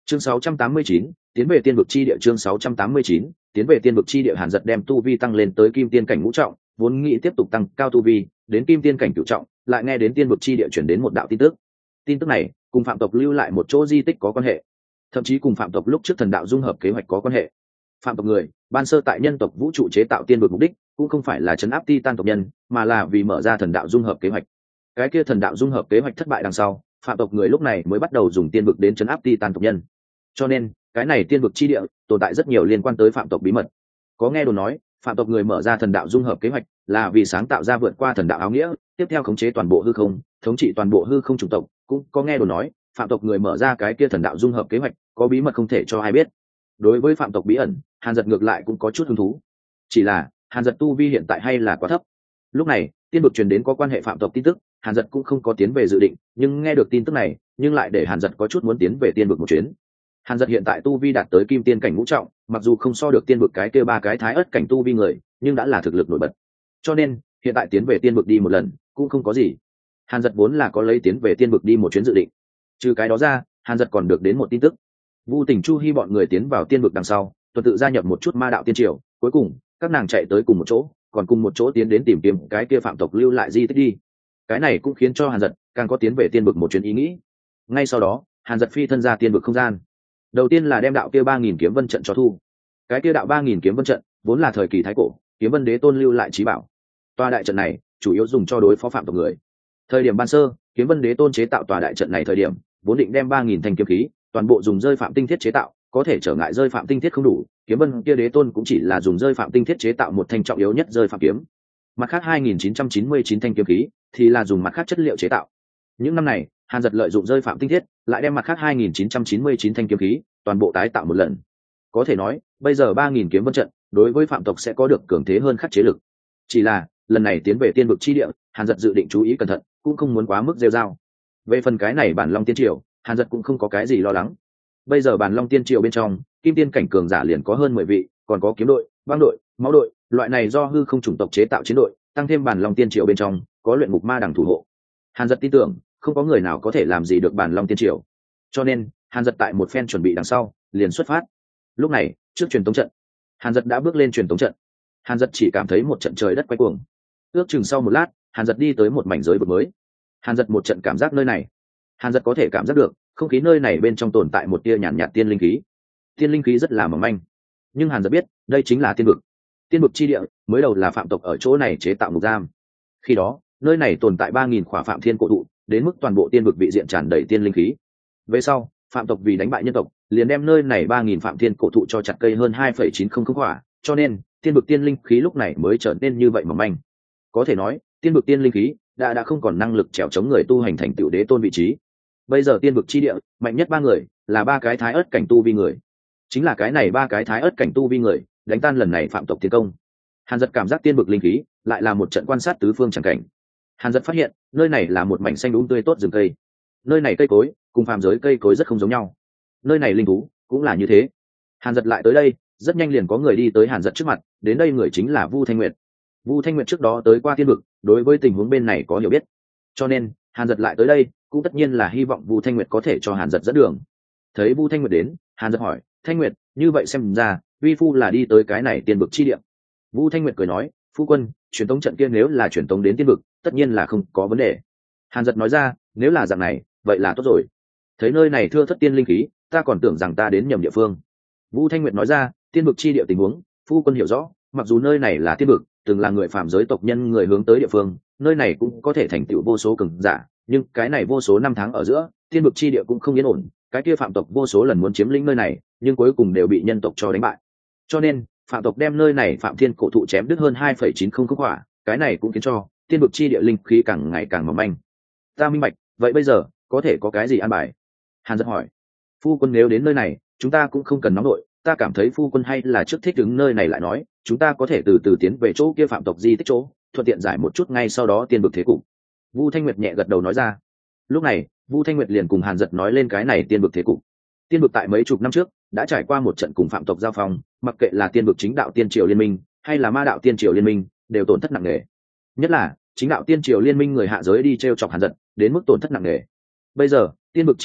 Chương 689, tiến về tiên vực chi địa. Chương 689, tiến về tiên vực chi địa. Hàn Dật đem tu vi tăng lên tới kim tiên cảnh ngũ trọng, vốn nghĩ tiếp tục tăng cao tu vi đến kim tiên cảnh cửu trọng, lại nghe đến tiên vực chi địa chuyển đến một đạo tin tức. Tin tức này cùng phạm tộc lưu lại một chỗ di tích có quan hệ, thậm chí cùng phạm tộc lúc trước thần đạo dung hợp kế hoạch có quan hệ. Phạm tộc người ban sơ tại nhân tộc vũ trụ chế tạo tiên vực mục đích cũng không phải là chấn áp Titan tộc nhân, mà là vì mở ra thần đạo dung hợp kế hoạch. Cái kia thần đạo dung hợp kế hoạch thất bại đằng sau, phạm tộc người lúc này mới bắt đầu dùng tiên vực đến chấn áp Titan tộc nhân. Cho nên cái này tiên vực chi địa tồn tại rất nhiều liên quan tới phạm tộc bí mật. Có nghe đồn nói phạm tộc người mở ra thần đạo dung hợp kế hoạch là vì sáng tạo ra vượt qua thần đạo áo nghĩa, tiếp theo khống chế toàn bộ hư không, thống trị toàn bộ hư không chủng tộc. Cũng có nghe đồn nói phạm tộc người mở ra cái kia thần đạo dung hợp kế hoạch có bí mật không thể cho ai biết. Đối với phạm tộc bí ẩn, Hàn Dật ngược lại cũng có chút hứng thú. Chỉ là Hàn Dật tu vi hiện tại hay là quá thấp. Lúc này tiên vực truyền đến có quan hệ phạm tộc tin tức, Hàn Dật cũng không có tiến về dự định, nhưng nghe được tin tức này nhưng lại để Hàn Dật có chút muốn tiến về tiên vực một chuyến. Hàn Dật hiện tại tu vi đạt tới kim tiên cảnh ngũ trọng, mặc dù không so được tiên vực cái kia ba cái thái ớt cảnh tu vi người, nhưng đã là thực lực nổi bật. Cho nên hiện tại tiến về tiên vực đi một lần cũng không có gì. Hàn Dật vốn là có lấy tiến về tiên vực đi một chuyến dự định. Trừ cái đó ra, Hàn Dật còn được đến một tin tức. Vu Tình Chu Hi bọn người tiến vào tiên vực đằng sau, tuần tự gia nhập một chút ma đạo tiên triều, cuối cùng các nàng chạy tới cùng một chỗ, còn cùng một chỗ tiến đến tìm kiếm cái kia phạm tộc lưu lại di tích đi. Cái này cũng khiến cho Hàn Dật càng có tiến về tiên vực một chuyến ý nghĩ. Ngay sau đó Hàn Dật phi thân ra tiên vực không gian. Đầu tiên là đem đạo kia 3000 kiếm vân trận cho thu. Cái kia đạo 3000 kiếm vân trận vốn là thời kỳ thái cổ kiếm vân đế tôn lưu lại trí bảo. Tòa đại trận này chủ yếu dùng cho đối phó phạm tộc người. Thời điểm ban sơ kiếm vân đế tôn chế tạo tòa đại trận này thời điểm vốn định đem 3000 thanh kiếm khí toàn bộ dùng rơi phạm tinh thiết chế tạo, có thể trở ngại rơi phạm tinh thiết không đủ, kiếm vân kia đế tôn cũng chỉ là dùng rơi phạm tinh thiết chế tạo một thanh trọng yếu nhất rơi phạm kiếm. Mặt khác 2999 thanh kiếm khí thì là dùng mặt khác chất liệu chế tạo. Những năm này Hàn Dật lợi dụng rơi phạm tinh thiết lại đem mặt khác 2999 thanh kiếm khí toàn bộ tái tạo một lần. Có thể nói bây giờ 3000 kiếm vân trận đối với phạm tộc sẽ có được cường thế hơn khắc chế lực. Chỉ là lần này tiến về tiên vực chi địa, Hàn Dật dự định chú ý cẩn thận, cũng không muốn quá mức rêu rao. Về phần cái này bản long tiên triều, Hàn Dật cũng không có cái gì lo lắng. Bây giờ bản long tiên triều bên trong kim tiên cảnh cường giả liền có hơn 10 vị, còn có kiếm đội, băng đội, máu đội, loại này do hư không chủng tộc chế tạo chiến đội, tăng thêm bản long tiên triều bên trong có luyện ngục ma đằng thủ hộ. Hàn Dật tin tưởng không có người nào có thể làm gì được bản long tiên triều. Cho nên Hàn Dật tại một phen chuẩn bị đằng sau liền xuất phát. Lúc này trước truyền tống trận, Hàn Dật đã bước lên truyền tống trận. Hàn Dật chỉ cảm thấy một trận trời đất quay cuồng. Ước chừng sau một lát Hàn Dật đi tới một mảnh giới vực mới. Hàn Dật một trận cảm giác nơi này, Hàn Dật có thể cảm giác được không khí nơi này bên trong tồn tại một tia nhàn nhạt tiên linh khí. Tiên linh khí rất là mỏng manh, nhưng Hàn Dật biết đây chính là tiên vực. Tiên vực chi địa mới đầu là phạm tộc ở chỗ này chế tạo ngục giam. Khi đó nơi này tồn tại 3000 khỏa phạm thiên cổ thụ, đến mức toàn bộ tiên vực bị diện tràn đầy tiên linh khí. Về sau phạm tộc vì đánh bại nhân tộc liền đem nơi này 3000 phạm thiên cổ thụ cho chặt cây hơn 2,900 khỏa, cho nên tiên vực tiên linh khí lúc này mới trở nên như vậy mỏng manh. Có thể nói tiên vực tiên linh khí đã không còn năng lực chèo chống người tu hành thành tựu đế tôn vị trí. Bây giờ tiên vực chi địa mạnh nhất 3 người là 3 cái thái ớt cảnh tu vi người. Chính là cái này 3 cái thái ớt cảnh tu vi người đánh tan lần này phạm tộc tiến công. Hàn Dật cảm giác tiên vực linh khí lại là một trận quan sát tứ phương chẳng cảnh. Hàn Dật phát hiện nơi này là một mảnh xanh đúng tươi tốt rừng cây. Nơi này cây cối cùng phàm giới cây cối rất không giống nhau. Nơi này linh thú cũng là như thế. Hàn Dật lại tới đây, rất nhanh liền có người đi tới Hàn Dật trước mặt, đến đây người chính là Vu Thanh Nguyệt. Vu Thanh Nguyệt trước đó tới qua tiên vực, đối với tình huống bên này có hiểu biết. Cho nên Hàn Dật lại tới đây cũng tất nhiên là hy vọng Vu Thanh Nguyệt có thể cho Hàn Dật dẫn đường. Thấy Vu Thanh Nguyệt đến, Hàn Dật hỏi: "Thanh Nguyệt, như vậy xem ra, vi phu là đi tới cái này tiên vực chi địa?" Vu Thanh Nguyệt cười nói: "Phu quân, truyền tống trận kia nếu là truyền tống đến tiên vực, tất nhiên là không có vấn đề." Hàn Dật nói ra: "Nếu là dạng này, vậy là tốt rồi. Thấy nơi này thưa thất tiên linh khí, ta còn tưởng rằng ta đến nhầm địa phương." Vu Thanh Nguyệt nói ra: "Tiên vực chi địa tình huống, phu quân hiểu rõ, mặc dù nơi này là tiên vực, từng là người phàm giới tộc nhân người hướng tới địa phương, nơi này cũng có thể thành tựu vô số cường giả, nhưng cái này vô số năm tháng ở giữa, tiên vực chi địa cũng không yên ổn, cái kia phạm tộc vô số lần muốn chiếm lĩnh nơi này, nhưng cuối cùng đều bị nhân tộc cho đánh bại. Cho nên, phạm tộc đem nơi này phạm thiên cổ thụ chém đứt hơn 2,900 khỏa, cái này cũng khiến cho tiên vực chi địa linh khí càng ngày càng mỏng manh." Ta minh bạch, vậy bây giờ có thể có cái gì an bài? Hàn Dật hỏi. "Phu quân nếu đến nơi này, chúng ta cũng không cần nóng đội, ta cảm thấy phu quân hay là trước thích ứng nơi này lại nói, chúng ta có thể từ từ tiến về chỗ kia phạm tộc di tích chỗ, thuận tiện giải một chút ngay sau đó tiên vực thế cục." Vu Thanh Nguyệt nhẹ gật đầu nói ra. Lúc này Vu Thanh Nguyệt liền cùng Hàn Dật nói lên cái này tiên vực thế cục. Tiên vực tại mấy chục năm trước đã trải qua một trận cùng phạm tộc giao phong, mặc kệ là tiên vực chính đạo tiên triều liên minh hay là ma đạo tiên triều liên minh đều tổn thất nặng nề. Nhất là chính đạo tiên triều liên minh người hạ giới đi t chọc Hàn Dật, đến mức tổn thất nặng nề. Bây giờ tiên vực chi địa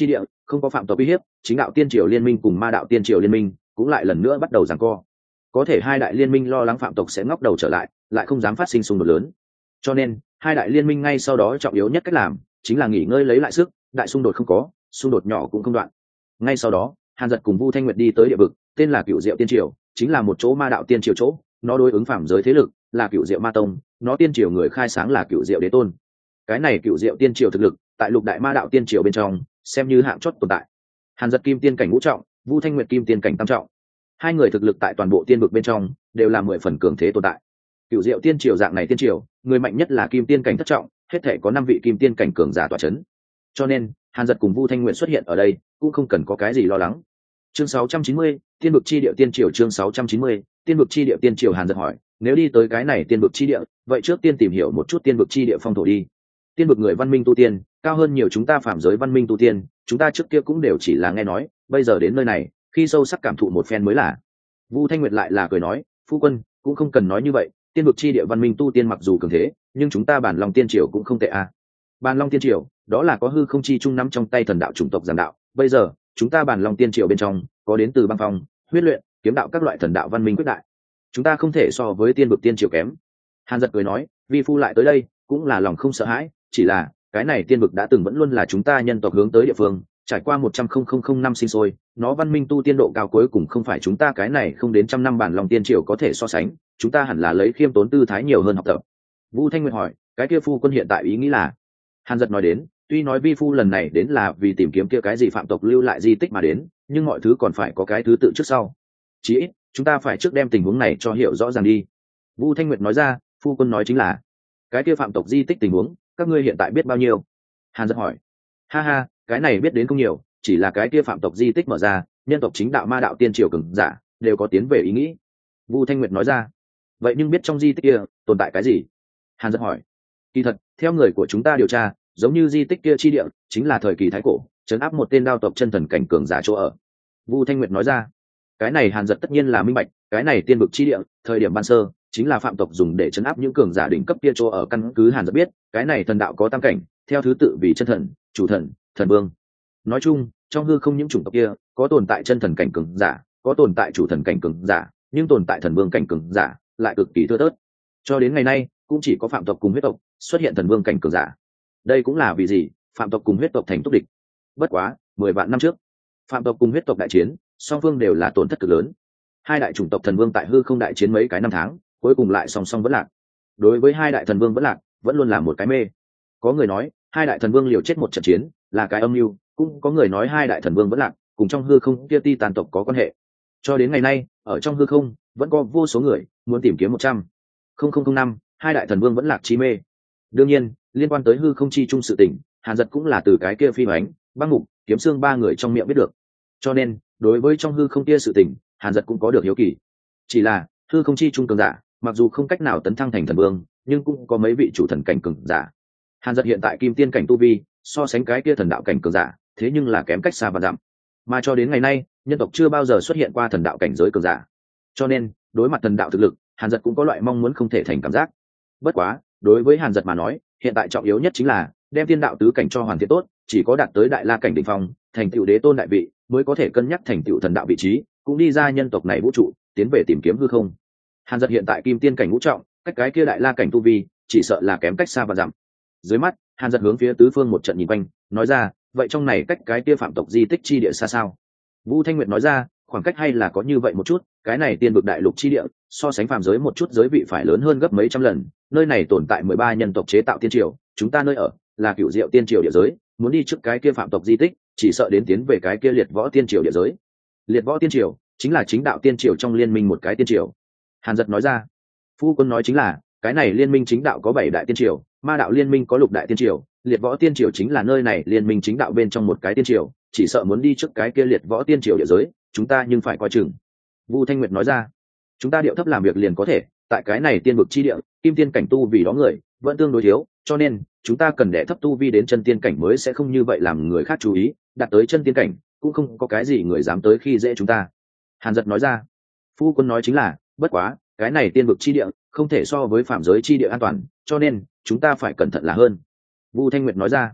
không có phạm tộc uy hiếp, chính đạo tiên triều liên minh cùng ma đạo tiên triều liên minh cũng lại lần nữa bắt đầu giằng co. Có thể hai đại liên minh lo lắng phạm tộc sẽ ngóc đầu trở lại, lại không dám phát sinh xung đột lớn, cho nên hai đại liên minh ngay sau đó trọng yếu nhất cách làm chính là nghỉ ngơi lấy lại sức. Đại xung đột không có, xung đột nhỏ cũng không đoạn. Ngay sau đó Hàn Dật cùng Vu Thanh Nguyệt đi tới địa vực tên là Cửu Diệu Tiên Triều, chính là một chỗ ma đạo tiên triều chỗ, nó đối ứng phạm giới thế lực là Cửu Diệu Ma Tông, nó tiên triều người khai sáng là Cửu Diệu Đế Tôn. Cái này Cửu Diệu Tiên Triều thực lực tại lục đại ma đạo tiên triều bên trong xem như hạng chót tồn tại. Hàn Dật kim tiên cảnh ngũ trọng, Vu Thanh Nguyệt kim tiên cảnh tam trọng, hai người thực lực tại toàn bộ tiên vực bên trong đều là 10 phần cường thế tồn tại. Cửu Diệu Tiên Triều dạng này tiên triều, người mạnh nhất là kim tiên cảnh thất trọng, hết thể có 5 vị kim tiên cảnh cường giả tọa chấn. Cho nên Hàn Dật cùng Vu Thanh Nguyệt xuất hiện ở đây cũng không cần có cái gì lo lắng. Chương 690, Tiên vực chi địa tiên triều. Chương 690, Tiên vực chi địa tiên triều. Hàn Dật hỏi, nếu đi tới cái này tiên vực chi địa, vậy trước tiên tìm hiểu một chút tiên vực chi địa phong thổ đi. Tiên vực người văn minh tu tiên cao hơn nhiều chúng ta phạm giới văn minh tu tiên, chúng ta trước kia cũng đều chỉ là nghe nói, bây giờ đến nơi này khi sâu sắc cảm thụ một phen mới là. Vu Thanh Nguyệt lại là cười nói, phu quân cũng không cần nói như vậy, tiên vực chi địa văn minh tu tiên mặc dù cường thế, nhưng chúng ta Bản Long tiên triều cũng không tệ à. Bản Long tiên triều đó là có hư không chi trung nắm trong tay thần đạo chủng tộc giảng đạo, bây giờ chúng ta Bản Long tiên triều bên trong có đến từ băng phong, huyết luyện, kiếm đạo các loại thần đạo văn minh quyết đại, chúng ta không thể so với tiên vực tiên triều kém. Hàn Dật cười nói, vi phu lại tới đây cũng là lòng không sợ hãi, chỉ là cái này tiên vực đã từng vẫn luôn là chúng ta nhân tộc hướng tới địa phương, trải qua 100,000 năm sinh sôi, nó văn minh tu tiên độ cao cuối cùng không phải chúng ta cái này không đến 100 năm Bản Long tiên triều có thể so sánh, chúng ta hẳn là lấy khiêm tốn tư thái nhiều hơn học tập. Vu Thanh Nguyệt hỏi, cái kia phu quân hiện tại ý nghĩ là? Hàn Dật nói đến, tuy nói vi phu lần này đến là vì tìm kiếm kia cái gì phạm tộc lưu lại di tích mà đến, nhưng mọi thứ còn phải có cái thứ tự trước sau. Chỉ ít chúng ta phải trước đem tình huống này cho hiểu rõ ràng đi. Vu Thanh Nguyệt nói ra, phu quân nói chính là cái kia phạm tộc di tích tình huống, các ngươi hiện tại biết bao nhiêu? Hàn Dật hỏi. Ha ha, cái này biết đến không nhiều, chỉ là cái kia phạm tộc di tích mở ra, nhân tộc chính đạo ma đạo tiên triều cường giả đều có tiến về ý nghĩ. Vu Thanh Nguyệt nói ra. Vậy nhưng biết trong di tích kia tồn tại cái gì? Hàn Dật hỏi. Kỳ thật theo người của chúng ta điều tra, giống như di tích kia chi địa chính là thời kỳ thái cổ trấn áp một tên đao tộc chân thần cảnh cường giả chỗ ở. Vu Thanh Nguyệt nói ra. Cái này Hàn Dật tất nhiên là minh bạch, cái này tiên vực chi địa thời điểm ban sơ chính là phạm tộc dùng để trấn áp những cường giả đỉnh cấp kia chỗ ở. Căn cứ Hàn Dật biết, cái này thần đạo có tam cảnh, theo thứ tự vì chân thần, chủ thần, thần vương. Nói chung trong hư không những chủng tộc kia có tồn tại chân thần cảnh cường giả, có tồn tại chủ thần cảnh cường giả, nhưng tồn tại thần vương cảnh cường giả lại cực kỳ thưa thớt. Cho đến ngày nay cũng chỉ có phạm tộc cùng huyết tộc xuất hiện thần vương cảnh cường giả. Đây cũng là vì gì phạm tộc cùng huyết tộc thành túc địch. Bất quá 10 vạn năm trước, phạm tộc cùng huyết tộc đại chiến, song phương đều là tổn thất cực lớn. Hai đại chủng tộc thần vương tại hư không đại chiến mấy cái năm tháng, cuối cùng lại song song vẫn lạc. Đối với hai đại thần vương vẫn lạc vẫn luôn là một cái mê. Có người nói hai đại thần vương liều chết một trận chiến là cái âm mưu, cũng có người nói hai đại thần vương vẫn lạc cùng trong hư không kia ti tàn tộc có quan hệ. Cho đến ngày nay ở trong hư không vẫn có vô số người muốn tìm kiếm 100,000 năm hai đại thần vương vẫn lạc chi mê. Đương nhiên liên quan tới hư không chi chung sự tình, Hàn Dật cũng là từ cái kia Phi Ánh, Băng Mục, Kiếm Xương ba người trong miệng biết được. Cho nên đối với trong hư không kia sự tình, Hàn Dật cũng có được hiếu kỳ. Chỉ là hư không chi chung cường giả mặc dù không cách nào tấn thăng thành thần vương, nhưng cũng có mấy vị chủ thần cảnh cường giả. Hàn Dật hiện tại kim tiên cảnh tu vi, so sánh cái kia thần đạo cảnh cường giả thế nhưng là kém cách xa và dặm. Mà cho đến ngày nay nhân tộc chưa bao giờ xuất hiện qua thần đạo cảnh giới cường giả, cho nên đối mặt thần đạo thực lực, Hàn Dật cũng có loại mong muốn không thể thành cảm giác. Bất quá đối với Hàn Dật mà nói, hiện tại trọng yếu nhất chính là đem tiên đạo tứ cảnh cho hoàn thiện tốt, chỉ có đạt tới đại la cảnh đỉnh phong, thành tựu đế tôn đại vị, mới có thể cân nhắc thành tựu thần đạo vị trí, cũng đi ra nhân tộc này vũ trụ, tiến về tìm kiếm hư không. Hàn Dật hiện tại kim tiên cảnh ngũ trọng, cách cái kia đại la cảnh tu vi chỉ sợ là kém cách xa và dặm. Dưới mắt Hàn Dật hướng phía tứ phương một trận nhìn quanh, nói ra, vậy trong này cách cái kia phạm tộc di tích chi địa xa sao? Vu Thanh Nguyệt nói ra, khoảng cách hay là có như vậy một chút, cái này tiên vực đại lục chi địa so sánh phàm giới một chút giới vị phải lớn hơn gấp mấy trăm lần, nơi này tồn tại 13 nhân tộc chế tạo tiên triều, chúng ta nơi ở là Cửu Diệu tiên triều địa giới, muốn đi trước cái kia phạm tộc di tích chỉ sợ đến tiến về cái kia liệt võ tiên triều địa giới. Liệt võ tiên triều chính là chính đạo tiên triều trong liên minh một cái tiên triều. Hàn Dật nói ra. Phu quân nói chính là cái này liên minh chính đạo có 7 đại tiên triều, ma đạo liên minh có 6 đại tiên triều, liệt võ tiên triều chính là nơi này liên minh chính đạo bên trong một cái tiên triều, chỉ sợ muốn đi trước cái kia liệt võ tiên triều địa giới, chúng ta nhưng phải coi chừng. Vu Thanh Nguyệt nói ra. Chúng ta điệu thấp làm việc liền có thể, tại cái này tiên vực chi địa, kim tiên cảnh tu vì đó người vẫn tương đối thiếu, cho nên chúng ta cần đẻ thấp tu vi đến chân tiên cảnh mới sẽ không như vậy làm người khác chú ý, đạt tới chân tiên cảnh cũng không có cái gì người dám tới khi dễ chúng ta. Hàn Dật nói ra. Phu quân nói chính là, bất quá cái này tiên vực chi địa không thể so với phạm giới chi địa an toàn, cho nên chúng ta phải cẩn thận là hơn. Vu Thanh Nguyệt nói ra.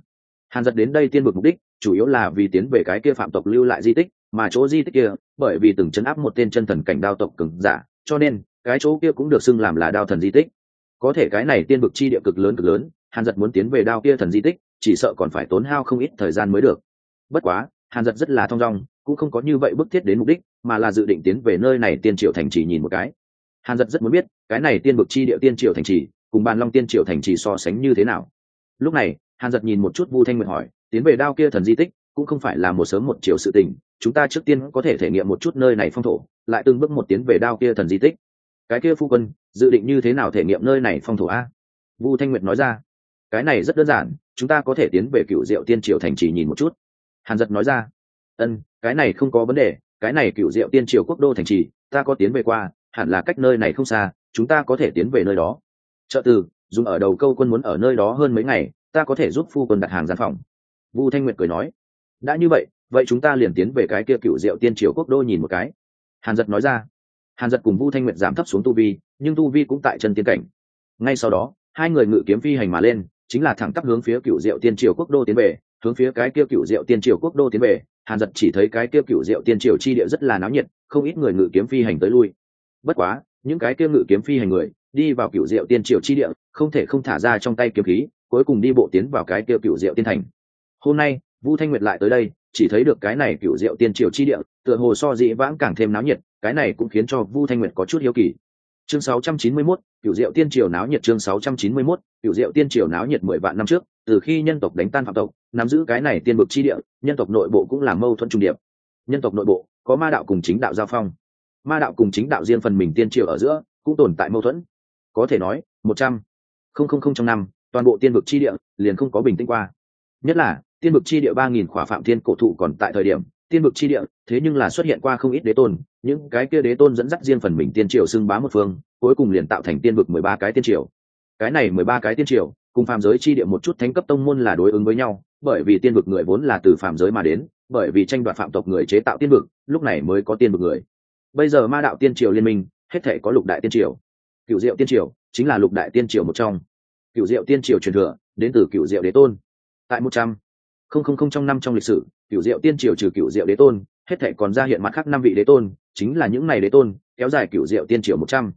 Hàn Dật đến đây tiên vực mục đích chủ yếu là vì tiến về cái kia phạm tộc lưu lại di tích, mà chỗ di tích kia bởi vì từng chấn áp một tên chân thần cảnh đao tộc cường giả, cho nên cái chỗ kia cũng được xưng làm là đao thần di tích. Có thể cái này tiên vực chi địa cực lớn, Hàn Dật muốn tiến về đao kia thần di tích chỉ sợ còn phải tốn hao không ít thời gian mới được. Bất quá Hàn Dật rất là thong dong, cũng không có như vậy bức thiết đến mục đích, mà là dự định tiến về nơi này tiên triều thành trì nhìn một cái. Hàn Dật rất muốn biết cái này tiên vực chi địa tiên triều thành trì cùng bàn long tiên triều thành trì so sánh như thế nào. Lúc này Hàn Dật nhìn một chút Vu Thanh Nguyệt hỏi, tiến về đao kia thần di tích cũng không phải là một sớm một chiều sự tình, chúng ta trước tiên có thể thể nghiệm một chút nơi này phong thổ, lại từng bước một tiến về đao kia thần di tích. Cái kia phu quân dự định như thế nào thể nghiệm nơi này phong thổ a? Vu Thanh Nguyệt nói ra. Cái này rất đơn giản, chúng ta có thể tiến về Cựu Diệu Tiên Triều thành trì nhìn một chút. Hàn Dật nói ra. Cái này không có vấn đề, cái này Cựu Diệu Tiên Triều quốc đô thành trì ta có tiến về qua, hẳn là cách nơi này không xa, chúng ta có thể tiến về nơi đó. Trợ từ dùng ở đầu câu quân muốn ở nơi đó hơn mấy ngày, ta có thể giúp phu quân đặt hàng gian phòng. Vu Thanh Nguyệt cười nói. Đã như vậy, vậy chúng ta liền tiến về cái kia Cựu Diệu Tiên Triều quốc đô nhìn một cái. Hàn Dật nói ra. Hàn Dật cùng Vu Thanh Nguyệt giảm thấp xuống tu vi, nhưng tu vi cũng tại chân tiên cảnh. Ngay sau đó hai người ngự kiếm phi hành mà lên, chính là thẳng tắp hướng phía Cựu Diệu Tiên Triều quốc đô tiến về. Hướng phía cái kia Cựu Diệu Tiên Triều quốc đô tiến về, Hàn Dật chỉ thấy cái kia Cựu Diệu Tiên Triều chi địa rất là náo nhiệt, không ít người ngự kiếm phi hành tới lui. Bất quá những cái kia ngự kiếm phi hành người đi vào Cựu Diệu Tiên Triều chi địa không thể không thả ra trong tay kiếm khí, cuối cùng đi bộ tiến vào cái kia Cựu Diệu Tiên thành. Hôm nay Vu Thanh Nguyệt lại tới đây, chỉ thấy được cái này Cựu Diệu Tiên Triều chi địa tựa hồ so dĩ vãng càng thêm náo nhiệt, cái này cũng khiến cho Vu Thanh Nguyệt có chút hiếu kỳ. Chương 691, Cựu Diệu Tiên Triều náo nhiệt. Chương 691, Cựu Diệu Tiên Triều náo nhiệt 10 vạn năm trước, từ khi nhân tộc đánh tan phạm tộc, nắm giữ cái này tiên vực chi địa, nhân tộc nội bộ cũng làm mâu thuẫn trùng điệp. Nhân tộc nội bộ có ma đạo cùng chính đạo giao phong, ma đạo cùng chính đạo riêng phần mình tiên triều ở giữa cũng tồn tại mâu thuẫn. Có thể nói 100 trong năm, toàn bộ tiên vực chi địa liền không có bình tĩnh qua. Nhất là tiên vực chi địa 3000 khỏa phạm thiên cổ thụ còn tại thời điểm tiên vực chi địa, thế nhưng là xuất hiện qua không ít đế tôn, những cái kia đế tôn dẫn dắt riêng phần mình tiên triều xưng bá một phương, cuối cùng liền tạo thành tiên vực 13 cái tiên triều. Cái này 13 cái tiên triều cùng phàm giới chi địa một chút thánh cấp tông môn là đối ứng với nhau, bởi vì tiên vực người vốn là từ phàm giới mà đến, bởi vì tranh đoạt phạm tộc người chế tạo tiên vực, lúc này mới có tiên vực người. Bây giờ ma đạo tiên triều liên minh, hết thể có lục đại tiên triều. Cựu Diệu tiên triều chính là lục đại tiên triều một trong. Cựu Diệu tiên triều truyền thừa đến từ Cựu Diệu đế tôn. Tại 100 trong năm trong lịch sử, Cựu Diệu tiên triều trừ Cựu Diệu đế tôn, hết thể còn ra hiện mặt khác 5 vị đế tôn, chính là những này đế tôn kéo dài Cựu Diệu tiên triều 100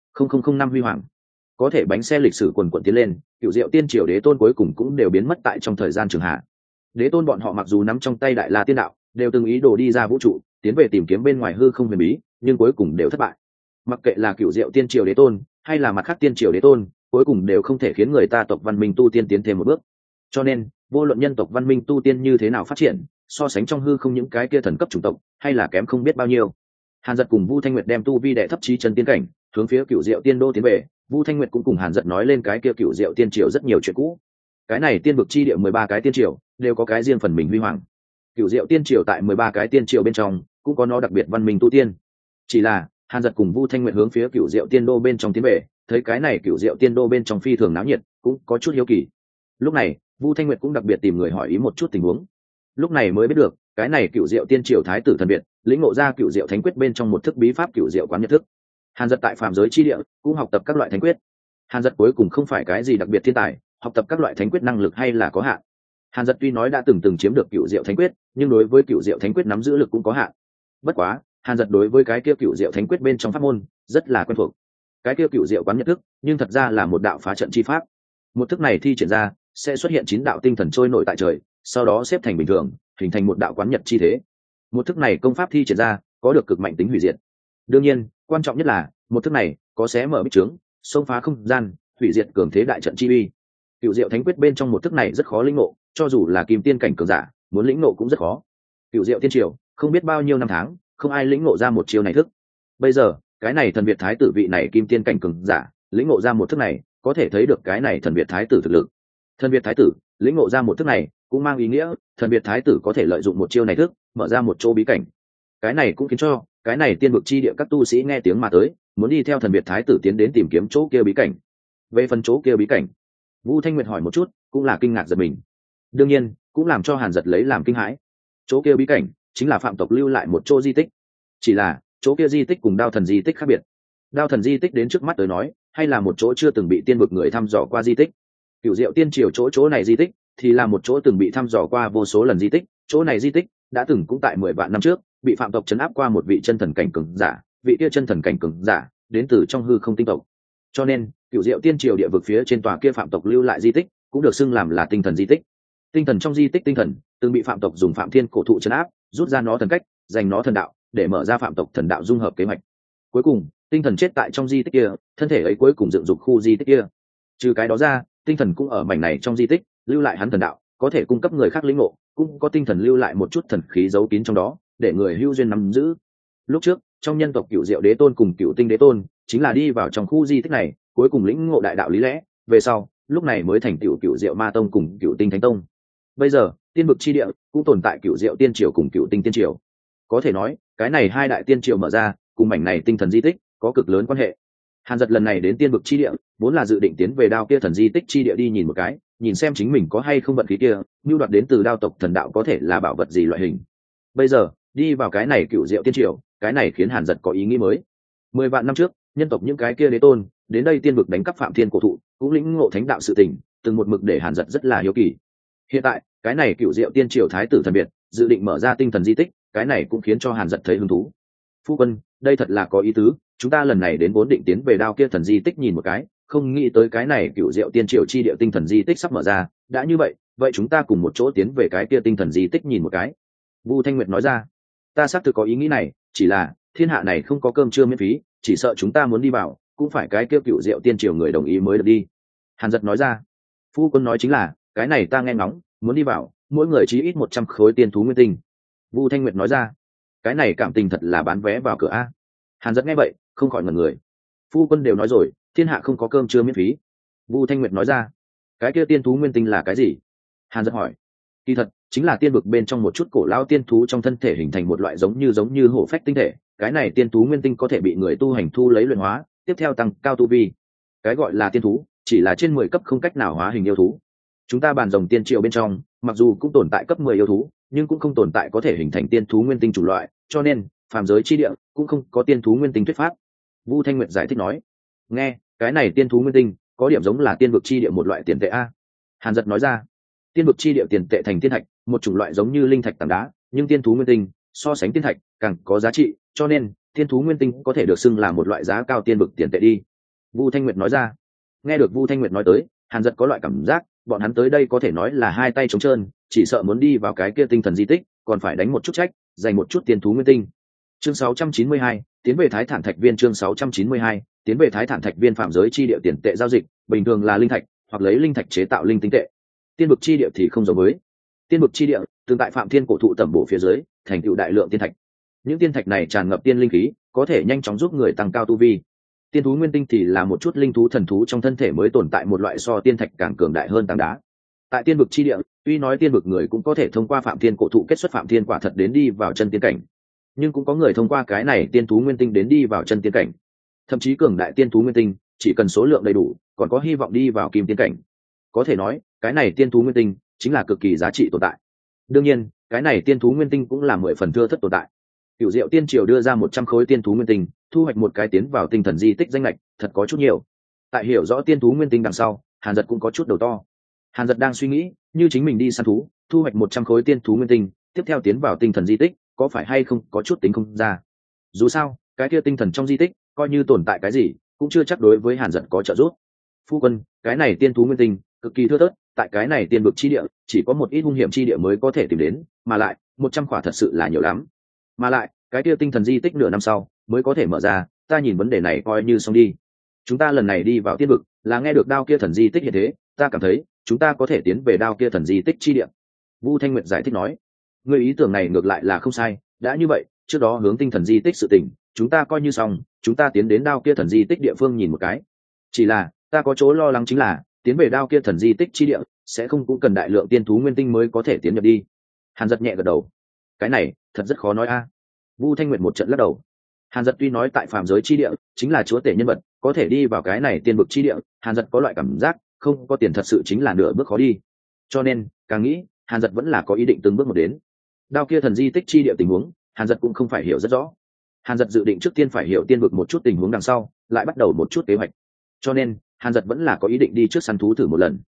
năm huy hoàng. Có thể bánh xe lịch sử quần quần tiến lên, Cựu Diệu tiên triều đế tôn cuối cùng cũng đều biến mất tại trong thời gian trường hạ. Đế tôn bọn họ mặc dù nắm trong tay đại la tiên đạo, đều từng ý đồ đi ra vũ trụ, tiến về tìm kiếm bên ngoài hư không huyền bí, nhưng cuối cùng đều thất bại. Mặc kệ là Cựu Diệu tiên triều đế tôn hay là mặt khác tiên triều đế tôn, cuối cùng đều không thể khiến người ta tộc văn minh tu tiên tiến thêm một bước. Cho nên vô luận nhân tộc văn minh tu tiên như thế nào phát triển, so sánh trong hư không những cái kia thần cấp chủng tộc hay là kém không biết bao nhiêu. Hàn Dật cùng Vu Thanh Nguyệt đem tu vi đệ thấp chí chân tiên cảnh, hướng phía Cựu Diệu tiên đô tiến về. Vu Thanh Nguyệt cũng cùng Hàn Dật nói lên cái kia Cựu Diệu tiên triều rất nhiều chuyện cũ. Cái này tiên vực chi địa 13 cái tiên triều đều có cái riêng phần mình huy hoàng. Cựu Diệu tiên triều tại 13 cái tiên triều bên trong cũng có nó đặc biệt văn minh tu tiên. Chỉ là Hàn Dật cùng Vu Thanh Nguyệt hướng phía Cựu Diệu tiên đô bên trong tiến về, thấy cái này Cựu Diệu tiên đô bên trong phi thường náo nhiệt, cũng có chút hiếu kỳ. Lúc này Vu Thanh Nguyệt cũng đặc biệt tìm người hỏi ý một chút tình huống. Lúc này mới biết được cái này Cựu Diệu tiên triều thái tử thần Việt lĩnh ngộ ra Cựu Diệu thánh quyết bên trong một thức bí pháp Cựu Diệu quán nhật thức. Hàn Dật tại phàm giới chi địa cũng học tập các loại thánh quyết. Hàn Dật cuối cùng không phải cái gì đặc biệt thiên tài, học tập các loại thánh quyết năng lực hay là có hạn. Hàn Dật tuy nói đã từng chiếm được Cựu Diệu thánh quyết, nhưng đối với Cựu Diệu thánh quyết nắm giữ lực cũng có hạn. Bất quá Hàn Dật đối với cái kia Cựu Diệu thánh quyết bên trong pháp môn rất là quen thuộc. Cái kia Cựu Diệu quán nhật thức nhưng thật ra là một đạo phá trận chi pháp. Một thức này thi triển ra sẽ xuất hiện 9 đạo tinh thần trôi nổi tại trời, sau đó xếp thành bình thường, hình thành một đạo quán nhật chi thế. Một thức này công pháp thi triển ra có được cực mạnh tính hủy diệt. Đương nhiên quan trọng nhất là một thức này có xé mở bích trướng, xông phá không gian, hủy diệt cường thế đại trận chi uy. Cựu Diệu thánh quyết bên trong một thức này rất khó lĩnh ngộ, cho dù là kim tiên cảnh cường giả muốn lĩnh ngộ cũng rất khó. Cựu Diệu tiên triều không biết bao nhiêu năm tháng, không ai lĩnh ngộ ra một chiêu này thức. Bây giờ cái này thần Việt thái tử vị này kim tiên cảnh cường giả lĩnh ngộ ra một thức này, có thể thấy được cái này thần Việt thái tử thực lực. Thần Việt thái tử lĩnh ngộ ra một thức này cũng mang ý nghĩa thần Việt thái tử có thể lợi dụng một chiêu này thức mở ra một chỗ bí cảnh. Cái này cũng khiến cho cái này tiên vực chi địa các tu sĩ nghe tiếng mà tới, muốn đi theo thần Việt thái tử tiến đến tìm kiếm chỗ kia bí cảnh. Về phần chỗ kia bí cảnh, Vu Thanh Nguyệt hỏi một chút cũng là kinh ngạc giật mình, đương nhiên cũng làm cho Hàn Dật lấy làm kinh hãi. Chỗ kia bí cảnh chính là phạm tộc lưu lại một chỗ di tích, chỉ là chỗ kia di tích cùng đao thần di tích khác biệt. Đao thần di tích đến trước mắt tới nói hay là một chỗ chưa từng bị tiên vực người thăm dò qua di tích. Cựu Diệu tiên triều chỗ này di tích thì là một chỗ từng bị thăm dò qua vô số lần di tích. Chỗ này di tích đã từng cũng tại 10 vạn năm trước bị phạm tộc trấn áp qua một vị chân thần cảnh cường giả. Vị kia chân thần cảnh cường giả đến từ trong hư không tinh tộc, cho nên Cửu Diệu Tiên Triều địa vực phía trên tòa kia phạm tộc lưu lại di tích cũng được xưng làm là tinh thần di tích. Tinh thần trong di tích tinh thần từng bị phạm tộc dùng phạm thiên cổ thụ trấn áp, rút ra nó thần cách, dành nó thần đạo, để mở ra phạm tộc thần đạo dung hợp kế hoạch. Cuối cùng tinh thần chết tại trong di tích kia, thân thể ấy cuối cùng dựng dục khu di tích kia. Trừ cái đó ra, tinh thần cũng ở mảnh này trong di tích lưu lại hắn thần đạo, có thể cung cấp người khác lĩnh ngộ, cũng có tinh thần lưu lại một chút thần khí giấu kín trong đó, để người hữu duyên nắm giữ. Lúc trước trong nhân tộc Cửu Diệu Đế Tôn cùng Cửu Tinh Đế Tôn chính là đi vào trong khu di tích này, cuối cùng lĩnh ngộ đại đạo lý lẽ, về sau lúc này mới thành Cửu Diệu Ma Tông cùng Cửu Tinh Thánh Tông. Bây giờ tiên vực chi địa cũng tồn tại Cửu Diệu Tiên Triều cùng Cửu Tinh Tiên Triều, có thể nói cái này hai đại tiên triều mở ra cùng mảnh này tinh thần di tích có cực lớn quan hệ. Hàn Dật lần này đến tiên vực chi địa vốn là dự định tiến về đao kia thần di tích chi địa đi nhìn một cái, nhìn xem chính mình có hay không vận khí kia mưu đoạt đến từ đao tộc thần đạo có thể là bảo vật gì loại hình. Bây giờ đi vào cái này Cửu Diệu Tiên Triều, cái này khiến Hàn Dật có ý nghĩ mới. 10 vạn năm trước nhân tộc những cái kia đế tôn đến đây tiên vực đánh cắp phạm thiên cổ thụ, cũng lĩnh ngộ thánh đạo sự tình, từng một mực để Hàn Dật rất là hiếu kỳ. Hiện tại cái này Cửu Diệu Tiên Triều thái tử thần biệt dự định mở ra tinh thần di tích, cái này cũng khiến cho Hàn Dật thấy hứng thú. Phu quân, đây thật là có ý tứ, chúng ta lần này đến vốn định tiến về đao kia thần di tích nhìn một cái, không nghĩ tới cái này Cửu Diệu Tiên Triều chi địa tinh thần di tích sắp mở ra, đã như vậy vậy chúng ta cùng một chỗ tiến về cái kia tinh thần di tích nhìn một cái. Vu Thanh Nguyệt nói ra. Ta xác thực có ý nghĩ này, chỉ là thiên hạ này không có cơm trưa miễn phí, chỉ sợ chúng ta muốn đi vào cũng phải cái kia Cửu Diệu Tiên Triều người đồng ý mới được đi. Hàn Dật nói ra. Phu quân nói chính là, cái này ta nghe ngóng, muốn đi vào mỗi người chí ít 100 khối tiên thú nguyên tinh. Vu Thanh Nguyệt nói ra. Cái này cảm tình thật là bán vé vào cửa a. Hàn Dật nghe vậy không khỏi ngẩn người. Phu quân đều nói rồi, thiên hạ không có cơm trưa miễn phí. Vu Thanh Nguyệt nói ra. Cái kia tiên thú nguyên tinh là cái gì? Hàn Dật hỏi. Kỳ thật chính là tiên vực bên trong một chút cổ lao tiên thú trong thân thể hình thành một loại giống như hổ phách tinh thể, cái này tiên thú nguyên tinh có thể bị người tu hành thu lấy luyện hóa, tiếp theo tăng cao tu vi. Cái gọi là tiên thú chỉ là trên 10 cấp không cách nào hóa hình yêu thú. Chúng ta bàn rồng tiên triều bên trong mặc dù cũng tồn tại cấp 10 yêu thú, nhưng cũng không tồn tại có thể hình thành tiên thú nguyên tinh chủ loại, cho nên phàm giới chi địa cũng không có tiên thú nguyên tinh thuyết pháp. Vu Thanh Nguyệt giải thích nói. Nghe, cái này tiên thú nguyên tinh có điểm giống là tiên vực chi địa một loại tiền tệ a. Hàn Dật nói ra. Tiên vực chi địa tiền tệ thành tiên thạch, một chủng loại giống như linh thạch tảng đá, nhưng tiên thú nguyên tinh so sánh tiên thạch càng có giá trị, cho nên tiên thú nguyên tinh có thể được xưng là một loại giá cao tiên vực tiền tệ đi. Vu Thanh Nguyệt nói ra. Nghe được Vu Thanh Nguyệt nói tới, Hàn Dật có loại cảm giác bọn hắn tới đây có thể nói là hai tay trống trơn, chỉ sợ muốn đi vào cái kia tinh thần di tích còn phải đánh một chút trách, dành một chút tiên thú nguyên tinh. Chương 692, tiến về Thái Thản Thạch Viên. Chương 692, tiến về Thái Thản Thạch Viên. Phạm giới chi địa tiền tệ giao dịch bình thường là linh thạch hoặc lấy linh thạch chế tạo linh tinh tệ. Tiên vực chi địa thì không giống với. Tiên vực chi địa tương tại phạm thiên cổ thụ tẩm bổ phía dưới thành tựu đại lượng tiên thạch, những tiên thạch này tràn ngập tiên linh khí, có thể nhanh chóng giúp người tăng cao tu vi. Tiên thú nguyên tinh thì là một chút linh thú thần thú trong thân thể mới tồn tại một loại so tiên thạch càng cường đại hơn tảng đá. Tại tiên vực chi địa, tuy nói tiên vực người cũng có thể thông qua phạm thiên cổ thụ kết xuất phạm thiên quả thật đến đi vào chân tiên cảnh, nhưng cũng có người thông qua cái này tiên thú nguyên tinh đến đi vào chân tiên cảnh. Thậm chí cường đại tiên thú nguyên tinh chỉ cần số lượng đầy đủ còn có hy vọng đi vào kim tiên cảnh. Có thể nói cái này tiên thú nguyên tinh chính là cực kỳ giá trị tồn tại. Đương nhiên cái này tiên thú nguyên tinh cũng là 10 phần thưa thất tồn tại. Cửu Diệu Tiên Triều đưa ra 100 khối tiên thú nguyên tinh, thu hoạch một cái tiến vào tinh thần di tích danh lệch, thật có chút nhiều. Tại hiểu rõ tiên thú nguyên tinh đằng sau, Hàn Dật cũng có chút đầu to. Hàn Dật đang suy nghĩ, như chính mình đi săn thú, thu hoạch 100 khối tiên thú nguyên tinh, tiếp theo tiến vào tinh thần di tích, có phải hay không có chút tính không ra. Dù sao, cái kia tinh thần trong di tích, coi như tồn tại cái gì, cũng chưa chắc đối với Hàn Dật có trợ giúp. Phu quân, cái này tiên thú nguyên tinh cực kỳ thưa thớt, tại cái này tiên vực chi địa, chỉ có một ít hung hiểm chi địa mới có thể tìm đến, mà lại 100 khỏa thật sự là nhiều lắm. Mà lại, cái kia tinh thần di tích nửa năm sau mới có thể mở ra, ta nhìn vấn đề này coi như xong đi. Chúng ta lần này đi vào tiên vực là nghe được đao kia thần di tích hiện thế, ta cảm thấy chúng ta có thể tiến về đao kia thần di tích chi địa. Vu Thanh Nguyệt giải thích nói. Người ý tưởng này ngược lại là không sai, đã như vậy trước đó hướng tinh thần di tích sự tình chúng ta coi như xong, chúng ta tiến đến đao kia thần di tích địa phương nhìn một cái. Chỉ là ta có chỗ lo lắng chính là tiến về đao kia thần di tích chi địa sẽ không cũng cần đại lượng tiên thú nguyên tinh mới có thể tiến nhập đi. Hàn Dật nhẹ gật đầu. Cái này thật rất khó nói a. Vu Thanh Nguyệt một trận lắc đầu. Hàn Dật tuy nói tại phàm giới chi địa chính là chúa tể nhân vật, có thể đi vào cái này tiên vực chi địa, Hàn Dật có loại cảm giác không có tiền thật sự chính là nửa bước khó đi. Cho nên càng nghĩ Hàn Dật vẫn là có ý định từng bước một đến. Đao kia thần di tích chi địa tình huống Hàn Dật cũng không phải hiểu rất rõ. Hàn Dật dự định trước tiên phải hiểu tiên vực một chút tình huống đằng sau lại bắt đầu một chút kế hoạch. Cho nên Hàn Dật vẫn là có ý định đi trước săn thú thử một lần.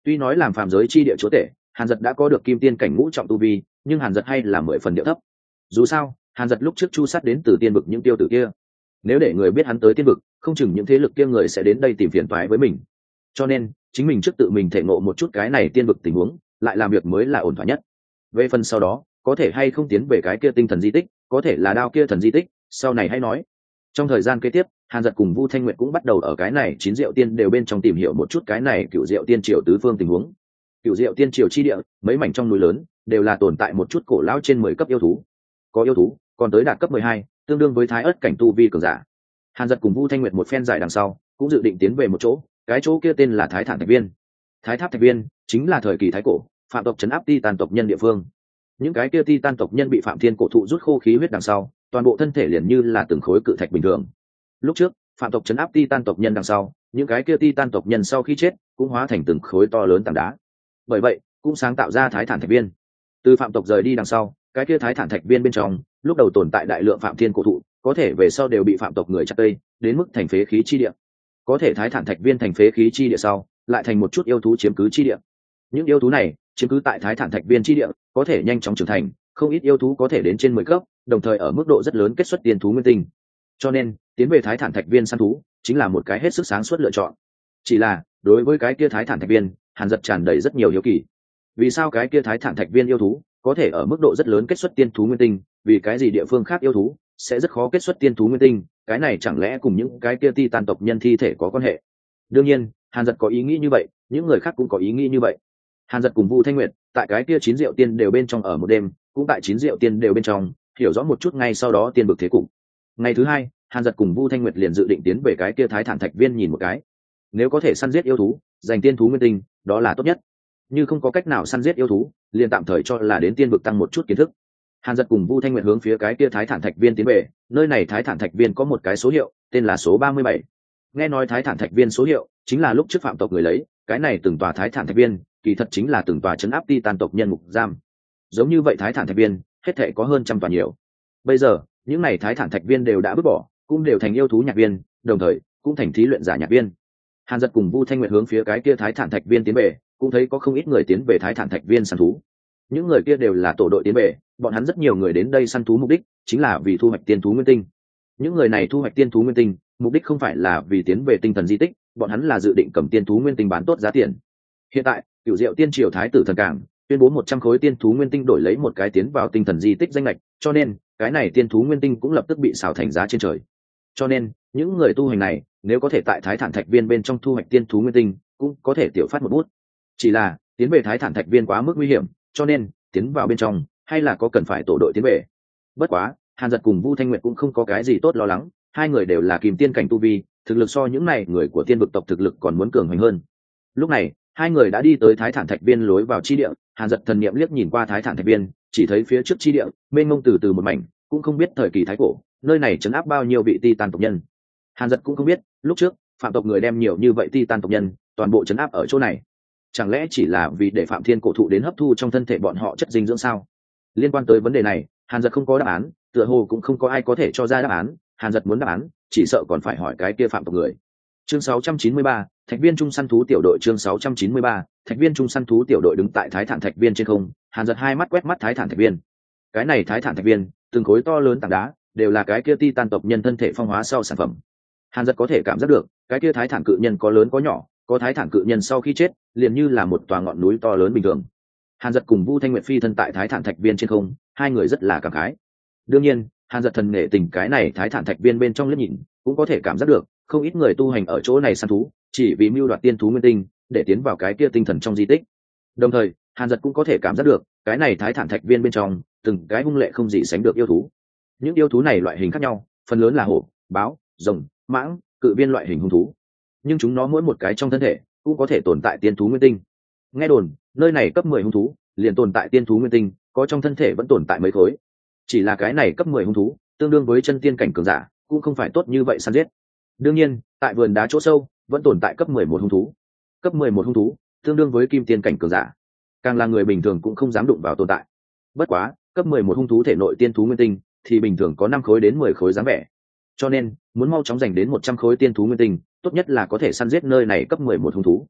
Tuy nói làm phàm giới chi địa chúa tể, Hàn Dật đã có được kim tiên cảnh ngũ trọng tu vi, nhưng Hàn Dật hay là 10 phần điệu thấp. Dù sao, Hàn Dật lúc trước chu sát đến từ tiên vực những tiêu tử kia, nếu để người biết hắn tới tiên vực, không chừng những thế lực kia người sẽ đến đây tìm phiền toái với mình. Cho nên, chính mình trước tự mình thể ngộ một chút cái này tiên vực tình huống, lại làm việc mới là ổn thỏa nhất. Về phần sau đó, có thể hay không tiến về cái kia tinh thần di tích, có thể là đao kia thần di tích, sau này hãy nói. Trong thời gian kế tiếp, Hàn Dật cùng Vu Thanh Nguyệt cũng bắt đầu ở cái này 9 diệu tiên đều bên trong tìm hiểu một chút cái này cựu diệu tiên triều tứ phương tình huống. Cựu diệu tiên triều chi địa, mấy mảnh trong núi lớn đều là tồn tại một chút cổ lão trên 10 cấp yêu thú. Có yêu thú còn tới đạt cấp 12, tương đương với thái ớt cảnh tu vi cường giả. Hàn Dật cùng Vu Thanh Nguyệt một phen giải đằng sau, cũng dự định tiến về một chỗ, cái chỗ kia tên là Thái Thản Thạch Viên. Thái Tháp Thạch Viên chính là thời kỳ thái cổ, phạm tộc trấn áp Titan tộc nhân địa phương. Những cái kia Titan tộc nhân bị Phạm Thiên cổ thụ rút khô khí huyết đằng sau, toàn bộ thân thể liền như là từng khối cự thạch bình thường. Lúc trước, phạm tộc trấn áp Titan tộc nhân đằng sau, những cái kia Titan tộc nhân sau khi chết, cũng hóa thành từng khối to lớn tảng đá. Bởi vậy, cũng sáng tạo ra Thái Thản Thạch Viên. Từ phạm tộc rời đi đằng sau, cái kia Thái Thản Thạch Viên bên trong, lúc đầu tồn tại đại lượng Phạm Thiên cổ thụ, có thể về sau đều bị phạm tộc người chặt cây, đến mức thành phế khí chi địa. Có thể Thái Thản Thạch Viên thành phế khí chi địa sau, lại thành một chút yêu thú chiếm cứ chi địa. Những yêu thú này chiếm cứ tại Thái Thản Thạch Viên chi địa, có thể nhanh chóng trưởng thành, không ít yêu thú có thể đến trên 10 cấp, đồng thời ở mức độ rất lớn kết xuất tiên thú nguyên tinh. Cho nên, tiến về Thái Thản Thạch Viên săn thú chính là một cái hết sức sáng suốt lựa chọn. Chỉ là, đối với cái kia Thái Thản Thạch Viên, Hàn Dật tràn đầy rất nhiều hiếu kỳ. Vì sao cái kia Thái Thản Thạch Viên yêu thú có thể ở mức độ rất lớn kết xuất tiên thú nguyên tinh, vì cái gì địa phương khác yêu thú sẽ rất khó kết xuất tiên thú nguyên tinh, cái này chẳng lẽ cùng những cái kia Titan tộc nhân thi thể có quan hệ? Đương nhiên, Hàn Dật có ý nghĩ như vậy, những người khác cũng có ý nghĩ như vậy. Hàn Dật cùng Vu Thanh Nguyệt tại cái kia 9 diệu tiên đều bên trong ở một đêm, cũng tại 9 diệu tiên đều bên trong hiểu rõ một chút, ngay sau đó tiên vực thế cục. Ngày thứ hai, Hàn Dật cùng Vu Thanh Nguyệt liền dự định tiến về cái kia Thái Thản Thạch Viên nhìn một cái. Nếu có thể săn giết yêu thú, giành tiên thú nguyên tinh, đó là tốt nhất. Như không có cách nào săn giết yêu thú, liền tạm thời cho là đến tiên vực tăng một chút kiến thức. Hàn Dật cùng Vu Thanh Nguyệt hướng phía cái kia Thái Thản Thạch Viên tiến về, nơi này Thái Thản Thạch Viên có một cái số hiệu, tên là số 37. Nghe nói Thái Thản Thạch Viên số hiệu chính là lúc trước phạm tộc người lấy, cái này từng tòa Thái Thản Thạch Viên, kỳ thật chính là từng tòa trấn áp Titan tộc nhân ngục giam. Giống như vậy Thái Thản Thạch Viên, hết thảy có hơn trăm tòa nhiều. Bây giờ, những này Thái Thản Thạch Viên đều đã vứt bỏ, cũng đều thành yêu thú nhạc viên, đồng thời cũng thành thí luyện giả nhạc viên. Hàn Dật cùng Vu Thanh Nguyệt hướng phía cái kia Thái Thản Thạch Viên tiến về, cũng thấy có không ít người tiến về Thái Thản Thạch Viên săn thú. Những người kia đều là tổ đội tiến về, bọn hắn rất nhiều người đến đây săn thú mục đích chính là vì thu hoạch tiên thú nguyên tinh. Những người này thu hoạch tiên thú nguyên tinh, mục đích không phải là vì tiến về tinh thần di tích, bọn hắn là dự định cầm tiên thú nguyên tinh bán tốt giá tiền. Hiện tại, Cửu Diệu Tiên Triều Thái tử Thần Cảng tuyên bố 100 khối tiên thú nguyên tinh đổi lấy một cái tiến vào tinh thần di tích danh lệch, cho nên cái này tiên thú nguyên tinh cũng lập tức bị xào thành giá trên trời. Cho nên, những người tu hành này, nếu có thể tại Thái Thản Thạch Viên bên trong thu hoạch tiên thú nguyên tinh, cũng có thể tiểu phát một bút. Chỉ là, tiến về Thái Thản Thạch Viên quá mức nguy hiểm, cho nên tiến vào bên trong hay là có cần phải tổ đội tiến về. Bất quá, Hàn Dật cùng Vu Thanh Nguyệt cũng không có cái gì tốt lo lắng, hai người đều là kim tiên cảnh tu vi, thực lực so những này người của tiên vực tộc thực lực còn muốn cường hoành hơn. Lúc này, hai người đã đi tới Thái Thản Thạch Viên lối vào chi địa. Hàn Dật thần niệm liếc nhìn qua Thái Thản Thạch Viên, chỉ thấy phía trước chi địa mênh mông từ từ một mảnh, cũng không biết thời kỳ thái cổ nơi này trấn áp bao nhiêu vị Titan tộc nhân. Hàn Dật cũng không biết lúc trước phạm tộc người đem nhiều như vậy Titan tộc nhân toàn bộ trấn áp ở chỗ này, chẳng lẽ chỉ là vì để Phạm Thiên cổ thụ đến hấp thu trong thân thể bọn họ chất dinh dưỡng sao? Liên quan tới vấn đề này, Hàn Dật không có đáp án, tựa hồ cũng không có ai có thể cho ra đáp án. Hàn Dật muốn đáp án, chỉ sợ còn phải hỏi cái kia phạm tộc người. Chương 693, Thạch Viên Trung săn thú tiểu đội. Chương 693, Thạch Viên Trung săn thú tiểu đội đứng tại Thái Thản Thạch Viên trên không. Hàn Dật hai mắt quét mắt Thái Thản Thạch Viên. Cái này Thái Thản Thạch Viên, từng khối to lớn tảng đá, đều là cái kia Titan tộc nhân thân thể phong hóa sau sản phẩm. Hàn Dật có thể cảm giác được, cái kia Thái Thản cự nhân có lớn có nhỏ, có Thái Thản cự nhân sau khi chết, liền như là một tòa ngọn núi to lớn bình thường. Hàn Dật cùng Vu Thanh Nguyệt phi thân tại Thái Thản Thạch Viên trên không, hai người rất là cảm khái. Đương nhiên, Hàn Dật thần nghệ tình cái này Thái Thản Thạch Viên bên trong liếc nhìn, cũng có thể cảm giác được, không ít người tu hành ở chỗ này săn thú, chỉ vì mưu đoạt tiên thú nguyên tinh, để tiến vào cái kia tinh thần trong di tích. Đồng thời, Hàn Dật cũng có thể cảm giác được, cái này Thái Thản Thạch Viên bên trong, từng cái hung lệ không gì sánh được yêu thú. Những yêu thú này loại hình khác nhau, phần lớn là hổ, báo, rồng, mãng, cự viên loại hình hung thú. Nhưng chúng nó mỗi một cái trong thân thể cũng có thể tồn tại tiên thú nguyên tinh. Nghe đồn, nơi này cấp 10 hung thú, liền tồn tại tiên thú nguyên tinh, có trong thân thể vẫn tồn tại mấy khối. Chỉ là cái này cấp 10 hung thú, tương đương với chân tiên cảnh cường giả, cũng không phải tốt như vậy săn giết. Đương nhiên, tại vườn đá chỗ sâu, vẫn tồn tại cấp 11 hung thú. Cấp 11 hung thú, tương đương với kim tiên cảnh cường giả. Càng là người bình thường cũng không dám đụng vào tồn tại. Bất quá, cấp 11 hung thú thể nội tiên thú nguyên tinh, thì bình thường có 5 khối đến 10 khối dáng vẻ. Cho nên, muốn mau chóng giành đến 100 khối tiên thú nguyên tinh, tốt nhất là có thể săn giết nơi này cấp 11 hung thú.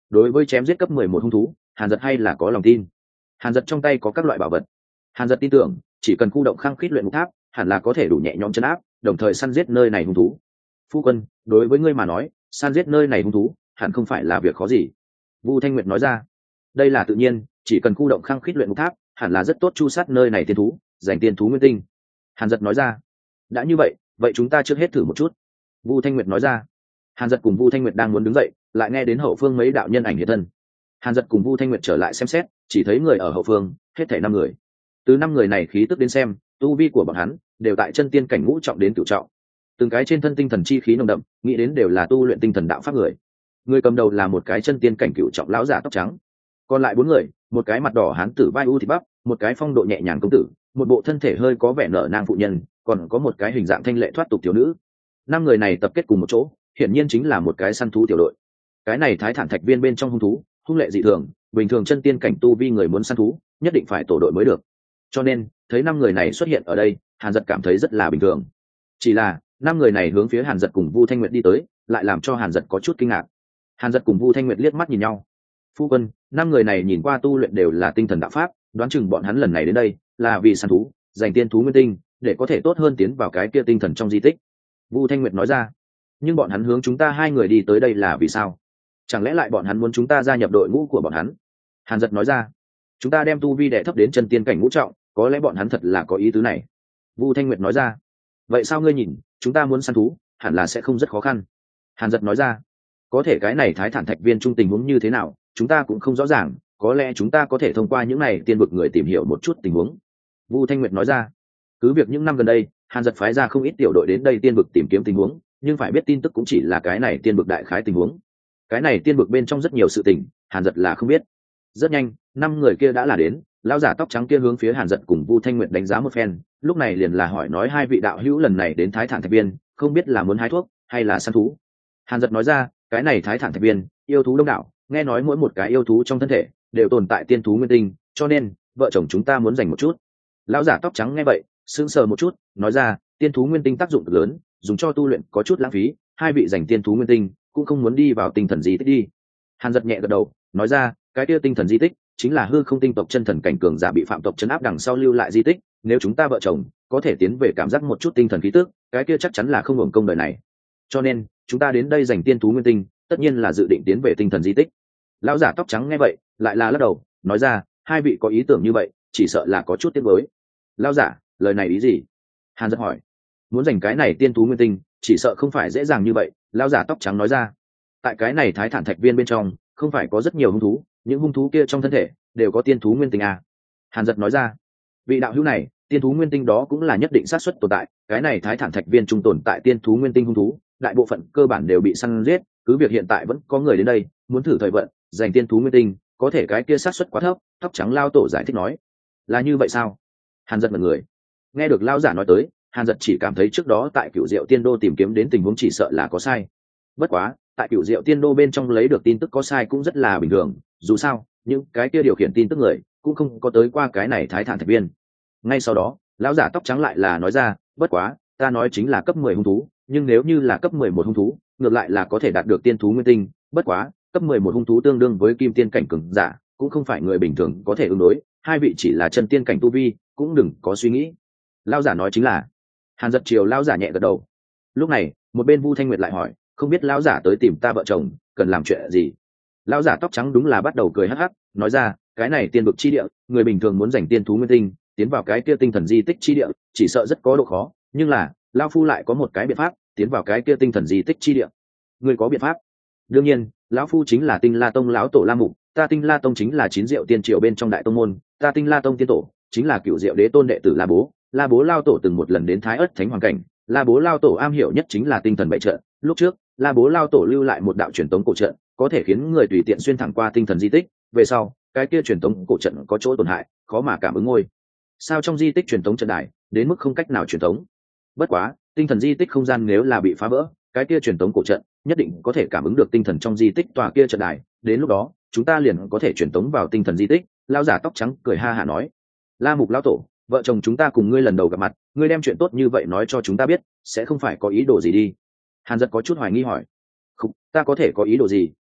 đối với chém giết cấp 11 hung thú, Hàn Dật hay là có lòng tin. Hàn Dật trong tay có các loại bảo vật. Hàn Dật tin tưởng, chỉ cần khu động khăng khít luyện ngục tháp, hẳn là có thể đủ nhẹ nhõm trấn áp, đồng thời săn giết nơi này hung thú. Phu quân, đối với ngươi mà nói, săn giết nơi này hung thú, hẳn không phải là việc khó gì. Vu Thanh Nguyệt nói ra. Đây là tự nhiên, chỉ cần khu động khăng khít luyện ngục tháp, hẳn là rất tốt chu sát nơi này tiên thú, giành tiên thú nguyên tinh. Hàn Dật nói ra. Đã như vậy, vậy chúng ta trước hết thử một chút. Vu Thanh Nguyệt nói ra. Hàn Dật cùng Vu Thanh Nguyệt đang muốn đứng dậy, lại nghe đến hậu phương mấy đạo nhân ảnh hiện thân. Hàn Dật cùng Vu Thanh Nguyệt trở lại xem xét, chỉ thấy người ở hậu phương, hết thảy 5 người. Từ 5 người này khí tức đến xem, tu vi của bọn hắn đều tại chân tiên cảnh ngũ trọng đến cửu trọng. Từng cái trên thân tinh thần chi khí nồng đậm, nghĩ đến đều là tu luyện tinh thần đạo pháp người. Người cầm đầu là một cái chân tiên cảnh cửu trọng lão giả tóc trắng. Còn lại 4 người, một cái mặt đỏ hán tử vai u thịt bắp, một cái phong độ nhẹ nhàng công tử, một bộ thân thể hơi có vẻ nở nang phụ nhân, còn có một cái hình dạng thanh lệ thoát tục thiếu nữ. 5 người này tập kết cùng một chỗ, hiển nhiên chính là một cái săn thú tiểu đội. Cái này Thái Thản Thạch Viên bên trong hung thú, hung lệ dị thường, bình thường chân tiên cảnh tu vi người muốn săn thú, nhất định phải tổ đội mới được. Cho nên, thấy 5 người này xuất hiện ở đây, Hàn Dật cảm thấy rất là bình thường. Chỉ là, 5 người này hướng phía Hàn Dật cùng Vu Thanh Nguyệt đi tới, lại làm cho Hàn Dật có chút kinh ngạc. Hàn Dật cùng Vu Thanh Nguyệt liếc mắt nhìn nhau. Phu quân, 5 người này nhìn qua tu luyện đều là tinh thần đạo pháp, đoán chừng bọn hắn lần này đến đây là vì săn thú, giành tiên thú nguyên tinh, để có thể tốt hơn tiến vào cái kia tinh thần trong di tích. Vu Thanh Nguyệt nói ra. Nhưng bọn hắn hướng chúng ta 2 người đi tới đây là vì sao? Chẳng lẽ lại bọn hắn muốn chúng ta gia nhập đội ngũ của bọn hắn? Hàn Dật nói ra. Chúng ta đem tu vi đệ thấp đến chân tiên cảnh ngũ trọng, có lẽ bọn hắn thật là có ý tứ này. Vu Thanh Nguyệt nói ra. Vậy sao ngươi nhìn, chúng ta muốn săn thú, hẳn là sẽ không rất khó khăn. Hàn Dật nói ra. Có thể cái này Thái Thản Thạch Viên trung tình huống như thế nào, chúng ta cũng không rõ ràng, có lẽ chúng ta có thể thông qua những này tiên vực người tìm hiểu một chút tình huống. Vu Thanh Nguyệt nói ra. Cứ việc những năm gần đây, Hàn Dật phái ra không ít tiểu đội đến đây tiên vực tìm kiếm tình huống, nhưng phải biết tin tức cũng chỉ là cái này tiên vực đại khái tình huống. Cái này tiên vực bên trong rất nhiều sự tình, Hàn Dật là không biết. Rất nhanh, 5 người kia đã là đến, lão giả tóc trắng kia hướng phía Hàn Dật cùng Vu Thanh Nguyệt đánh giá một phen, lúc này liền là hỏi nói 2 vị đạo hữu lần này đến Thái Thản Thạch Viên, không biết là muốn hái thuốc hay là săn thú. Hàn Dật nói ra, cái này Thái Thản Thạch Viên, yêu thú đông đảo, nghe nói mỗi một cái yêu thú trong thân thể đều tồn tại tiên thú nguyên tinh, cho nên vợ chồng chúng ta muốn dành một chút. Lão giả tóc trắng nghe vậy, sững sờ một chút, nói ra, tiên thú nguyên tinh tác dụng cực lớn, dùng cho tu luyện có chút lãng phí, 2 vị dành tiên thú nguyên tinh cũng không muốn đi vào tinh thần di tích đi. Hàn Dật nhẹ gật đầu, nói ra, cái kia tinh thần di tích chính là hư không tinh tộc chân thần cảnh cường giả bị phạm tộc trấn áp đằng sau lưu lại di tích, nếu chúng ta vợ chồng có thể tiến về cảm giác một chút tinh thần khí tức, cái kia chắc chắn là không hưởng công đời này. Cho nên, chúng ta đến đây dành tiên thú nguyên tinh, tất nhiên là dự định tiến về tinh thần di tích. Lão giả tóc trắng nghe vậy, lại là lắc đầu, nói ra, 2 vị có ý tưởng như vậy, chỉ sợ là có chút tiếc nuối. Lão giả, lời này ý gì? Hàn Dật hỏi. Muốn giành cái này tiên thú nguyên tinh, chỉ sợ không phải dễ dàng như vậy. Lão giả tóc trắng nói ra. Tại cái này Thái Thản Thạch Viên bên trong, không phải có rất nhiều hung thú, những hung thú kia trong thân thể đều có tiên thú nguyên tinh à? Hàn Dật nói ra. Vị đạo hữu này, tiên thú nguyên tinh đó cũng là nhất định xác suất tồn tại. Cái này Thái Thản Thạch Viên trung tồn tại tiên thú nguyên tinh hung thú, đại bộ phận cơ bản đều bị săn giết. Cứ việc hiện tại vẫn có người đến đây muốn thử thời vận, giành tiên thú nguyên tinh, có thể cái kia xác suất quá thấp. Tóc trắng lao tổ giải thích nói. Là như vậy sao? Hàn Dật mật người. Nghe được lao giả nói tới, Hàn Dật chỉ cảm thấy trước đó tại Cửu Diệu Tiên Đô tìm kiếm đến tình huống chỉ sợ là có sai. Bất quá, tại Cửu Diệu Tiên Đô bên trong lấy được tin tức có sai cũng rất là bình thường, dù sao, những cái kia điều khiển tin tức người cũng không có tới qua cái này Thái Thản Thạch Viên. Ngay sau đó, lão giả tóc trắng lại là nói ra, bất quá, ta nói chính là cấp 10 hung thú, nhưng nếu như là cấp 11 hung thú, ngược lại là có thể đạt được tiên thú nguyên tinh, bất quá, cấp 11 hung thú tương đương với kim tiên cảnh cường giả, cũng không phải người bình thường có thể ứng đối, 2 vị chỉ là chân tiên cảnh tu vi, cũng đừng có suy nghĩ. Lão giả nói chính là. Hàn Dật chiều lão giả nhẹ gật đầu. Lúc này, một bên Vu Thanh Nguyệt lại hỏi, không biết lão giả tới tìm ta vợ chồng cần làm chuyện gì? Lão giả tóc trắng đúng là bắt đầu cười hắc hắc, nói ra, cái này tiên vực chi địa, người bình thường muốn giành tiên thú nguyên tinh, tiến vào cái kia tinh thần di tích chi địa, chỉ sợ rất có độ khó, nhưng là, lão phu lại có một cái biện pháp, tiến vào cái kia tinh thần di tích chi địa. Người có biện pháp? Đương nhiên, lão phu chính là Tinh La Tông lão tổ La Mục, ta Tinh La Tông chính là 9 diệu tiên triều bên trong đại tông môn, ta Tinh La Tông tiên tổ chính là Cửu Diệu Đế tôn đệ tử La Bố. La Bố lao tổ từng một lần đến Thái Ức Thánh Hoàng cảnh, La Bố lao tổ am hiểu nhất chính là tinh thần bảy trận, lúc trước, La Bố lao tổ lưu lại một đạo truyền tống cổ trận, có thể khiến người tùy tiện xuyên thẳng qua tinh thần di tích, về sau, cái kia truyền tống cổ trận có chỗ tổn hại, khó mà cảm ứng ngôi sao trong di tích truyền tống trận đài, đến mức không cách nào truyền tống. Bất quá, tinh thần di tích không gian nếu là bị phá vỡ, cái kia truyền tống cổ trận nhất định có thể cảm ứng được tinh thần trong di tích tòa kia trận đài, đến lúc đó, chúng ta liền có thể truyền tống vào tinh thần di tích. Lão giả tóc trắng cười ha hả nói, La Mục lão tổ, vợ chồng chúng ta cùng ngươi lần đầu gặp mặt, ngươi đem chuyện tốt như vậy nói cho chúng ta biết, sẽ không phải có ý đồ gì đi? Hàn Dật có chút hoài nghi hỏi. Không, ta có thể có ý đồ gì?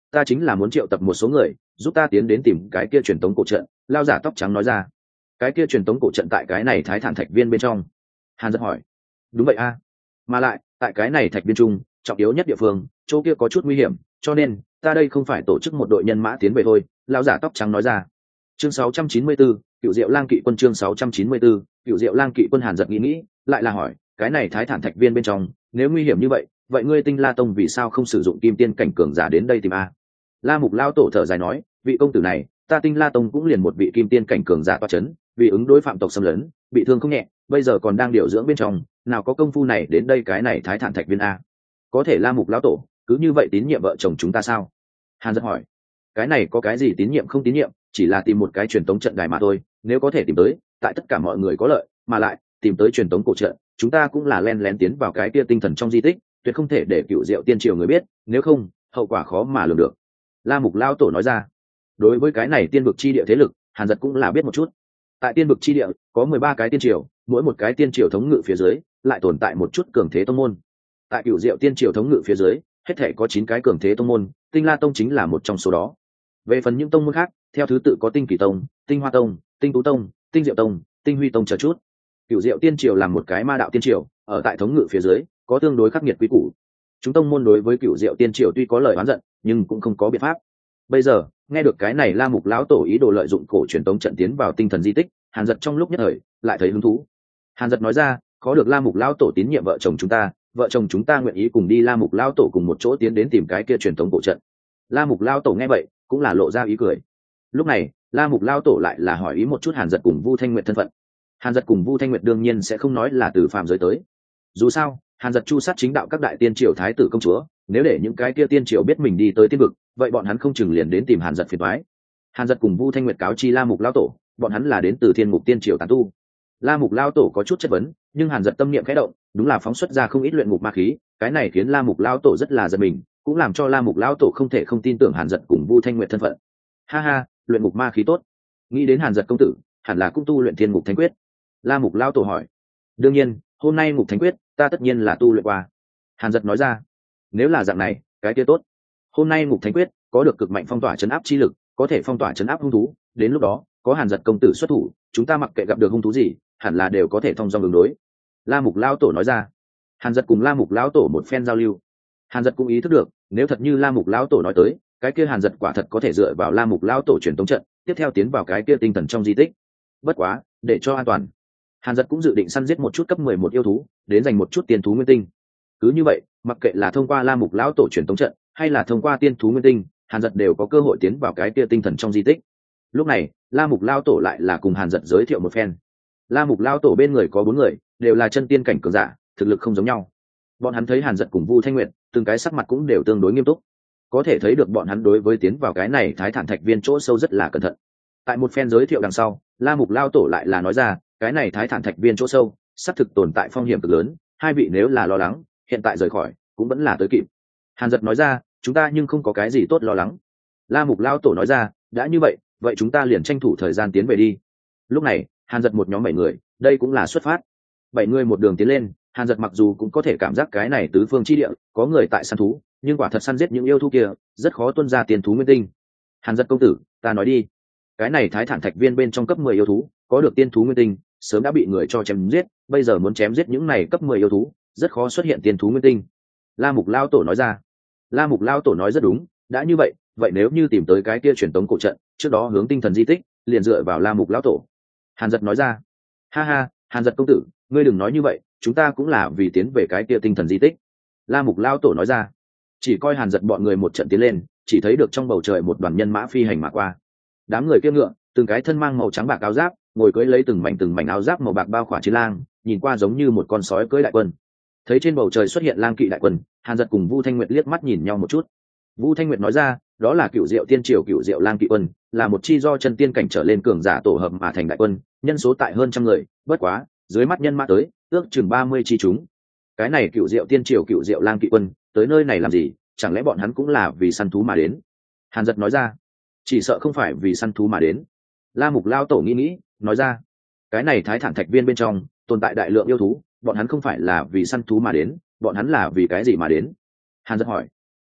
ta chính là muốn triệu tập một số người giúp ta tiến đến tìm cái kia truyền tống cổ trận. Lao giả tóc trắng nói ra. Cái kia truyền tống cổ trận tại cái này thái thản thạch viên bên trong? Hàn giật hỏi. Đúng vậy a. Mà lại tại cái này thạch viên trung trọng yếu nhất địa phương, chỗ kia có chút nguy hiểm, cho nên ta đây không phải tổ chức một đội nhân mã tiến về thôi. Lao giả tóc trắng nói ra. Chương 694, Cựu Diệu Lang Kỵ Quân. Chương 694, Cựu Diệu Lang Kỵ Quân. Hàn giật nghĩ, lại là hỏi, cái này thái thản thạch viên bên trong nếu nguy hiểm như vậy, vậy ngươi Tinh La Tông vì sao không sử dụng kim tiên cảnh cường giả đến đây tìm a? La Mục Lao tổ thở dài nói, vị công tử này, ta Tinh La Tông cũng liền một vị kim tiên cảnh cường giả toa chấn, vì ứng đối phạm tộc xâm lấn, bị thương không nhẹ, bây giờ còn đang điều dưỡng bên trong, nào có công phu này đến đây cái này thái thản thạch viên a? Có thể La Mục Lão tổ cứ như vậy tín nhiệm vợ chồng chúng ta sao? Hàn giật hỏi. Cái này có cái gì tín nhiệm không tín nhiệm, chỉ là tìm một cái truyền tống trận đài mà thôi, nếu có thể tìm tới, tại tất cả mọi người có lợi, mà lại tìm tới truyền tống cổ trận, chúng ta cũng là len lén tiến vào cái kia tinh thần trong di tích, tuyệt không thể để Cựu Diệu tiên triều người biết, nếu không hậu quả khó mà lường được. La Mục Lao tổ nói ra. Đối với cái này tiên vực chi địa thế lực, Hàn giật cũng là biết một chút. Tại tiên vực chi địa có 13 cái tiên triều, mỗi một cái tiên triều thống ngự phía dưới lại tồn tại một chút cường thế tông môn. Tại Cựu Diệu tiên triều thống ngự phía dưới hết thể có 9 cái cường thế tông môn, Tinh La Tông chính là một trong số đó. Về phần những tông môn khác, theo thứ tự có Tinh Kỳ Tông, Tinh Hoa Tông, Tinh Tú Tông, Tinh Diệu Tông, Tinh Huy Tông chờ chút. Cựu Diệu tiên triều là một cái ma đạo tiên triều, ở tại thống ngự phía dưới có tương đối khắc nghiệt quy củ. Chúng tông môn đối với Cựu Diệu tiên triều tuy có lời oán giận, nhưng cũng không có biện pháp. Bây giờ nghe được cái này La Mục Lão tổ ý đồ lợi dụng cổ truyền tống trận tiến vào tinh thần di tích, Hàn giật trong lúc nhất thời lại thấy hứng thú. Hàn giật nói ra, có được La Mục Lão tổ tín nhiệm vợ chồng chúng ta nguyện ý cùng đi La Mục Lão tổ cùng một chỗ tiến đến tìm cái kia truyền tống cổ trận. La Mục Lão tổ nghe vậy cũng là lộ ra ý cười. Lúc này La Mục Lão tổ lại là hỏi ý một chút Hàn giật cùng Vu Thanh Nguyệt thân phận. Hàn giật cùng Vu Thanh Nguyệt đương nhiên sẽ không nói là từ phàm giới tới. Dù sao Hàn giật chu sát chính đạo các đại tiên triều thái tử công chúa, nếu để những cái kia tiên triều biết mình đi tới tiên vực, vậy bọn hắn không chừng liền đến tìm Hàn giật phiền toái. Hàn giật cùng Vu Thanh Nguyệt cáo chi La Mục Lão tổ, bọn hắn là đến từ Thiên Ngục tiên triều tán tu. La Mục Lão tổ có chút chất vấn, nhưng Hàn giật tâm niệm khẽ động, đúng là phóng xuất ra không ít luyện ngục ma khí, cái này khiến La Mục Lão tổ rất là giật mình, cũng làm cho La Mục Lão tổ không thể không tin tưởng Hàn giật cùng Vu Thanh Nguyệt thân phận. Ha ha, luyện ngục ma khí tốt. Nghĩ đến Hàn giật công tử, hẳn là cũng tu luyện Thiên Ngục Thánh Quyết. La Mục Lão tổ hỏi. Đương nhiên, hôm nay Ngục Thánh Quyết ta tất nhiên là tu luyện qua. Hàn giật nói ra. Nếu là dạng này, cái kia tốt. Hôm nay Ngục Thánh Quyết có được cực mạnh phong tỏa chấn áp chi lực, có thể phong tỏa chấn áp hung thú, đến lúc đó có Hàn giật công tử xuất thủ, chúng ta mặc kệ gặp được hung thú gì, hẳn là đều có thể thông dong ứng đối. La Mục Lão tổ nói ra. Hàn giật cùng La Mục Lão tổ một phen giao lưu. Hàn giật cũng ý thức được, nếu thật như La Mục Lão tổ nói tới, cái kia Hàn giật quả thật có thể dựa vào La Mục Lão tổ truyền tống trận, tiếp theo tiến vào cái kia tinh thần trong di tích. Bất quá, để cho an toàn, Hàn giật cũng dự định săn giết một chút cấp 11 yêu thú, đến giành một chút tiên thú nguyên tinh. Cứ như vậy, mặc kệ là thông qua La Mục Lão tổ truyền tống trận, hay là thông qua tiên thú nguyên tinh, Hàn giật đều có cơ hội tiến vào cái kia tinh thần trong di tích. Lúc này La Mục Lão tổ lại là cùng Hàn giật giới thiệu một phen. La Mục Lão tổ bên người có 4 người, đều là chân tiên cảnh cường giả, thực lực không giống nhau. Bọn hắn thấy Hàn giật cùng Vu Thanh Nguyệt, từng cái sắc mặt cũng đều tương đối nghiêm túc, có thể thấy được bọn hắn đối với tiến vào cái này thái thản thạch viên chỗ sâu rất là cẩn thận. Tại một phen giới thiệu đằng sau, La Mục Lão tổ lại là nói ra, cái này thái thản thạch viên chỗ sâu xác thực tồn tại phong hiểm cực lớn, hai vị nếu là lo lắng, hiện tại rời khỏi cũng vẫn là tới kịp. Hàn giật nói ra, chúng ta nhưng không có cái gì tốt lo lắng. La Mục Lão tổ nói ra, đã như vậy, vậy chúng ta liền tranh thủ thời gian tiến về đi. Lúc này Hàn giật một nhóm 7 người, đây cũng là xuất phát. 7 người một đường tiến lên, Hàn giật mặc dù cũng có thể cảm giác cái này tứ phương chi địa có người tại săn thú, nhưng quả thật săn giết những yêu thú kia rất khó tuân ra tiền thú nguyên tinh. Hàn giật công tử, ta nói đi, cái này thái thản thạch viên bên trong cấp 10 yêu thú có được tiên thú nguyên tinh, sớm đã bị người cho chém giết, bây giờ muốn chém giết những này cấp 10 yêu thú rất khó xuất hiện tiên thú nguyên tinh. La Mục Lão tổ nói ra. La Mục Lão tổ nói rất đúng, đã như vậy, vậy nếu như tìm tới cái kia truyền tống cổ trận, trước đó hướng tinh thần di tích, liền dựa vào La Mục Lão tổ. Hàn giật nói ra. Ha ha, Hàn giật công tử, ngươi đừng nói như vậy, chúng ta cũng là vì tiến về cái kia tinh thần di tích. La Mục Lão tổ nói ra. Chỉ coi Hàn giật bọn người một trận tiến lên, chỉ thấy được trong bầu trời một đoàn nhân mã phi hành mà qua. Đám người kia ngựa, từng cái thân mang màu trắng bạc áo giáp, ngồi cưỡi lấy từng mảnh áo giáp màu bạc bao khỏa chiến lang, nhìn qua giống như một con sói cưỡi đại quân. Thấy trên bầu trời xuất hiện lang kỵ đại quân, Hàn giật cùng Vu Thanh Nguyệt liếc mắt nhìn nhau một chút. Vu Thanh Nguyệt nói ra, đó là Cựu Diệu tiên triều Cựu Diệu lang kỵ quân, là một chi do chân tiên cảnh trở lên cường giả tổ hợp mà thành đại quân, nhân số tại hơn trăm người, bất quá dưới mắt nhân mã tới ước chừng 30 chi chúng. Cái này Cựu Diệu tiên triều Cựu Diệu lang kỵ quân tới nơi này làm gì, chẳng lẽ bọn hắn cũng là vì săn thú mà đến? Hàn giật nói ra. Chỉ sợ không phải vì săn thú mà đến. La Mục Lão tổ nghĩ nói ra, cái này thái thản thạch viên bên trong tồn tại đại lượng yêu thú, bọn hắn không phải là vì săn thú mà đến, bọn hắn là vì cái gì mà đến? Hàn giật hỏi.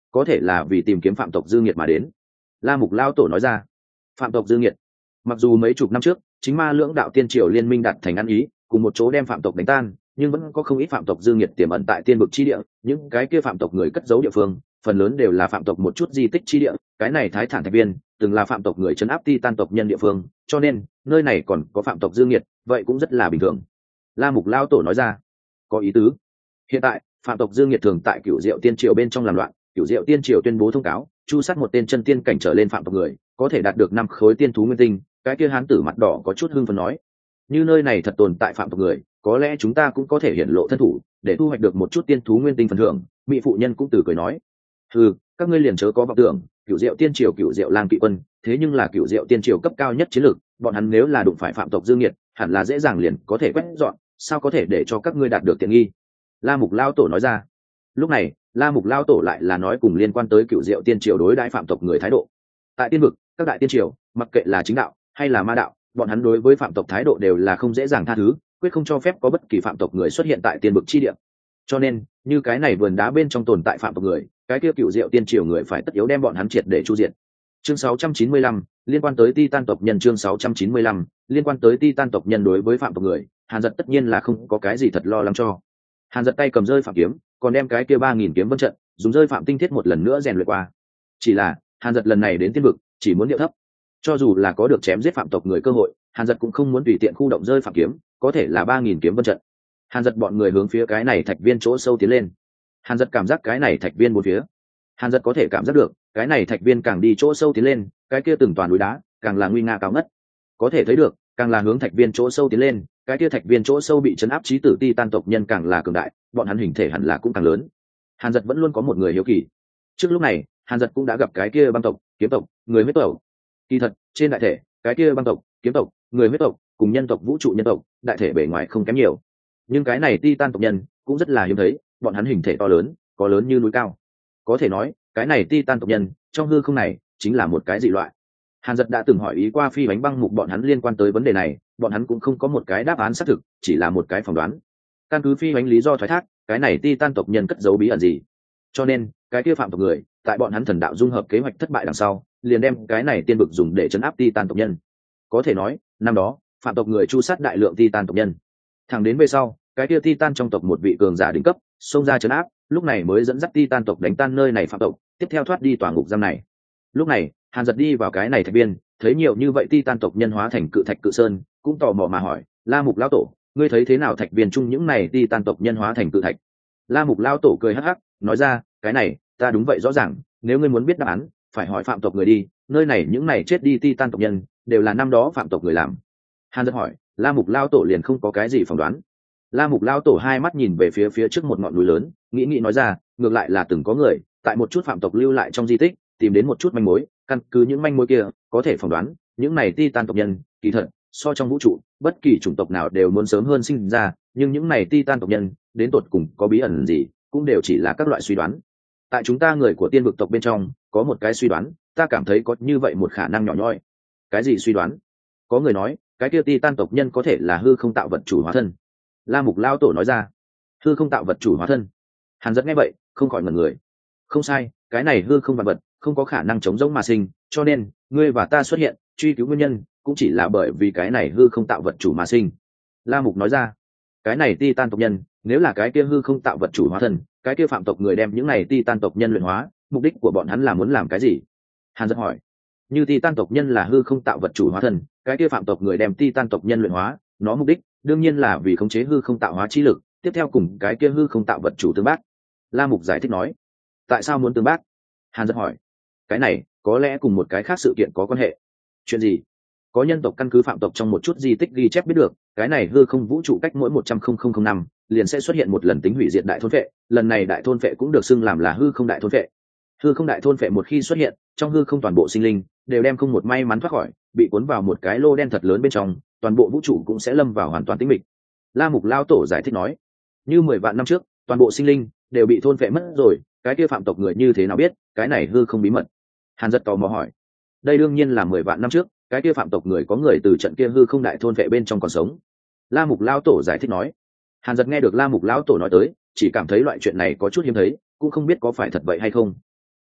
có thể là vì tìm kiếm phạm tộc dư nghiệt mà đến. La Mục Lao Tổ nói ra. Phạm tộc dư nghiệt? Mặc dù mấy chục năm trước chính ma lưỡng đạo tiên triều liên minh đạt thành ăn ý, cùng một chỗ đem phạm tộc đánh tan, nhưng vẫn có không ít phạm tộc dư nghiệt tiềm ẩn tại tiên vực chi địa. Những cái kia phạm tộc người cất giấu địa phương, phần lớn đều là phạm tộc một chút di tích chi địa. Cái này Thái Thản Thạch Viên từng là phạm tộc người trấn áp Titan tộc nhân địa phương, cho nên nơi này còn có phạm tộc dư nghiệt, vậy cũng rất là bình thường. La Mục Lao Tổ nói ra. Có ý tứ. Hiện tại phạm tộc dư nghiệt thường tại Cửu Diệu Tiên Triều bên trong làm loạn. Cửu Diệu Tiên Triều tuyên bố thông cáo, chu sát một tên chân tiên cảnh trở lên phạm tộc người, có thể đạt được 5 khối tiên thú nguyên tinh. Cái kia hán tử mặt đỏ có chút hưng phấn nói, như nơi này thật tồn tại phạm tộc người, có lẽ chúng ta cũng có thể hiển lộ thân thủ để thu hoạch được một chút tiên thú nguyên tinh phần thưởng. Mỹ phụ nhân cũng từ cười nói, các ngươi liền chớ có vọng tưởng. Cửu Diệu Tiên Triều Cửu Diệu Lang kỵ quân, thế nhưng là Cửu Diệu Tiên Triều cấp cao nhất chiến lược, bọn hắn nếu là đụng phải phạm tộc dư nghiệt, hẳn là dễ dàng liền có thể quét dọn, sao có thể để cho các ngươi đạt được tiện nghi. La Mục Lao Tổ nói ra. Lúc này La Mục Lao Tổ lại là nói cùng liên quan tới Cửu Diệu Tiên Triều đối đãi phạm tộc người thái độ. Tại tiên vực, các đại tiên triều, mặc kệ là chính đạo hay là ma đạo, bọn hắn đối với phạm tộc thái độ đều là không dễ dàng tha thứ, quyết không cho phép có bất kỳ phạm tộc người xuất hiện tại tiên vực chi địa. Cho nên như cái này vườn đá bên trong tồn tại phạm tộc người, cái kia Cửu Diệu Tiên Triều người phải tất yếu đem bọn hắn triệt để chu diệt. Chương 695, liên quan tới Titan tộc nhân. Chương 695, liên quan tới Titan tộc nhân. Đối với phạm tộc người, Hàn Dật tất nhiên là không có cái gì thật lo lắng cho. Hàn Dật tay cầm rơi phạm kiếm, còn đem cái kia 3000 kiếm vân trận dùng rơi phạm tinh thiết một lần nữa rèn luyện qua. Chỉ là Hàn Dật lần này đến tiên vực chỉ muốn điệu thấp, cho dù là có được chém giết phạm tộc người cơ hội, Hàn Dật cũng không muốn tùy tiện khu động rơi phạm kiếm, có thể là 3000 kiếm vân trận. Hàn Dật bọn người hướng phía cái này thạch viên chỗ sâu tiến lên. Hàn Dật cảm giác cái này thạch viên bốn phía, Hàn Dật có thể cảm giác được cái này thạch viên càng đi chỗ sâu tiến lên, cái kia từng toàn núi đá càng là nguy nga cao ngất. Có thể thấy được, càng là hướng thạch viên chỗ sâu tiến lên, cái kia thạch viên chỗ sâu bị chấn áp chí tử Titan tộc nhân càng là cường đại, bọn hắn hình thể hẳn là cũng càng lớn. Hàn Dật vẫn luôn có một người hiếu kỳ. Trước lúc này, Hàn Dật cũng đã gặp cái kia băng tộc, kiếm tộc, người huyết tộc. Kỳ thật, trên đại thể, cái kia băng tộc, kiếm tộc, người huyết tộc cùng nhân tộc vũ trụ nhân tộc, đại thể bề ngoài không kém nhiều. Nhưng cái này Titan tộc nhân cũng rất là hiếm thấy, bọn hắn hình thể to lớn, có lớn như núi cao. Có thể nói, cái này Titan tộc nhân, trong hư không này chính là một cái dị loại. Hàn Dật đã từng hỏi ý qua Phi Bánh Băng Mục bọn hắn liên quan tới vấn đề này, bọn hắn cũng không có một cái đáp án xác thực, chỉ là một cái phỏng đoán. Căn cứ Phi Bánh lý do thoái thác, cái này Titan tộc nhân cất giấu bí ẩn gì, cho nên cái kia phạm tộc người tại bọn hắn thần đạo dung hợp kế hoạch thất bại đằng sau, liền đem cái này tiên vực dùng để chấn áp Titan tộc nhân. Có thể nói, năm đó phạm tộc người chu sát đại lượng Titan tộc nhân. Thẳng đến về sau, cái kia Titan trong tộc một vị cường giả đỉnh cấp xông ra chấn áp, lúc này mới dẫn dắt Titan tộc đánh tan nơi này phạm tộc, tiếp theo thoát đi tòa ngục giam này. Lúc này, Hàn Dật đi vào cái này thạch viên, thấy nhiều như vậy Titan tộc nhân hóa thành cự thạch cự sơn, cũng tò mò mà hỏi, La Mục lão tổ, ngươi thấy thế nào thạch viên chung những này Titan tộc nhân hóa thành cự thạch? La Mục lão tổ cười hắc hắc, nói ra, cái này, ta đúng vậy rõ ràng, nếu ngươi muốn biết đáp án, phải hỏi phạm tộc người đi, nơi này những này chết đi Titan tộc nhân, đều là năm đó phạm tộc người làm. Hàn Dật hỏi, La Mục lão tổ liền không có cái gì phỏng đoán. La Mục lão tổ hai mắt nhìn về phía trước một ngọn núi lớn, nghĩ nói ra, ngược lại là từng có người tại một chút phạm tộc lưu lại trong di tích tìm đến một chút manh mối, căn cứ những manh mối kia có thể phỏng đoán những này Titan tộc nhân kỳ thật so trong vũ trụ bất kỳ chủng tộc nào đều muốn sớm hơn sinh ra, nhưng những này Titan tộc nhân đến tột cùng có bí ẩn gì cũng đều chỉ là các loại suy đoán. Tại chúng ta người của tiên vực tộc bên trong có một cái suy đoán, ta cảm thấy có như vậy một khả năng nhỏ nhoi. Cái gì suy đoán? Có người nói cái kia Titan tộc nhân có thể là hư không tạo vật chủ hóa thân. La Mục lão tổ nói ra. Hư không tạo vật chủ hóa thân? Hàn Dật nghe vậy không khỏi ngẩn người. Không sai, cái này hư không vạn vật không có khả năng chống rỗng mà sinh, cho nên ngươi và ta xuất hiện truy cứu nguyên nhân cũng chỉ là bởi vì cái này hư không tạo vật chủ mà sinh. La Mục nói ra. Cái này Titan tộc nhân nếu là cái kia hư không tạo vật chủ hóa thân, cái kia phạm tộc người đem những này Titan tộc nhân luyện hóa, mục đích của bọn hắn là muốn làm cái gì? Hàn Dật hỏi. Như Titan tộc nhân là hư không tạo vật chủ hóa thân, cái kia phạm tộc người đem Titan tộc nhân luyện hóa, nó mục đích đương nhiên là vì khống chế hư không tạo hóa chi lực, tiếp theo cùng cái kia hư không tạo vật chủ tương bác. La Mục giải thích nói. Tại sao muốn tương bác? Hàn Dật hỏi. Cái này có lẽ cùng một cái khác sự kiện có quan hệ. Chuyện gì? Có nhân tộc căn cứ phạm tộc trong một chút di tích ghi chép biết được, cái này hư không vũ trụ cách mỗi 100,000 năm liền sẽ xuất hiện một lần tính hủy diệt đại thôn phệ, lần này đại thôn phệ cũng được xưng làm là hư không đại thôn phệ. Hư không đại thôn phệ một khi xuất hiện, trong hư không toàn bộ sinh linh đều đem không một may mắn thoát khỏi, bị cuốn vào một cái lô đen thật lớn bên trong, toàn bộ vũ trụ cũng sẽ lâm vào hoàn toàn tĩnh mịch. La Mục lão tổ giải thích nói, như 10 vạn năm trước, toàn bộ sinh linh đều bị thôn phệ mất rồi, cái kia phạm tộc người như thế nào biết cái này hư không bí mật? Hàn Dật tò mò hỏi. Đây đương nhiên là 10 vạn năm trước, cái kia phạm tộc người có người từ trận kia hư không đại thôn phệ bên trong còn sống. La Mục lão tổ giải thích nói. Hàn Dật nghe được La Mục lão tổ nói tới, chỉ cảm thấy loại chuyện này có chút hiếm thấy, cũng không biết có phải thật vậy hay không.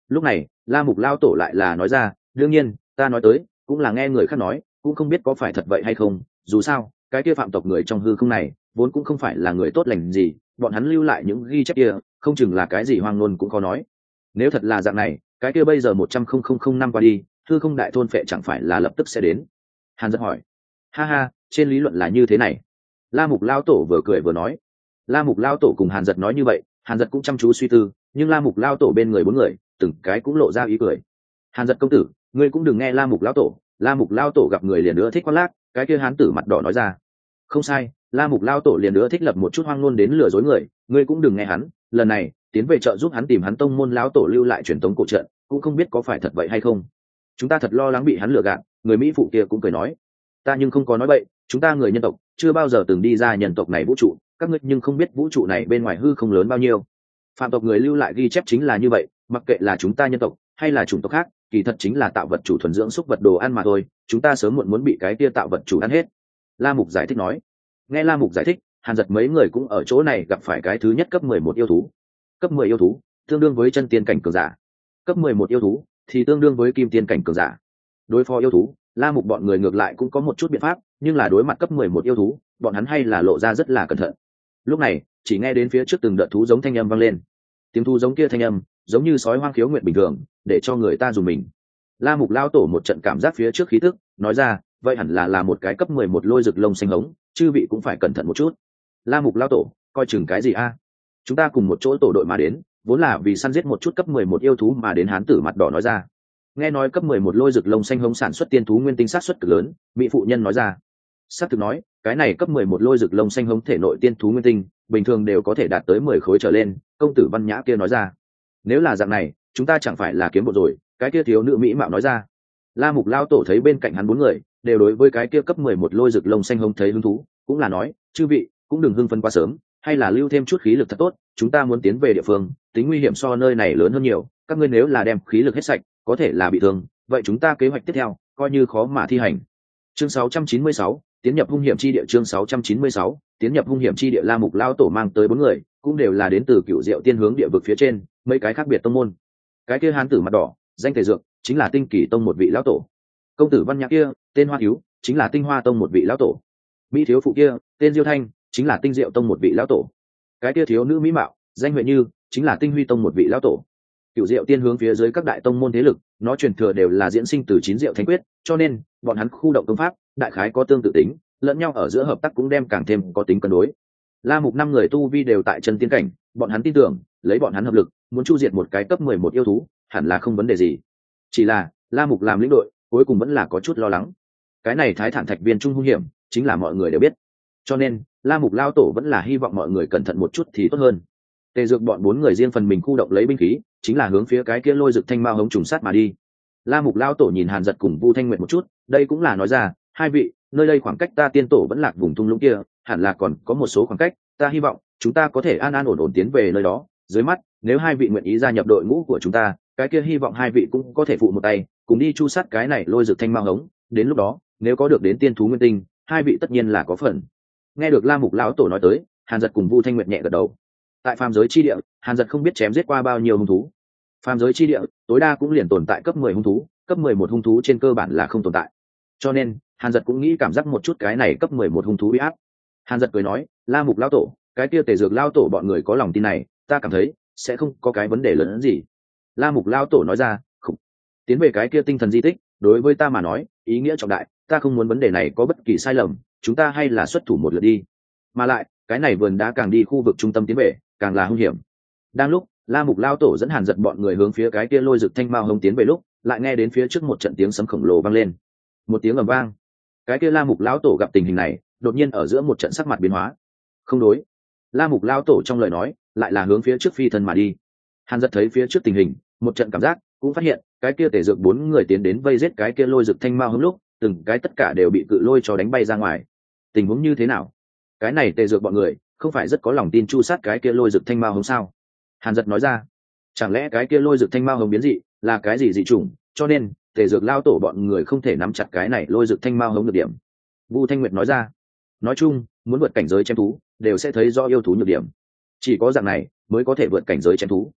Lúc này La Mục lao tổ lại là nói ra, đương nhiên ta nói tới cũng là nghe người khác nói, cũng không biết có phải thật vậy hay không, dù sao cái kia phạm tộc người trong hư không này vốn cũng không phải là người tốt lành gì, bọn hắn lưu lại những ghi chép kia không chừng là cái gì hoang ngôn cũng có nói. Nếu thật là dạng này, cái kia bây giờ 100,000 năm qua đi, hư không đại thôn phệ chẳng phải là lập tức sẽ đến? Hàn Dật hỏi. Ha ha, trên lý luận là như thế này. La Mục lao tổ vừa cười vừa nói. La Mục lao tổ cùng Hàn Dật nói như vậy, Hàn Dật cũng chăm chú suy tư, nhưng La Mục lao tổ bên người bốn người từng cái cũng lộ ra ý cười. Hàn Dật công tử, ngươi cũng đừng nghe La Mục lao tổ. La Mục lao tổ gặp người liền nữa thích khoác lác, cái kia hán tử mặt đỏ nói ra. Không sai, La Mục lao tổ liền nữa thích lập một chút hoang ngôn đến lừa dối người, ngươi cũng đừng nghe hắn. Lần này tiến về chợ giúp hắn tìm hắn tông môn lão tổ lưu lại truyền tống cổ trận, cũng không biết có phải thật vậy hay không. Chúng ta thật lo lắng bị hắn lừa gạt. Người mỹ phụ kia cũng cười nói. Ta nhưng không có nói bậy, chúng ta người nhân tộc chưa bao giờ từng đi ra nhân tộc này vũ trụ, các ngươi nhưng không biết vũ trụ này bên ngoài hư không lớn bao nhiêu. Phạm tộc người lưu lại ghi chép chính là như vậy, mặc kệ là chúng ta nhân tộc hay là chủng tộc khác, kỳ thật chính là tạo vật chủ thuần dưỡng xúc vật đồ ăn mà thôi, chúng ta sớm muộn muốn bị cái kia tạo vật chủ ăn hết. La Mục giải thích nói. Nghe La Mục giải thích, Hàn Dật mấy người cũng ở chỗ này gặp phải cái thứ nhất cấp 11 yêu thú. Cấp 10 yêu thú tương đương với chân tiên cảnh cường giả, cấp 11 yêu thú thì tương đương với kim tiên cảnh cường giả. Đối phó yêu thú, La Mục bọn người ngược lại cũng có một chút biện pháp, nhưng là đối mặt cấp 11 yêu thú, bọn hắn hay là lộ ra rất là cẩn thận. Lúc này, chỉ nghe đến phía trước từng đợt thú giống thanh âm vang lên. Tiếng thú giống kia thanh âm, giống như sói hoang khiếu nguyện bình thường, để cho người ta dùng mình. La Mục lao tổ một trận cảm giác phía trước khí tức, nói ra, vậy hẳn là một cái cấp 11 lôi rực lông xanh hống, chư vị cũng phải cẩn thận một chút. La Mục lao tổ, coi chừng cái gì a? Chúng ta cùng một chỗ tổ đội mà đến, vốn là vì săn giết một chút cấp 11 yêu thú mà đến. Hán tử mặt đỏ nói ra. Nghe nói cấp 11 lôi rực lông xanh hống sản xuất tiên thú nguyên tinh sát xuất cực lớn, mỹ phụ nhân nói ra. Sát thực nói, cái này cấp 11 lôi rực lông xanh hống thể nội tiên thú nguyên tinh, bình thường đều có thể đạt tới 10 khối trở lên, công tử Văn Nhã kia nói ra. Nếu là dạng này, chúng ta chẳng phải là kiếm bộ rồi, cái kia thiếu nữ mỹ mạo nói ra. La Mục lao tổ thấy bên cạnh hắn bốn người đều đối với cái kia cấp 11 lôi rực lông xanh hống thấy hứng thú, cũng là nói, chư vị cũng đừng hưng phấn quá sớm, hay là lưu thêm chút khí lực thật tốt, chúng ta muốn tiến về địa phương, tính nguy hiểm so nơi này lớn hơn nhiều, các ngươi nếu là đem khí lực hết sạch, có thể là bị thương, vậy chúng ta kế hoạch tiếp theo coi như khó mà thi hành. Chương 696, tiến nhập hung hiểm chi địa. Chương 696, tiến nhập hung hiểm chi địa. La Mục lao tổ mang tới bốn người cũng đều là đến từ Cửu Diệu Tiên hướng địa vực phía trên mấy cái khác biệt tông môn. Cái kia hán tử mặt đỏ danh Tề Dược chính là Tinh Kỳ tông một vị lão tổ. Công tử Văn Nhã kia tên Hoa Thiếu chính là Tinh Hoa tông một vị lão tổ. Mỹ thiếu phụ kia tên Diêu Thanh chính là Tinh Diệu tông một vị lão tổ. Cái kia thiếu nữ mỹ mạo danh Huệ Như chính là Tinh Huy tông một vị lão tổ. Cửu Diệu Tiên hướng phía dưới các đại tông môn thế lực, nó truyền thừa đều là diễn sinh từ 9 diệu thánh quyết, cho nên bọn hắn khu động công pháp, đại khái có tương tự tính, lẫn nhau ở giữa hợp tác cũng đem càng thêm có tính cân đối. La Mục 5 người tu vi đều tại chân tiên cảnh, bọn hắn tin tưởng, lấy bọn hắn hợp lực, muốn chu diệt một cái cấp 11 yêu thú, hẳn là không vấn đề gì. Chỉ là, La Mục làm lĩnh đội, cuối cùng vẫn là có chút lo lắng. Cái này Thái Thản Thạch Viên trung hung hiểm, chính là mọi người đều biết. Cho nên, La Mục lao tổ vẫn là hy vọng mọi người cẩn thận một chút thì tốt hơn. Tề Dược bọn bốn người riêng phần mình khu động lấy binh khí, chính là hướng phía cái kia lôi rực thanh mao hống trùng sát mà đi. La Mục lao tổ nhìn Hàn Dật cùng Vu Thanh Nguyệt một chút, đây cũng là nói ra, hai vị, nơi đây khoảng cách ta tiên tổ vẫn lạc vùng thung lũng kia, hẳn là còn có một số khoảng cách, ta hy vọng chúng ta có thể an an ổn ổn tiến về nơi đó. Dưới mắt, nếu hai vị nguyện ý gia nhập đội ngũ của chúng ta, cái kia hy vọng hai vị cũng có thể phụ một tay, cùng đi chu sát cái này lôi rực thanh mao hống. Đến lúc đó, nếu có được đến tiên thú nguyên tinh, hai vị tất nhiên là có phần. Nghe được La Mục lão tổ nói tới, Hàn Dật cùng Vu Thanh Nguyệt nhẹ gật đầu. Tại phàm giới chi địa, Hàn Dật không biết chém giết qua bao nhiêu hung thú. Phàm giới chi địa tối đa cũng liền tồn tại cấp 10 hung thú, cấp 11 hung thú trên cơ bản là không tồn tại. Cho nên, Hàn Dật cũng nghĩ cảm giác một chút cái này cấp 11 hung thú uy áp. Hàn Dật cười nói, La Mục lão tổ, cái kia Tề Dược lão tổ bọn người có lòng tin này, ta cảm thấy sẽ không có cái vấn đề lớn hơn gì. La Mục lão tổ nói ra, không. Tiến về cái kia tinh thần di tích, đối với ta mà nói, ý nghĩa trọng đại, ta không muốn vấn đề này có bất kỳ sai lầm, chúng ta hay là xuất thủ một lượt đi. Mà lại, cái này vườn đá càng đi khu vực trung tâm tiến về, càng là hung hiểm. Đang lúc La Mục lao tổ dẫn Hàn Dật bọn người hướng phía cái kia lôi rực thanh mao hống tiến về lúc, lại nghe đến phía trước một trận tiếng sấm khổng lồ vang lên. Một tiếng ầm vang. Cái kia La Mục lão tổ gặp tình hình này, đột nhiên ở giữa một trận sắc mặt biến hóa. Không đối. La Mục lao tổ trong lời nói, lại là hướng phía trước phi thân mà đi. Hàn Dật thấy phía trước tình hình, một trận cảm giác, cũng phát hiện, cái kia Tề Dược bốn người tiến đến vây giết cái kia lôi rực thanh mao hống lúc, từng cái tất cả đều bị cự lôi cho đánh bay ra ngoài. Tình huống như thế nào? Cái này Tề Dược bọn người, không phải rất có lòng tin chu sát cái kia lôi rực thanh mao hống sao? Hàn Dật nói ra. Chẳng lẽ cái kia lôi rực thanh mao hống biến dị là cái gì dị chủng, cho nên Tề Dược lao tổ bọn người không thể nắm chặt cái này lôi rực thanh mao hống được điểm. Vu Thanh Nguyệt nói ra. Nói chung, muốn vượt cảnh giới chém thú, đều sẽ thấy do yêu thú nhược điểm. Chỉ có dạng này mới có thể vượt cảnh giới chém thú.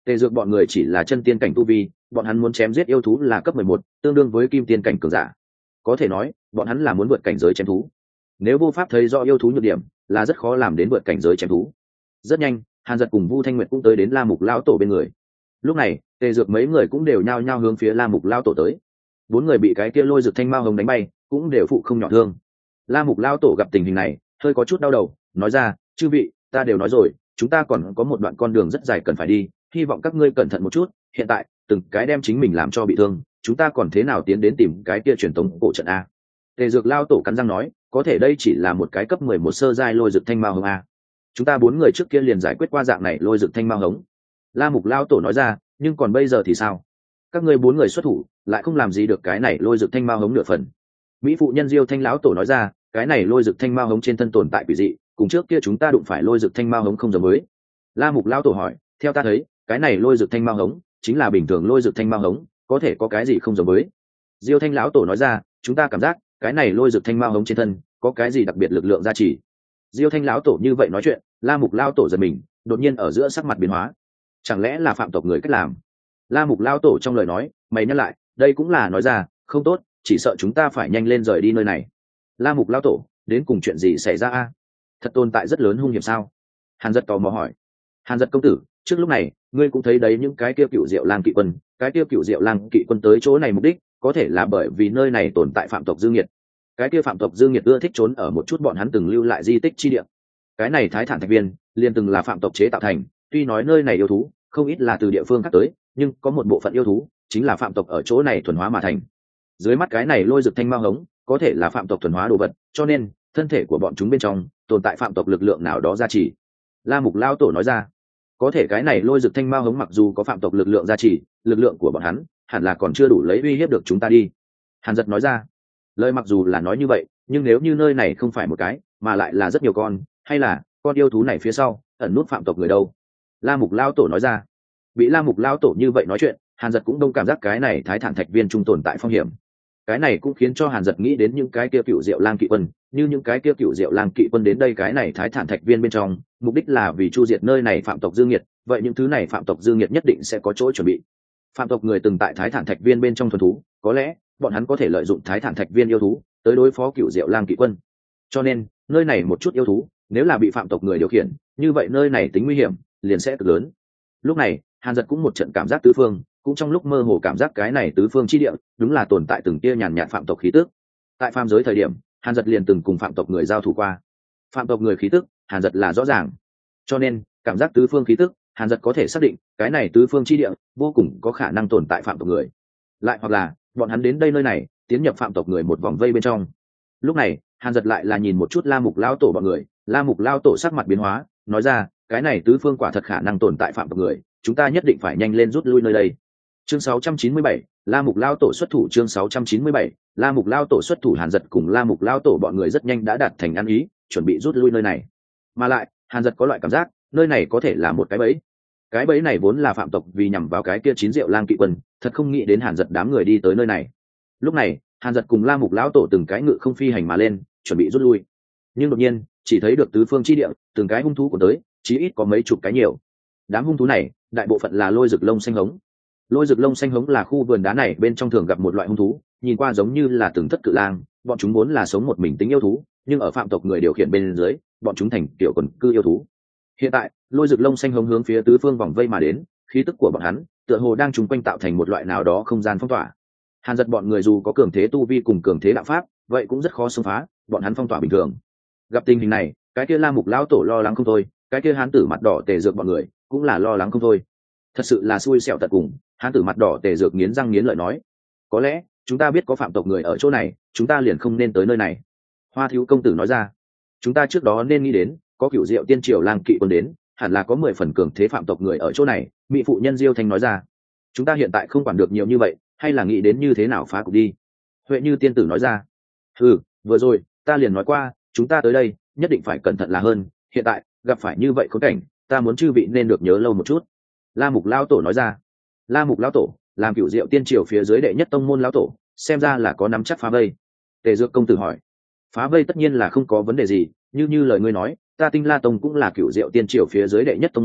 Tề Dược bọn người chỉ là chân tiên cảnh tu vi, bọn hắn muốn chém giết yêu thú là cấp 11, tương đương với kim tiên cảnh cường giả. Có thể nói, bọn hắn là muốn vượt cảnh giới chém thú. Nếu vô pháp thấy rõ yêu thú nhược điểm, là rất khó làm đến vượt cảnh giới chém thú. Rất nhanh, Hàn Dật cùng Vu Thanh Nguyệt cũng tới đến La Mục lão tổ bên người. Lúc này, Tề Dược mấy người cũng đều nhao nhao hướng phía La Mục lão tổ tới. Bốn người bị cái kia lôi dược thanh mao hồng đánh bay, cũng đều phụ không nhỏ thương. La Mục lão tổ gặp tình hình này, hơi có chút đau đầu, nói ra: "Chư vị, ta đều nói rồi, chúng ta còn có một đoạn con đường rất dài cần phải đi, hy vọng các ngươi cẩn thận một chút. Hiện tại, từng cái đem chính mình làm cho bị thương, chúng ta còn thế nào tiến đến tìm cái kia truyền tống cổ trận a?" Tề Dược lão tổ cắn răng nói: "Có thể đây chỉ là một cái cấp 11 sơ giai lôi dược thanh mao hồng a. Chúng ta bốn người trước kia liền giải quyết qua dạng này lôi dược thanh mao hống." La Mục lão tổ nói ra: "Nhưng còn bây giờ thì sao? Các ngươi bốn người xuất thủ, lại không làm gì được cái này lôi dược thanh mao hống nửa phần." Mỹ phụ nhân Diêu Thanh lão tổ nói ra: "Cái này lôi dược thanh mao hống trên thân tồn tại quỷ dị, cùng trước kia chúng ta đụng phải lôi dược thanh mao hống không giống mới." La Mục lão tổ hỏi: "Theo ta thấy, cái này lôi dược thanh mao hống chính là bình thường lôi dược thanh mao hống, có thể có cái gì không giống mới?" Diêu Thanh lão tổ nói ra: "Chúng ta cảm giác cái này lôi dược thanh mao hống trên thân có cái gì đặc biệt lực lượng gia trì." Diêu Thanh lão tổ như vậy nói chuyện, La Mục lão tổ giật mình, đột nhiên ở giữa sắc mặt biến hóa. Chẳng lẽ là phạm tộc người cách làm? La Mục lão tổ trong lời nói, mày nhắc lại, đây cũng là nói ra, không tốt, chỉ sợ chúng ta phải nhanh lên rời đi nơi này. La Mục lão tổ, đến cùng chuyện gì xảy ra a? Thật tồn tại rất lớn hung hiểm sao? Hàn Dật tò mò hỏi. Hàn Dật công tử, trước lúc này, ngươi cũng thấy đấy những cái kia cựu diệu lang kỵ quân, cái kia cựu diệu lang kỵ quân tới chỗ này mục đích, có thể là bởi vì nơi này tồn tại phạm tộc dư nghiệt. Cái kia phạm tộc dư nghiệt ưa thích trốn ở một chút bọn hắn từng lưu lại di tích chi địa. Cái này Thái Thản Thạch Viên, liền từng là phạm tộc chế tạo thành, tuy nói nơi này yêu thú không ít là từ địa phương khác tới, nhưng có một bộ phận yêu thú chính là phạm tộc ở chỗ này thuần hóa mà thành. Dưới mắt cái này lôi dược thanh mao hống, có thể là phạm tộc thuần hóa đồ vật, cho nên thân thể của bọn chúng bên trong tồn tại phạm tộc lực lượng nào đó gia trì. La Mục lão tổ nói ra: "Có thể cái này lôi dược thanh mao hống mặc dù có phạm tộc lực lượng gia trì, lực lượng của bọn hắn hẳn là còn chưa đủ lấy uy hiếp được chúng ta đi." Hàn Dật nói ra. Lời mặc dù là nói như vậy, nhưng nếu như nơi này không phải một cái, mà lại là rất nhiều con, hay là con yêu thú này phía sau ẩn nút phạm tộc người đâu? La Mục lão tổ nói ra. Bị La Mục lão tổ như vậy nói chuyện, Hàn Dật cũng đông cảm giác cái này Thái Thản Thạch Viên trung tồn tại phong hiểm. Cái này cũng khiến cho Hàn Dật nghĩ đến những cái kia cựu diệu lang kỵ quân, như những cái kia cựu diệu lang kỵ quân đến đây cái này Thái Thản Thạch Viên bên trong, mục đích là vì chu diệt nơi này phạm tộc dương nghiệt, vậy những thứ này phạm tộc dương nghiệt nhất định sẽ có chỗ chuẩn bị. Phạm tộc người từng tại Thái Thản Thạch Viên bên trong thuần thú, có lẽ bọn hắn có thể lợi dụng Thái Thản Thạch Viên yêu thú tới đối phó cựu diệu lang kỵ quân. Cho nên, nơi này một chút yêu thú, nếu là bị phạm tộc người điều khiển, như vậy nơi này tính nguy hiểm liền sẽ cực lớn. Lúc này, Hàn Dật cũng một trận cảm giác tứ phương, cũng trong lúc mơ hồ cảm giác cái này tứ phương chi địa đúng là tồn tại từng tia nhàn nhạt phạm tộc khí tức. Tại phàm giới thời điểm, Hàn Dật liền từng cùng phạm tộc người giao thủ qua. Phạm tộc người khí tức, Hàn Dật là rõ ràng. Cho nên, cảm giác tứ phương khí tức, Hàn Dật có thể xác định, cái này tứ phương chi địa vô cùng có khả năng tồn tại phạm tộc người. Lại hoặc là, bọn hắn đến đây nơi này, tiến nhập phạm tộc người một vòng vây bên trong. Lúc này, Hàn Dật lại là nhìn một chút La Mục lão tổ bọn người, La Mục lão tổ sắc mặt biến hóa, nói ra, cái này tứ phương quả thật khả năng tồn tại phạm tộc người, chúng ta nhất định phải nhanh lên rút lui nơi đây. Chương 697, La Mục lão tổ xuất thủ. Chương 697, La Mục lão tổ xuất thủ. Hàn Dật cùng La Mục lão tổ bọn người rất nhanh đã đạt thành ăn ý, chuẩn bị rút lui nơi này. Mà lại, Hàn Dật có loại cảm giác, nơi này có thể là một cái bẫy. Cái bẫy này vốn là phạm tộc vì nhằm vào cái kia chín diệu lang kỵ quân, thật không nghĩ đến Hàn Dật đám người đi tới nơi này. Lúc này, Hàn Dật cùng La Mục lão tổ từng cái ngự không phi hành mà lên, chuẩn bị rút lui. Nhưng đột nhiên, chỉ thấy được tứ phương chi địa, từng cái hung thú của tới, chí ít có mấy chục cái nhiều. Đám hung thú này, đại bộ phận là lôi rực lông xanh hống. Lôi rực lông xanh hống là khu vườn đá này bên trong thường gặp một loại hung thú, nhìn qua giống như là từng thất cự lang, bọn chúng vốn là sống một mình tính yêu thú, nhưng ở phạm tộc người điều khiển bên dưới, bọn chúng thành kiểu quần cư yêu thú. Hiện tại, lôi rực lông xanh hống hướng phía tứ phương vòng vây mà đến, khí tức của bọn hắn, tựa hồ đang trùng quanh tạo thành một loại nào đó không gian phong tỏa. Hàn Dật bọn người dù có cường thế tu vi cùng cường thế đạo pháp, vậy cũng rất khó xông phá, bọn hắn phong tỏa bình thường. Gặp tình hình này, cái kia La Mục lão tổ lo lắng không thôi, cái kia hán tử mặt đỏ Tề Dược bọn người cũng là lo lắng không thôi. Thật sự là xui xẻo tận cùng, hán tử mặt đỏ Tề Dược nghiến răng nghiến lợi nói: "Có lẽ, chúng ta biết có phạm tộc người ở chỗ này, chúng ta liền không nên tới nơi này." Hoa Thiếu công tử nói ra: "Chúng ta trước đó nên nghĩ đến, có cửu diệu tiên triều lang kỵ quân đến, hẳn là có 10 phần cường thế phạm tộc người ở chỗ này." Mỹ phụ nhân Diêu Thanh nói ra: "Chúng ta hiện tại không quản được nhiều như vậy, hay là nghĩ đến như thế nào phá cục đi." Huệ Như tiên tử nói ra: "Ừ, vừa rồi ta liền nói qua, chúng ta tới đây nhất định phải cẩn thận là hơn, hiện tại gặp phải như vậy khốn cảnh, ta muốn chư vị nên được nhớ lâu một chút." La Mục lão tổ nói ra. La Mục lão tổ làm cửu diệu tiên triều phía dưới đệ nhất tông môn lão tổ, xem ra là có nắm chắc phá vây. Tề Dược công tử hỏi: "Phá vây tất nhiên là không có vấn đề gì, như lời ngươi nói, ta Tinh La tông cũng là cửu diệu tiên triều phía dưới đệ nhất tông môn,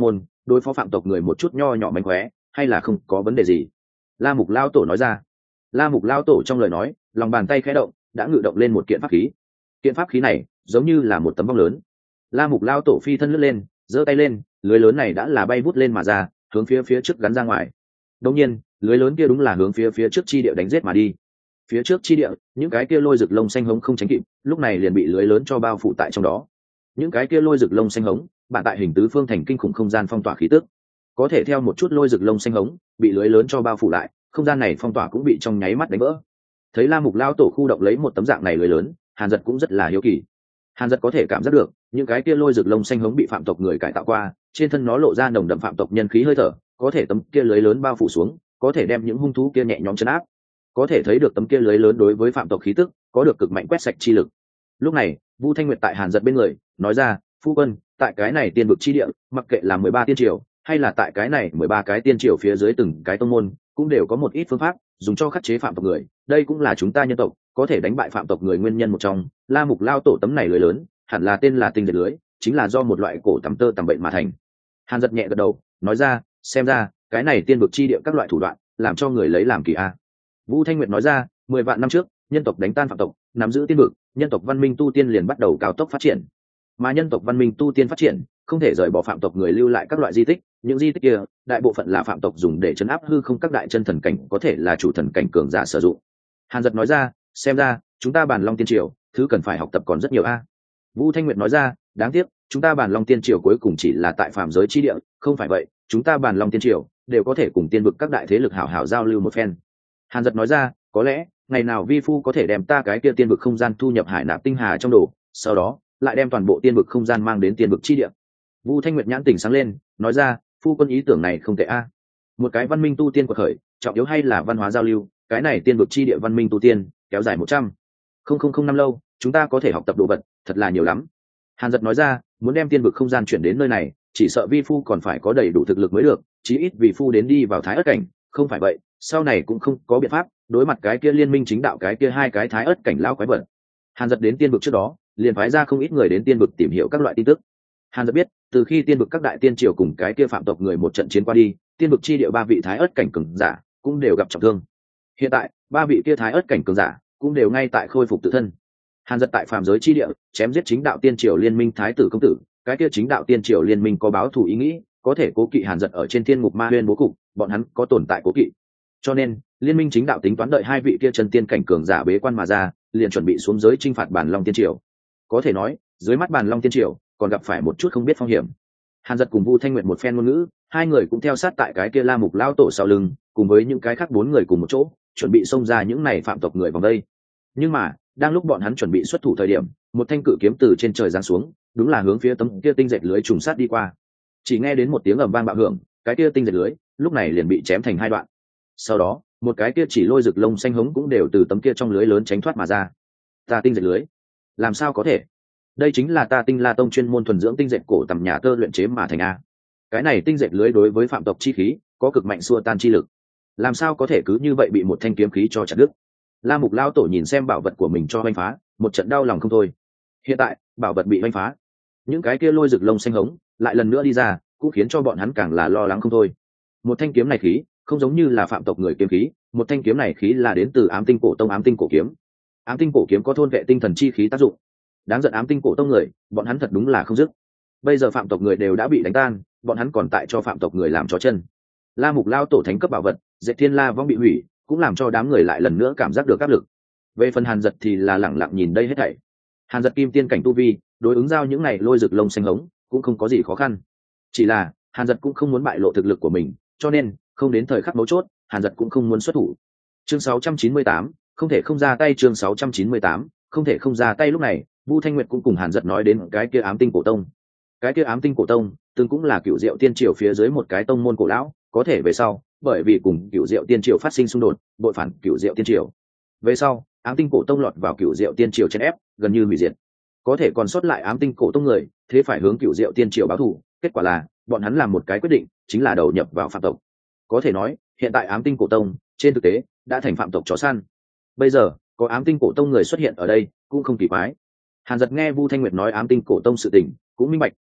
đối phó phạm tộc người một chút nho nhỏ mánh khóe hay là không có vấn đề gì. La Mục Lao Tổ nói ra. La Mục Lao Tổ trong lời nói, lòng bàn tay khẽ động, đã ngự động lên một kiện pháp khí. Kiện pháp khí này giống như là một tấm vong lớn. La Mục Lao Tổ phi thân lướt lên, giơ tay lên, lưới lớn này đã là bay vút lên mà ra, hướng phía trước gắn ra ngoài. Đương nhiên, lưới lớn kia đúng là hướng phía trước chi địa đánh giết mà đi. Phía trước chi địa, những cái kia lôi rực lông xanh hống không tránh kịp, lúc này liền bị lưới lớn cho bao phủ tại trong đó. Những cái kia lôi rực lông xanh hống, bạn tại hình tứ phương thành kinh khủng không gian phong tỏa khí tức. Có thể theo một chút lôi rực lông xanh hống, bị lưới lớn cho bao phủ lại, không gian này phong tỏa cũng bị trong nháy mắt đánh vỡ. Thấy La Mục Lao Tổ khu động lấy một tấm dạng này lưới lớn, Hàn Dật cũng rất là hiếu kỳ. Hàn Dật có thể cảm giác được, những cái kia lôi rực lông xanh hống bị phạm tộc người cải tạo qua, trên thân nó lộ ra nồng đậm phạm tộc nhân khí hơi thở, có thể tấm kia lưới lớn bao phủ xuống, có thể đem những hung thú kia nhẹ nhõm trấn áp. Có thể thấy được tấm kia lưới lớn đối với phạm tộc khí tức có được cực mạnh quét sạch chi lực. Lúc này, Vu Thanh Nguyệt tại Hàn Dật bên người, nói ra, phu quân, tại cái này tiên vực chi địa, mặc kệ là 13 tiên triều, hay là tại cái này 13 cái tiên triều phía dưới từng cái tông môn, cũng đều có một ít phương pháp dùng cho khắc chế phạm tộc người. Đây cũng là chúng ta nhân tộc có thể đánh bại phạm tộc người nguyên nhân một trong. La Mục Lao Tổ tấm này lưới lớn, hẳn là tên là tinh diệt lưới, chính là do một loại cổ tằm tơ tằm bệnh mà thành. Hàn Dật nhẹ gật đầu, nói ra, xem ra cái này tiên vực chi địa các loại thủ đoạn, làm cho người lấy làm kỳ a. Vu Thanh Nguyệt nói ra, 10 vạn năm trước, nhân tộc đánh tan phạm tộc, nắm giữ tiên vực, nhân tộc văn minh tu tiên liền bắt đầu cao tốc phát triển. Mà nhân tộc văn minh tu tiên phát triển, không thể rời bỏ phạm tộc người lưu lại các loại di tích, những di tích kia, đại bộ phận là phạm tộc dùng để trấn áp hư không các đại chân thần cảnh, có thể là chủ thần cảnh cường giả sử dụng. Hàn Dật nói ra, xem ra, chúng ta Bàn Long Tiên Triều, thứ cần phải học tập còn rất nhiều a. Vu Thanh Nguyệt nói ra, đáng tiếc, chúng ta Bàn Long Tiên Triều cuối cùng chỉ là tại phàm giới chi địa, không phải vậy, chúng ta Bàn Long Tiên Triều đều có thể cùng tiên vực các đại thế lực hảo hảo giao lưu một phen. Hàn Dật nói ra, có lẽ ngày nào vi phu có thể đem ta cái kia tiên vực không gian thu nhập hải nạp tinh hà trong đồ, sau đó lại đem toàn bộ tiên vực không gian mang đến tiên vực chi địa. Vu Thanh Nguyệt nhãn tỉnh sáng lên, nói ra, phu quân ý tưởng này không tệ a. Một cái văn minh tu tiên của khởi, trọng yếu hay là văn hóa giao lưu, cái này tiên vực chi địa văn minh tu tiên kéo dài 100,000 năm lâu, chúng ta có thể học tập đồ vật thật là nhiều lắm. Hàn Dật nói ra, muốn đem tiên vực không gian chuyển đến nơi này, chỉ sợ vi phu còn phải có đầy đủ thực lực mới được, chí ít vì phu đến đi vào thái ất cảnh, không phải vậy, sau này cũng không có biện pháp đối mặt cái kia liên minh chính đạo cái kia hai cái thái ất cảnh lão quái vật. Hàn Dật đến tiên vực trước đó, liền phái ra không ít người đến tiên vực tìm hiểu các loại tin tức. Hàn Dật biết, từ khi tiên vực các đại tiên triều cùng cái kia phạm tộc người một trận chiến qua đi, tiên vực chi địa 3 vị thái ất cảnh cường giả cũng đều gặp trọng thương. Hiện tại, 3 vị kia thái ất cảnh cường giả cũng đều ngay tại khôi phục tự thân. Hàn Dật tại phàm giới chi địa chém giết chính đạo tiên triều liên minh thái tử công tử, cái kia chính đạo tiên triều liên minh có báo thù ý nghĩ, có thể cố kỵ Hàn Dật ở trên thiên ngục ma huyên bố cục, bọn hắn có tồn tại cố kỵ. Cho nên, liên minh chính đạo tính toán đợi 2 vị kia chân tiên cảnh cường giả bế quan mà ra, liền chuẩn bị xuống giới chinh phạt Bàn Long Tiên Triều. Có thể nói, dưới mắt Bàn Long Tiên Triều còn gặp phải một chút không biết phong hiểm. Hàn Dật cùng Vu Thanh Nguyệt một phen ngôn ngữ, hai người cũng theo sát tại cái kia La Mục Lao Tổ sau lưng, cùng với những cái khác 4 người cùng một chỗ, chuẩn bị xông ra những này phạm tộc người vòng đây. Nhưng mà, đang lúc bọn hắn chuẩn bị xuất thủ thời điểm, một thanh cự kiếm từ trên trời giáng xuống, đúng là hướng phía tấm kia tinh dệt lưới trùng sát đi qua. Chỉ nghe đến một tiếng ầm vang bạo hưởng, cái kia tinh dệt lưới lúc này liền bị chém thành 2 đoạn. Sau đó, một cái kia chỉ lôi rực lông xanh hống cũng đều từ tấm kia trong lưới lớn tránh thoát mà ra. Ta tinh dệt lưới, làm sao có thể? Đây chính là ta Tinh La Tông chuyên môn thuần dưỡng tinh dệt cổ tầm nhà tơ luyện chế mà thành a. Cái này tinh dệt lưới đối với phạm tộc chi khí có cực mạnh xua tan chi lực, làm sao có thể cứ như vậy bị một thanh kiếm khí cho chặt đứt? La Mục Lao Tổ nhìn xem bảo vật của mình cho oanh phá, một trận đau lòng không thôi. Hiện tại, bảo vật bị oanh phá, những cái kia lôi rực lông xanh hống lại lần nữa đi ra, cũng khiến cho bọn hắn càng là lo lắng không thôi. Một thanh kiếm này khí, không giống như là phạm tộc người kiếm khí, một thanh kiếm này khí là đến từ Ám Tinh Cổ Tông Ám Tinh Cổ Kiếm. Ám Tinh Cổ Kiếm có thôn vệ tinh thần chi khí tác dụng. Đáng giận Ám Tinh Cổ Tông người, bọn hắn thật đúng là không dứt. Bây giờ phạm tộc người đều đã bị đánh tan, bọn hắn còn tại cho phạm tộc người làm chó chân. La Mục Lao Tổ thánh cấp bảo vật, Dệt Thiên La Vong bị hủy, cũng làm cho đám người lại lần nữa cảm giác được áp lực. Về phần Hàn Dật thì là lẳng lặng nhìn đây hết thảy. Hàn Dật kim tiên cảnh tu vi, đối ứng giao những này lôi rực lông xanh hống, cũng không có gì khó khăn. Chỉ là, Hàn Dật cũng không muốn bại lộ thực lực của mình, cho nên, không đến thời khắc mấu chốt, Hàn Dật cũng không muốn xuất thủ. Chương 698, không thể không ra tay. Chương 698, không thể không ra tay. Lúc này, Vu Thanh Nguyệt cũng cùng Hàn Dật nói đến cái kia Ám Tinh Cổ Tông. Cái kia Ám Tinh Cổ Tông, từng cũng là Cửu Diệu Tiên Triều phía dưới một cái tông môn cổ lão, có thể về sau, bởi vì cùng Cửu Diệu Tiên Triều phát sinh xung đột, bội phản Cửu Diệu Tiên Triều. Về sau, Ám Tinh Cổ Tông lọt vào Cửu Diệu Tiên Triều chèn ép, gần như hủy diệt. Có thể còn sót lại Ám Tinh Cổ Tông người, thế phải hướng Cửu Diệu Tiên Triều báo thù, kết quả là, bọn hắn làm một cái quyết định, chính là đầu nhập vào phạm tộc. Có thể nói, hiện tại Ám Tinh Cổ Tông, trên thực tế, đã thành phạm tộc chó săn. Bây giờ, có Ám Tinh Cổ Tông người xuất hiện ở đây, cũng không kỳ quái. Hàn Dật nghe Vu Thanh Nguyệt nói Ám Tinh Cổ Tông sự tình, cũng minh bạch,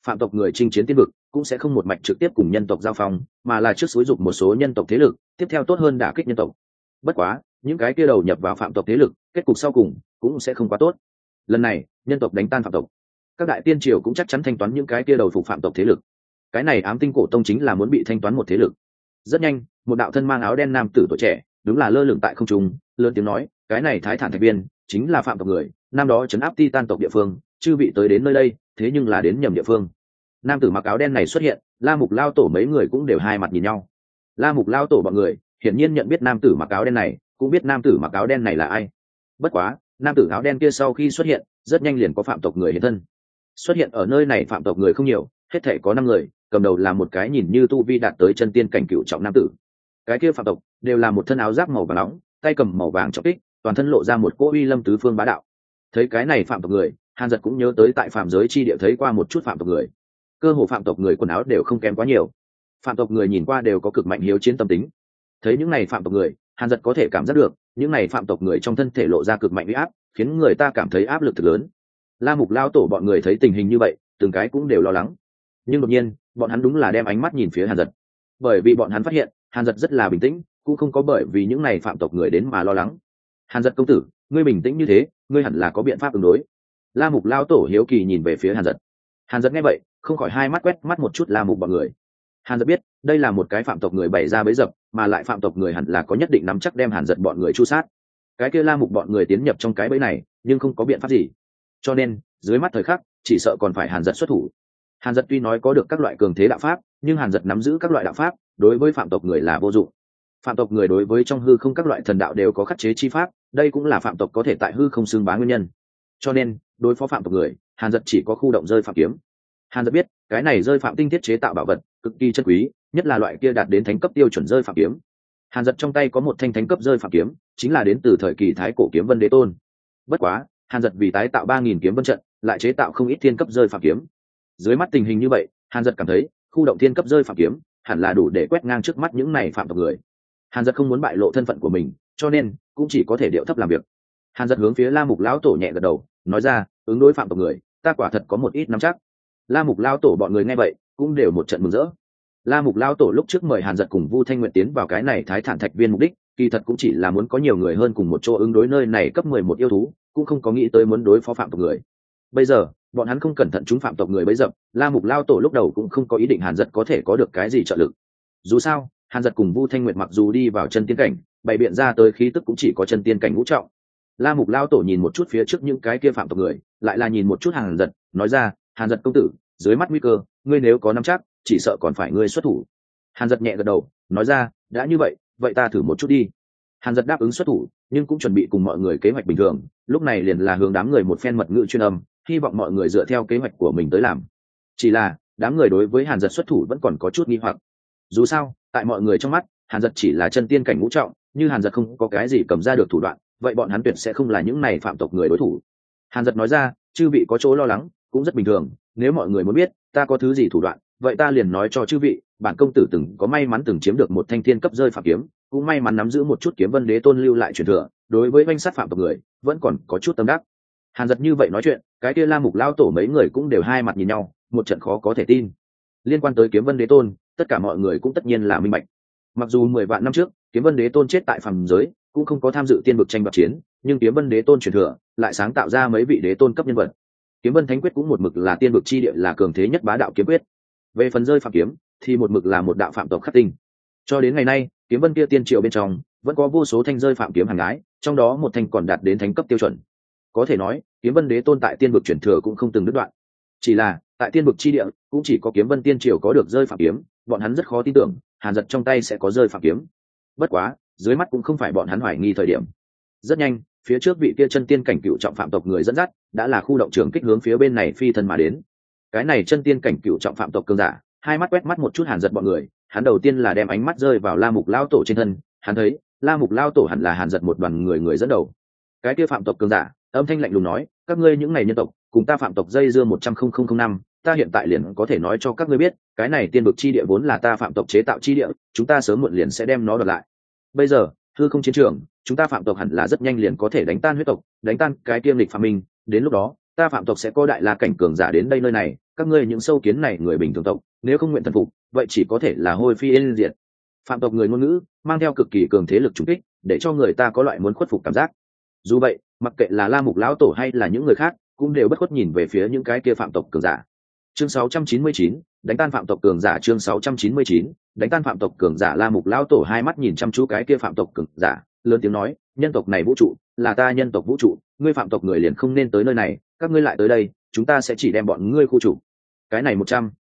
phạm tộc người chinh chiến tiên vực cũng sẽ không một mạch trực tiếp cùng nhân tộc giao phong, mà là trước xúi dục một số nhân tộc thế lực tiếp theo tốt hơn đả kích nhân tộc. Bất quá những cái kia đầu nhập vào phạm tộc thế lực kết cục sau cùng cũng sẽ không quá tốt. Lần này nhân tộc đánh tan phạm tộc, các đại tiên triều cũng chắc chắn thanh toán những cái kia đầu phục phạm tộc thế lực. Cái này ám tinh cổ tông chính là muốn bị thanh toán một thế lực. Rất nhanh một đạo thân mang áo đen nam tử tuổi trẻ đúng là lơ lửng tại không trung, lớn tiếng nói, cái này Thái Thản Thạch Viên chính là phạm tộc người năm đó trấn áp Titan tộc địa phương, chư vị tới đến nơi đây thế nhưng là đến nhầm địa phương. Nam tử mặc áo đen này xuất hiện, La Mục Lao Tổ mấy người cũng đều hai mặt nhìn nhau. La Mục Lao Tổ bọn người hiển nhiên nhận biết nam tử mặc áo đen này, cũng biết nam tử mặc áo đen này là ai. Bất quá nam tử áo đen kia sau khi xuất hiện rất nhanh liền có phạm tộc người hiện thân. Xuất hiện ở nơi này phạm tộc người không nhiều, hết thể có 5 người, cầm đầu là một cái nhìn như tu vi đạt tới chân tiên cảnh cựu trọng nam tử. Cái kia phạm tộc đều là một thân áo giáp màu vàng nóng, tay cầm màu vàng trọng kích, toàn thân lộ ra một cỗ uy lâm tứ phương bá đạo. Thấy cái này phạm tộc người, Hàn Dật cũng nhớ tới tại phạm giới chi địa thấy qua một chút phạm tộc người. Cơ hồ phạm tộc người quần áo đều không kém quá nhiều. Phạm tộc người nhìn qua đều có cực mạnh hiếu chiến tâm tính. Thấy những này phạm tộc người, Hàn Dật có thể cảm giác được, những này phạm tộc người trong thân thể lộ ra cực mạnh uy áp, khiến người ta cảm thấy áp lực thực lớn. La Mục Lao Tổ bọn người thấy tình hình như vậy, từng cái cũng đều lo lắng. Nhưng đột nhiên, bọn hắn đúng là đem ánh mắt nhìn phía Hàn Dật. Bởi vì bọn hắn phát hiện, Hàn Dật rất là bình tĩnh, cũng không có bởi vì những này phạm tộc người đến mà lo lắng. Hàn Dật công tử, ngươi bình tĩnh như thế, ngươi hẳn là có biện pháp ứng đối. La Mục Lao Tổ hiếu kỳ nhìn về phía Hàn Dật. Hàn Dật nghe vậy, không khỏi hai mắt quét mắt một chút La Mục bọn người. Hàn Dật biết, đây là một cái phạm tộc người bày ra bẫy dập, mà lại phạm tộc người hẳn là có nhất định nắm chắc đem Hàn Dật bọn người chu sát. Cái kia La Mục bọn người tiến nhập trong cái bẫy này, nhưng không có biện pháp gì. Cho nên, dưới mắt thời khắc, chỉ sợ còn phải Hàn Dật xuất thủ. Hàn Dật tuy nói có được các loại cường thế đạo pháp, nhưng Hàn Dật nắm giữ các loại đạo pháp, đối với phạm tộc người là vô dụng. Phạm tộc người đối với trong hư không các loại thần đạo đều có khắc chế chi pháp, đây cũng là phạm tộc có thể tại hư không xưng bá nguyên nhân. Cho nên, đối phó phạm tộc người, Hàn Dật chỉ có khu động rơi phạm kiếm. Hàn Dật biết, cái này rơi phạm tinh thiết chế tạo bảo vật, cực kỳ chân quý, nhất là loại kia đạt đến thánh cấp tiêu chuẩn rơi phạm kiếm. Hàn Dật trong tay có một thanh thánh cấp rơi phạm kiếm, chính là đến từ thời kỳ thái cổ kiếm vân đế tôn. Bất quá, Hàn Dật vì tái tạo 3000 kiếm vân trận, lại chế tạo không ít thiên cấp rơi phạm kiếm. Dưới mắt tình hình như vậy, Hàn Dật cảm thấy, khu động thiên cấp rơi phạm kiếm, hẳn là đủ để quét ngang trước mắt những này phạm tộc người. Hàn Dật không muốn bại lộ thân phận của mình, cho nên cũng chỉ có thể điệu thấp làm việc. Hàn Dật hướng phía La Mục lão tổ nhẹ gật đầu, nói ra, ứng đối phạm tộc người, ta quả thật có một ít nắm chắc. La Mục lão tổ bọn người nghe vậy, cũng đều một trận mừng rỡ. La Mục lão tổ lúc trước mời Hàn Dật cùng Vu Thanh Nguyệt tiến vào cái này Thái Thản Thạch Viên mục đích, kỳ thật cũng chỉ là muốn có nhiều người hơn cùng một chỗ ứng đối nơi này cấp 11 yêu thú, cũng không có nghĩ tới muốn đối phó phạm tộc người. Bây giờ, bọn hắn không cẩn thận chúng phạm tộc người bấy dập, La Mục lão tổ lúc đầu cũng không có ý định Hàn Dật có thể có được cái gì trợ lực. Dù sao, Hàn Dật cùng Vu Thanh Nguyệt mặc dù đi vào chân tiên cảnh, bày biện ra tới khí tức cũng chỉ có chân tiên cảnh ngũ trọng. La Mục lão tổ nhìn một chút phía trước những cái kia phạm tộc người, lại là nhìn một chút Hàn Dật, nói ra, Hàn Dật công tử, dưới mắt nguy cơ, ngươi nếu có nắm chắc, chỉ sợ còn phải ngươi xuất thủ. Hàn Dật nhẹ gật đầu, nói ra, đã như vậy, vậy ta thử một chút đi. Hàn Dật đáp ứng xuất thủ, nhưng cũng chuẩn bị cùng mọi người kế hoạch bình thường, lúc này liền là hướng đám người một phen mật ngữ chuyên âm, hy vọng mọi người dựa theo kế hoạch của mình tới làm. Chỉ là, đám người đối với Hàn Dật xuất thủ vẫn còn có chút nghi hoặc. Dù sao, tại mọi người trong mắt, Hàn Dật chỉ là chân tiên cảnh ngũ trọng, như Hàn Dật không có cái gì cầm ra được thủ đoạn, vậy bọn hắn tuyệt sẽ không là những này phạm tộc người đối thủ. Hàn Dật nói ra, chư vị có chỗ lo lắng, cũng rất bình thường, nếu mọi người muốn biết ta có thứ gì thủ đoạn, vậy ta liền nói cho chư vị, bản công tử từng có may mắn từng chiếm được một thanh thiên cấp rơi phạm kiếm, cũng may mắn nắm giữ một chút kiếm vân đế tôn lưu lại truyền thừa, đối với oanh sát phạm tộc người vẫn còn có chút tâm đắc. Hàn Dật như vậy nói chuyện, cái kia La Mục lão tổ mấy người cũng đều hai mặt nhìn nhau, một trận khó có thể tin. Liên quan tới kiếm vân đế tôn, tất cả mọi người cũng tất nhiên là minh bạch. Mặc dù 10 vạn năm trước, kiếm vân đế tôn chết tại phàm giới, cũng không có tham dự tiên vực tranh đoạt chiến, nhưng kiếm vân đế tôn truyền thừa lại sáng tạo ra mấy vị đế tôn cấp nhân vật. Kiếm vân thánh quyết cũng một mực là tiên vực chi địa là cường thế nhất bá đạo kiếm quyết. Về phần rơi phạm kiếm thì một mực là một đạo phạm tộc khắc tinh. Cho đến ngày nay, kiếm vân kia tiên triệu bên trong vẫn có vô số thanh rơi phạm kiếm hàng gái, trong đó một thanh còn đạt đến thánh cấp tiêu chuẩn. Có thể nói, kiếm vân đế tôn tại tiên vực truyền thừa cũng không từng đứt đoạn. Chỉ là tại tiên vực chi địa cũng chỉ có kiếm vân tiên triều có được rơi phạm kiếm, bọn hắn rất khó tin tưởng Hàn Dật trong tay sẽ có rơi phạm kiếm. Bất quá, dưới mắt cũng không phải bọn hắn hoài nghi thời điểm. Rất nhanh, phía trước vị kia chân tiên cảnh cựu trọng phạm tộc người dẫn dắt, đã là khu động trường kích hướng phía bên này phi thân mà đến. Cái này chân tiên cảnh cựu trọng phạm tộc cường giả, hai mắt quét mắt một chút Hàn Dật bọn người, hắn đầu tiên là đem ánh mắt rơi vào La Mục lão tổ trên thân, hắn thấy, La Mục lão tổ hẳn là Hàn Dật một đoàn người dẫn đầu. Cái kia phạm tộc cường giả, âm thanh lạnh lùng nói, các ngươi những này nhân tộc, cùng ta phạm tộc dây dưa 100,000 năm, ta hiện tại liền có thể nói cho các ngươi biết, cái này tiên vực chi địa vốn là ta phạm tộc chế tạo chi địa, chúng ta sớm muộn liền sẽ đem nó đoạt lại. Bây giờ, hư không chiến trường, chúng ta phạm tộc hẳn là rất nhanh liền có thể đánh tan huyết tộc, đánh tan cái tiêm lịch phạm minh, đến lúc đó, ta phạm tộc sẽ có đại la cảnh cường giả đến đây nơi này, các ngươi những sâu kiến này người bình thường tộc nếu không nguyện thần phục vậy chỉ có thể là hôi phi yên diệt. Phạm tộc người ngôn ngữ mang theo cực kỳ cường thế lực trùng kích, để cho người ta có loại muốn khuất phục cảm giác. Dù vậy mặc kệ là La Mục lão tổ hay là những người khác cũng đều bất khuất nhìn về phía những cái kia phạm tộc cường giả. Chương 699, đánh tan phạm tộc cường giả. Chương 699, đánh tan phạm tộc cường giả. La Mục lão tổ hai mắt nhìn chăm chú cái kia phạm tộc cường giả, lớn tiếng nói, nhân tộc này vũ trụ là ta nhân tộc vũ trụ, ngươi phạm tộc người liền không nên tới nơi này, các ngươi lại tới đây chúng ta sẽ chỉ đem bọn ngươi khu trục. Cái này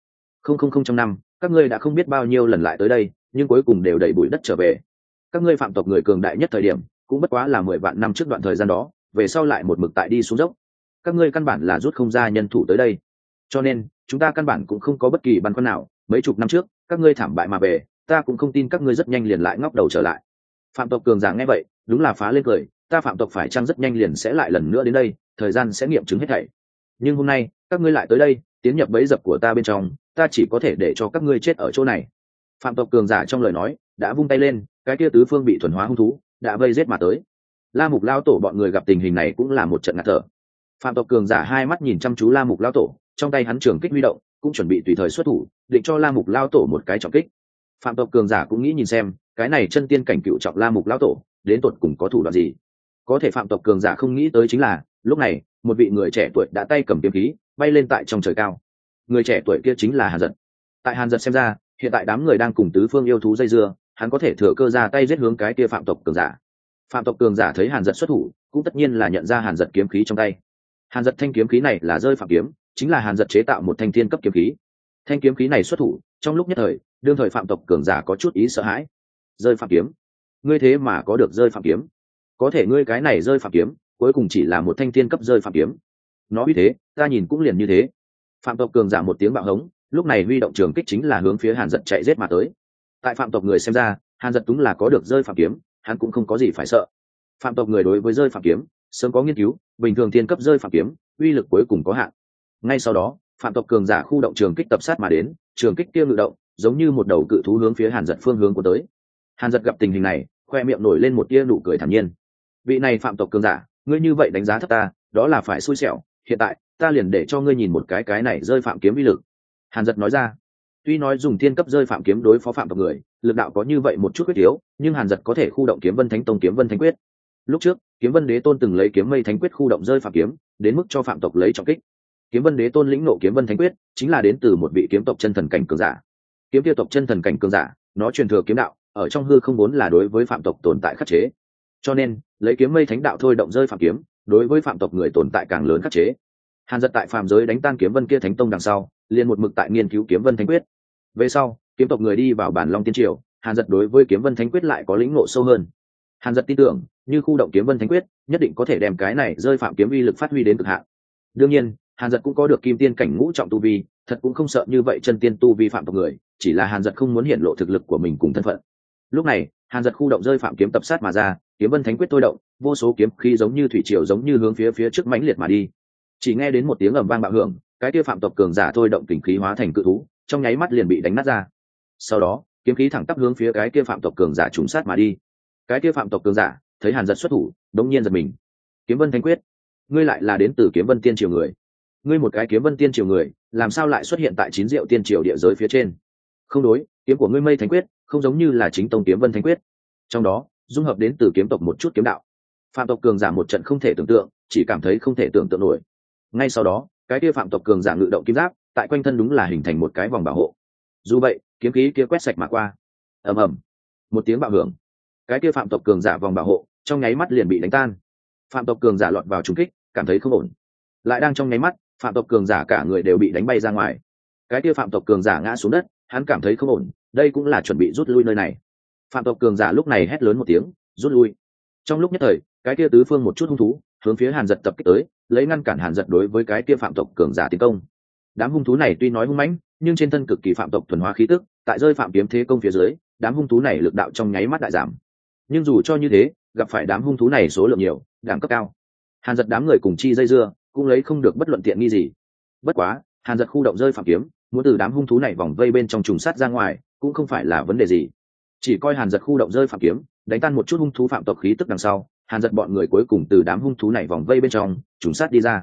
100,000 năm các ngươi đã không biết bao nhiêu lần lại tới đây, nhưng cuối cùng đều đẩy bụi đất trở về. Các ngươi phạm tộc người cường đại nhất thời điểm cũng bất quá là 10 vạn năm trước đoạn thời gian đó, về sau lại một mực tại đi xuống dốc. Các ngươi căn bản là rút không ra nhân thủ tới đây, cho nên chúng ta căn bản cũng không có bất kỳ băn khoăn nào. Mấy chục năm trước các ngươi thảm bại mà về, ta cũng không tin các ngươi rất nhanh liền lại ngóc đầu trở lại. Phạm tộc cường giả nghe vậy đúng là phá lên cười, ta phạm tộc phải chăng rất nhanh liền sẽ lại lần nữa đến đây, thời gian sẽ nghiệm chứng hết thảy. Nhưng hôm nay các ngươi lại tới đây, tiến nhập bẫy dập của ta bên trong, ta chỉ có thể để cho các ngươi chết ở chỗ này. Phạm tộc cường giả trong lời nói đã vung tay lên, cái kia tứ phương bị thuần hóa hung thú đã vây giết mà tới. La Mục lao tổ bọn người gặp tình hình này cũng là một trận ngạt thở. Phạm tộc cường giả hai mắt nhìn chăm chú La Mục lao tổ, trong tay hắn trường kích huy động, cũng chuẩn bị tùy thời xuất thủ, định cho La Mục lao tổ một cái trọng kích. Phạm tộc cường giả cũng nghĩ nhìn xem, cái này chân tiên cảnh cựu trọng La Mục lao tổ đến tột cùng có thủ đoạn gì. Có thể phạm tộc cường giả không nghĩ tới chính là, lúc này một vị người trẻ tuổi đã tay cầm kiếm khí bay lên tại trong trời cao. Người trẻ tuổi kia chính là Hàn Dật. Tại Hàn Dật xem ra, hiện tại đám người đang cùng tứ phương yêu thú dây dưa, hắn có thể thừa cơ ra tay giết hướng cái kia phạm tộc cường giả. Phạm tộc cường giả thấy Hàn Dật xuất thủ, cũng tất nhiên là nhận ra Hàn Dật kiếm khí trong tay. Hàn Dật thanh kiếm khí này là rơi phạm kiếm, chính là Hàn Dật chế tạo một thanh thiên cấp kiếm khí. Thanh kiếm khí này xuất thủ, trong lúc nhất thời, đương thời phạm tộc cường giả có chút ý sợ hãi. Rơi phạm kiếm, ngươi thế mà có được rơi phạm kiếm? Có thể ngươi cái này rơi phạm kiếm, cuối cùng chỉ là một thanh thiên cấp rơi phạm kiếm. Nó uy thế, ta nhìn cũng liền như thế. Phạm tộc cường giả một tiếng bạo hống, lúc này huy động trường kích chính là hướng phía Hàn Dật chạy giết mà tới. Tại phạm tộc người xem ra, Hàn Dật đúng là có được rơi phạm kiếm, hắn cũng không có gì phải sợ. Phạm tộc người đối với rơi phạm kiếm sớm có nghiên cứu, bình thường thiên cấp rơi phạm kiếm uy lực cuối cùng có hạn. Ngay sau đó phạm tộc cường giả khu động trường kích tập sát mà đến, trường kích kia ngự động giống như một đầu cự thú hướng phía Hàn Dật phương hướng của tới. Hàn Dật gặp tình hình này, khoe miệng nổi lên một tia nụ cười thản nhiên. Vị này phạm tộc cường giả, ngươi như vậy đánh giá thấp ta, đó là phải xui xẻo. Hiện tại ta liền để cho ngươi nhìn một cái này rơi phạm kiếm uy lực. Hàn Dật nói ra. Tuy nói dùng thiên cấp rơi phạm kiếm đối phó phạm tộc người, lực đạo có như vậy một chút quyết yếu, nhưng Hàn Dật có thể khu động kiếm Vân Thánh Tông kiếm Vân Thánh Quyết. Lúc trước kiếm Vân Đế Tôn từng lấy kiếm Mây Thánh Quyết khu động rơi phạm kiếm, đến mức cho phạm tộc lấy trọng kích. Kiếm Vân Đế Tôn lĩnh nộ kiếm Vân Thánh Quyết, chính là đến từ một vị kiếm tộc chân thần cảnh cường giả. Kiếm tiêu tộc chân thần cảnh cường giả, nó truyền thừa kiếm đạo, ở trong hư không vốn là đối với phạm tộc tồn tại khắc chế. Cho nên, lấy kiếm Mây Thánh đạo thôi động rơi phạm kiếm, đối với phạm tộc người tồn tại càng lớn khắc chế. Hàn Dật tại phàm giới đánh tan kiếm Vân kia Thánh Tông đằng sau, liền một mực tại nghiên cứu kiếm Vân Thánh Quyết. Về sau, kiếm tộc người đi vào bản Long Tiên Triều, Hàn Dật đối với kiếm Vân Thánh Quyết lại có lĩnh ngộ sâu hơn. Hàn Dật tin tưởng, như khu động kiếm Vân Thánh Quyết, nhất định có thể đem cái này rơi phạm kiếm uy lực phát huy đến cực hạn. Đương nhiên, Hàn Dật cũng có được kim tiên cảnh ngũ trọng tu vi, thật cũng không sợ như vậy chân tiên tu vi phạm tộc người, chỉ là Hàn Dật không muốn hiện lộ thực lực của mình cùng thân phận. Lúc này, Hàn Dật khu động rơi phạm kiếm tập sát mà ra, kiếm Vân Thánh Quyết thôi động, vô số kiếm khí giống như thủy triều giống như hướng phía trước mãnh liệt mà đi. Chỉ nghe đến một tiếng ầm vang bạo hưởng, cái kia phạm tộc cường giả thôi động kình khí hóa thành cự thú, trong nháy mắt liền bị đánh nát ra. Sau đó, kiếm khí thẳng tắp hướng phía cái kia phạm tộc cường giả trùng sát mà đi. Cái kia phạm tộc cường giả thấy Hàn Dật xuất thủ, đống nhiên giật mình. Kiếm Vân Thánh Quyết, ngươi lại là đến từ kiếm Vân Tiên Triều người? Ngươi một cái kiếm Vân Tiên Triều người, làm sao lại xuất hiện tại Chín Diệu Tiên Triều địa giới phía trên? Không đối, kiếm của ngươi Mây Thánh Quyết không giống như là chính tông kiếm Vân Thánh Quyết, trong đó dung hợp đến từ kiếm tộc một chút kiếm đạo. Phạm tộc cường giả một trận không thể tưởng tượng, chỉ cảm thấy không thể tưởng tượng nổi. Ngay sau đó, cái kia phạm tộc cường giả ngự động kim giáp, tại quanh thân đúng là hình thành một cái vòng bảo hộ. Dù vậy, kiếm khí kia quét sạch mà qua. Ầm ầm, một tiếng bạo hưởng, cái kia phạm tộc cường giả vòng bảo hộ trong nháy mắt liền bị đánh tan. Phạm tộc cường giả lọt vào trúng kích, cảm thấy không ổn, lại đang trong nháy mắt, phạm tộc cường giả cả người đều bị đánh bay ra ngoài. Cái kia phạm tộc cường giả ngã xuống đất, hắn cảm thấy không ổn, đây cũng là chuẩn bị rút lui nơi này. Phạm tộc cường giả lúc này hét lớn một tiếng, rút lui. Trong lúc nhất thời, cái kia tứ phương một chút hung thú hướng phía Hàn Dật tập kích tới, lấy ngăn cản Hàn Dật đối với cái kia phạm tộc cường giả tiến công. Đám hung thú này tuy nói hung mãnh, nhưng trên thân cực kỳ phạm tộc thuần hóa khí tức, tại rơi phạm kiếm thế công phía dưới, đám hung thú này lực đạo trong nháy mắt đại giảm. Nhưng dù cho như thế, gặp phải đám hung thú này số lượng nhiều, đẳng cấp cao, Hàn Dật đám người cùng chi dây dưa, cũng lấy không được bất luận tiện nghi gì. Bất quá, Hàn Dật khu động rơi phạm kiếm, muốn từ đám hung thú này vòng vây bên trong trùng sát ra ngoài, cũng không phải là vấn đề gì. Chỉ coi Hàn Dật khu động rơi phạm kiếm, đánh tan một chút hung thú phạm tộc khí tức đằng sau, Hàn Dật bọn người cuối cùng từ đám hung thú này vòng vây bên trong trùng sát đi ra.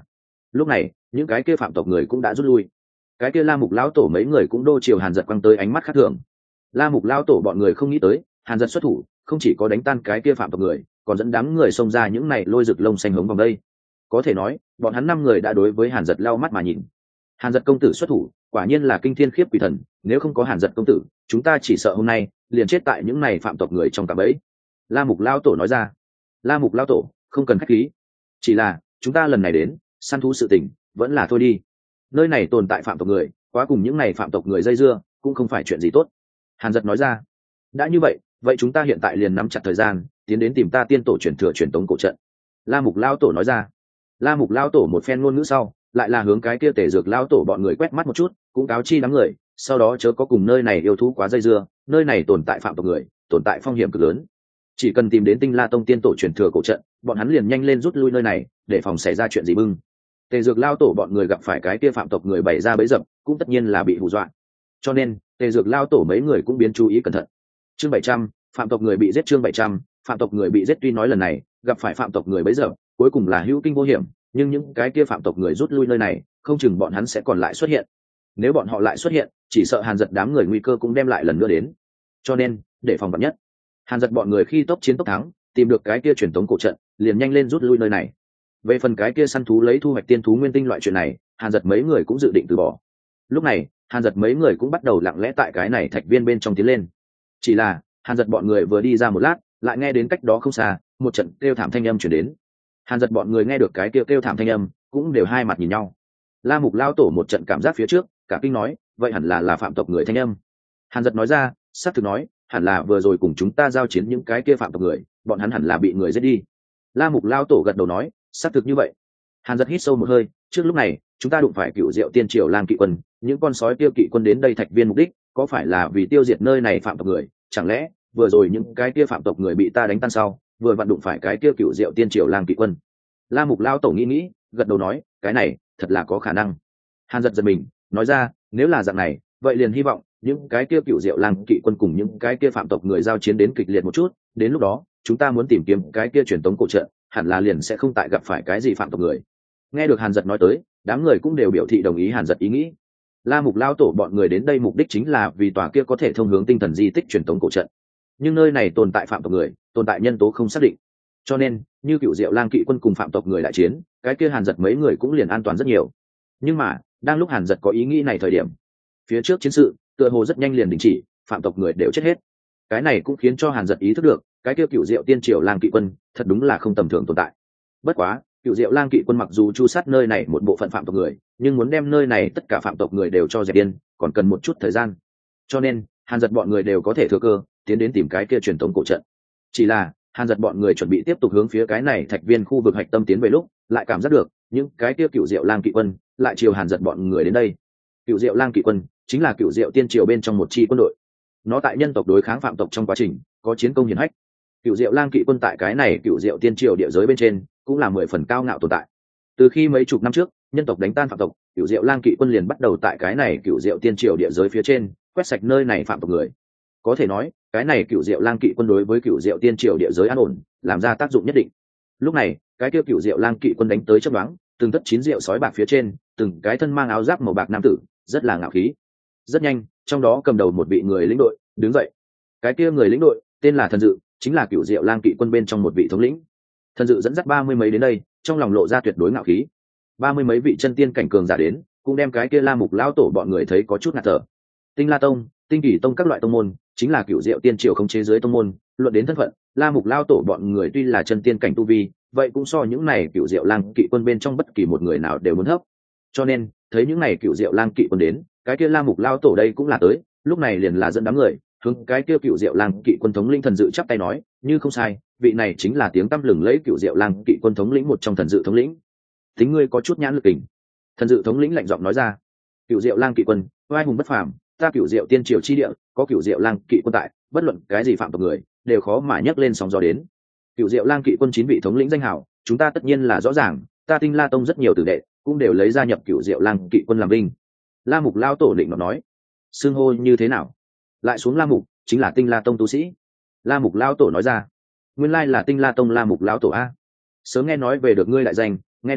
Lúc này những cái kia phạm tộc người cũng đã rút lui, cái kia La Mục lão tổ mấy người cũng đô chiều Hàn Dật quăng tới ánh mắt khác thường. La Mục lão tổ bọn người không nghĩ tới Hàn Dật xuất thủ không chỉ có đánh tan cái kia phạm tộc người, còn dẫn đám người xông ra những này lôi rực lông xanh hống vòng đây. Có thể nói bọn hắn 5 người đã đối với Hàn Dật lau mắt mà nhìn. Hàn Dật công tử xuất thủ quả nhiên là kinh thiên khiếp quỷ thần, nếu không có Hàn Dật công tử chúng ta chỉ sợ hôm nay liền chết tại những này phạm tộc người trong cả bẫy. La Mục lão tổ nói ra. La Mục lão tổ không cần khách khí, chỉ là chúng ta lần này đến săn thú sự tình vẫn là thôi đi, nơi này tồn tại phạm tộc người quá cùng những này phạm tộc người dây dưa cũng không phải chuyện gì tốt. Hàn Dật nói ra. Đã như vậy vậy chúng ta hiện tại liền nắm chặt thời gian tiến đến tìm ta tiên tổ truyền thừa truyền tống cổ trận. La Mục lão tổ nói ra. La Mục lão tổ một phen ngôn ngữ sau lại là hướng cái kia Tề Dược lão tổ bọn người quét mắt một chút, cũng cáo chi đám người sau đó chớ có cùng nơi này yêu thú quá dây dưa, nơi này tồn tại phạm tộc người, tồn tại phong hiểm cực lớn, chỉ cần tìm đến Tinh La Tông tiên tổ truyền thừa cổ trận bọn hắn liền nhanh lên rút lui nơi này để phòng xảy ra chuyện gì bưng. Tề Dược lão tổ bọn người gặp phải cái kia phạm tộc người bày ra bẫy dập cũng tất nhiên là bị hù dọa, cho nên Tề Dược lão tổ mấy người cũng biến chú ý cẩn thận. Chương 700, phạm tộc người bị giết. Chương 700, phạm tộc người bị giết. Tuy nói lần này gặp phải phạm tộc người bấy giờ cuối cùng là hữu kinh vô hiểm, nhưng những cái kia phạm tộc người rút lui nơi này không chừng bọn hắn sẽ còn lại xuất hiện, nếu bọn họ lại xuất hiện chỉ sợ Hàn Dật đám người nguy cơ cũng đem lại lần nữa đến, cho nên để phòng vạn nhất Hàn Dật bọn người khi tốc chiến tốc thắng tìm được cái kia truyền tống cổ trận liền nhanh lên rút lui nơi này. Về phần cái kia săn thú lấy thu hoạch tiên thú nguyên tinh loại chuyện này Hàn Dật mấy người cũng dự định từ bỏ. Lúc này Hàn Dật mấy người cũng bắt đầu lặng lẽ tại cái này thạch viên bên trong tiến lên, chỉ là Hàn Dật bọn người vừa đi ra một lát lại nghe đến cách đó không xa một trận kêu thảm thanh âm chuyển đến. Hàn Dật bọn người nghe được cái kêu thảm thanh âm cũng đều hai mặt nhìn nhau. La Mục lao tổ một trận cảm giác phía trước cả kinh nói vậy hẳn là phạm tộc người thanh âm. Hàn Dật nói ra xác thực nói hẳn là vừa rồi cùng chúng ta giao chiến những cái kia phạm tộc người, bọn hắn hẳn là bị người giết đi. La Mục lao tổ gật đầu nói xác thực như vậy. Hàn Dật hít sâu một hơi, trước lúc này chúng ta đụng phải Cựu Diệu Tiên Triều Lang kỵ quân, những con sói tiêu kỵ quân đến đây thạch viên mục đích có phải là vì tiêu diệt nơi này phạm tộc người, chẳng lẽ vừa rồi những cái kia phạm tộc người bị ta đánh tan sau vừa vặn đụng phải cái kia Cựu Diệu Tiên Triều Lang kỵ quân? La Mục lao tổ nghĩ gật đầu nói cái này thật là có khả năng. Hàn Dật giật mình nói ra nếu là dạng này vậy liền hy vọng những cái kia Cựu Diệu Lang kỵ quân cùng những cái kia phạm tộc người giao chiến đến kịch liệt một chút, đến lúc đó chúng ta muốn tìm kiếm cái kia truyền tống cổ trận hẳn là liền sẽ không tại gặp phải cái gì phạm tộc người. Nghe được Hàn Dật nói tới đám người cũng đều biểu thị đồng ý Hàn Dật ý nghĩ. La Mục lao tổ bọn người đến đây mục đích chính là vì tòa kia có thể thông hướng tinh thần di tích truyền tống cổ trận, nhưng nơi này tồn tại phạm tộc người, tồn tại nhân tố không xác định, cho nên như Cựu Diệu Lang kỵ quân cùng phạm tộc người đại chiến cái kia Hàn Dật mấy người cũng liền an toàn rất nhiều. Nhưng mà đang lúc Hàn Dật có ý nghĩ này thời điểm, phía trước chiến sự tựa hồ rất nhanh liền đình chỉ, phạm tộc người đều chết hết. Cái này cũng khiến cho Hàn Dật ý thức được cái kia Cựu Diệu Tiên Triều Lang kỵ quân thật đúng là không tầm thường tồn tại. Bất quá Cựu Diệu Lang kỵ quân mặc dù chu sát nơi này một bộ phận phạm tộc người, nhưng muốn đem nơi này tất cả phạm tộc người đều cho dẹp điên còn cần một chút thời gian, cho nên Hàn Dật bọn người đều có thể thừa cơ tiến đến tìm cái kia truyền tống cổ trận. Chỉ là Hàn Dật bọn người chuẩn bị tiếp tục hướng phía cái này thạch viên khu vực hạch tâm tiến về lúc lại cảm giác được những cái kia Cựu Diệu Lang kỵ quân lại chiều Hàn Dật bọn người đến đây. Cựu Diệu Lang kỵ quân chính là Cựu Diệu Tiên Triều bên trong một chi quân đội, nó tại nhân tộc đối kháng phạm tộc trong quá trình có chiến công hiển hách. Cựu Diệu Lang kỵ quân tại cái này Cựu Diệu Tiên Triều địa giới bên trên cũng là 10 phần cao ngạo tồn tại. Từ khi mấy chục năm trước nhân tộc đánh tan phạm tộc, Cựu Diệu Lang kỵ quân liền bắt đầu tại cái này Cựu Diệu Tiên Triều địa giới phía trên quét sạch nơi này phạm tộc người. Có thể nói cái này Cựu Diệu Lang kỵ quân đối với Cựu Diệu Tiên Triều địa giới an ổn làm ra tác dụng nhất định. Lúc này cái kia Cựu Diệu Lang kỵ quân đánh tới chớp nhoáng, từng thất 9 rượu sói bạc phía trên từng cái thân mang áo giáp màu bạc nam tử rất là ngạo khí. Rất nhanh trong đó cầm đầu một vị người lĩnh đội đứng dậy. Cái kia người lĩnh đội tên là Thần Dự, chính là Cựu Diệu Lang kỵ quân bên trong một vị thống lĩnh. Thần Dự dẫn dắt 30 mấy đến đây, trong lòng lộ ra tuyệt đối ngạo khí. 30 mấy vị chân tiên cảnh cường giả đến, cũng đem cái kia La Mục lão tổ bọn người thấy có chút ngạt thở. Tinh La Tông, Tinh Kỷ Tông các loại tông môn, chính là Cựu Diệu Tiên Triều khống chế dưới tông môn, luận đến thân phận, La Mục lão tổ bọn người tuy là chân tiên cảnh tu vi, vậy cũng so những này Cựu Diệu Lang kỵ quân bên trong bất kỳ một người nào đều muốn thấp. Cho nên, thấy những này Cựu Diệu Lang kỵ quân đến, cái kia La Mục lão tổ đây cũng là tới, lúc này liền là dẫn đám người hướng cái kia Cựu Diệu Lang kỵ quân thống lĩnh Thần Dự chắp tay nói, như không sai, vị này chính là tiếng tăm lừng lẫy Cựu Diệu Lang kỵ quân thống lĩnh một trong Thần Dự thống lĩnh. Tính ngươi có chút nhãn lực kình. Thần Dự thống lĩnh lạnh giọng nói ra. Cựu Diệu Lang kỵ quân oai hùng bất phàm, ta Cựu Diệu Tiên Triều chi địa có Cựu Diệu Lang kỵ quân tại, bất luận cái gì phạm tộc người đều khó mà nhấc lên sóng gió đến. Cựu Diệu Lang kỵ quân 9 vị thống lĩnh danh hào chúng ta tất nhiên là rõ ràng, ta Tinh La Tông rất nhiều tử đệ cũng đều lấy gia nhập Cựu Diệu Lang kỵ quân làm vinh. La Mục lao tổ định nói, xưng hô như thế nào? Lại xuống La Mục chính là Tinh La Tông tu sĩ. La Mục lao tổ nói ra, nguyên lai là Tinh La Tông La Mục lao tổ a. Sớm nghe nói về được ngươi đại danh, nghe nói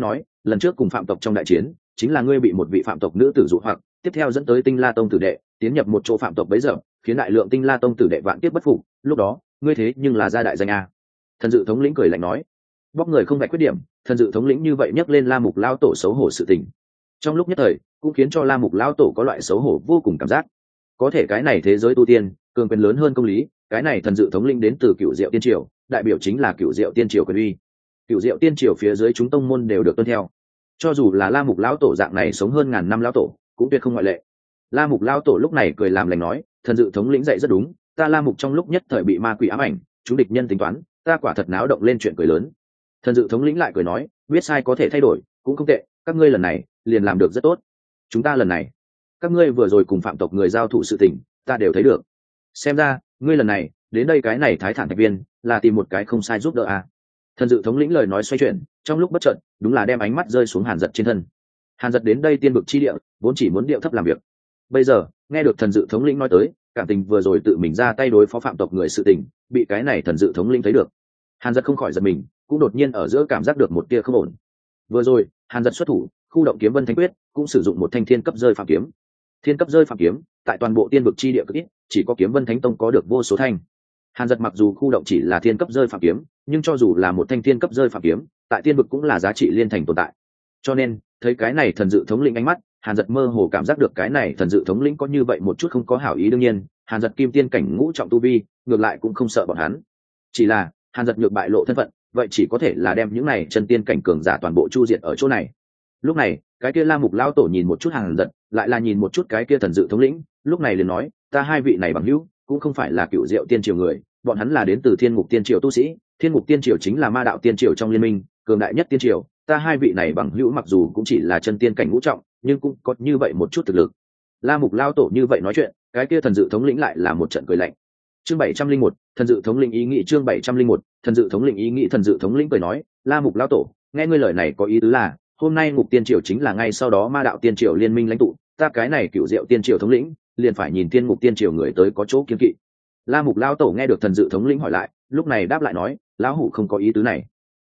lần trước cùng phạm tộc trong đại chiến chính là ngươi bị một vị phạm tộc nữ tử dụ hoặc tiếp theo dẫn tới Tinh La Tông tử đệ tiến nhập một chỗ phạm tộc bấy giờ khiến đại lượng Tinh La Tông tử đệ vạn kiếp bất phục, lúc đó ngươi thế nhưng là gia đại danh a. Thần dự thống lĩnh cười lạnh nói. Bóc người không vạch khuyết điểm, thần dự thống lĩnh như vậy nhắc lên La Mục Lão Tổ xấu hổ sự tình, trong lúc nhất thời cũng khiến cho La Mục Lão Tổ có loại xấu hổ vô cùng cảm giác. Có thể cái này thế giới tu tiên cường quyền lớn hơn công lý, cái này thần dự thống lĩnh đến từ Cửu Diệu Tiên Triều, đại biểu chính là Cửu Diệu Tiên Triều quyền uy. Cửu Diệu Tiên Triều phía dưới chúng tông môn đều được tuân theo, cho dù là La Mục Lão Tổ dạng này sống hơn ngàn năm lão tổ cũng tuyệt không ngoại lệ. La Mục Lão Tổ lúc này cười làm lành nói, thần dự thống lĩnh dạy rất đúng, ta La Mục trong lúc nhất thời bị ma quỷ ám ảnh, chúng địch nhân tính toán, ta quả thật náo động lên chuyện cười lớn. Thần dự thống lĩnh lại cười nói, biết sai có thể thay đổi cũng không tệ, các ngươi lần này liền làm được rất tốt. Chúng ta lần này, các ngươi vừa rồi cùng phạm tộc người giao thủ sự tình ta đều thấy được, xem ra ngươi lần này đến đây cái này Thái Thản Thạch Viên là tìm một cái không sai giúp đỡ à. Thần dự thống lĩnh lời nói xoay chuyển, trong lúc bất chợt đúng là đem ánh mắt rơi xuống Hàn Dật trên thân. Hàn Dật đến đây tiên vực chi địa vốn chỉ muốn điệu thấp làm việc, bây giờ nghe được thần dự thống lĩnh nói tới cảm tình vừa rồi tự mình ra tay đối phó phạm tộc người sự tình bị cái này thần dự thống lĩnh thấy được, Hàn Dật không khỏi giật mình, cũng đột nhiên ở giữa cảm giác được một tia không ổn. Vừa rồi Hàn Dật xuất thủ khu động kiếm vân thánh quyết, cũng sử dụng một thanh thiên cấp rơi phạm kiếm. Thiên cấp rơi phạm kiếm tại toàn bộ tiên vực chi địa cực ít, chỉ có kiếm vân thánh tông có được vô số thanh. Hàn Dật mặc dù khu động chỉ là thiên cấp rơi phạm kiếm, nhưng cho dù là một thanh thiên cấp rơi phạm kiếm tại tiên vực cũng là giá trị liên thành tồn tại. Cho nên thấy cái này thần dự thống lĩnh ánh mắt, Hàn Dật mơ hồ cảm giác được cái này thần dự thống lĩnh có như vậy một chút không có hảo ý. đương nhiên Hàn Dật kim tiên cảnh ngũ trọng tu vi ngược lại cũng không sợ bọn hắn, chỉ là Hàn Dật nhược bại lộ thân phận, vậy chỉ có thể là đem những này chân tiên cảnh cường giả toàn bộ chu diệt ở chỗ này. Lúc này cái kia La Mục Lão Tổ nhìn một chút Hàn Dật, lại là nhìn một chút cái kia thần dự thống lĩnh, lúc này liền nói, ta hai vị này bằng hữu cũng không phải là Cửu Diệu Tiên Triều người, bọn hắn là đến từ Thiên Ngục Tiên Triều tu sĩ. Thiên Ngục Tiên Triều chính là ma đạo tiên triều trong liên minh cường đại nhất tiên triều, ta hai vị này bằng hữu mặc dù cũng chỉ là chân tiên cảnh ngũ trọng, nhưng cũng có như vậy một chút thực lực. La Mục Lão Tổ như vậy nói chuyện, cái kia thần dự thống lĩnh lại là một trận cười lạnh. Chương 701, thần dự thống lĩnh ý nghĩ. Chương 701, thần dự thống lĩnh ý nghĩ. Thần dự thống lĩnh cười nói, La Mục Lão Tổ, nghe ngươi lời này có ý tứ là hôm nay Ngục Tiên Triều chính là ngay sau đó ma đạo tiên triều liên minh lãnh tụ, ta cái này Cửu Diệu Tiên Triều thống lĩnh liền phải nhìn Thiên Ngục Tiên Triều người tới có chỗ kiêng kỵ. La Mục Lão Tổ nghe được thần dự thống lĩnh hỏi lại, lúc này đáp lại nói, lão hủ không có ý tứ này.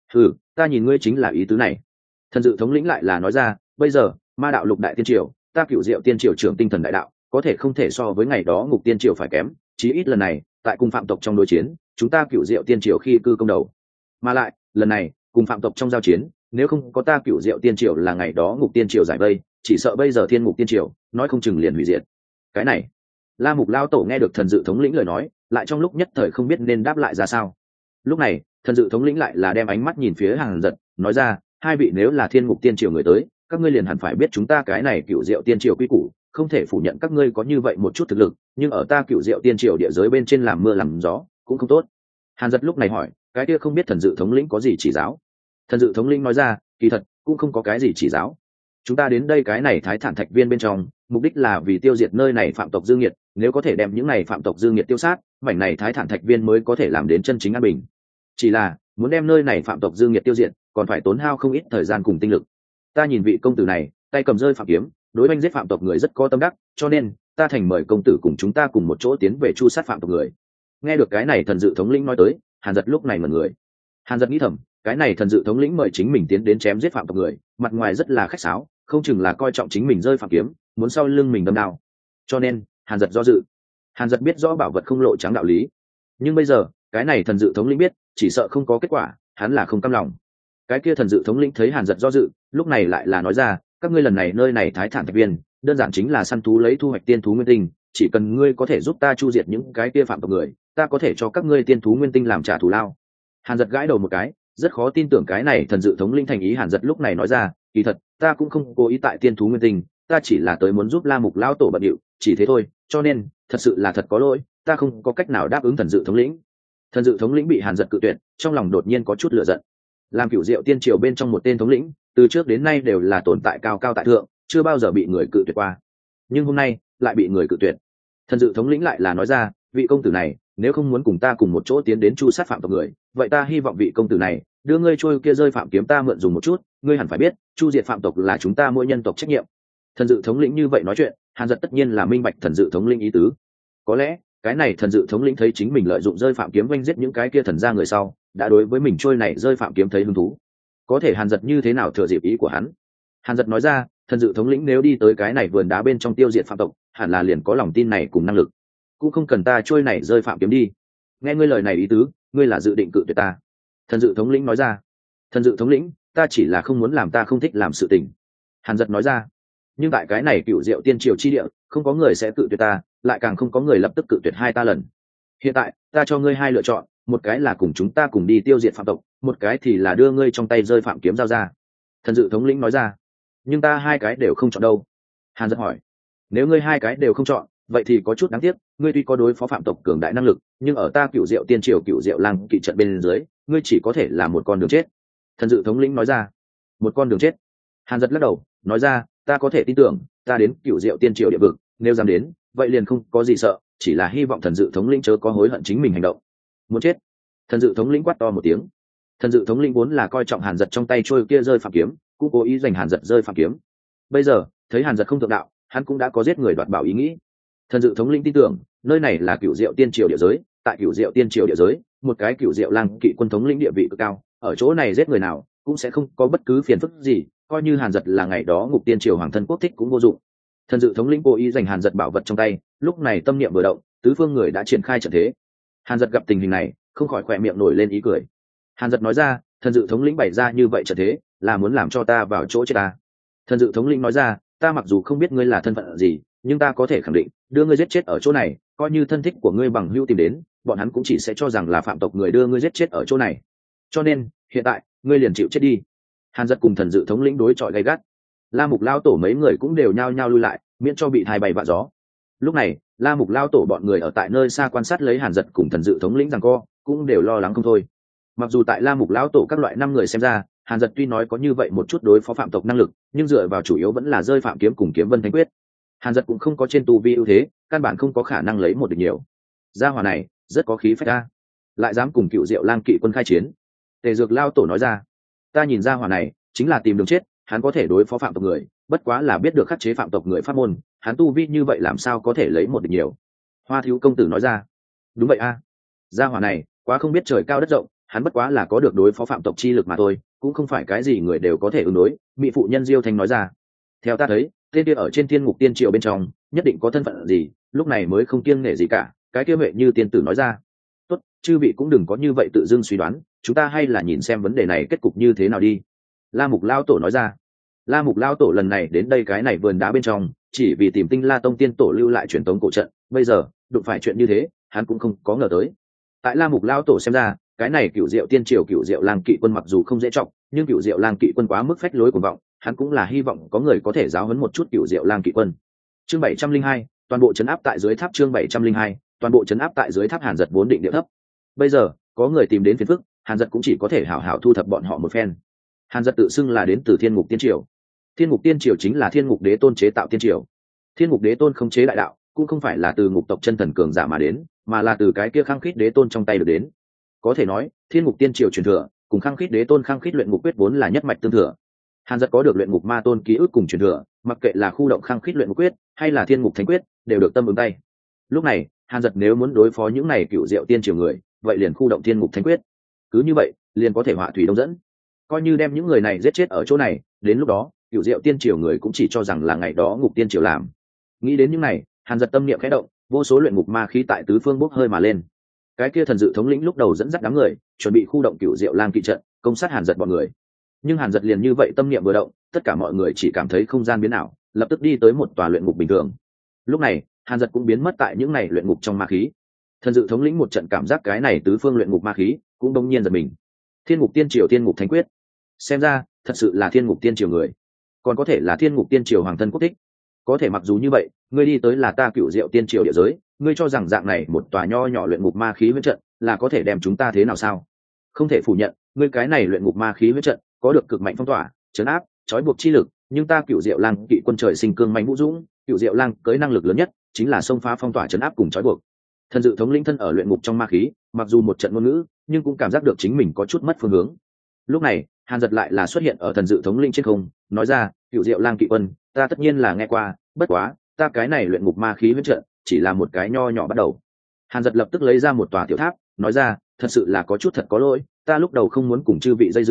Ta nhìn ngươi chính là ý tứ này. Thần dự thống lĩnh lại là nói ra, bây giờ ma đạo lục đại tiên triều, ta Cửu Diệu Tiên Triều trưởng tinh thần đại đạo có thể không thể so với ngày đó Ngục Tiên Triều phải kém, chí ít lần này tại cùng phạm tộc trong đối chiến chúng ta Cửu Diệu Tiên Triều khi cư công đầu, mà lại lần này cùng phạm tộc trong giao chiến nếu không có ta Cửu Diệu Tiên Triều là ngày đó Ngục Tiên Triều giải vây, chỉ sợ bây giờ Thiên Ngục Tiên Triều nói không chừng liền hủy diệt. Cái này La Mục Lão Tổ nghe được thần dự thống lĩnh lời nói, lại trong lúc nhất thời không biết nên đáp lại ra sao. Lúc này thần dự thống lĩnh lại là đem ánh mắt nhìn phía Hàn Dật, nói ra, hai vị nếu là Thiên Ngục Tiên Triều người tới, các ngươi liền hẳn phải biết chúng ta cái này Cửu Diệu Tiên Triều quy củ, không thể phủ nhận các ngươi có như vậy một chút thực lực, nhưng ở ta Cửu Diệu Tiên Triều địa giới bên trên làm mưa làm gió cũng không tốt. Hàn Dật lúc này hỏi, cái kia không biết thần dự thống lĩnh có gì chỉ giáo. Thần dự thống lĩnh nói ra, kỳ thật cũng không có cái gì chỉ giáo, chúng ta đến đây cái này Thái Thản Thạch Viên bên trong mục đích là vì tiêu diệt nơi này phạm tộc dương nghiệt, nếu có thể đem những này phạm tộc dương nghiệt tiêu sát, mảnh này Thái Thản Thạch Viên mới có thể làm đến chân chính an bình. Chỉ là muốn đem nơi này phạm tộc dương nghiệt tiêu diệt còn phải tốn hao không ít thời gian cùng tinh lực. Ta nhìn vị công tử này tay cầm rơi phạm kiếm, đối oanh giết phạm tộc người rất có tâm đắc, cho nên ta thành mời công tử cùng chúng ta cùng một chỗ tiến về chu sát phạm tộc người. Nghe được cái này thần dự thống lĩnh nói tới, Hàn Dật lúc này mật người. Hàn Dật nghĩ thầm, cái này thần dự thống lĩnh mời chính mình tiến đến chém giết phạm tộc người, mặt ngoài rất là khách sáo, không chừng là coi trọng chính mình rơi phạm kiếm, muốn sau lưng mình đâm đao. Cho nên Hàn Dật do dự. Hàn Dật biết rõ bảo vật không lộ trắng đạo lý, nhưng bây giờ cái này thần dự thống lĩnh biết chỉ sợ không có kết quả, hắn là không cam lòng. Cái kia thần dự thống lĩnh thấy Hàn Dật do dự, lúc này lại là nói ra, các ngươi lần này nơi này Thái Thản Thạch Viên đơn giản chính là săn thú lấy thu hoạch tiên thú nguyên tinh, chỉ cần ngươi có thể giúp ta chu diệt những cái kia phạm tộc người, ta có thể cho các ngươi tiên thú nguyên tinh làm trả thù lao. Hàn Dật gãi đầu một cái, rất khó tin tưởng cái này thần dự thống lĩnh thành ý. Hàn Dật lúc này nói ra, kỳ thật ta cũng không cố ý tại tiên thú nguyên tinh, ta chỉ là tới muốn giúp La Mục Lão Tổ bận điệu, chỉ thế thôi, cho nên thật sự là thật có lỗi, ta không có cách nào đáp ứng thần dự thống lĩnh. Thần dự thống lĩnh bị Hàn Dật cự tuyệt, trong lòng đột nhiên có chút lửa giận. Làm Cửu Diệu Tiên Triều bên trong một tên thống lĩnh, từ trước đến nay đều là tồn tại cao cao tại thượng, chưa bao giờ bị người cự tuyệt qua, nhưng hôm nay lại bị người cự tuyệt. Thần dự thống lĩnh lại là nói ra, vị công tử này nếu không muốn cùng ta cùng một chỗ tiến đến chu sát phạm tộc người, vậy ta hy vọng vị công tử này đưa ngươi trôi kia rơi phạm kiếm ta mượn dùng một chút, ngươi hẳn phải biết chu diệt phạm tộc là chúng ta mỗi nhân tộc trách nhiệm. Thần dự thống lĩnh như vậy nói chuyện, Hàn Dật tất nhiên là minh bạch thần dự thống lĩnh ý tứ. Có lẽ cái này thần dự thống lĩnh thấy chính mình lợi dụng rơi phạm kiếm oanh giết những cái kia thần gia người sau, đã đối với mình trôi này rơi phạm kiếm thấy hứng thú. có thể Hàn Dật như thế nào thừa dịp ý của hắn? Hàn Dật nói ra, thần dự thống lĩnh nếu đi tới cái này vườn đá bên trong tiêu diệt phạm tộc, hẳn là liền có lòng tin này cùng năng lực, cũng không cần ta trôi này rơi phạm kiếm đi. Nghe ngươi lời này ý tứ, ngươi là dự định cự tuyệt ta? Thần dự thống lĩnh nói ra. Thần dự thống lĩnh, ta chỉ là không muốn làm ta không thích làm sự tình. Hàn Dật nói ra. Nhưng tại cái này Cựu Diệu Tiên Triều chi địa, không có người sẽ cự tuyệt ta, lại càng không có người lập tức cự tuyệt hai ta lần. Hiện tại ta cho ngươi hai lựa chọn, một cái là cùng chúng ta cùng đi tiêu diệt phạm tộc, một cái thì là đưa ngươi trong tay rơi phạm kiếm giao ra. Thần dự thống lĩnh nói ra. Nhưng ta hai cái đều không chọn đâu. Hàn Dật hỏi. Nếu ngươi hai cái đều không chọn, vậy thì có chút đáng tiếc, ngươi tuy có đối phó phạm tộc cường đại năng lực, nhưng ở ta Cựu Diệu Tiên Triều Cựu Diệu Lang kỵ trận bên dưới, ngươi chỉ có thể là một con đường chết. Thần dự thống lĩnh nói ra. Một con đường chết? Hàn Dật lắc đầu nói ra, ta có thể tin tưởng, ta đến Cựu Diệu Tiên Triều địa vực, nếu dám đến, vậy liền không có gì sợ, chỉ là hy vọng thần dự thống lĩnh chớ có hối hận chính mình hành động. Muốn chết? Thần dự thống lĩnh quát to một tiếng. Thần dự thống lĩnh vốn là coi trọng Hàn Dật trong tay trôi kia rơi phạm kiếm, cũng cố ý giành Hàn Dật rơi phạm kiếm. Bây giờ thấy Hàn Dật không thượng đạo, hắn cũng đã có giết người đoạt bảo ý nghĩ. Thần dự thống lĩnh tin tưởng, nơi này là Cựu Diệu Tiên Triều địa giới, tại Cựu Diệu Tiên Triều địa giới, một cái Cựu Diệu Lang kỵ quân thống lĩnh địa vị cực cao, ở chỗ này giết người nào cũng sẽ không có bất cứ phiền phức gì, coi như Hàn Dật là ngày đó Ngục Tiên Triều hoàng thân quốc thích cũng vô dụng. Thần dự thống lĩnh cố ý giành Hàn Dật bảo vật trong tay, lúc này tâm niệm vừa động, tứ phương người đã triển khai trận thế. Hàn Dật gặp tình hình này, không khỏi khỏe miệng nổi lên ý cười. Hàn Dật nói ra, thần dự thống lĩnh bày ra như vậy trận thế, là muốn làm cho ta vào chỗ chết ta. Thần dự thống lĩnh nói ra, ta mặc dù không biết ngươi là thân phận gì, nhưng ta có thể khẳng định, đưa ngươi giết chết ở chỗ này, coi như thân thích của ngươi bằng hữu tìm đến, bọn hắn cũng chỉ sẽ cho rằng là phạm tộc người đưa ngươi giết chết ở chỗ này. Cho nên hiện tại ngươi liền chịu chết đi. Hàn Dật cùng thần dự thống lĩnh đối chọi gay gắt. La Mục lao tổ mấy người cũng đều nhao nhao lui lại, miễn cho bị thai bay vạ gió. Lúc này La Mục lao tổ bọn người ở tại nơi xa quan sát lấy Hàn Dật cùng thần dự thống lĩnh giằng co, cũng đều lo lắng không thôi. Mặc dù tại La Mục lão tổ các loại năm người xem ra, Hàn Dật tuy nói có như vậy một chút đối phó phạm tộc năng lực, nhưng dựa vào chủ yếu vẫn là rơi phạm kiếm cùng kiếm vân thánh quyết. Hàn Dật cũng không có trên tu vi ưu thế, căn bản không có khả năng lấy một địch nhiều. Gia hỏa này rất có khí phách a, lại dám cùng Cựu Diệu Lang kỵ quân khai chiến. Tề Dược lao tổ nói ra, ta nhìn gia hỏa này chính là tìm đường chết, hắn có thể đối phó phạm tộc người, bất quá là biết được khắc chế phạm tộc người pháp môn, hắn tu vi như vậy làm sao có thể lấy một địch nhiều. Hoa Thiếu công tử nói ra, đúng vậy a, gia hỏa này quá không biết trời cao đất rộng, hắn bất quá là có được đối phó phạm tộc chi lực mà thôi, cũng không phải cái gì người đều có thể ứng đối. Mỹ phụ nhân Diêu Thanh nói ra, theo ta thấy, tên kia ở trên Thiên Ngục Tiên Triều bên trong nhất định có thân phận gì, lúc này mới không kiêng nể gì cả. Cái kia Huệ Như tiên tử nói ra, tốt, chư vị cũng đừng có như vậy tự dưng suy đoán, chúng ta hay là nhìn xem vấn đề này kết cục như thế nào đi. La Mục lao tổ nói ra. La Mục lao tổ lần này đến đây cái này vườn đá bên trong, chỉ vì tìm Tinh La Tông tiên tổ lưu lại truyền tống cổ trận, bây giờ đụng phải chuyện như thế, hắn cũng không có ngờ tới. Tại La Mục lao tổ xem ra, cái này Cựu Diệu Tiên Triều Cựu Diệu Lang kỵ quân mặc dù không dễ trọng, nhưng Cựu Diệu Lang kỵ quân quá mức phách lối cuồng vọng, hắn cũng là hy vọng có người có thể giáo huấn một chút Cựu Diệu Lang kỵ quân. Chương 702, toàn bộ trấn áp tại dưới tháp. Chương 702, toàn bộ trấn áp tại dưới tháp. Hàn Dật vốn định địa thấp, bây giờ có người tìm đến phiền phức, Hàn Dật cũng chỉ có thể hảo hảo thu thập bọn họ một phen. Hàn Dật tự xưng là đến từ Thiên Ngục Tiên Triều. Thiên Ngục Tiên Triều chính là Thiên Ngục Đế Tôn chế tạo tiên triều. Thiên Ngục Đế Tôn không chế đại đạo, cũng không phải là từ ngục tộc chân thần cường giả mà đến, mà là từ cái kia Khăng Khít Đế Tôn trong tay được đến. Có thể nói, Thiên Ngục Tiên Triều truyền thừa cùng Khăng Khít Đế Tôn Khăng Khít luyện ngục quyết vốn là nhất mạch tương thừa. Hàn Dật có được luyện ngục ma tôn ký ức cùng truyền thừa, mặc kệ là khu động Khăng Khít luyện ngục quyết hay là Thiên Ngục Thánh quyết, đều được tâm ứng tay. Lúc này, Hàn Dật nếu muốn đối phó những này Cựu Diệu Tiên Triều người, vậy liền khu động Thiên Ngục Thánh quyết. Cứ như vậy, liền có thể họa thủy đông dẫn. Coi như đem những người này giết chết ở chỗ này, đến lúc đó, Cựu Diệu Tiên Triều người cũng chỉ cho rằng là ngày đó Ngục Tiên Triều làm. Nghĩ đến những này, Hàn Dật tâm niệm khẽ động, vô số luyện ngục ma khí tại tứ phương bốc hơi mà lên. Cái kia thần dự thống lĩnh lúc đầu dẫn dắt đám người, chuẩn bị khu động Cựu Diệu Lang kỵ trận, công sát Hàn Dật bọn người. Nhưng Hàn Dật liền như vậy tâm niệm vừa động, tất cả mọi người chỉ cảm thấy không gian biến ảo, lập tức đi tới một tòa luyện ngục bình thường. Lúc này, Hàn Dật cũng biến mất tại những này luyện ngục trong ma khí. Thần dự thống lĩnh một trận cảm giác cái này tứ phương luyện ngục ma khí, cũng đống nhiên giật mình. Thiên Ngục Tiên Triều Thiên Ngục Thánh quyết, xem ra thật sự là Thiên Ngục Tiên Triều người, còn có thể là Thiên Ngục Tiên Triều hoàng thân quốc thích. Có thể mặc dù như vậy, ngươi đi tới là ta Cựu Diệu Tiên Triều địa giới, ngươi cho rằng dạng này một tòa nho nhỏ luyện ngục ma khí huyễn trận là có thể đem chúng ta thế nào sao? Không thể phủ nhận, ngươi cái này luyện ngục ma khí huyễn trận có được cực mạnh phong tỏa, trấn áp, trói buộc chi lực, nhưng ta Cựu Diệu Lang kỵ quân trời sinh cương mạnh vũ dũng, Cựu Diệu Lang cưới năng lực lớn nhất chính là xông phá phong tỏa trấn áp cùng trói buộc. Thần dự thống lĩnh thân ở luyện ngục trong ma khí, mặc dù một trận ngôn ngữ, nhưng cũng cảm giác được chính mình có chút mất phương hướng. Lúc này, Hàn Dật lại là xuất hiện ở thần dự thống lĩnh trên không, nói ra, Cựu Diệu Lang kỵ quân, ta tất nhiên là nghe qua, bất quá, ta cái này luyện ngục ma khí huyễn trận chỉ là một cái nho nhỏ bắt đầu. Hàn Dật lập tức lấy ra một tòa tiểu tháp, nói ra, thật sự là có chút thật có lỗi, ta lúc đầu không muốn cùng chư vị dây dưa,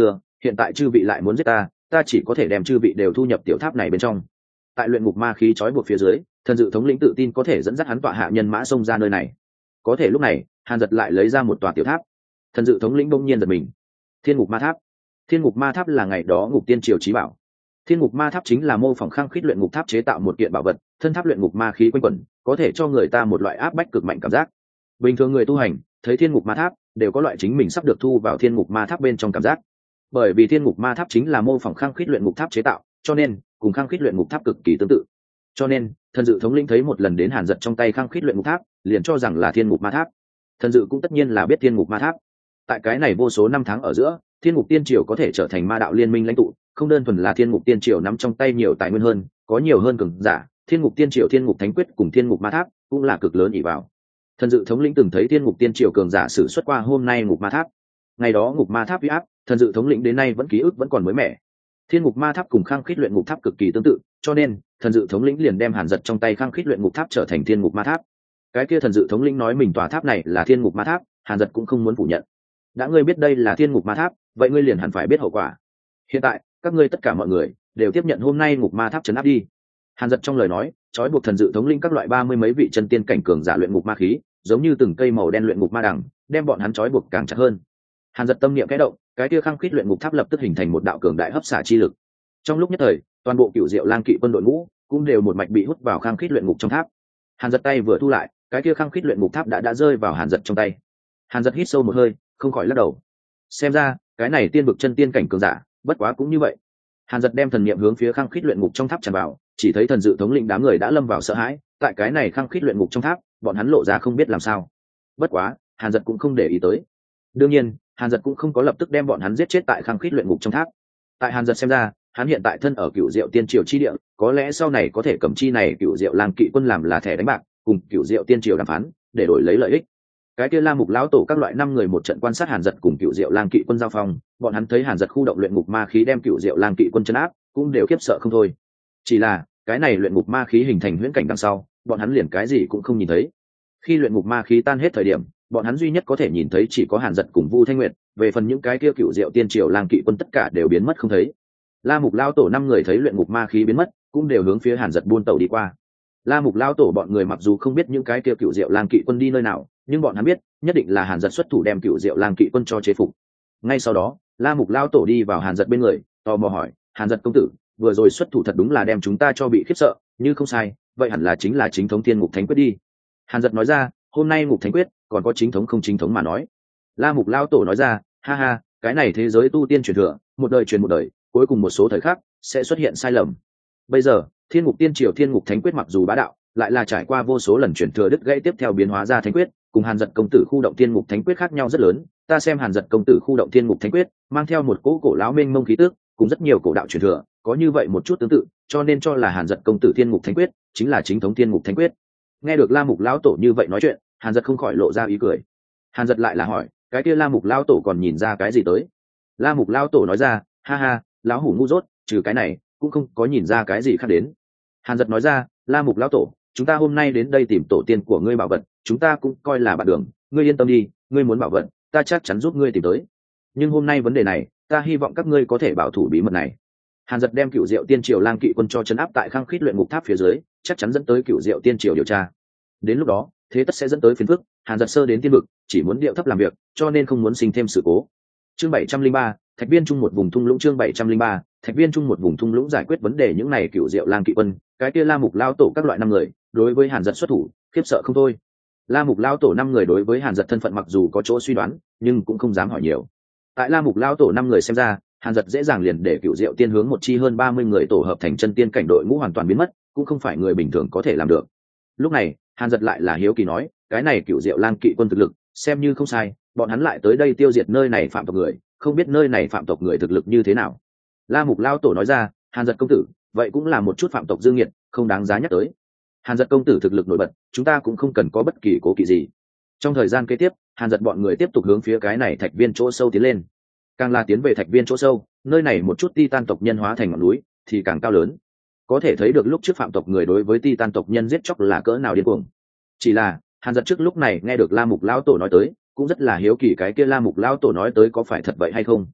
hiện tại chư vị lại muốn giết ta chỉ có thể đem chư vị đều thu nhập tiểu tháp này bên trong. Tại luyện ngục ma khí trói buộc phía dưới, thần dự thống lĩnh tự tin có thể dẫn dắt hắn tọa hạ nhân mã xông ra nơi này. Có thể lúc này Hàn Dật lại lấy ra một tòa tiểu tháp. Thần dự thống lĩnh bỗng nhiên giật mình. Thiên ngục ma tháp. Thiên ngục ma tháp là ngày đó ngục tiên triều chí bảo. Thiên ngục ma tháp chính là mô phỏng khang khít luyện ngục tháp chế tạo một kiện bảo vật, thân tháp luyện ngục ma khí quanh quẩn, có thể cho người ta một loại áp bách cực mạnh cảm giác. Bình thường người tu hành thấy thiên ngục ma tháp đều có loại chính mình sắp được thu vào thiên ngục ma tháp bên trong cảm giác. Bởi vì thiên ngục ma tháp chính là mô phỏng khang khít luyện ngục tháp chế tạo, cho nên cùng khang khít luyện ngục tháp cực kỳ tương tự. Cho nên thần dự thống lĩnh thấy một lần đến Hàn Dật trong tay khang khít luyện ngục tháp, liền cho rằng là thiên ngục ma tháp. Thần dự cũng tất nhiên là biết thiên ngục ma tháp. Tại cái này vô số năm tháng ở giữa, thiên ngục tiên triều có thể trở thành ma đạo liên minh lãnh tụ, không đơn thuần là thiên ngục tiên triều nắm trong tay nhiều tài nguyên hơn, có nhiều hơn cường giả, thiên ngục tiên triều thiên ngục thánh quyết cùng thiên ngục ma tháp cũng là cực lớn ỷ vào. Thần dự thống lĩnh từng thấy thiên ngục tiên triều cường giả sử xuất qua hôm nay ngục ma tháp. Ngày đó ngục ma tháp uy áp, thần dự thống lĩnh đến nay vẫn ký ức vẫn còn mới mẻ. Thiên ngục ma tháp cùng khang khít luyện ngục tháp cực kỳ tương tự, cho nên thần dự thống lĩnh liền đem Hàn Dật trong tay khang khít luyện ngục tháp trở thành thiên ngục ma tháp. Cái kia thần dự thống lĩnh nói mình tòa tháp này là thiên ngục ma tháp, Hàn Dật cũng không muốn phủ nhận. Đã ngươi biết đây là thiên ngục ma tháp, vậy ngươi liền hẳn phải biết hậu quả. Hiện tại các ngươi tất cả mọi người đều tiếp nhận hôm nay ngục ma tháp trấn áp đi. Hàn Dật trong lời nói trói buộc thần dự thống lĩnh các loại 30 mấy vị chân tiên cảnh cường giả luyện ngục ma khí, giống như từng cây màu đen luyện ngục ma đằng, đem bọn hắn trói buộc càng chặt hơn. Hàn Dật tâm niệm khẽ động, cái kia khang khít luyện ngục tháp lập tức hình thành một đạo cường đại hấp xả chi lực. Trong lúc nhất thời, toàn bộ Cửu Diệu Lang Kỵ quân đội ngũ cũng đều một mạch bị hút vào khang khít luyện ngục trong tháp. Hàn Dật tay vừa thu lại, cái kia khang khít luyện ngục tháp đã rơi vào Hàn Dật trong tay. Hàn Dật hít sâu một hơi, không khỏi lắc đầu. Xem ra cái này tiên vực chân tiên cảnh cường giả bất quá cũng như vậy. Hàn Dật đem thần niệm hướng phía khang khít luyện ngục trong tháp tràn vào, chỉ thấy thần dự thống lĩnh đám người đã lâm vào sợ hãi. Tại cái này khang khít luyện ngục trong tháp, bọn hắn lộ ra không biết làm sao. Bất quá Hàn Dật cũng không để ý tới. Đương nhiên Hàn Dật cũng không có lập tức đem bọn hắn giết chết tại khang khít luyện ngục trong tháp. Tại Hàn Dật xem ra, hắn hiện tại thân ở Cửu Diệu Tiên Triều chi địa, có lẽ sau này có thể cầm chi này Cửu Diệu Lang Kỵ quân làm là thẻ đánh bạc, cùng Cửu Diệu Tiên Triều đàm phán, để đổi lấy lợi ích. Cái kia La Mục lão tổ các loại 5 người một trận quan sát Hàn Dật cùng Cửu Diệu Lang Kỵ quân giao phong, bọn hắn thấy Hàn Dật khu động luyện ngục ma khí đem Cửu Diệu Lang Kỵ quân trấn áp, cũng đều khiếp sợ không thôi. Chỉ là cái này luyện ngục ma khí hình thành huyễn cảnh đằng sau, bọn hắn liền cái gì cũng không nhìn thấy. Khi luyện ngục ma khí tan hết thời điểm, bọn hắn duy nhất có thể nhìn thấy chỉ có Hàn Dật cùng Vu Thanh Nguyệt, về phần những cái kia Cửu Diệu Tiên Triều Lang Kỵ quân tất cả đều biến mất không thấy. La Mục lão tổ 5 người thấy luyện ngục ma khí biến mất, cũng đều hướng phía Hàn Dật buôn tàu đi qua. La Mục lão tổ bọn người mặc dù không biết những cái kia Cửu Diệu Lang Kỵ quân đi nơi nào, nhưng bọn hắn biết, nhất định là Hàn Dật xuất thủ đem Cửu Diệu Lang Kỵ quân cho chế phục. Ngay sau đó, La Mục lão tổ đi vào Hàn Dật bên người, tò mò hỏi: "Hàn Dật công tử, vừa rồi xuất thủ thật đúng là đem chúng ta cho bị khiếp sợ, như không sai, vậy hẳn là chính là chính thống Thiên Ngục Thánh Quyết đi." Hàn Dật nói ra: "Hôm nay Ngục Thánh Quyết, còn có chính thống không chính thống mà nói." La Mục lão tổ nói ra: "Ha ha, cái này thế giới tu tiên truyền thừa, một đời truyền một đời, cuối cùng một số thời khắc sẽ xuất hiện sai lầm. Bây giờ Thiên Ngục Tiên Triều Thiên Ngục Thánh Quyết mặc dù bá đạo, lại là trải qua vô số lần chuyển thừa đứt gãy tiếp theo biến hóa ra Thánh Quyết, cùng Hàn Dật công tử khu động Thiên Ngục Thánh Quyết khác nhau rất lớn. Ta xem Hàn Dật công tử khu động Thiên Ngục Thánh Quyết mang theo một cỗ cổ lão mênh mông khí tức, cùng rất nhiều cổ đạo truyền thừa có như vậy một chút tương tự, cho nên cho là Hàn Dật công tử Thiên Ngục Thánh Quyết chính là chính thống Thiên Ngục Thánh Quyết." Nghe được La Mục lão tổ như vậy nói chuyện, Hàn Dật không khỏi lộ ra ý cười. Hàn Dật lại là hỏi: "Cái kia La Mục lão tổ còn nhìn ra cái gì tới?" La Mục lão tổ nói ra: "Ha ha, lão hủ ngu dốt, trừ cái này cũng không có nhìn ra cái gì khác đến." Hàn Dật nói ra: "La Mục lão tổ, chúng ta hôm nay đến đây tìm tổ tiên của ngươi bảo vật, chúng ta cũng coi là bạn đường, ngươi yên tâm đi, ngươi muốn bảo vật, ta chắc chắn giúp ngươi tìm tới. Nhưng hôm nay vấn đề này, ta hy vọng các ngươi có thể bảo thủ bí mật này." Hàn Dật đem Cửu Diệu Tiên Triều Lang Kỵ quân cho trấn áp tại khang khít luyện ngục tháp phía dưới, chắc chắn dẫn tới Cửu Diệu Tiên Triều điều tra. Đến lúc đó, thế tất sẽ dẫn tới phiền phức. Hàn Dật sơ đến tiên vực, chỉ muốn điệu thấp làm việc, cho nên không muốn sinh thêm sự cố. Chương 703, Thạch Viên Trung một vùng thung lũng. Chương 703, Thạch Viên Trung một vùng thung lũng. Giải quyết vấn đề những này Cửu Diệu Lang Kỵ quân, cái kia La Mục lão tổ các loại 5 người, đối với Hàn Dật xuất thủ, khiếp sợ không thôi. La Mục lão tổ 5 người đối với Hàn Dật thân phận mặc dù có chỗ suy đoán, nhưng cũng không dám hỏi nhiều. Tại La Mục lão tổ 5 người xem ra, Hàn Dật dễ dàng liền để Cửu Diệu Tiên hướng một chi hơn 30 người tổ hợp thành chân tiên cảnh đội ngũ hoàn toàn biến mất, cũng không phải người bình thường có thể làm được. Lúc này, Hàn Dật lại là hiếu kỳ nói: "Cái này Cửu Diệu Lang Kỵ quân thực lực, xem như không sai, bọn hắn lại tới đây tiêu diệt nơi này phạm tộc người, không biết nơi này phạm tộc người thực lực như thế nào?" La Mục lão tổ nói ra: "Hàn Dật công tử, vậy cũng là một chút phạm tộc dương nghiệt, không đáng giá nhắc tới. Hàn Dật công tử thực lực nổi bật, chúng ta cũng không cần có bất kỳ cố kỵ gì." Trong thời gian kế tiếp, Hàn Dật bọn người tiếp tục hướng phía cái này Thạch Viên chỗ sâu tiến lên. Càng là tiến về Thạch Viên chỗ sâu, nơi này một chút Titan tộc nhân hóa thành ngọn núi thì càng cao lớn. Có thể thấy được lúc trước phạm tộc người đối với Titan tộc nhân giết chóc là cỡ nào điên cuồng. Chỉ là Hàn Dật trước lúc này nghe được La Mục lão tổ nói tới, cũng rất là hiếu kỳ cái kia La Mục lão tổ nói tới có phải thật vậy hay không.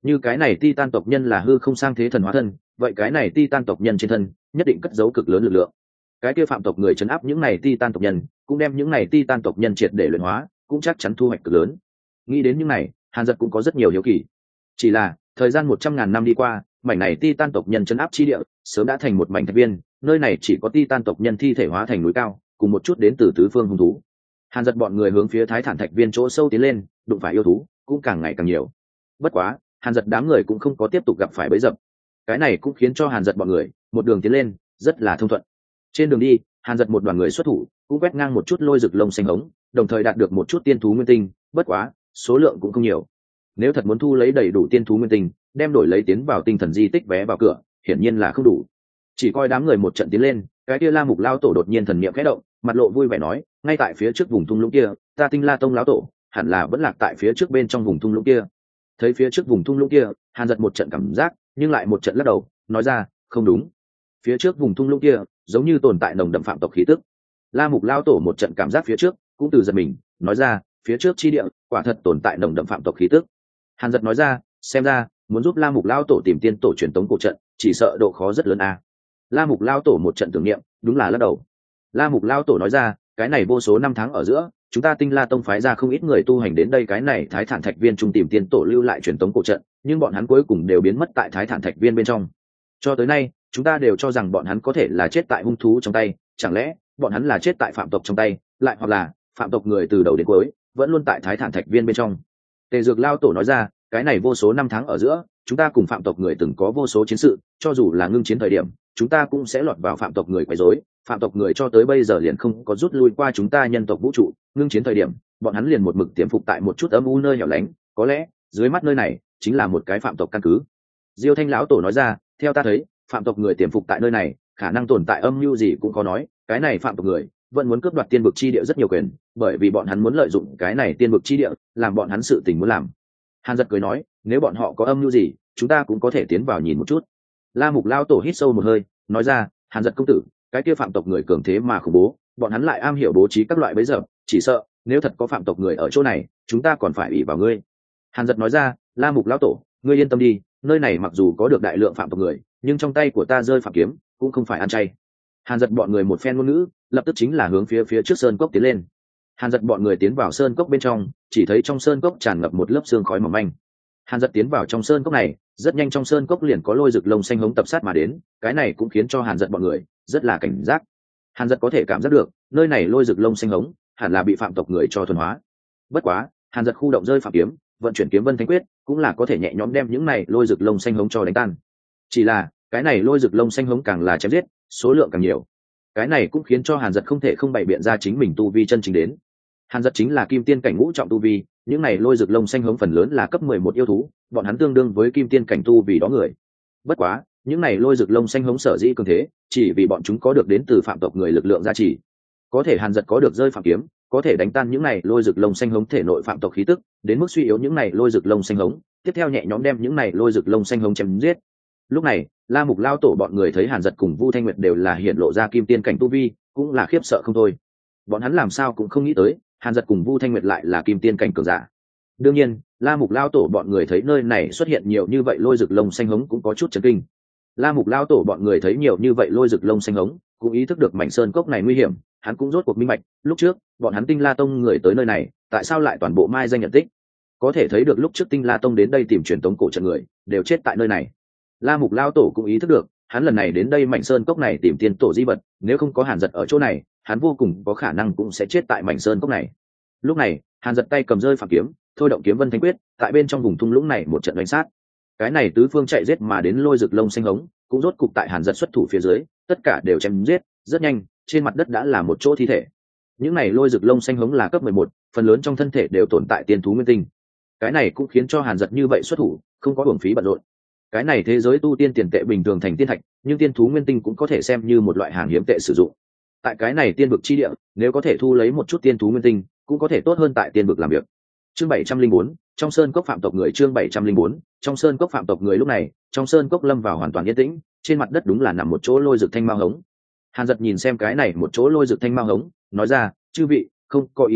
Như cái này Titan tộc nhân là hư không sang thế thần hóa thân, vậy cái này Titan tộc nhân trên thân nhất định cất giấu cực lớn lực lượng. Cái kia phạm tộc người trấn áp những này Titan tộc nhân, cũng đem những này Titan tộc nhân triệt để luyện hóa, cũng chắc chắn thu hoạch cực lớn. Nghĩ đến những này, Hàn Dật cũng có rất nhiều hiếu kỳ. Chỉ là thời gian 100.000 năm đi qua, mảnh này Titan tộc nhân trấn áp chi địa sớm đã thành một mảnh thạch viên, nơi này chỉ có Titan tộc nhân thi thể hóa thành núi cao, cùng một chút đến từ tứ phương hung thú. Hàn Dật bọn người hướng phía Thái Thản thạch viên chỗ sâu tiến lên, đụng phải yêu thú cũng càng ngày càng nhiều. Bất quá, Hàn Dật đám người cũng không có tiếp tục gặp phải bẫy dập. Cái này cũng khiến cho Hàn Dật bọn người một đường tiến lên rất là thông thuận. Trên đường đi, Hàn Dật một đoàn người xuất thủ, cũng quét ngang một chút lôi rực lông xanh hống, đồng thời đạt được một chút tiên thú nguyên tinh, bất quá, số lượng cũng không nhiều. Nếu thật muốn thu lấy đầy đủ tiên thú nguyên tinh, đem đổi lấy tiến vào tinh thần di tích vé vào cửa, hiển nhiên là không đủ. Chỉ coi đám người một trận tiến lên, cái kia La Mục lão tổ đột nhiên thần niệm khẽ động, mặt lộ vui vẻ nói, ngay tại phía trước vùng thung lũng kia, ta Tinh La tông lão tổ, hẳn là vẫn lạc tại phía trước bên trong vùng thung lũng kia. Thấy phía trước vùng thung lũng kia, Hàn Dật một trận cảm giác, nhưng lại một trận lắc đầu, nói ra, không đúng. Phía trước vùng thung lũng kia, giống như tồn tại nồng đậm phạm tộc khí tức. La Mục lão tổ một trận cảm giác phía trước, cũng từ giật mình, nói ra, phía trước chi địa, quả thật tồn tại nồng đậm phạm tộc khí tức. Hàn Dật nói ra, xem ra, muốn giúp La Mục lão tổ tìm tiên tổ truyền tống cổ trận, chỉ sợ độ khó rất lớn a. La Mục lão tổ một trận tưởng niệm, đúng là lắc đầu. La Mục lão tổ nói ra, cái này vô số năm tháng ở giữa, chúng ta Tinh La tông phái ra không ít người tu hành đến đây cái này Thái Thản thạch viên trung tìm tiên tổ lưu lại truyền tống cổ trận, nhưng bọn hắn cuối cùng đều biến mất tại Thái Thản thạch viên bên trong. Cho tới nay, chúng ta đều cho rằng bọn hắn có thể là chết tại hung thú trong tay, chẳng lẽ bọn hắn là chết tại phạm tộc trong tay, lại hoặc là phạm tộc người từ đầu đến cuối vẫn luôn tại Thái Thản thạch viên bên trong. Tề Dược lão tổ nói ra, cái này vô số năm tháng ở giữa, chúng ta cùng phạm tộc người từng có vô số chiến sự, cho dù là ngưng chiến thời điểm, chúng ta cũng sẽ lọt vào phạm tộc người quấy rối. Phạm tộc người cho tới bây giờ liền không có rút lui qua chúng ta nhân tộc vũ trụ, ngưng chiến thời điểm, bọn hắn liền một mực tiềm phục tại một chút âm u nơi hẻo lánh, có lẽ dưới mắt nơi này chính là một cái phạm tộc căn cứ. Diêu Thanh lão tổ nói ra, theo ta thấy, phạm tộc người tiềm phục tại nơi này, khả năng tồn tại âm mưu gì cũng có nói, cái này phạm tộc người vẫn muốn cướp đoạt tiên vực chi địa rất nhiều quyền, bởi vì bọn hắn muốn lợi dụng cái này tiên vực chi địa, làm bọn hắn sự tình muốn làm. Hàn Dật cười nói, nếu bọn họ có âm mưu gì, chúng ta cũng có thể tiến vào nhìn một chút. La Mục lão tổ hít sâu một hơi, nói ra, Hàn Dật công tử, cái kia phạm tộc người cường thế mà khủng bố, bọn hắn lại am hiểu bố trí các loại bẫy dập, chỉ sợ nếu thật có phạm tộc người ở chỗ này, chúng ta còn phải ủy vào ngươi. Hàn Dật nói ra, La Mục lão tổ, ngươi yên tâm đi, nơi này mặc dù có được đại lượng phạm tộc người, nhưng trong tay của ta rơi phạm kiếm cũng không phải ăn chay. Hàn Dật bọn người một phen ngôn ngữ, lập tức chính là hướng phía trước sơn cốc tiến lên. Hàn Dật bọn người tiến vào sơn cốc bên trong, chỉ thấy trong sơn cốc tràn ngập một lớp sương khói mỏng manh. Hàn Dật tiến vào trong sơn cốc này, rất nhanh trong sơn cốc liền có lôi rực lông xanh hống tập sát mà đến, cái này cũng khiến cho Hàn Dật bọn người rất là cảnh giác. Hàn Dật có thể cảm giác được, nơi này lôi rực lông xanh hống hẳn là bị phạm tộc người cho thuần hóa. Bất quá, Hàn Dật khu động rơi phạm kiếm, vận chuyển kiếm vân thánh quyết, cũng là có thể nhẹ nhõm đem những này lôi rực lông xanh hống cho đánh tan. Chỉ là, cái này lôi rực lông xanh hống càng là chém giết, số lượng càng nhiều. Cái này cũng khiến cho Hàn Dật không thể không bày biện ra chính mình tu vi chân chính đến. Hàn Dật chính là kim tiên cảnh ngũ trọng tu vi, những này lôi rực lông xanh hống phần lớn là cấp 11 yêu thú, bọn hắn tương đương với kim tiên cảnh tu vì đó người. Bất quá, những này lôi rực lông xanh hống sở dĩ cường thế, chỉ vì bọn chúng có được đến từ phạm tộc người lực lượng gia trì. Có thể Hàn Dật có được rơi phạm kiếm, có thể đánh tan những này lôi rực lông xanh hống thể nội phạm tộc khí tức, đến mức suy yếu những này lôi rực lông xanh hống, tiếp theo nhẹ nhõm đem những này lôi rực lông xanh hống chém giết. Lúc này, La Mục lao tổ bọn người thấy Hàn Dật cùng Vu Thanh Nguyệt đều là hiện lộ ra kim tiên cảnh tu vi, cũng là khiếp sợ không thôi. Bọn hắn làm sao cũng không nghĩ tới, Hàn Dật cùng Vu Thanh Nguyệt lại là kim tiên cảnh cường giả. Đương nhiên, La Mục lao tổ bọn người thấy nơi này xuất hiện nhiều như vậy lôi rực lông xanh hống cũng có chút chấn kinh. La Mục lao tổ bọn người thấy nhiều như vậy lôi rực lông xanh hống, cũng ý thức được mảnh sơn cốc này nguy hiểm, hắn cũng rốt cuộc minh bạch, lúc trước, bọn hắn Tinh La tông người tới nơi này, tại sao lại toàn bộ mai danh nhận tích? Có thể thấy được lúc trước Tinh La tông đến đây tìm truyền tống cổ trận người, đều chết tại nơi này. La Mục lao tổ cũng ý thức được, hắn lần này đến đây mảnh sơn cốc này tìm tiên tổ di vật, nếu không có Hàn Dật ở chỗ này, hắn vô cùng có khả năng cũng sẽ chết tại mảnh sơn cốc này. Lúc này, Hàn Dật tay cầm rơi phạm kiếm, thôi động kiếm vân thánh quyết, tại bên trong vùng thung lũng này một trận đánh sát. Cái này tứ phương chạy giết mà đến lôi rực lông xanh hống, cũng rốt cục tại Hàn Dật xuất thủ phía dưới, tất cả đều chém giết, rất nhanh, trên mặt đất đã là một chỗ thi thể. Những này lôi rực lông xanh hống là cấp 11, phần lớn trong thân thể đều tồn tại tiên thú nguyên tinh. Cái này cũng khiến cho Hàn Dật như vậy xuất thủ, không có uổng phí bận rộn. Cái này thế giới tu tiên tiền tệ bình thường thành tiên thạch, nhưng tiên thú nguyên tinh cũng có thể xem như một loại hàng hiếm tệ sử dụng. Tại cái này tiên vực chi địa, nếu có thể thu lấy một chút tiên thú nguyên tinh, cũng có thể tốt hơn tại tiên vực làm việc. Chương 704, trong sơn cốc phạm tộc người. Chương 704, trong sơn cốc phạm tộc người. Lúc này, trong sơn cốc lâm vào hoàn toàn yên tĩnh, trên mặt đất đúng là nằm một chỗ lôi rực thanh mao hống. Hàn Dật nhìn xem cái này một chỗ lôi rực thanh mao hống, nói ra, chư vị, không có ý tứ,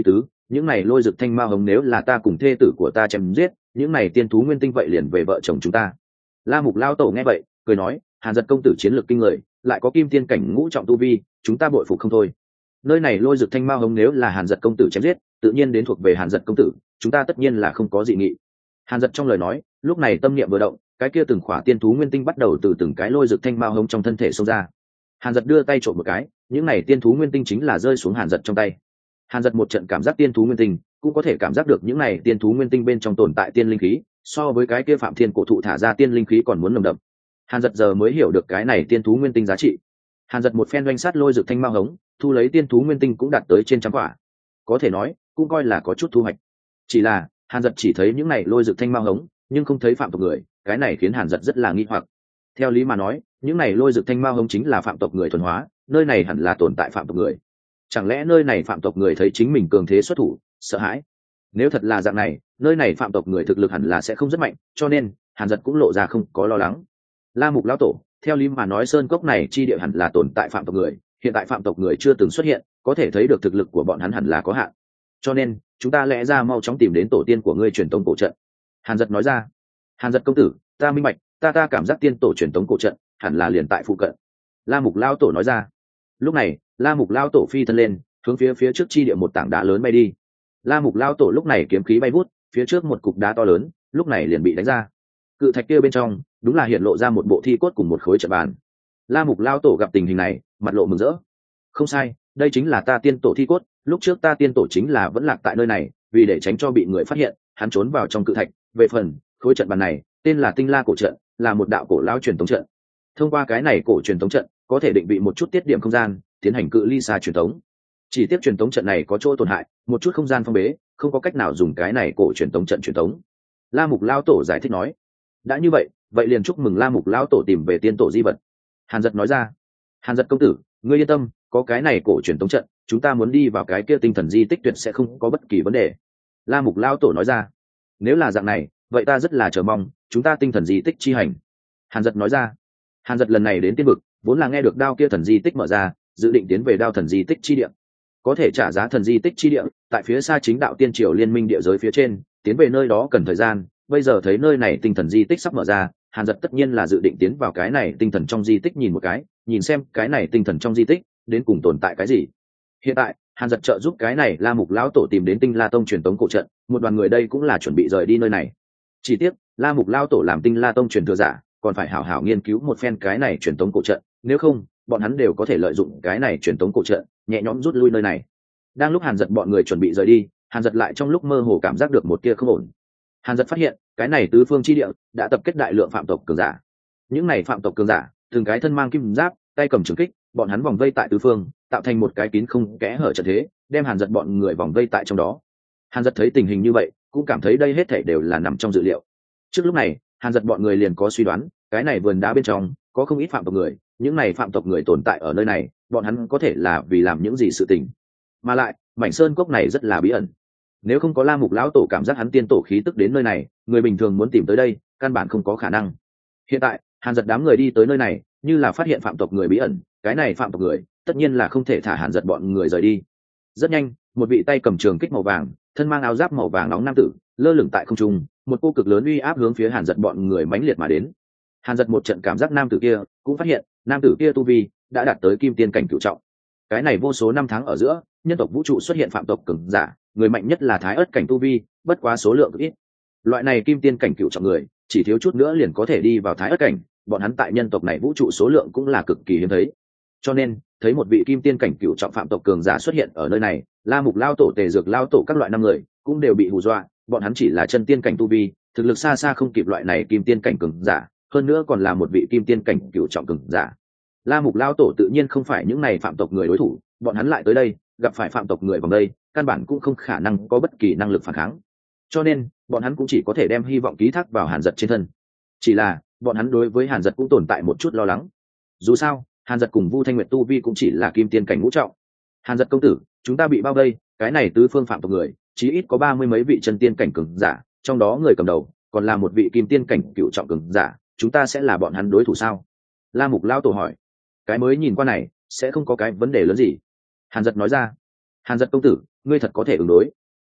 những này lôi rực thanh ma hống nếu là ta cùng thê tử của ta chém giết, những này tiên thú nguyên tinh vậy liền về vợ chồng chúng ta. La Mục lao tổ nghe vậy cười nói, Hàn Dật công tử chiến lược kinh người, lại có kim tiên cảnh ngũ trọng tu vi, chúng ta bội phục không thôi. Nơi này lôi rực thanh ma hống nếu là Hàn Dật công tử chém giết, tự nhiên đến thuộc về Hàn Dật công tử, chúng ta tất nhiên là không có dị nghị. Hàn Dật trong lời nói, lúc này tâm niệm vừa động, cái kia từng khỏa tiên thú nguyên tinh bắt đầu từ từng cái lôi rực thanh ma hống trong thân thể xông ra. Hàn Dật đưa tay trộm một cái, những này tiên thú nguyên tinh chính là rơi xuống Hàn Dật trong tay. Hàn Dật một trận cảm giác tiên thú nguyên tinh, cũng có thể cảm giác được những này tiên thú nguyên tinh bên trong tồn tại tiên linh khí, so với cái kia Phạm Thiên cổ thụ thả ra tiên linh khí còn muốn nồng đậm. Hàn Dật giờ mới hiểu được cái này tiên thú nguyên tinh giá trị. Hàn Dật một phen doanh sát lôi rực thanh ma hống, thu lấy tiên thú nguyên tinh cũng đạt tới trên trăm quả, có thể nói cũng coi là có chút thu hoạch. Chỉ là Hàn Dật chỉ thấy những này lôi rực thanh ma hống, nhưng không thấy phạm tộc người, cái này khiến Hàn Dật rất là nghi hoặc. Theo lý mà nói, những này lôi rực thanh ma hống chính là phạm tộc người thuần hóa, nơi này hẳn là tồn tại phạm tộc người. Chẳng lẽ nơi này phạm tộc người thấy chính mình cường thế xuất thủ, sợ hãi? Nếu thật là dạng này, nơi này phạm tộc người thực lực hẳn là sẽ không rất mạnh, cho nên Hàn Dật cũng lộ ra không có lo lắng. La Mục lão tổ, theo lý mà nói sơn cốc này chi địa hẳn là tồn tại phạm tộc người, hiện tại phạm tộc người chưa từng xuất hiện, có thể thấy được thực lực của bọn hắn hẳn là có hạn. Cho nên chúng ta lẽ ra mau chóng tìm đến tổ tiên của ngươi truyền tống cổ trận. Hàn Dật nói ra. Hàn Dật công tử, ta minh bạch, ta cảm giác tiên tổ truyền tống cổ trận hẳn là liền tại phụ cận. La Mục lão tổ nói ra. Lúc này La Mục lão tổ phi thân lên, hướng phía trước chi địa một tảng đá lớn bay đi. La Mục lão tổ lúc này kiếm khí bay vút, phía trước một cục đá to lớn lúc này liền bị đánh ra. Cự thạch kia bên trong đúng là hiện lộ ra một bộ thi cốt cùng một khối trận bàn. La Mục lão tổ gặp tình hình này, mặt lộ mừng rỡ. Không sai, đây chính là ta tiên tổ thi cốt, lúc trước ta tiên tổ chính là vẫn lạc tại nơi này, vì để tránh cho bị người phát hiện, hắn trốn vào trong cự thạch. Về phần khối trận bàn này, tên là Tinh La cổ trận, là một đạo cổ lão truyền thống trận. Thông qua cái này cổ truyền thống trận, có thể định vị một chút tiết điểm không gian, tiến hành cự ly xa truyền thống. Chỉ tiếp truyền thống trận này có chỗ tổn hại, một chút không gian phong bế, không có cách nào dùng cái này cổ truyền thống trận truyền thống. La Mục lão tổ giải thích nói. Đã như vậy, vậy liền chúc mừng La Mục lão tổ tìm về tiên tổ di vật. Hàn Dật nói ra. Hàn Dật công tử, ngươi yên tâm, có cái này cổ truyền thống trận, chúng ta muốn đi vào cái kia tinh thần di tích tuyệt sẽ không có bất kỳ vấn đề. La Mục lão tổ nói ra. Nếu là dạng này, vậy ta rất là chờ mong chúng ta tinh thần di tích chi hành. Hàn Dật nói ra. Hàn Dật lần này đến tiên vực, vốn là nghe được đao kia thần di tích mở ra, dự định tiến về đao thần di tích chi địa, có thể trả giá thần di tích chi địa tại phía xa chính đạo tiên triều liên minh địa giới phía trên, tiến về nơi đó cần thời gian. Bây giờ thấy nơi này tinh thần di tích sắp mở ra, Hàn Dật tất nhiên là dự định tiến vào cái này tinh thần trong di tích nhìn một cái, nhìn xem cái này tinh thần trong di tích đến cùng tồn tại cái gì. Hiện tại Hàn Dật trợ giúp cái này La Mục lão tổ tìm đến Tinh La Tông truyền tống cổ trận, một đoàn người đây cũng là chuẩn bị rời đi nơi này. Chỉ tiếc La Mục lão tổ làm Tinh La Tông truyền thừa giả, còn phải hảo hảo nghiên cứu một phen cái này truyền tống cổ trận, nếu không bọn hắn đều có thể lợi dụng cái này truyền tống cổ trận nhẹ nhõm rút lui nơi này. Đang lúc Hàn Dật bọn người chuẩn bị rời đi, Hàn Dật lại trong lúc mơ hồ cảm giác được một tia không ổn. Hàn Dật phát hiện cái này tứ phương chi địa đã tập kết đại lượng phạm tộc cường giả. Những này phạm tộc cường giả từng cái thân mang kim giáp, tay cầm trường kích, bọn hắn vòng vây tại tứ phương, tạo thành một cái kín không kẽ hở trận thế, đem Hàn Dật bọn người vòng vây tại trong đó. Hàn Dật thấy tình hình như vậy, cũng cảm thấy đây hết thảy đều là nằm trong dự liệu. Trước lúc này Hàn Dật bọn người liền có suy đoán, cái này vườn đá bên trong có không ít phạm tộc người, những này phạm tộc người tồn tại ở nơi này, bọn hắn có thể là vì làm những gì sự tình. Mà lại mảnh sơn cốc này rất là bí ẩn, nếu không có La Mục lão tổ cảm giác hắn tiên tổ khí tức đến nơi này, người bình thường muốn tìm tới đây căn bản không có khả năng. Hiện tại Hàn Dật đám người đi tới nơi này, như là phát hiện phạm tộc người bí ẩn, cái này phạm tộc người tất nhiên là không thể thả Hàn Dật bọn người rời đi. Rất nhanh, một vị tay cầm trường kích màu vàng, thân mang áo giáp màu vàng nóng nam tử lơ lửng tại không trung, một cô cực lớn uy áp hướng phía Hàn Dật bọn người mãnh liệt mà đến. Hàn Dật một trận cảm giác nam tử kia, cũng phát hiện nam tử kia tu vi đã đạt tới kim tiên cảnh cửu trọng. Cái này vô số năm tháng ở giữa, nhân tộc vũ trụ xuất hiện phạm tộc cường giả, người mạnh nhất là thái ớt cảnh tu vi, bất quá số lượng ít. Loại này kim tiên cảnh cửu trọng người, chỉ thiếu chút nữa liền có thể đi vào thái ớt cảnh, bọn hắn tại nhân tộc này vũ trụ số lượng cũng là cực kỳ hiếm thấy. Cho nên thấy một vị kim tiên cảnh cửu trọng phạm tộc cường giả xuất hiện ở nơi này, La Mục lao tổ, Tề Dược lao tổ các loại năm người cũng đều bị hù dọa. Bọn hắn chỉ là chân tiên cảnh tu vi, thực lực xa xa không kịp loại này kim tiên cảnh cường giả, hơn nữa còn là một vị kim tiên cảnh cửu trọng cường giả. La Mục lao tổ tự nhiên không phải những này phạm tộc người đối thủ, bọn hắn lại tới đây gặp phải phạm tộc người vòng đây, căn bản cũng không khả năng có bất kỳ năng lực phản kháng, cho nên bọn hắn cũng chỉ có thể đem hy vọng ký thác vào Hàn Dật trên thân. Chỉ là bọn hắn đối với Hàn Dật cũng tồn tại một chút lo lắng, dù sao Hàn Dật cùng Vu Thanh Nguyệt tu vi cũng chỉ là kim tiên cảnh ngũ trọng. Hàn Dật công tử, chúng ta bị bao vây, cái này tứ phương phạm tộc người chí ít có 30 mấy vị chân tiên cảnh cường giả, trong đó người cầm đầu còn là một vị kim tiên cảnh cửu trọng cường giả, chúng ta sẽ là bọn hắn đối thủ sao? La Mục lao tổ hỏi. Cái mới nhìn qua này sẽ không có cái vấn đề lớn gì. Hàn Dật nói ra. Hàn Dật công tử, ngươi thật có thể ứng đối.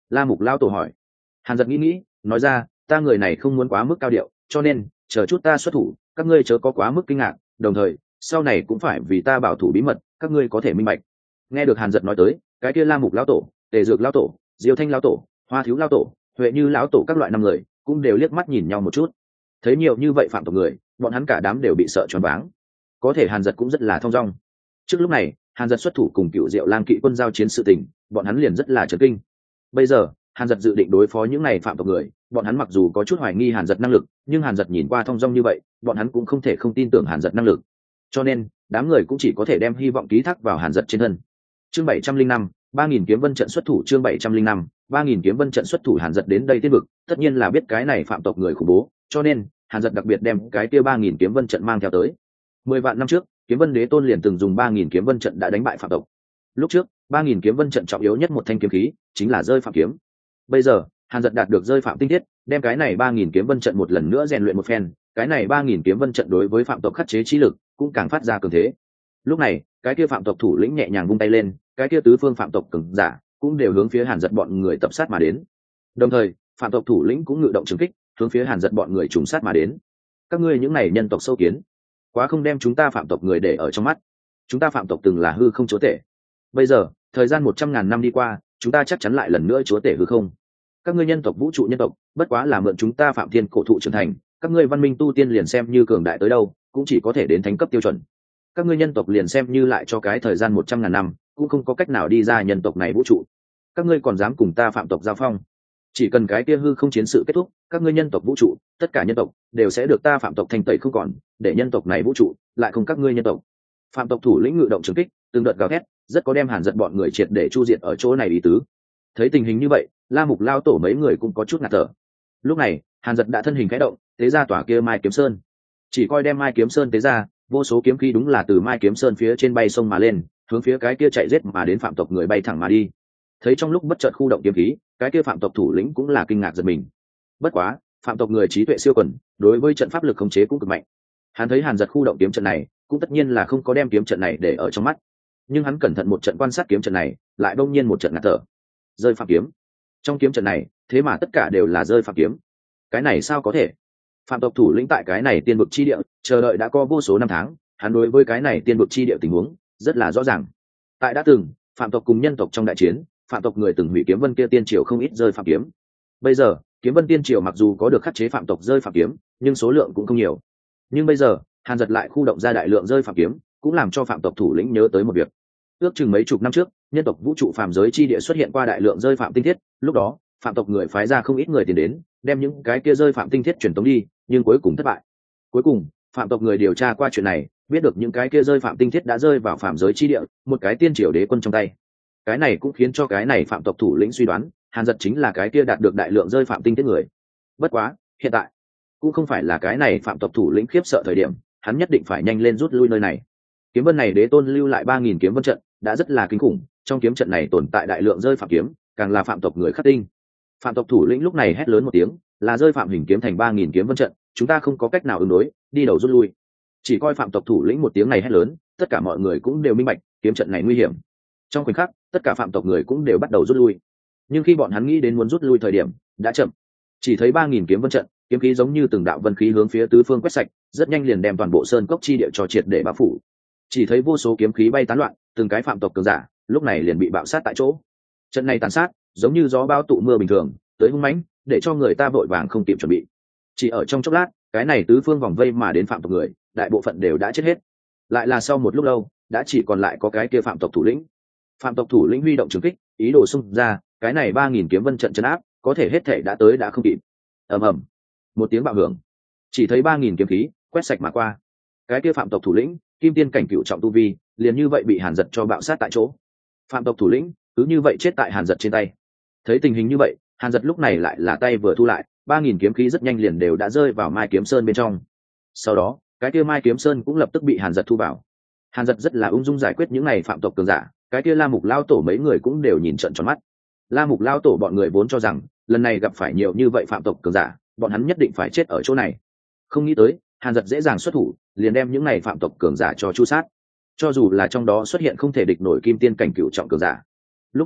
La Mục lao tổ hỏi. Hàn Dật nghĩ nói ra, ta người này không muốn quá mức cao điệu, cho nên chờ chút ta xuất thủ, các ngươi chớ có quá mức kinh ngạc, đồng thời sau này cũng phải vì ta bảo thủ bí mật, các ngươi có thể minh bạch. Nghe được Hàn Dật nói tới, cái kia La Mục lão tổ, Tề Dược lão tổ, Diêu Thanh lão tổ, Hoa Thiếu lão tổ, Huệ Như lão tổ các loại năm người cũng đều liếc mắt nhìn nhau một chút. Thấy nhiều như vậy phạm tộc người, bọn hắn cả đám đều bị sợ choáng váng. Có thể Hàn Dật cũng rất là thong dong. Trước lúc này, Hàn Dật xuất thủ cùng Cựu Diệu Lang kỵ quân giao chiến sự tình, bọn hắn liền rất là chấn kinh. Bây giờ, Hàn Dật dự định đối phó những này phạm tộc người, bọn hắn mặc dù có chút hoài nghi Hàn Dật năng lực, nhưng Hàn Dật nhìn qua thong dong như vậy, bọn hắn cũng không thể không tin tưởng Hàn Dật năng lực. Cho nên, đám người cũng chỉ có thể đem hy vọng ký thác vào Hàn Dật trên thân. Chương 705, 3000 kiếm vân trận xuất thủ. Chương 705, 3000 kiếm vân trận xuất thủ. Hàn Dật đến đây tiên vực, tất nhiên là biết cái này phạm tộc người khủng bố, cho nên Hàn Dật đặc biệt đem cái kia 3000 kiếm vân trận mang theo tới. 10 vạn năm trước, Kiếm Vân Đế Tôn liền từng dùng 3000 kiếm vân trận đã đánh bại phạm tộc. Lúc trước, 3000 kiếm vân trận trọng yếu nhất một thanh kiếm khí, chính là rơi phạm kiếm. Bây giờ, Hàn Dật đạt được rơi phạm tinh thiết, đem cái này 3000 kiếm vân trận một lần nữa rèn luyện một phen, cái này 3000 kiếm vân trận đối với phạm tộc khắc chế trí lực cũng càng phát ra cường thế. Lúc này, cái kia phạm tộc thủ lĩnh nhẹ nhàng vung tay lên, cái kia tứ phương phạm tộc cường giả cũng đều hướng phía Hàn Dật bọn người tập sát mà đến. Đồng thời, phạm tộc thủ lĩnh cũng ngự động trừng kích, hướng phía Hàn Dật bọn người trùng sát mà đến. Các ngươi những này nhân tộc sâu kiến, quá không đem chúng ta phạm tộc người để ở trong mắt. Chúng ta phạm tộc từng là hư không chúa tể, bây giờ thời gian 100.000 năm đi qua, chúng ta chắc chắn lại lần nữa chúa tể hư không. Các ngươi nhân tộc vũ trụ nhân tộc bất quá là mượn chúng ta phạm thiên cổ thụ trưởng thành, các ngươi văn minh tu tiên liền xem như cường đại tới đâu cũng chỉ có thể đến thánh cấp tiêu chuẩn. Các ngươi nhân tộc liền xem như lại cho cái thời gian 100.000 năm cũng không có cách nào đi ra nhân tộc này vũ trụ. Các ngươi còn dám cùng ta phạm tộc giao phong? Chỉ cần cái kia hư không chiến sự kết thúc, các ngươi nhân tộc vũ trụ, tất cả nhân tộc đều sẽ được ta phạm tộc thanh tẩy không còn, để nhân tộc này vũ trụ lại không các ngươi nhân tộc. Phạm tộc thủ lĩnh ngự động trừng kích, từng đợt gào thét, rất có đem Hàn Dật bọn người triệt để chu diệt ở chỗ này ý tứ. Thấy tình hình như vậy, La Mục lao tổ mấy người cũng có chút ngạt thở. Lúc này, Hàn Dật đã thân hình khẽ động, tế ra tỏa kia Mai Kiếm Sơn. Chỉ coi đem Mai Kiếm Sơn tế ra, vô số kiếm khí đúng là từ Mai Kiếm Sơn phía trên bay sông mà lên, hướng phía cái kia chạy giết mà đến phạm tộc người bay thẳng mà đi. Thấy trong lúc bất chợt khu động kiếm khí, cái kia phạm tộc thủ lĩnh cũng là kinh ngạc giật mình. Bất quá, phạm tộc người trí tuệ siêu quần, đối với trận pháp lực khống chế cũng cực mạnh. Hắn thấy Hàn Dật khu động kiếm trận này, cũng tất nhiên là không có đem kiếm trận này để ở trong mắt. Nhưng hắn cẩn thận một trận quan sát kiếm trận này, lại đông nhiên một trận ngạt thở. Rơi phạm kiếm. Trong kiếm trận này, thế mà tất cả đều là rơi phạm kiếm. Cái này sao có thể? Phạm tộc thủ lĩnh tại cái này tiên vực chi địa, chờ đợi đã có vô số năm tháng, hắn đối với cái này tiên vực chi địa tình huống rất là rõ ràng. Tại đã từng, phạm tộc cùng nhân tộc trong đại chiến, phạm tộc người từng hủy kiếm vân kia tiên triều không ít rơi phạm kiếm. Bây giờ, kiếm vân tiên triều mặc dù có được khắc chế phạm tộc rơi phạm kiếm, nhưng số lượng cũng không nhiều. Nhưng bây giờ, Hàn Dật lại khu động ra đại lượng rơi phạm kiếm, cũng làm cho phạm tộc thủ lĩnh nhớ tới một việc. Ước chừng mấy chục năm trước, nhân tộc vũ trụ phàm giới chi địa xuất hiện qua đại lượng rơi phạm tinh thiết, lúc đó, phạm tộc người phái ra không ít người tiền đến, đem những cái kia rơi phạm tinh thiết truyền tống đi, nhưng cuối cùng thất bại. Cuối cùng, phạm tộc người điều tra qua chuyện này, biết được những cái kia rơi phạm tinh thiết đã rơi vào phàm giới chi địa, một cái tiên triều đế quân trong tay. Cái này cũng khiến cho cái này phạm tộc thủ lĩnh suy đoán, Hàn Dật chính là cái kia đạt được đại lượng rơi phạm tinh thiết người. Bất quá, hiện tại cũng không phải là cái này phạm tộc thủ lĩnh khiếp sợ thời điểm, hắn nhất định phải nhanh lên rút lui nơi này. Kiếm vân này đế tôn lưu lại 3000 kiếm vân trận, đã rất là kinh khủng, trong kiếm trận này tồn tại đại lượng rơi phạm kiếm, càng là phạm tộc người khắc tinh. Phạm tộc thủ lĩnh lúc này hét lớn một tiếng, là rơi phạm hình kiếm thành 3000 kiếm vân trận, chúng ta không có cách nào ứng đối, đi đầu rút lui. Chỉ coi phạm tộc thủ lĩnh một tiếng này hét lớn, tất cả mọi người cũng đều minh bạch, kiếm trận này nguy hiểm. Trong khoảnh khắc, tất cả phạm tộc người cũng đều bắt đầu rút lui. Nhưng khi bọn hắn nghĩ đến muốn rút lui thời điểm, đã chậm. Chỉ thấy 3000 kiếm vân trận, kiếm khí giống như từng đạo vân khí hướng phía tứ phương quét sạch, rất nhanh liền đem toàn bộ sơn cốc chi địa cho triệt để bao phủ. Chỉ thấy vô số kiếm khí bay tán loạn, từng cái phạm tộc cường giả, lúc này liền bị bạo sát tại chỗ. Trận này tàn sát, giống như gió bão tụ mưa bình thường, tới hung mãnh, để cho người ta vội vàng không kịp chuẩn bị. Chỉ ở trong chốc lát, cái này tứ phương vòng vây mà đến phạm tộc người, đại bộ phận đều đã chết hết. Lại là sau một lúc lâu, đã chỉ còn lại có cái kia phạm tộc thủ lĩnh. Phạm tộc thủ lĩnh huy động trường kích, ý đồ xung ra, cái này 3000 kiếm vân trận trấn áp, có thể hết thể đã tới đã không kịp. Ầm ầm, một tiếng bạo hưởng, chỉ thấy 3000 kiếm khí quét sạch mà qua. Cái kia phạm tộc thủ lĩnh, kim tiên cảnh cửu trọng tu vi, liền như vậy bị Hàn Dật cho bạo sát tại chỗ. Phạm tộc thủ lĩnh cứ như vậy chết tại Hàn Dật trên tay. Thấy tình hình như vậy, Hàn Dật lúc này lại là tay vừa thu lại, 3000 kiếm khí rất nhanh liền đều đã rơi vào Mai Kiếm Sơn bên trong. Sau đó, cái kia Mai Kiếm Sơn cũng lập tức bị Hàn Dật thu vào. Hàn Dật rất là ung dung giải quyết những này phạm tộc cường giả, cái kia La Mục lao tổ mấy người cũng đều nhìn trợn tròn mắt. La Mục lao tổ bọn người vốn cho rằng, lần này gặp phải nhiều như vậy phạm tộc cường giả, bọn hắn nhất định phải chết ở chỗ này. Không nghĩ tới, Hàn Dật dễ dàng xuất thủ, liền đem những này phạm tộc cường giả cho chu sát. Cho dù là trong đó xuất hiện không thể địch nổi kim tiên cảnh cửu trọng cường giả. Lúc này,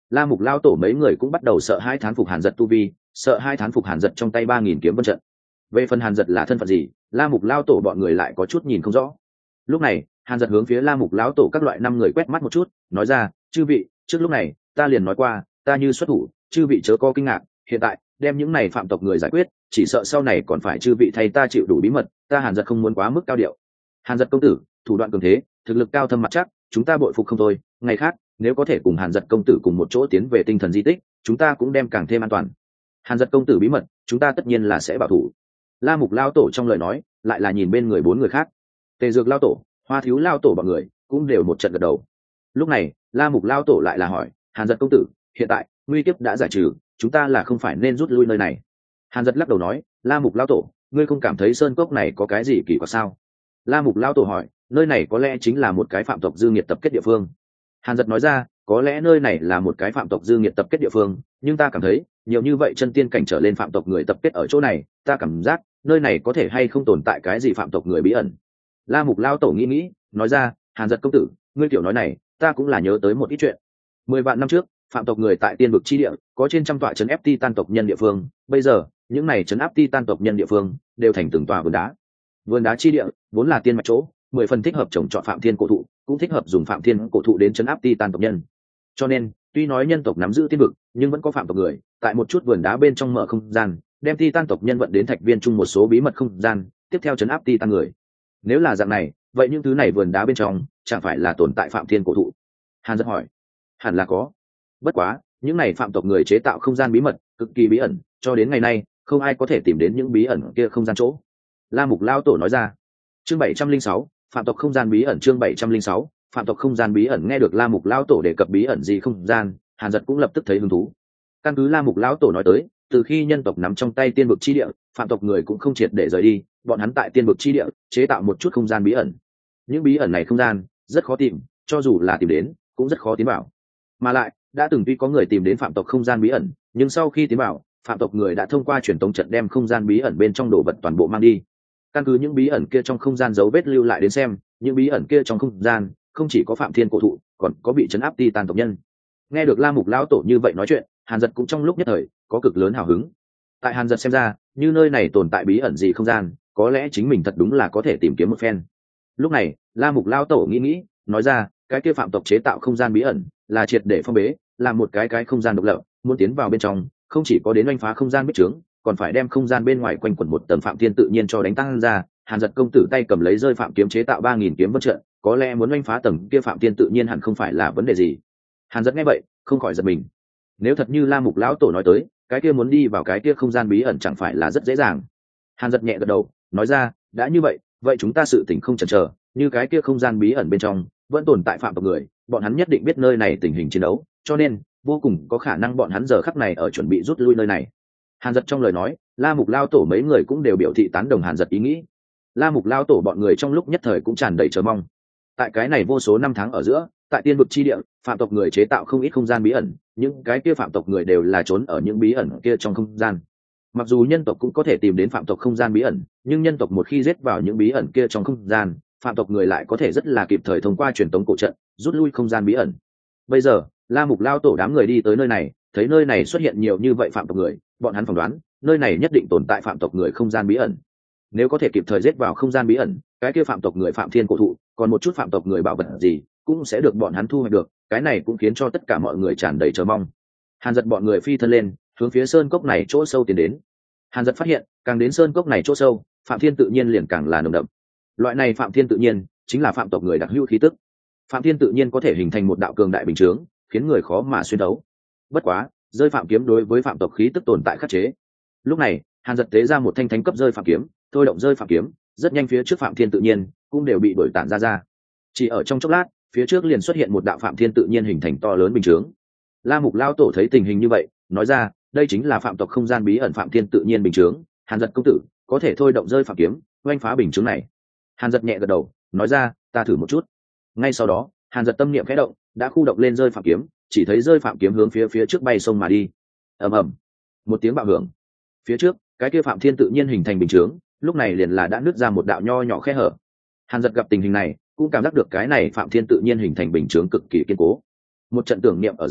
La Mục lao tổ mấy người cũng bắt đầu sợ hai thán phục Hàn Dật tu vi, sợ hai thán phục Hàn Dật trong tay 3000 kiếm vân trận. Về phần Hàn Dật là thân phận gì, La Mục lao tổ bọn người lại có chút nhìn không rõ. Lúc này, Hàn Dật hướng phía La Mục lão tổ các loại 5 người quét mắt một chút, nói ra, chư vị, trước lúc này, ta liền nói qua, ta như xuất thủ, chư vị chớ có kinh ngạc, hiện tại, đem những này phạm tộc người giải quyết, chỉ sợ sau này còn phải chư vị thay ta chịu đủ bí mật, ta Hàn Dật không muốn quá mức cao điệu. Hàn Dật công tử, thủ đoạn cường thế, thực lực cao thâm mặt chắc, chúng ta bội phục không thôi, ngày khác, nếu có thể cùng Hàn Dật công tử cùng một chỗ tiến về tinh thần di tích, chúng ta cũng đem càng thêm an toàn. Hàn Dật công tử bí mật, chúng ta tất nhiên là sẽ bảo thủ. La Mục lao tổ trong lời nói, lại là nhìn bên người 4 người khác. Tề Dược lao tổ, Hoa Thiếu lao tổ bọn người cũng đều một trận gật đầu. Lúc này, La Mục lao tổ lại là hỏi, Hàn Dật công tử, hiện tại nguy kiếp đã giải trừ, chúng ta là không phải nên rút lui nơi này? Hàn Dật lắc đầu nói, La Mục lao tổ, ngươi không cảm thấy sơn cốc này có cái gì kỳ quặc sao? La Mục lao tổ hỏi, nơi này có lẽ chính là một cái phạm tộc dư nghiệt tập kết địa phương. Hàn Dật nói ra, có lẽ nơi này là một cái phạm tộc dư nghiệt tập kết địa phương, nhưng ta cảm thấy nhiều như vậy chân tiên cảnh trở lên phạm tộc người tập kết ở chỗ này, ta cảm giác nơi này có thể hay không tồn tại cái gì phạm tộc người bí ẩn. La Mục lao tổ nghĩ, nói ra, Hàn Dật công tử, ngươi kiểu nói này, ta cũng là nhớ tới một ít chuyện. 10 vạn năm trước, phạm tộc người tại tiên vực chi địa có trên trăm tọa trấn ép Titan tộc nhân địa phương, bây giờ những này trấn áp Titan tộc nhân địa phương đều thành từng tòa vườn đá. Vườn đá chi địa vốn là tiên mạch chỗ, 10 phần thích hợp trồng trọt phạm thiên cổ thụ, cũng thích hợp dùng phạm thiên cổ thụ đến trấn áp Titan tộc nhân. Cho nên, tuy nói nhân tộc nắm giữ tiên vực, nhưng vẫn có phạm tộc người tại một chút vườn đá bên trong mở không gian, đem Titan tộc nhân vận đến thạch viên chung một số bí mật không gian, tiếp theo trấn áp Titan người. Nếu là dạng này, vậy những thứ này vườn đá bên trong chẳng phải là tồn tại phạm thiên cổ thụ? Hàn Dật hỏi. Hẳn là có. Bất quá, những này phạm tộc người chế tạo không gian bí mật cực kỳ bí ẩn, cho đến ngày nay không ai có thể tìm đến những bí ẩn kia không gian chỗ. La Mục lao tổ nói ra. Chương 706, phạm tộc không gian bí ẩn. Chương 706, phạm tộc không gian bí ẩn. Nghe được La Mục lao tổ đề cập bí ẩn gì không gian, Hàn Dật cũng lập tức thấy hứng thú. Căn cứ La Mục lão tổ nói tới, từ khi nhân tộc nắm trong tay tiên vực chi địa, phạm tộc người cũng không triệt để rời đi, bọn hắn tại tiên vực chi địa chế tạo một chút không gian bí ẩn. Những bí ẩn này không gian rất khó tìm, cho dù là tìm đến cũng rất khó tiến vào. Mà lại đã từng tuy có người tìm đến phạm tộc không gian bí ẩn, nhưng sau khi tiến vào, phạm tộc người đã thông qua truyền tống trận đem không gian bí ẩn bên trong đồ vật toàn bộ mang đi. Căn cứ những bí ẩn kia trong không gian dấu vết lưu lại đến xem, những bí ẩn kia trong không gian không chỉ có phạm thiên cổ thụ, còn có bị trấn áp Titan tộc nhân. Nghe được La Mục lão tổ như vậy nói chuyện, Hàn Dật cũng trong lúc nhất thời có cực lớn hào hứng. Tại Hàn Dật xem ra, như nơi này tồn tại bí ẩn gì không gian, có lẽ chính mình thật đúng là có thể tìm kiếm một phen. Lúc này, La Mục lão tổ nghĩ, nói ra, cái kia phạm tộc chế tạo không gian bí ẩn là triệt để phong bế, làm một cái không gian độc lập, muốn tiến vào bên trong, không chỉ có đến đánh phá không gian bích trướng, còn phải đem không gian bên ngoài quanh quẩn một tầng phạm thiên tự nhiên cho đánh tăng ra. Hàn Dật công tử tay cầm lấy rơi phạm kiếm chế tạo 3000 kiếm vân trận, có lẽ muốn đánh phá tầng kia phạm thiên tự nhiên hẳn không phải là vấn đề gì. Hàn Dật nghe vậy, không khỏi giật mình. Nếu thật như La Mục lão tổ nói tới, cái kia muốn đi vào cái kia không gian bí ẩn chẳng phải là rất dễ dàng. Hàn Dật nhẹ gật đầu, nói ra, đã như vậy, vậy chúng ta sự tình không chần chờ, như cái kia không gian bí ẩn bên trong vẫn tồn tại phạm tộc người, bọn hắn nhất định biết nơi này tình hình chiến đấu, cho nên vô cùng có khả năng bọn hắn giờ khắc này ở chuẩn bị rút lui nơi này. Hàn Dật trong lời nói, La Mục lao tổ mấy người cũng đều biểu thị tán đồng Hàn Dật ý nghĩ. La Mục lao tổ bọn người trong lúc nhất thời cũng tràn đầy chờ mong. Tại cái này vô số năm tháng ở giữa, tại tiên vực chi địa, phạm tộc người chế tạo không ít không gian bí ẩn, những cái kia phạm tộc người đều là trốn ở những bí ẩn kia trong không gian. Mặc dù nhân tộc cũng có thể tìm đến phạm tộc không gian bí ẩn, nhưng nhân tộc một khi giết vào những bí ẩn kia trong không gian, phạm tộc người lại có thể rất là kịp thời thông qua truyền tống cổ trận rút lui không gian bí ẩn. Bây giờ, La Mục lao tổ đám người đi tới nơi này, thấy nơi này xuất hiện nhiều như vậy phạm tộc người, bọn hắn phỏng đoán nơi này nhất định tồn tại phạm tộc người không gian bí ẩn. Nếu có thể kịp thời giết vào không gian bí ẩn, cái kia phạm tộc người phạm thiên cổ thụ, còn một chút phạm tộc người bảo vật gì cũng sẽ được bọn hắn thu hoạch được, cái này cũng khiến cho tất cả mọi người tràn đầy chờ mong. Hàn Dật bọn người phi thân lên, hướng phía sơn cốc này chỗ sâu tiến đến. Hàn Dật phát hiện, càng đến sơn cốc này chỗ sâu, phạm thiên tự nhiên liền càng là nồng đậm. Loại này phạm thiên tự nhiên chính là phạm tộc người đặc hữu khí tức. Phạm thiên tự nhiên có thể hình thành một đạo cường đại bình chướng, khiến người khó mà xuyên đấu. Bất quá, rơi phạm kiếm đối với phạm tộc khí tức tồn tại khắc chế. Lúc này, Hàn Dật tế ra một thanh thánh cấp rơi phạm kiếm, thôi động rơi phạm kiếm, rất nhanh phía trước phạm thiên tự nhiên cũng đều bị đổi tản ra. Chỉ ở trong chốc lát, phía trước liền xuất hiện một đạo phạm thiên tự nhiên hình thành to lớn bình chướng. La Mục lao tổ thấy tình hình như vậy, nói ra, đây chính là phạm tộc không gian bí ẩn phạm thiên tự nhiên bình chướng, Hàn Dật công tử có thể thôi động rơi phạm kiếm, oanh phá bình chướng này. Hàn Dật nhẹ gật đầu, nói ra, ta thử một chút. Ngay sau đó, Hàn Dật tâm niệm khẽ động, đã khu động lên rơi phạm kiếm, chỉ thấy rơi phạm kiếm hướng phía trước bay sông mà đi. Ầm ầm, một tiếng bạo hưởng. Phía trước, cái kia phạm thiên tự nhiên hình thành bình chướng, lúc này liền là đã nứt ra một đạo nho nhỏ khe hở. Hàn Dật gặp tình hình này, cũng cảm giác được cái này phạm thiên tự nhiên hình thành bình chướng cực kỳ kiên cố. Một trận tưởng niệm ở giữa,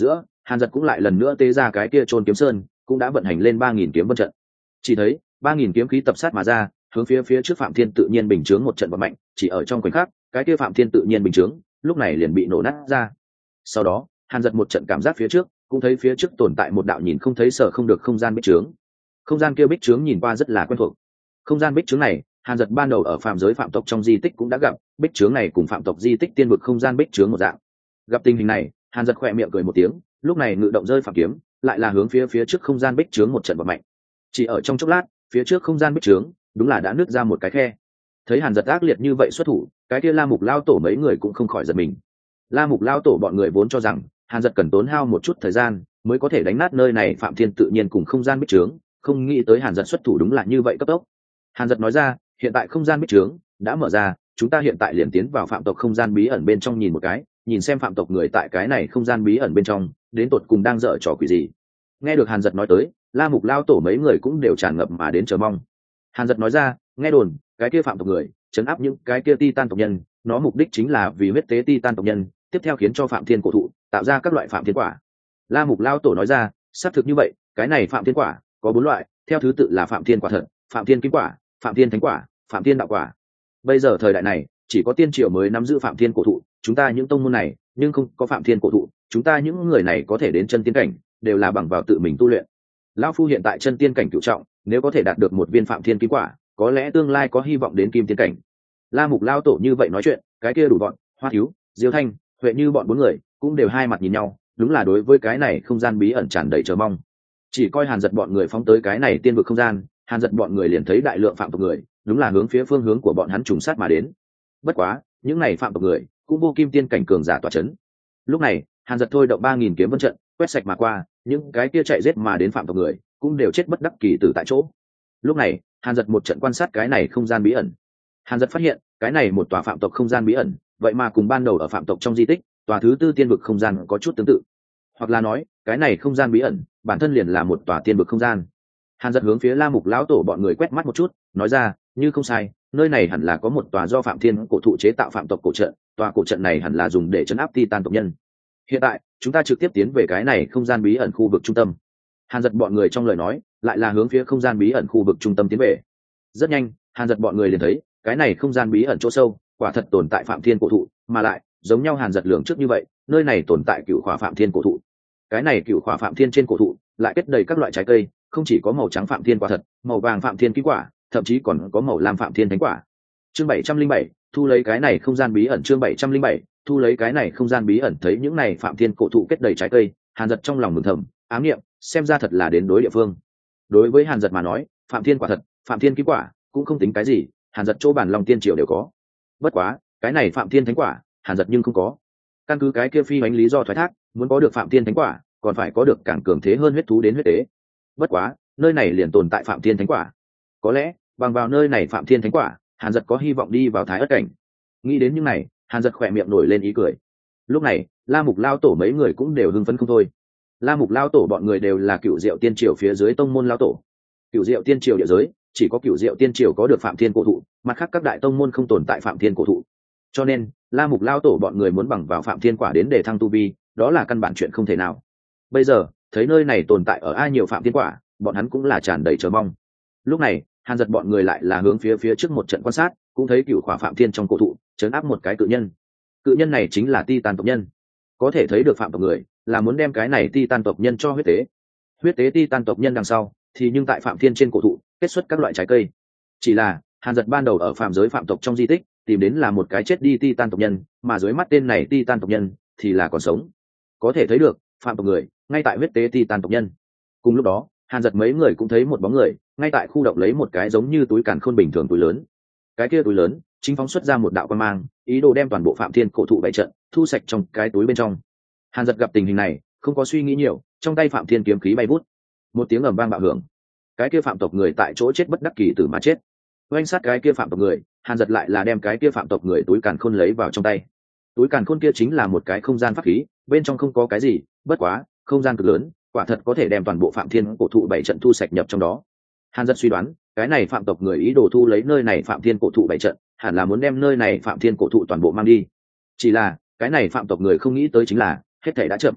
Hàn Dật cũng lại lần nữa tế ra cái kia Trôn Kiếm Sơn, cũng đã vận hành lên 3000 kiếm vân trận. Chỉ thấy 3000 kiếm khí tập sát mà ra, hướng phía trước Phạm Thiên tự nhiên bình chướng một trận vận mạnh, chỉ ở trong khoảnh khắc, cái kia Phạm Thiên tự nhiên bình chướng, lúc này liền bị nổ nát ra. Sau đó, Hàn Dật một trận cảm giác phía trước, cũng thấy phía trước tồn tại một đạo nhìn không thấy sở không được không gian bích chướng. Không gian kia bích chướng nhìn qua rất là quen thuộc. Không gian bích chướng này, Hàn Dật ban đầu ở phạm giới phạm tộc trong di tích cũng đã gặp, bích chướng này cùng phạm tộc di tích tiên vực không gian bích chướng một dạng. Gặp tình hình này, Hàn Dật khẽ miệng cười một tiếng, lúc này ngự động rơi phạm kiếm, lại là hướng phía trước không gian bích chướng một trận vận mạnh. Chỉ ở trong chốc lát, phía trước không gian bích chướng, đúng là đã nứt ra một cái khe. Thấy Hàn Dật ác liệt như vậy xuất thủ, cái kia La Mục lao tổ mấy người cũng không khỏi giật mình. La Mục lao tổ bọn người vốn cho rằng Hàn Dật cần tốn hao một chút thời gian mới có thể đánh nát nơi này phạm thiên tự nhiên cùng không gian bích trướng, không nghĩ tới Hàn Dật xuất thủ đúng là như vậy cấp tốc. Hàn Dật nói ra, hiện tại không gian bích trướng đã mở ra, chúng ta hiện tại liền tiến vào phạm tộc không gian bí ẩn bên trong nhìn một cái, nhìn xem phạm tộc người tại cái này không gian bí ẩn bên trong đến tột cùng đang dở trò quỷ gì. Nghe được Hàn Dật nói tới, La Mục lao tổ mấy người cũng đều tràn ngập mà đến chờ mong. Hàn Dật nói ra, nghe đồn cái kia phạm tộc người chấn áp những cái kia Titan tộc nhân, nó mục đích chính là vì huyết tế Titan tộc nhân, tiếp theo khiến cho phạm thiên cổ thụ tạo ra các loại phạm thiên quả. La Mục lao tổ nói ra, xác thực như vậy, cái này phạm thiên quả có 4 loại, theo thứ tự là phạm thiên quả thật, phạm thiên kim quả, phạm thiên thánh quả, phạm thiên đạo quả. Bây giờ thời đại này chỉ có tiên triều mới nắm giữ phạm thiên cổ thụ, chúng ta những tông môn này nhưng không có phạm thiên cổ thụ, chúng ta những người này có thể đến chân tiên cảnh đều là bằng vào tự mình tu luyện. Lão phu hiện tại chân tiên cảnh cửu trọng, nếu có thể đạt được một viên phạm thiên kim quả, có lẽ tương lai có hy vọng đến kim tiên cảnh. La Mục lao tổ như vậy nói chuyện, cái kia đủ bọn Hoa Thiếu, Diêu Thanh, Huệ Như bọn 4 người cũng đều hai mặt nhìn nhau, đúng là đối với cái này không gian bí ẩn tràn đầy chờ mong. Chỉ coi Hàn Dật bọn người phóng tới cái này tiên vực không gian, Hàn Dật bọn người liền thấy đại lượng phạm tộc người, đúng là hướng phía phương hướng của bọn hắn trùng sát mà đến. Bất quá, những này phạm tộc người cũng vô kim tiên cảnh cường giả tọa chấn. Lúc này, Hàn Dật thôi động 3000 kiếm vân trận, quét sạch mà qua, những cái kia chạy giết mà đến phạm tộc người cũng đều chết bất đắc kỳ tử tại chỗ. Lúc này, Hàn Dật một trận quan sát cái này không gian bí ẩn. Hàn Dật phát hiện, cái này một tòa phạm tộc không gian bí ẩn, vậy mà cùng ban đầu ở phạm tộc trong di tích, tòa thứ tư tiên vực không gian có chút tương tự. Hoặc là nói, cái này không gian bí ẩn, bản thân liền là một tòa tiên vực không gian. Hàn Dật hướng phía La Mục lão tổ bọn người quét mắt một chút, nói ra, như không sai, nơi này hẳn là có một tòa do phạm thiên cổ thụ chế tạo phạm tộc cổ trận, tòa cổ trận này hẳn là dùng để trấn áp Titan tộc nhân. Hiện tại, chúng ta trực tiếp tiến về cái này không gian bí ẩn khu vực trung tâm. Hàn Dật bọn người trong lời nói, lại là hướng phía không gian bí ẩn khu vực trung tâm tiến về. Rất nhanh, Hàn Dật bọn người liền thấy, cái này không gian bí ẩn chỗ sâu, quả thật tồn tại phạm thiên cổ thụ, mà lại giống nhau Hàn Dật lường trước như vậy, nơi này tồn tại cựu khỏa phạm thiên cổ thụ. Cái này cựu khỏa phạm thiên trên cổ thụ lại kết đầy các loại trái cây, không chỉ có màu trắng phạm thiên quả thật, màu vàng phạm thiên ký quả, thậm chí còn có màu lam phạm thiên thánh quả. Chương 707, thu lấy cái này không gian bí ẩn. Chương 707, thu lấy cái này không gian bí ẩn. Thấy những này phạm thiên cổ thụ kết đầy trái cây, Hàn Dật trong lòng mừng thầm, ám niệm, xem ra thật là đến đối địa phương. Đối với Hàn Dật mà nói, phạm thiên quả thật, phạm thiên ký quả cũng không tính cái gì, Hàn Dật chỗ bản lòng tiên triều đều có. Bất quá, cái này phạm thiên thánh quả, Hàn Dật nhưng không có. Căn cứ cái kia phi bánh lý do thoái thác, muốn có được phạm thiên thánh quả, còn phải có được càng cường thế hơn huyết thú đến huyết tế. Bất quá, nơi này liền tồn tại phạm thiên thánh quả. Có lẽ, bằng vào nơi này phạm thiên thánh quả, Hàn Dật có hy vọng đi vào thái ất cảnh. Nghĩ đến những này, Hàn Dật khỏe miệng nổi lên ý cười. Lúc này, La Mục lao tổ mấy người cũng đều hưng phấn không thôi. La Mục lao tổ bọn người đều là cựu diệu tiên triều phía dưới tông môn lao tổ. Cựu diệu tiên triều địa giới, chỉ có cựu diệu tiên triều có được phạm thiên cổ thụ, mặt khác các đại tông môn không tồn tại phạm thiên cổ thụ. Cho nên, La Mục lao tổ bọn người muốn bằng vào phạm thiên quả đến để thăng tu vi, đó là căn bản chuyện không thể nào. Bây giờ, thấy nơi này tồn tại ở ai nhiều phạm thiên quả, bọn hắn cũng là tràn đầy chờ mong. Lúc này, Hàn Dật bọn người lại là hướng phía trước một trận quan sát, cũng thấy cựu khỏa phạm thiên trong cổ thụ trấn áp một cái cự nhân. Cự nhân này chính là Titan tộc nhân. Có thể thấy được phạm tộc người là muốn đem cái này Titan tộc nhân cho huyết tế. Huyết tế Titan tộc nhân đằng sau, thì nhưng tại phạm thiên trên cổ thụ kết xuất các loại trái cây. Chỉ là Hàn Dật ban đầu ở phạm giới phạm tộc trong di tích tìm đến là một cái chết đi Titan tộc nhân, mà dưới mắt tên này Titan tộc nhân thì là còn sống. Có thể thấy được phạm tộc người ngay tại huyết tế Titan tộc nhân. Cùng lúc đó, Hàn Dật mấy người cũng thấy một bóng người ngay tại khu động lấy một cái giống như túi càn khôn bình thường túi lớn. Cái kia túi lớn chính phóng xuất ra một đạo quang mang, ý đồ đem toàn bộ phạm thiên cổ thụ bày trận thu sạch trong cái túi bên trong. Hàn Dật gặp tình hình này, không có suy nghĩ nhiều, trong tay phạm thiên kiếm khí bay vút, một tiếng ầm vang bạo hưởng, cái kia phạm tộc người tại chỗ chết bất đắc kỳ tử mà chết. Oanh sát cái kia phạm tộc người, Hàn Dật lại là đem cái kia phạm tộc người túi càn khôn lấy vào trong tay. Túi càn khôn kia chính là một cái không gian pháp khí, bên trong không có cái gì, bất quá không gian cực lớn, quả thật có thể đem toàn bộ phạm thiên cổ thụ bảy trận thu sạch nhập trong đó. Hàn Dật suy đoán, cái này phạm tộc người ý đồ thu lấy nơi này phạm thiên cổ thụ bảy trận, hẳn là muốn đem nơi này phạm thiên cổ thụ toàn bộ mang đi. Chỉ là cái này phạm tộc người không nghĩ tới chính là hết thảy đã chậm.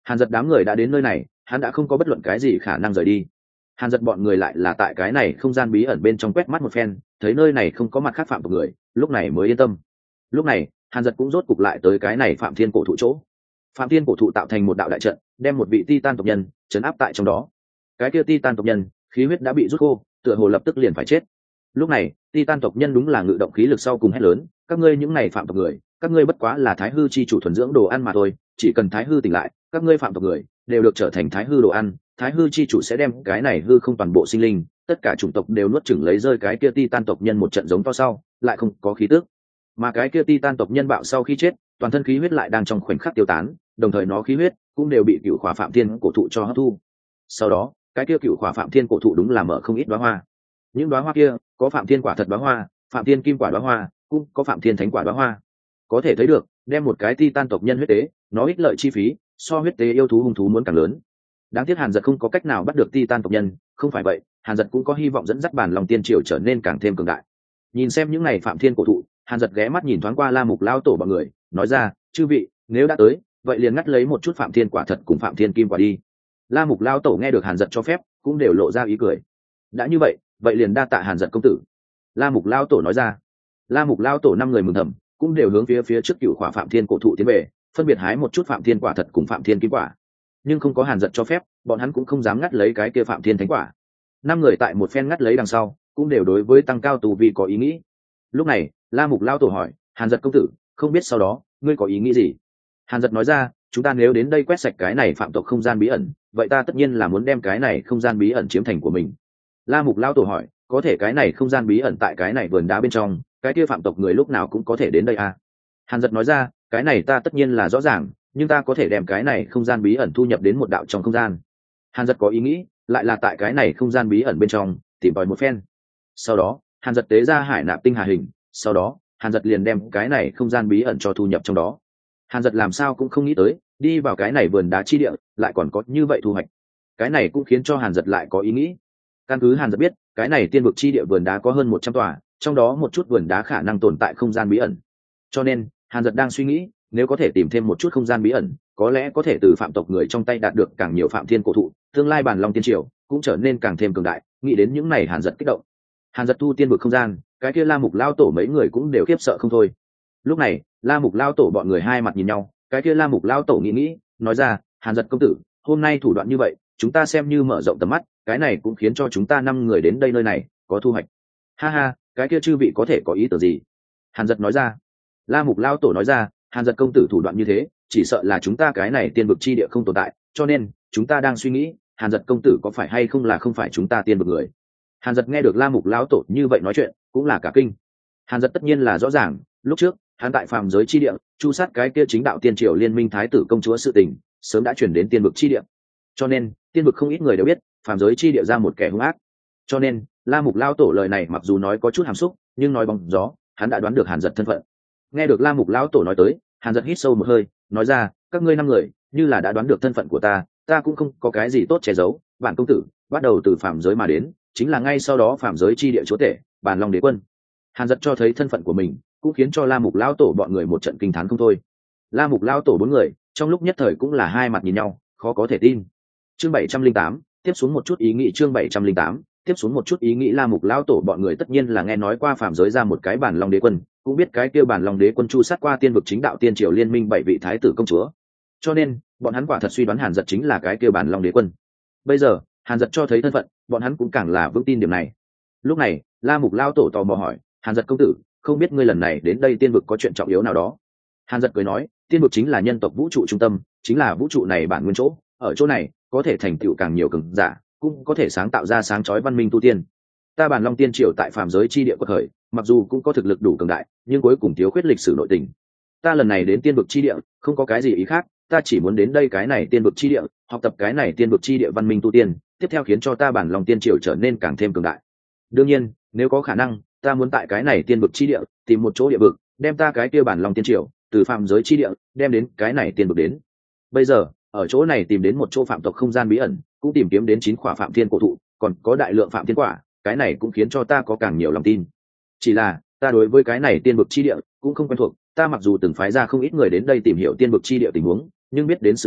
Hàn Dật đám người đã đến nơi này, hắn đã không có bất luận cái gì khả năng rời đi. Hàn Dật bọn người lại là tại cái này không gian bí ẩn bên trong quét mắt một phen, thấy nơi này không có mặt khác phạm tộc người, lúc này mới yên tâm. Lúc này Hàn Dật cũng rốt cục lại tới cái này Phạm Thiên cổ thụ chỗ. Phạm Thiên cổ thụ tạo thành một đạo đại trận, đem một vị Titan tộc nhân trấn áp tại trong đó. Cái kia Titan tộc nhân khí huyết đã bị rút khô, tựa hồ lập tức liền phải chết. Lúc này Titan tộc nhân đúng là ngự động khí lực sau cùng hét lớn, các ngươi những này phạm tộc người, các ngươi bất quá là Thái hư chi chủ thuần dưỡng đồ ăn mà thôi, chỉ cần Thái hư tỉnh lại, các ngươi phạm tộc người đều được trở thành Thái hư đồ ăn. Thái hư chi chủ sẽ đem cái này hư không toàn bộ sinh linh, tất cả chủng tộc đều nuốt chửng lấy rơi cái kia Titan tộc nhân một trận giống to sau, lại không có khí tức. Mà cái kia Titan tộc nhân bạo sau khi chết, toàn thân khí huyết lại đang trong khoảnh khắc tiêu tán, đồng thời nó khí huyết cũng đều bị cựu khỏa Phạm Thiên cổ thụ cho hấp thu. Sau đó cái kia cựu khỏa Phạm Thiên cổ thụ đúng là mở không ít đóa hoa. Những đóa hoa kia có Phạm Thiên quả thật đóa hoa, Phạm Thiên kim quả đóa hoa, cũng có Phạm Thiên thánh quả đóa hoa. Có thể thấy được, đem một cái Titan tộc nhân huyết tế, nó ích lợi chi phí so huyết tế yêu thú hung thú muốn càng lớn. Đáng tiếc Hàn Dật không có cách nào bắt được Titan tộc nhân, không phải vậy Hàn Dật cũng có hy vọng dẫn dắt bản lòng tiên triều trở nên càng thêm cường đại. Nhìn xem những này Phạm Thiên cổ thụ, Hàn Dật ghé mắt nhìn thoáng qua La Mục lao tổ bọn người, nói ra, chư vị, nếu đã tới, vậy liền ngắt lấy một chút Phạm Thiên quả thật cùng Phạm Thiên kim quả đi. La Mục lao tổ nghe được Hàn Dật cho phép, cũng đều lộ ra ý cười. Đã như vậy, vậy liền đa tạ Hàn Dật công tử. La Mục lao tổ nói ra. La Mục lao tổ 5 người mừng thầm, cũng đều hướng phía trước cựu khỏa Phạm Thiên cổ thụ tiến về, phân biệt hái một chút Phạm Thiên quả thật cùng Phạm Thiên kim quả. Nhưng không có Hàn Dật cho phép, bọn hắn cũng không dám ngắt lấy cái kia Phạm Thiên thánh quả. 5 người tại một phen ngắt lấy đằng sau, cũng đều đối với tăng cao tu vi có ý nghĩ. Lúc này La Mục lao tổ hỏi, Hàn Dật công tử, không biết sau đó ngươi có ý nghĩ gì? Hàn Dật nói ra, chúng ta nếu đến đây quét sạch cái này phạm tộc không gian bí ẩn, vậy ta tất nhiên là muốn đem cái này không gian bí ẩn chiếm thành của mình. La Mục lao tổ hỏi, có thể cái này không gian bí ẩn tại cái này vườn đá bên trong, cái kia phạm tộc người lúc nào cũng có thể đến đây à? Hàn Dật nói ra, cái này ta tất nhiên là rõ ràng, nhưng ta có thể đem cái này không gian bí ẩn thu nhập đến một đạo trong không gian. Hàn Dật có ý nghĩ, lại là tại cái này không gian bí ẩn bên trong tìm tòi một phen. Sau đó Hàn Dật tế ra hải nạp tinh hà hình, sau đó Hàn Dật liền đem cái này không gian bí ẩn cho thu nhập trong đó. Hàn Dật làm sao cũng không nghĩ tới, đi vào cái này vườn đá chi địa lại còn có như vậy thu hoạch. Cái này cũng khiến cho Hàn Dật lại có ý nghĩ. Căn cứ Hàn Dật biết, cái này tiên vực chi địa vườn đá có hơn 100 tòa, trong đó một chút vườn đá khả năng tồn tại không gian bí ẩn. Cho nên Hàn Dật đang suy nghĩ, nếu có thể tìm thêm một chút không gian bí ẩn, có lẽ có thể từ phạm tộc người trong tay đạt được càng nhiều Phạm Thiên cổ thụ, tương lai bản long tiên triều cũng trở nên càng thêm cường đại. Nghĩ đến những này Hàn Dật kích động. Hàn Dật thu tiên vực không gian, cái kia La Mục lao tổ mấy người cũng đều khiếp sợ không thôi. Lúc này La Mục lao tổ bọn người hai mặt nhìn nhau, cái kia La Mục lao tổ nghĩ, nói ra, Hàn Dật công tử, hôm nay thủ đoạn như vậy, chúng ta xem như mở rộng tầm mắt, cái này cũng khiến cho chúng ta 5 người đến đây nơi này có thu hoạch. Ha ha, cái kia chư vị có thể có ý tưởng gì? Hàn Dật nói ra. La Mục lao tổ nói ra, Hàn Dật công tử thủ đoạn như thế, chỉ sợ là chúng ta cái này tiên vực chi địa không tồn tại, cho nên chúng ta đang suy nghĩ, Hàn Dật công tử có phải hay không là không phải chúng ta tiên vực người. Hàn Dật nghe được La Mục lão tổ như vậy nói chuyện, cũng là cả kinh. Hàn Dật tất nhiên là rõ ràng, lúc trước hắn tại phàm giới chi địa chu sát cái kia chính đạo tiên triều liên minh thái tử công chúa sự tình sớm đã chuyển đến tiên vực chi địa, cho nên tiên vực không ít người đều biết phàm giới chi địa ra một kẻ hung ác. Cho nên La Mục lão tổ lời này mặc dù nói có chút hàm xúc, nhưng nói bóng gió, hắn đã đoán được Hàn Dật thân phận. Nghe được La Mục lão tổ nói tới, Hàn Dật hít sâu một hơi, nói ra, các ngươi 5 người như là đã đoán được thân phận của ta cũng không có cái gì tốt che giấu. Bản công tử bắt đầu từ phàm giới mà đến, chính là ngay sau đó phàm giới chi địa chúa tể Bàn Long Đế Quân. Hàn Dật cho thấy thân phận của mình, cũng khiến cho La Mục lão tổ bọn người một trận kinh thán không thôi. La Mục lão tổ 4 người trong lúc nhất thời cũng là hai mặt nhìn nhau, khó có thể tin. Chương 708, tiếp xuống một chút ý nghĩ. Chương 708, tiếp xuống một chút ý nghĩ. La Mục lão tổ bọn người tất nhiên là nghe nói qua phàm giới ra một cái Bàn Long Đế Quân, cũng biết cái kia Bàn Long Đế Quân chu sát qua tiên vực chính đạo tiên triều liên minh 7 vị thái tử công chúa, cho nên bọn hắn quả thật suy đoán Hàn Dật chính là cái kia Bàn Long Đế Quân. Bây giờ Hàn Dật cho thấy thân phận, bọn hắn cũng càng là vững tin điểm này. Lúc này La Mục lão tổ tò mò hỏi, Hàn Dật công tử, không biết ngươi lần này đến đây tiên vực có chuyện trọng yếu nào đó? Hàn Dật cười nói, tiên vực chính là nhân tộc vũ trụ trung tâm, chính là vũ trụ này bản nguyên chỗ, ở chỗ này có thể thành tựu càng nhiều cường giả, cũng có thể sáng tạo ra sáng chói văn minh tu tiên. Ta Bàn Long tiên triều tại phàm giới chi địa quật khởi, mặc dù cũng có thực lực đủ cường đại, nhưng cuối cùng thiếu khuyết lịch sử nội tình. Ta lần này đến tiên vực chi địa không có cái gì ý khác, ta chỉ muốn đến đây cái này tiên vực chi địa, học tập cái này tiên vực chi địa văn minh tu tiên, tiếp theo khiến cho ta Bàn Long tiên triều trở nên càng thêm cường đại. Đương nhiên nếu có khả năng, ta muốn tại cái này tiên vực chi địa tìm một chỗ địa vực, đem ta cái kia Bàn Long tiên triều từ phàm giới chi địa đem đến cái này tiên vực đến. Bây giờ ở chỗ này tìm đến một chỗ phạm tộc không gian bí ẩn, cũng tìm kiếm đến 9 khỏa Phạm Thiên cổ thụ, còn có đại lượng Phạm Thiên quả, cái này cũng khiến cho ta có càng nhiều lòng tin. Chỉ là ta đối với cái này tiên vực chi địa cũng không quen thuộc, ta mặc dù từng phái ra không ít người đến đây tìm hiểu tiên vực chi địa tình huống, nhưng biết đến sự tình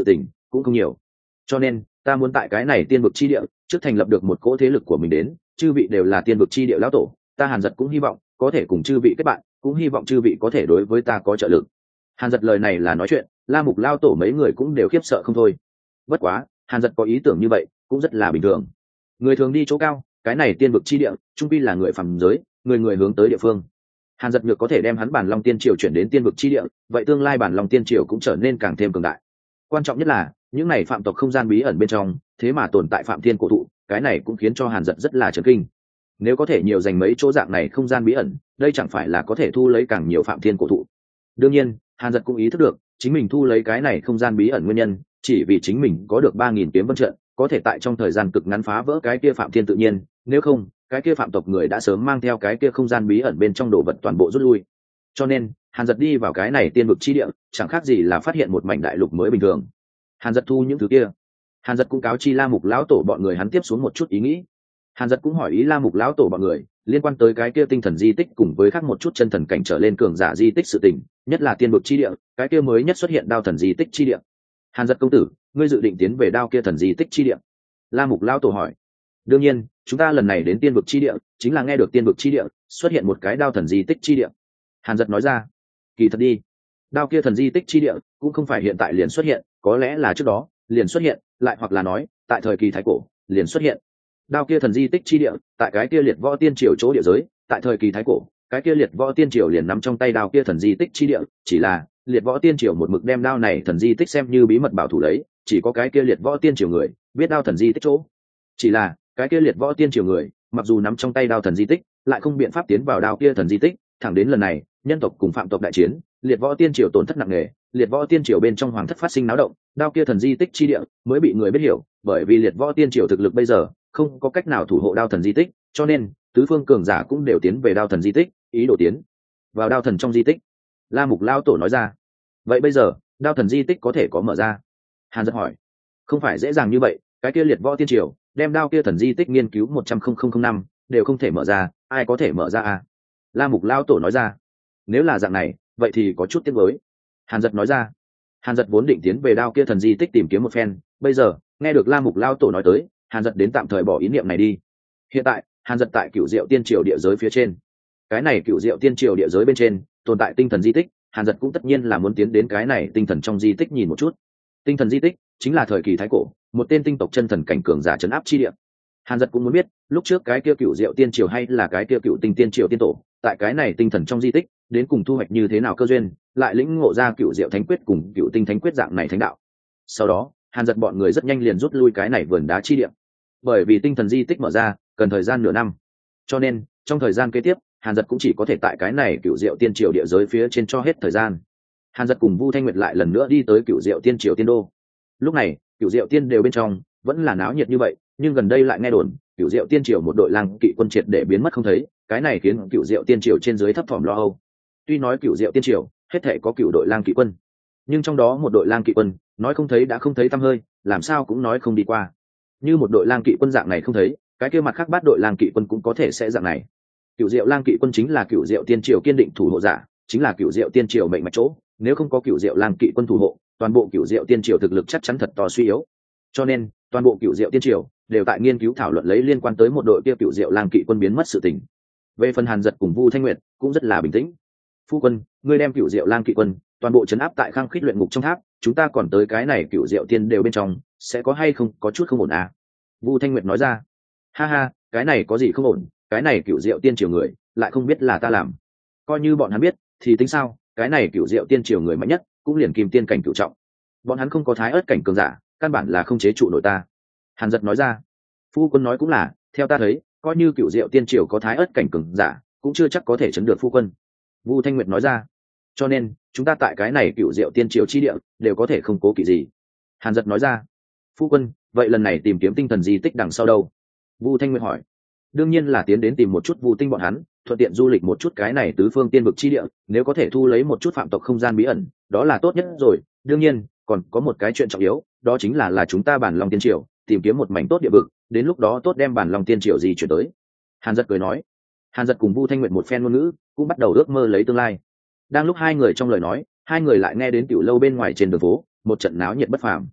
cũng không nhiều, cho nên ta muốn tại cái này tiên vực chi địa trước thành lập được một cỗ thế lực của mình đến, chư vị đều là tiên vực chi địa lão tổ, ta Hàn Dật cũng hy vọng có thể cùng chư vị kết bạn, cũng hy vọng chư vị có thể đối với ta có trợ lực. Hàn Dật lời này là nói chuyện, La Mục lao tổ mấy người cũng đều khiếp sợ không thôi. Bất quá Hàn Dật có ý tưởng như vậy cũng rất là bình thường, người thường đi chỗ cao, cái này tiên vực chi địa trung pi là người phàm giới, người người hướng tới địa phương. Hàn Dật nhược có thể đem hắn Bản Long Tiên Triều chuyển đến tiên vực chi địa, vậy tương lai Bản Long Tiên Triều cũng trở nên càng thêm cường đại. Quan trọng nhất là những này phạm tộc không gian bí ẩn bên trong thế mà tồn tại phạm thiên cổ thụ, cái này cũng khiến cho Hàn Dật rất là chấn kinh. Nếu có thể nhiều dành mấy chỗ dạng này không gian bí ẩn, đây chẳng phải là có thể thu lấy càng nhiều phạm thiên cổ thụ. Đương nhiên Hàn Dật cũng ý thức được chính mình thu lấy cái này không gian bí ẩn nguyên nhân chỉ vì chính mình có được 3.000 kiếm vân trận, có thể tại trong thời gian cực ngắn phá vỡ cái kia phạm thiên tự nhiên, nếu không cái kia phạm tộc người đã sớm mang theo cái kia không gian bí ẩn bên trong đồ vật toàn bộ rút lui. Cho nên Hàn Dật đi vào cái này tiên vực chi địa chẳng khác gì là phát hiện một mảnh đại lục mới bình thường. Hàn Dật thu những thứ kia, Hàn Dật cũng cáo chi La Mục lão tổ bọn người hắn tiếp xuống một chút ý nghĩ. Hàn Dật cũng hỏi ý La Mục lão tổ bọn người liên quan tới cái kia tinh thần di tích cùng với khác một chút chân thần cảnh trở lên cường giả di tích sự tình, nhất là tiên vực chi địa, cái kia mới nhất xuất hiện đao thần di tích chi địa. Hàn Dật công tử, ngươi dự định tiến về đao kia thần di tích chi địa? La Mục lão tổ hỏi. Đương nhiên, chúng ta lần này đến tiên vực chi địa chính là nghe được tiên vực chi địa xuất hiện một cái đao thần di tích chi địa. Hàn Dật nói ra. Kỳ thật đi, đao kia thần di tích chi địa cũng không phải hiện tại liền xuất hiện, có lẽ là trước đó liền xuất hiện, lại hoặc là nói tại thời kỳ thái cổ liền xuất hiện. Đao kia thần di tích chi địa tại cái kia liệt võ tiên triều chỗ địa giới, tại thời kỳ thái cổ cái kia liệt võ tiên triều liền nắm trong tay đao kia thần di tích chi địa, chỉ là liệt võ tiên triều một mực đem đao này thần di tích xem như bí mật bảo thủ lấy, chỉ có cái kia liệt võ tiên triều người biết đao thần di tích chỗ. Chỉ là cái kia liệt võ tiên triều người mặc dù nắm trong tay đao thần di tích lại không biện pháp tiến vào đao kia thần di tích, thẳng đến lần này nhân tộc cùng phạm tộc đại chiến, liệt võ tiên triều tổn thất nặng nề, liệt võ tiên triều bên trong hoàng thất phát sinh náo động, đao kia thần di tích chi địa mới bị người biết hiểu, bởi vì liệt võ tiên triều thực lực bây giờ không có cách nào thủ hộ đao thần di tích, cho nên tứ phương cường giả cũng đều tiến về đao thần di tích, ý đồ tiến vào đao thần trong di tích. La Mục lao tổ nói ra. Vậy bây giờ đao thần di tích có thể có mở ra? Hàn Dật hỏi. Không phải dễ dàng như vậy, cái kia liệt võ tiên triều đem đao kia thần di tích nghiên cứu 100,000 năm đều không thể mở ra, ai có thể mở ra à? La Mục lao tổ nói ra. Nếu là dạng này vậy thì có chút tiếc nuối. Hàn Dật nói ra. Hàn Dật vốn định tiến về đao kia thần di tích tìm kiếm một phen, bây giờ nghe được La Mục lao tổ nói tới, Hàn Dật đến tạm thời bỏ ý niệm này đi. Hiện tại Hàn Dật tại Cửu Diệu Tiên Triều địa giới phía trên, cái này Cửu Diệu Tiên Triều địa giới bên trên tồn tại tinh thần di tích, Hàn Dật cũng tất nhiên là muốn tiến đến cái này tinh thần trong di tích nhìn một chút. Tinh thần di tích chính là thời kỳ thái cổ một tên tinh tộc chân thần cảnh cường giả trấn áp chi địa. Hàn Dật cũng muốn biết lúc trước cái kia Cửu Diệu Tiên Triều hay là cái kia Cửu Tinh Tiên Triều tiên tổ tại cái này tinh thần trong di tích đến cùng thu hoạch như thế nào cơ duyên, lại lĩnh ngộ ra Cửu Diệu Thánh Quyết cùng Cửu Tinh Thánh Quyết dạng này thánh đạo. Sau đó Hàn Dật bọn người rất nhanh liền rút lui cái này vườn đá chi địa, bởi vì tinh thần di tích mở ra cần thời gian nửa năm, cho nên trong thời gian kế tiếp Hàn Dật cũng chỉ có thể tại cái này Cửu Diệu Tiên Triều địa giới phía trên cho hết thời gian. Hàn Dật cùng Vu Thanh Nguyệt lại lần nữa đi tới Cửu Diệu Tiên Triều tiên đô. Lúc này Cửu Diệu Tiên đều bên trong vẫn là náo nhiệt như vậy, nhưng gần đây lại nghe đồn Cửu Diệu Tiên Triều một đội lang kỵ quân triệt để biến mất không thấy, cái này khiến Cửu Diệu Tiên Triều trên dưới thấp thỏm lo âu. Tuy nói Cửu Diệu Tiên Triều hết thể có cửu đội lang kỵ quân, nhưng trong đó một đội lang kỵ quân nói không thấy đã không thấy tăm hơi, làm sao cũng nói không đi qua. Như một đội lang kỵ quân dạng này không thấy, cái kia mặt khác bát đội lang kỵ quân cũng có thể sẽ dạng này. Cửu Diệu lang kỵ quân chính là Cửu Diệu Tiên Triều kiên định thủ hộ giả, chính là Cửu Diệu Tiên Triều mệnh mạch chỗ, nếu không có Cửu Diệu lang kỵ quân thủ hộ, toàn bộ Cửu Diệu Tiên Triều thực lực chắc chắn thật to suy yếu. Cho nên toàn bộ Cửu Diệu Tiên Triều đều tại nghiên cứu thảo luận lấy liên quan tới một đội kia Cửu Diệu lang kỵ quân biến mất sự tình. Về phần Hàn Dật cùng Vu Thanh Nguyệt cũng rất là bình tĩnh. Phu quân, ngươi đem Cửu Diệu lang kỵ quân toàn bộ trấn áp tại Khang Khít luyện ngục trong tháp, chúng ta còn tới cái này Cửu Diệu Tiên đều bên trong, sẽ có hay không có chút không ổn à? Vu Thanh Nguyệt nói ra. Ha ha, cái này có gì không ổn, cái này Cửu Diệu Tiên Triều người lại không biết là ta làm, coi như bọn hắn biết thì tính sao, cái này Cửu Diệu Tiên Triều người mạnh nhất cũng liền Kim Tiên cảnh cửu trọng, bọn hắn không có Thái Ức cảnh cường giả, căn bản là không chế trụ nổi ta. Hàn Dật nói ra. Phu quân nói cũng là, theo ta thấy coi như Cửu Diệu Tiên Triều có Thái Ức cảnh cường giả cũng chưa chắc có thể chấn được phu quân. Vu Thanh Nguyệt nói ra. Cho nên chúng ta tại cái này Cửu Diệu Tiên Triều chi địa đều có thể không cố kỵ gì. Hàn Dật nói ra. Phu quân, vậy lần này tìm kiếm tinh thần di tích đằng sau đâu? Vu Thanh Nguyệt hỏi. Đương nhiên là tiến đến tìm một chút Vu Tinh bọn hắn, thuận tiện du lịch một chút cái này tứ phương tiên vực chi địa, nếu có thể thu lấy một chút phạm tộc không gian bí ẩn đó là tốt nhất rồi. Đương nhiên còn có một cái chuyện trọng yếu, đó chính là chúng ta Bản Long Tiên Triều tìm kiếm một mảnh tốt địa vực, đến lúc đó tốt đem Bản Long Tiên Triều gì chuyển tới. Hàn Dật cười nói. Hàn Dật cùng Vu Thanh Nguyệt một phen ngôn ngữ cũng bắt đầu ước mơ lấy tương lai. Đang lúc hai người trong lời nói, hai người lại nghe đến tiểu lâu bên ngoài trên đường phố một trận náo nhiệt bất phàm.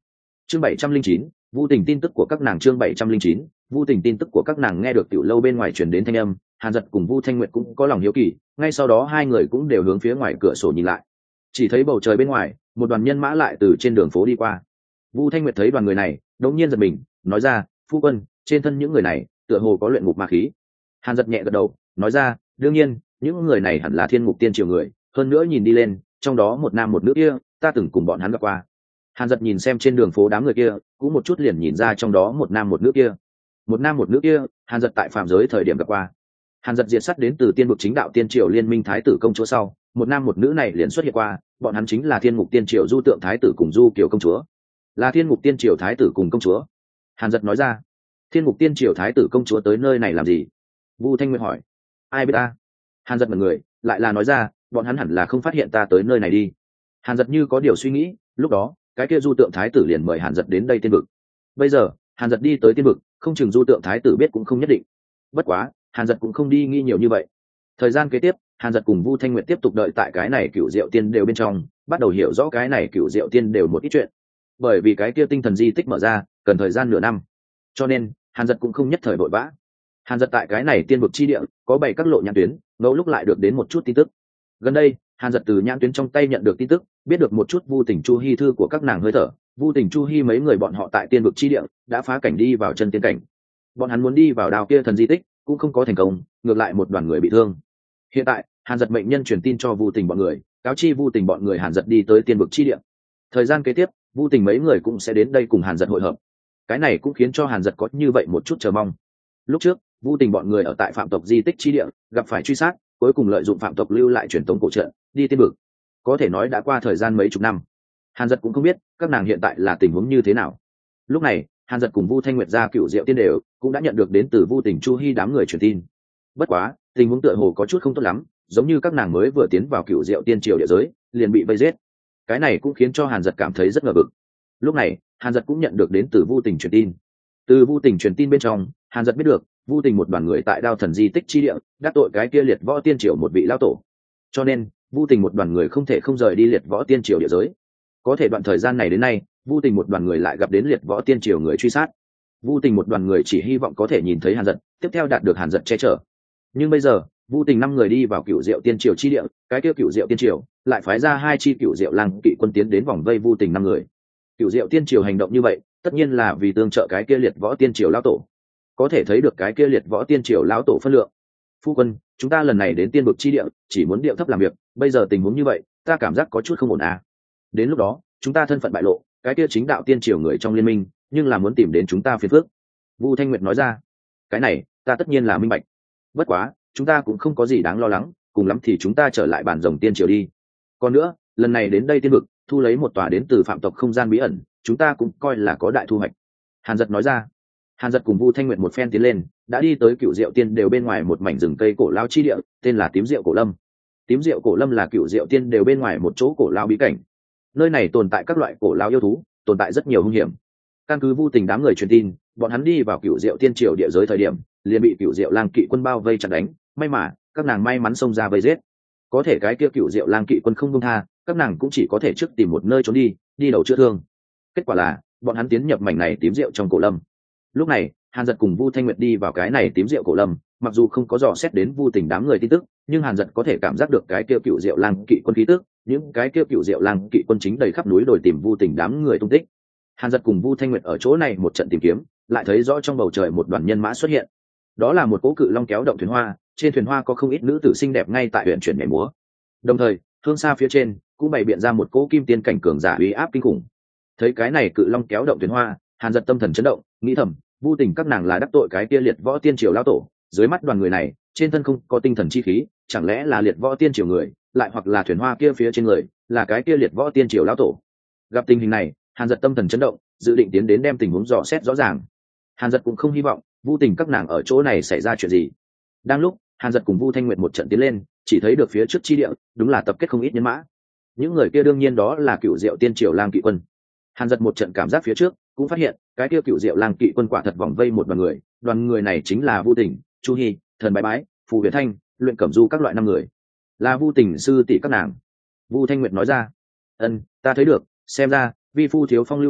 Chương 709, Vu Tình tin tức của các nàng. Chương 709, Vu Tình tin tức của các nàng. Nghe được tiểu lâu bên ngoài truyền đến thanh âm, Hàn Dật cùng Vu Thanh Nguyệt cũng có lòng hiếu kỳ, ngay sau đó hai người cũng đều hướng phía ngoài cửa sổ nhìn lại. Chỉ thấy bầu trời bên ngoài, một đoàn nhân mã lại từ trên đường phố đi qua. Vu Thanh Nguyệt thấy đoàn người này, đột nhiên giật mình, nói ra, "Phu quân, trên thân những người này, tựa hồ có luyện ngục ma khí." Hàn Dật nhẹ gật đầu, nói ra, "Đương nhiên, những người này hẳn là Thiên Ngục Tiên Triều người, hơn nữa nhìn đi lên, trong đó một nam một nữ kia, ta từng cùng bọn hắn gặp qua." Hàn Dật nhìn xem trên đường phố đám người kia, cũng một chút liền nhìn ra trong đó một nam một nữ kia. Một nam một nữ kia, Hàn Dật tại phàm giới thời điểm gặp qua. Hàn Dật diệt sát đến từ Tiên Vực Chính Đạo Tiên Triều Liên minh thái tử công chúa sau, một nam một nữ này liền xuất hiện qua, bọn hắn chính là Thiên Ngục Tiên Triều Du Tượng thái tử cùng Du Kiều công chúa. Là Thiên Ngục Tiên Triều thái tử cùng công chúa. Hàn Dật nói ra. Thiên Ngục Tiên Triều thái tử công chúa tới nơi này làm gì? Vu Thanh Nguyệt hỏi. Ai biết ta? Hàn Dật mật người, lại là nói ra, bọn hắn hẳn là không phát hiện ta tới nơi này đi. Hàn Dật như có điều suy nghĩ, lúc đó, cái kia Du Tượng thái tử liền mời Hàn Dật đến đây Tiên Vực. Bây giờ, Hàn Dật đi tới Tiên Vực, không chừng Du Tượng thái tử biết cũng không nhất định. Bất quá, Hàn Dật cũng không đi nghi nhiều như vậy. Thời gian kế tiếp, Hàn Dật cùng Vu Thanh Nguyệt tiếp tục đợi tại cái này Cửu Diệu Tiên đều bên trong, bắt đầu hiểu rõ cái này Cửu Diệu Tiên đều một ít chuyện. Bởi vì cái kia tinh thần di tích mở ra, cần thời gian nửa năm, cho nên Hàn Dật cũng không nhất thời vội vã. Hàn Dật tại cái này Tiên Vực chi địa có 7 các lộ nhãn tuyến, ngẫu lúc lại được đến một chút tin tức. Gần đây, Hàn Dật từ nhãn tuyến trong tay nhận được tin tức, biết được một chút Vu Tình Chu Hi thư của các nàng hơi thở. Vu Tình Chu Hi mấy người bọn họ tại Tiên Vực chi địa đã phá cảnh đi vào chân tiên cảnh. Bọn hắn muốn đi vào đào kia thần di tích, cũng không có thành công, ngược lại một đoàn người bị thương. Hiện tại, Hàn Dật mệnh nhân truyền tin cho Vu Tình bọn người, cáo chi Vu Tình bọn người Hàn Dật đi tới Tiên Vực chi địa. Thời gian kế tiếp, Vu Tình mấy người cũng sẽ đến đây cùng Hàn Dật hội hợp. Cái này cũng khiến cho Hàn Dật có như vậy một chút chờ mong. Lúc trước, Vu Tình bọn người ở tại phạm tộc di tích chi địa gặp phải truy sát, cuối cùng lợi dụng phạm tộc lưu lại truyền tống cổ trận đi Tiên Vực. Có thể nói đã qua thời gian mấy chục năm. Hàn Dật cũng không biết các nàng hiện tại là tình huống như thế nào. Lúc này, Hàn Dật cùng Vu Thanh Nguyệt ra Cửu Diệu Tiên đều cũng đã nhận được đến từ Vu Tình Chu Hi đám người truyền tin. Bất quá, tình huống tựa hồ có chút không tốt lắm, giống như các nàng mới vừa tiến vào Cửu Diệu Tiên Triều địa giới, liền bị vây giết. Cái này cũng khiến cho Hàn Dật cảm thấy rất ngờ vực. Lúc này, Hàn Dật cũng nhận được đến từ Vu Tình truyền tin. Từ Vu Tình truyền tin bên trong, Hàn Dật biết được, Vu Tình một đoàn người tại Đao Thần di tích chi địa, đắc tội cái kia Liệt Võ Tiên Triều một vị lão tổ. Cho nên, Vu Tình một đoàn người không thể không rời đi Liệt Võ Tiên Triều địa giới. Có thể đoạn thời gian này đến nay, Vu Tình một đoàn người lại gặp đến Liệt Võ Tiên Triều người truy sát. Vu Tình một đoàn người chỉ hy vọng có thể nhìn thấy Hàn Dật, tiếp theo đạt được Hàn Dật che chở. Nhưng bây giờ, Vu Tình 5 người đi vào Cửu Diệu Tiên Triều chi địa, cái kia Cửu Diệu Tiên Triều lại phái ra 2 chi Cửu Diệu Lang kỵ quân tiến đến vòng vây Vu Tình 5 người. Cửu Diệu Tiên Triều hành động như vậy, tất nhiên là vì tương trợ cái kia Liệt Võ Tiên Triều lão tổ. Có thể thấy được cái kia Liệt Võ Tiên Triều lão tổ phân lượng. Phu quân, chúng ta lần này đến Tiên Vực chi địa, chỉ muốn điệu thấp làm việc, bây giờ tình huống như vậy, ta cảm giác có chút không ổn à. Đến lúc đó, chúng ta thân phận bại lộ, cái kia chính đạo tiên triều người trong liên minh, nhưng là muốn tìm đến chúng ta phiền phức. Vu Thanh Nguyệt nói ra. Cái này, ta tất nhiên là minh bạch. Bất quá, chúng ta cũng không có gì đáng lo lắng, cùng lắm thì chúng ta trở lại bản rồng tiên triều đi. Còn nữa, lần này đến đây Tiên Vực, thu lấy một tòa đến từ phạm tộc không gian bí ẩn, chúng ta cũng coi là có đại thu hoạch. Hàn Dật nói ra. Hàn Dật cùng Vu Thanh Nguyệt một phen tiến lên, đã đi tới Cửu Diệu Tiên đều bên ngoài một mảnh rừng cây cổ lao chi địa, tên là Tím Diệu Cổ Lâm. Tím Diệu Cổ Lâm là Cửu Diệu Tiên đều bên ngoài một chỗ cổ lao bí cảnh. Nơi này tồn tại các loại cổ lao yêu thú, tồn tại rất nhiều hung hiểm. Căn cứ Vu Tình đám người truyền tin, bọn hắn đi vào Cửu Diệu Tiên triều địa giới thời điểm, liền bị Cửu Diệu Lang kỵ quân bao vây chặn đánh, may mà các nàng may mắn xông ra vây giết. Có thể cái kia Cửu Diệu Lang kỵ quân không buông tha, các nàng cũng chỉ có thể trước tìm một nơi trốn đi, đi đầu chữa thương. Kết quả là, bọn hắn tiến nhập mảnh này tím diệu trong cổ lâm. Lúc này, Hàn Dật cùng Vu Thanh Nguyệt đi vào cái này tím diệu cổ lâm, mặc dù không có dò xét đến Vu Tình đám người tin tức, nhưng Hàn Dật có thể cảm giác được cái kia Cửu Diệu Lang kỵ quân khí tức, những cái kia Cửu Diệu Lang kỵ quân chính đầy khắp núi đồi tìm Vu Tình đám người tung tích. Hàn Dật cùng Vu Thanh Nguyệt ở chỗ này một trận tìm kiếm, lại thấy rõ trong bầu trời một đoàn nhân mã xuất hiện. Đó là một cỗ cự long kéo động thuyền hoa, trên thuyền hoa có không ít nữ tử xinh đẹp ngay tại huyện chuyển nhảy múa. Đồng thời, phương xa phía trên cũng bày biện ra một cỗ kim tiên cảnh cường giả uy áp kinh khủng. Thấy cái này cự long kéo động thuyền hoa, Hàn Dật tâm thần chấn động, nghĩ thầm, Vu Tình các nàng là đắc tội cái kia Liệt Võ Tiên triều lão tổ, dưới mắt đoàn người này, trên thân không có tinh thần chi khí, chẳng lẽ là Liệt Võ Tiên triều người, lại hoặc là thuyền hoa kia phía trên người, là cái kia Liệt Võ Tiên triều lão tổ. Gặp tình hình này, Hàn Dật tâm thần chấn động, dự định tiến đến đem tình huống dò xét rõ ràng. Hàn Dật cũng không hy vọng Vu Tình các nàng ở chỗ này xảy ra chuyện gì. Đang lúc Hàn Dật cùng Vu Thanh Nguyệt một trận tiến lên, chỉ thấy được phía trước chi địa, đúng là tập kết không ít nhân mã. Những người kia đương nhiên đó là Cửu Diệu Tiên triều Lang kỵ quân. Hàn Dật một trận cảm giác phía trước, cũng phát hiện cái kia Cửu Diệu Lang kỵ quân quả thật vòng vây một đoàn người này chính là Vu Tình, Chu Hi, Thần Bái Bái, Phù Huyền Thanh, Luyện Cẩm Du các loại 5 người, là Vu Tình sư tỷ các nàng. Vu Thanh Nguyệt nói ra. Ta thấy được, xem ra vi phu thiếu phong lưu nợ,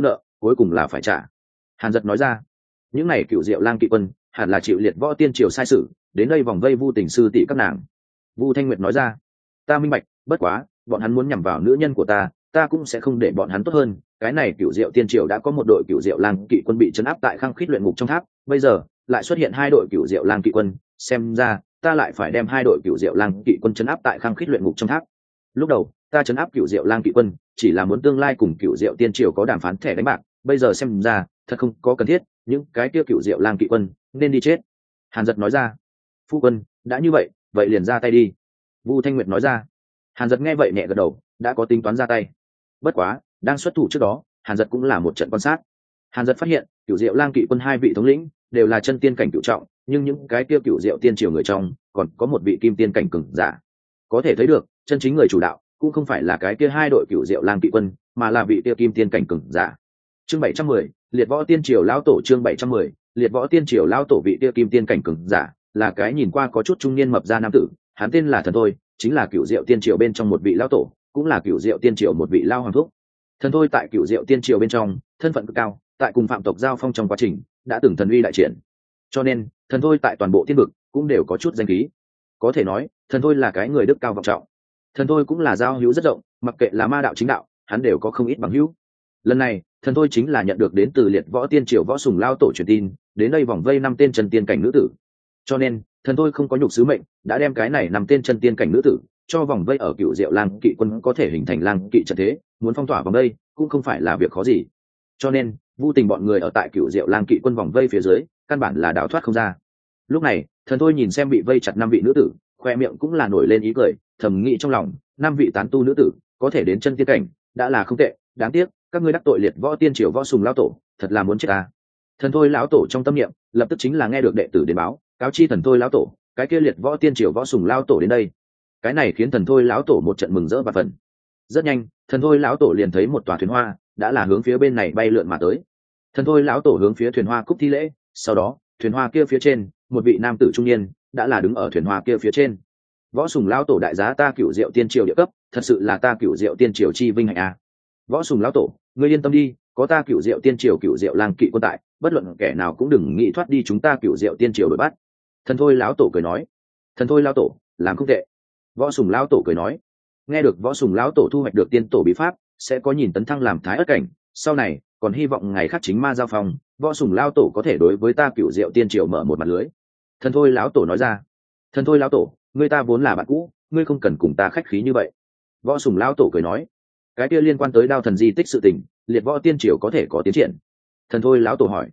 cuối cùng là phải trả. Hàn Dật nói ra. Những này cựu diệu lang kỵ quân hẳn là chịu liệt võ tiên triều sai sự đến đây vòng vây Vu Tình sư tỷ các nàng. Vu Thanh Nguyệt nói ra. Ta minh bạch, bất quá bọn hắn muốn nhằm vào nữ nhân của ta cũng sẽ không để bọn hắn tốt hơn. Cái này cựu diệu tiên triều đã có một đội cựu diệu lang kỵ quân bị trấn áp tại Khăng Khít luyện ngục trong tháp, bây giờ lại xuất hiện hai đội cựu diệu lang kỵ quân, xem ra ta lại phải đem hai đội cựu diệu lang kỵ quân trấn áp tại Khăng Khít luyện ngục trong tháp. Lúc đầu ta trấn áp cựu diệu lang kỵ quân chỉ là muốn tương lai cùng cựu diệu tiên triều có đàm phán thẻ đánh bạc, bây giờ xem ra thật không có cần thiết, những cái kia cựu diệu lang kỵ quân nên đi chết. Hàn Dật nói ra. Phu quân đã như vậy, vậy liền ra tay đi. Vu Thanh Nguyệt nói ra. Hàn Dật nghe vậy nhẹ gật đầu, đã có tính toán ra tay. Bất quá đang xuất thủ trước đó, Hàn Dật cũng là một trận quan sát. Hàn Dật phát hiện cựu diệu lang kỵ quân hai vị thống lĩnh đều là chân tiên cảnh cựu trọng, nhưng những cái kia cựu diệu tiên triều người trong còn có một vị kim tiên cảnh cường giả. Có thể thấy được chân chính người chủ đạo cũng không phải là cái kia hai đội cựu diệu lang kỵ quân, mà là vị kia kim tiên cảnh cường giả. Chương 710, liệt võ tiên triều lão tổ. Chương 710, liệt võ tiên triều lão tổ vị kia kim tiên cảnh cường giả là cái nhìn qua có chút trung niên mập ra nam tử, hắn tên là Thần Thôi, chính là cựu diệu tiên triều bên trong một vị lão tổ, cũng là cựu diệu tiên triều một vị lao hoàng thúc. Thần Thôi tại cựu diệu tiên triều bên trong thân phận cực cao, tại cùng phạm tộc giao phong trong quá trình đã từng thần uy đại triển, cho nên Thần Thôi tại toàn bộ thiên vực cũng đều có chút danh khí. Có thể nói Thần Thôi là cái người đức cao vọng trọng. Thần Thôi cũng là giao hữu rất rộng, mặc kệ là ma đạo chính đạo hắn đều có không ít bằng hữu. Lần này Thần Thôi chính là nhận được đến từ liệt võ tiên triều võ sùng lao tổ truyền tin, đến đây vòng vây 5 tên chân tiên cảnh nữ tử, cho nên Thần Thôi không có nhục sứ mệnh, đã đem cái này 5 tên chân tiên cảnh nữ tử cho vòng vây ở cựu diệu lang kỵ quân có thể hình thành lang kỵ trận thế, muốn phong tỏa vòng vây cũng không phải là việc khó gì. Cho nên Vu Tình bọn người ở tại cựu diệu lang kỵ quân vòng vây phía dưới căn bản là đào thoát không ra. Lúc này Thần Thôi nhìn xem bị vây chặt 5 vị nữ tử, khoe miệng cũng là nổi lên ý cười, thầm nghĩ trong lòng, 5 vị tán tu nữ tử có thể đến chân tiên cảnh đã là không tệ, đáng tiếc các ngươi đắc tội liệt võ tiên triều võ sùng lão tổ, thật là muốn chết ta. Thần Thôi lão tổ trong tâm niệm lập tức chính là nghe được đệ tử đến báo, cáo chi Thần Thôi lão tổ, cái kia liệt võ tiên triều võ sùng lão tổ đến đây. Cái này khiến Thần Thôi lão tổ một trận mừng rỡ và phần. Rất nhanh Thần Thôi lão tổ liền thấy một tòa thuyền hoa đã là hướng phía bên này bay lượn mà tới. Thần Thôi lão tổ hướng phía thuyền hoa cúc thi lễ, sau đó thuyền hoa kia phía trên một vị nam tử trung niên đã là đứng ở thuyền hoa kia phía trên. Võ sùng lão tổ đại giá ta cựu diệu tiên triều địa cấp, thật sự là ta cựu diệu tiên triều chi vinh hạnh à. Võ sùng lão tổ, ngươi yên tâm đi, có ta cựu diệu tiên triều cựu diệu lang kỵ quân tại, bất luận kẻ nào cũng đừng nghĩ thoát đi chúng ta cựu diệu tiên triều đuổi bắt. Thần Thôi lão tổ cười nói. Thần Thôi lão tổ làm không tệ. Võ sùng lão tổ cười nói. Nghe được võ sùng lão tổ thu hoạch được tiên tổ bí pháp, sẽ có nhìn tấn thăng làm thái ất cảnh, sau này còn hy vọng ngày khác chính ma giao phong, võ sùng lão tổ có thể đối với ta cựu diệu tiên triều mở một mặt lưới. Thần Thôi lão tổ nói ra. Thần Thôi lão tổ, ngươi ta vốn là bạn cũ, ngươi không cần cùng ta khách khí như vậy. Võ sùng lão tổ cười nói. Cái kia liên quan tới đao thần di tích sự tình, liệt võ tiên triều có thể có tiến triển? Thần Thôi lão tổ hỏi.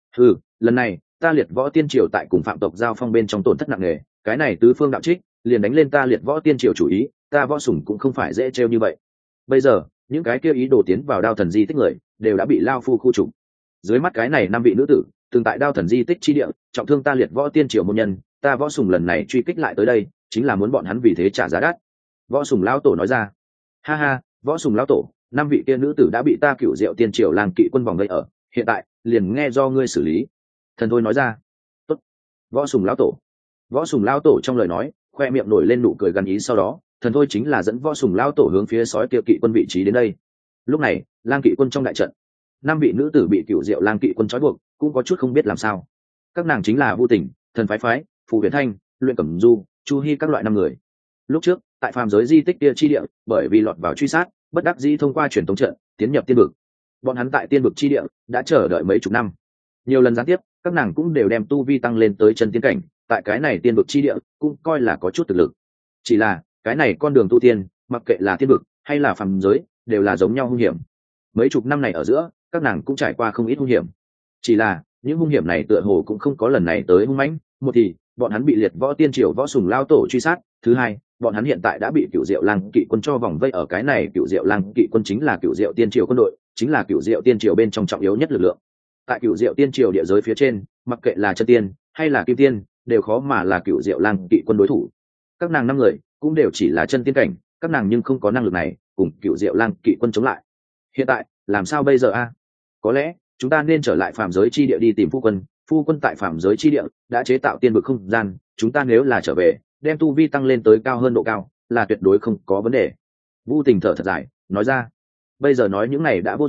Lần này ta liệt võ tiên triều tại cùng phạm tộc giao phong bên trong tổn thất nặng nề, cái này tứ phương đạo trích liền đánh lên ta liệt võ tiên triều chủ ý, ta võ sùng cũng không phải dễ trêu như vậy. Bây giờ những cái kia ý đồ tiến vào đao thần di tích người đều đã bị lao phu khu trục. Dưới mắt cái này 5 vị nữ tử từng tại đao thần di tích chi địa trọng thương ta liệt võ tiên triều môn nhân, ta võ sùng lần này truy kích lại tới đây chính là muốn bọn hắn vì thế trả giá đắt. Võ sùng lão tổ nói ra. Ha ha, võ sùng lão tổ, 5 vị kia nữ tử đã bị ta cựu diệu tiên triều lang kỵ quân vòng vây ở, hiện tại liền nghe do ngươi xử lý. Thần Thôi nói ra. Tốt. Võ sùng lão tổ. Võ sùng lão tổ trong lời nói khoe miệng nổi lên nụ cười gần ý, sau đó Thần Thôi chính là dẫn võ sùng lão tổ hướng phía sói kia kỵ quân vị trí đến đây. Lúc này lang kỵ quân trong đại trận, 5 vị nữ tử bị cựu diệu lang kỵ quân trói buộc, cũng có chút không biết làm sao. Các nàng chính là Vu Tình, Thần Phái Phái, Phù Huyền Thanh, Luyện Cẩm Du, Chu Hi các loại 5 người. Lúc trước tại phàm giới di tích kia chi địa, bởi vì lọt vào truy sát, bất đắc dĩ thông qua truyền tống trận tiến nhập tiên vực. Bọn hắn tại tiên vực chi địa đã chờ đợi mấy chục năm, nhiều lần gián tiếp các nàng cũng đều đem tu vi tăng lên tới chân tiên cảnh, tại cái này tiên vực chi địa cũng coi là có chút thực lực. Chỉ là cái này con đường tu tiên, mặc kệ là tiên vực hay là phàm giới, đều là giống nhau hung hiểm. Mấy chục năm này ở giữa, các nàng cũng trải qua không ít hung hiểm. Chỉ là những hung hiểm này tựa hồ cũng không có lần này tới hung mãnh. Một thì bọn hắn bị liệt võ tiên triều võ sùng lao tổ truy sát, thứ hai bọn hắn hiện tại đã bị cựu diệu lang kỵ quân cho vòng vây ở. Cái này cựu diệu lang kỵ quân chính là cựu diệu tiên triều quân đội, chính là cựu diệu tiên triều bên trong trọng yếu nhất lực lượng. Tại cựu diệu tiên triều địa giới phía trên, mặc kệ là chân tiên hay là kim tiên, đều khó mà là cựu diệu lang kỵ quân đối thủ. Các nàng 5 người cũng đều chỉ là chân tiên cảnh, các nàng nhưng không có năng lực này cùng cựu diệu lang kỵ quân chống lại. Hiện tại làm sao bây giờ a? Có lẽ chúng ta nên trở lại phàm giới chi địa đi tìm phu quân. Phu quân tại phàm giới chi địa đã chế tạo tiên vực không gian, chúng ta nếu là trở về đem tu vi tăng lên tới cao hơn độ cao là tuyệt đối không có vấn đề. Vu Tình thở thật dài nói ra. Bây giờ nói những này đã vô dụng,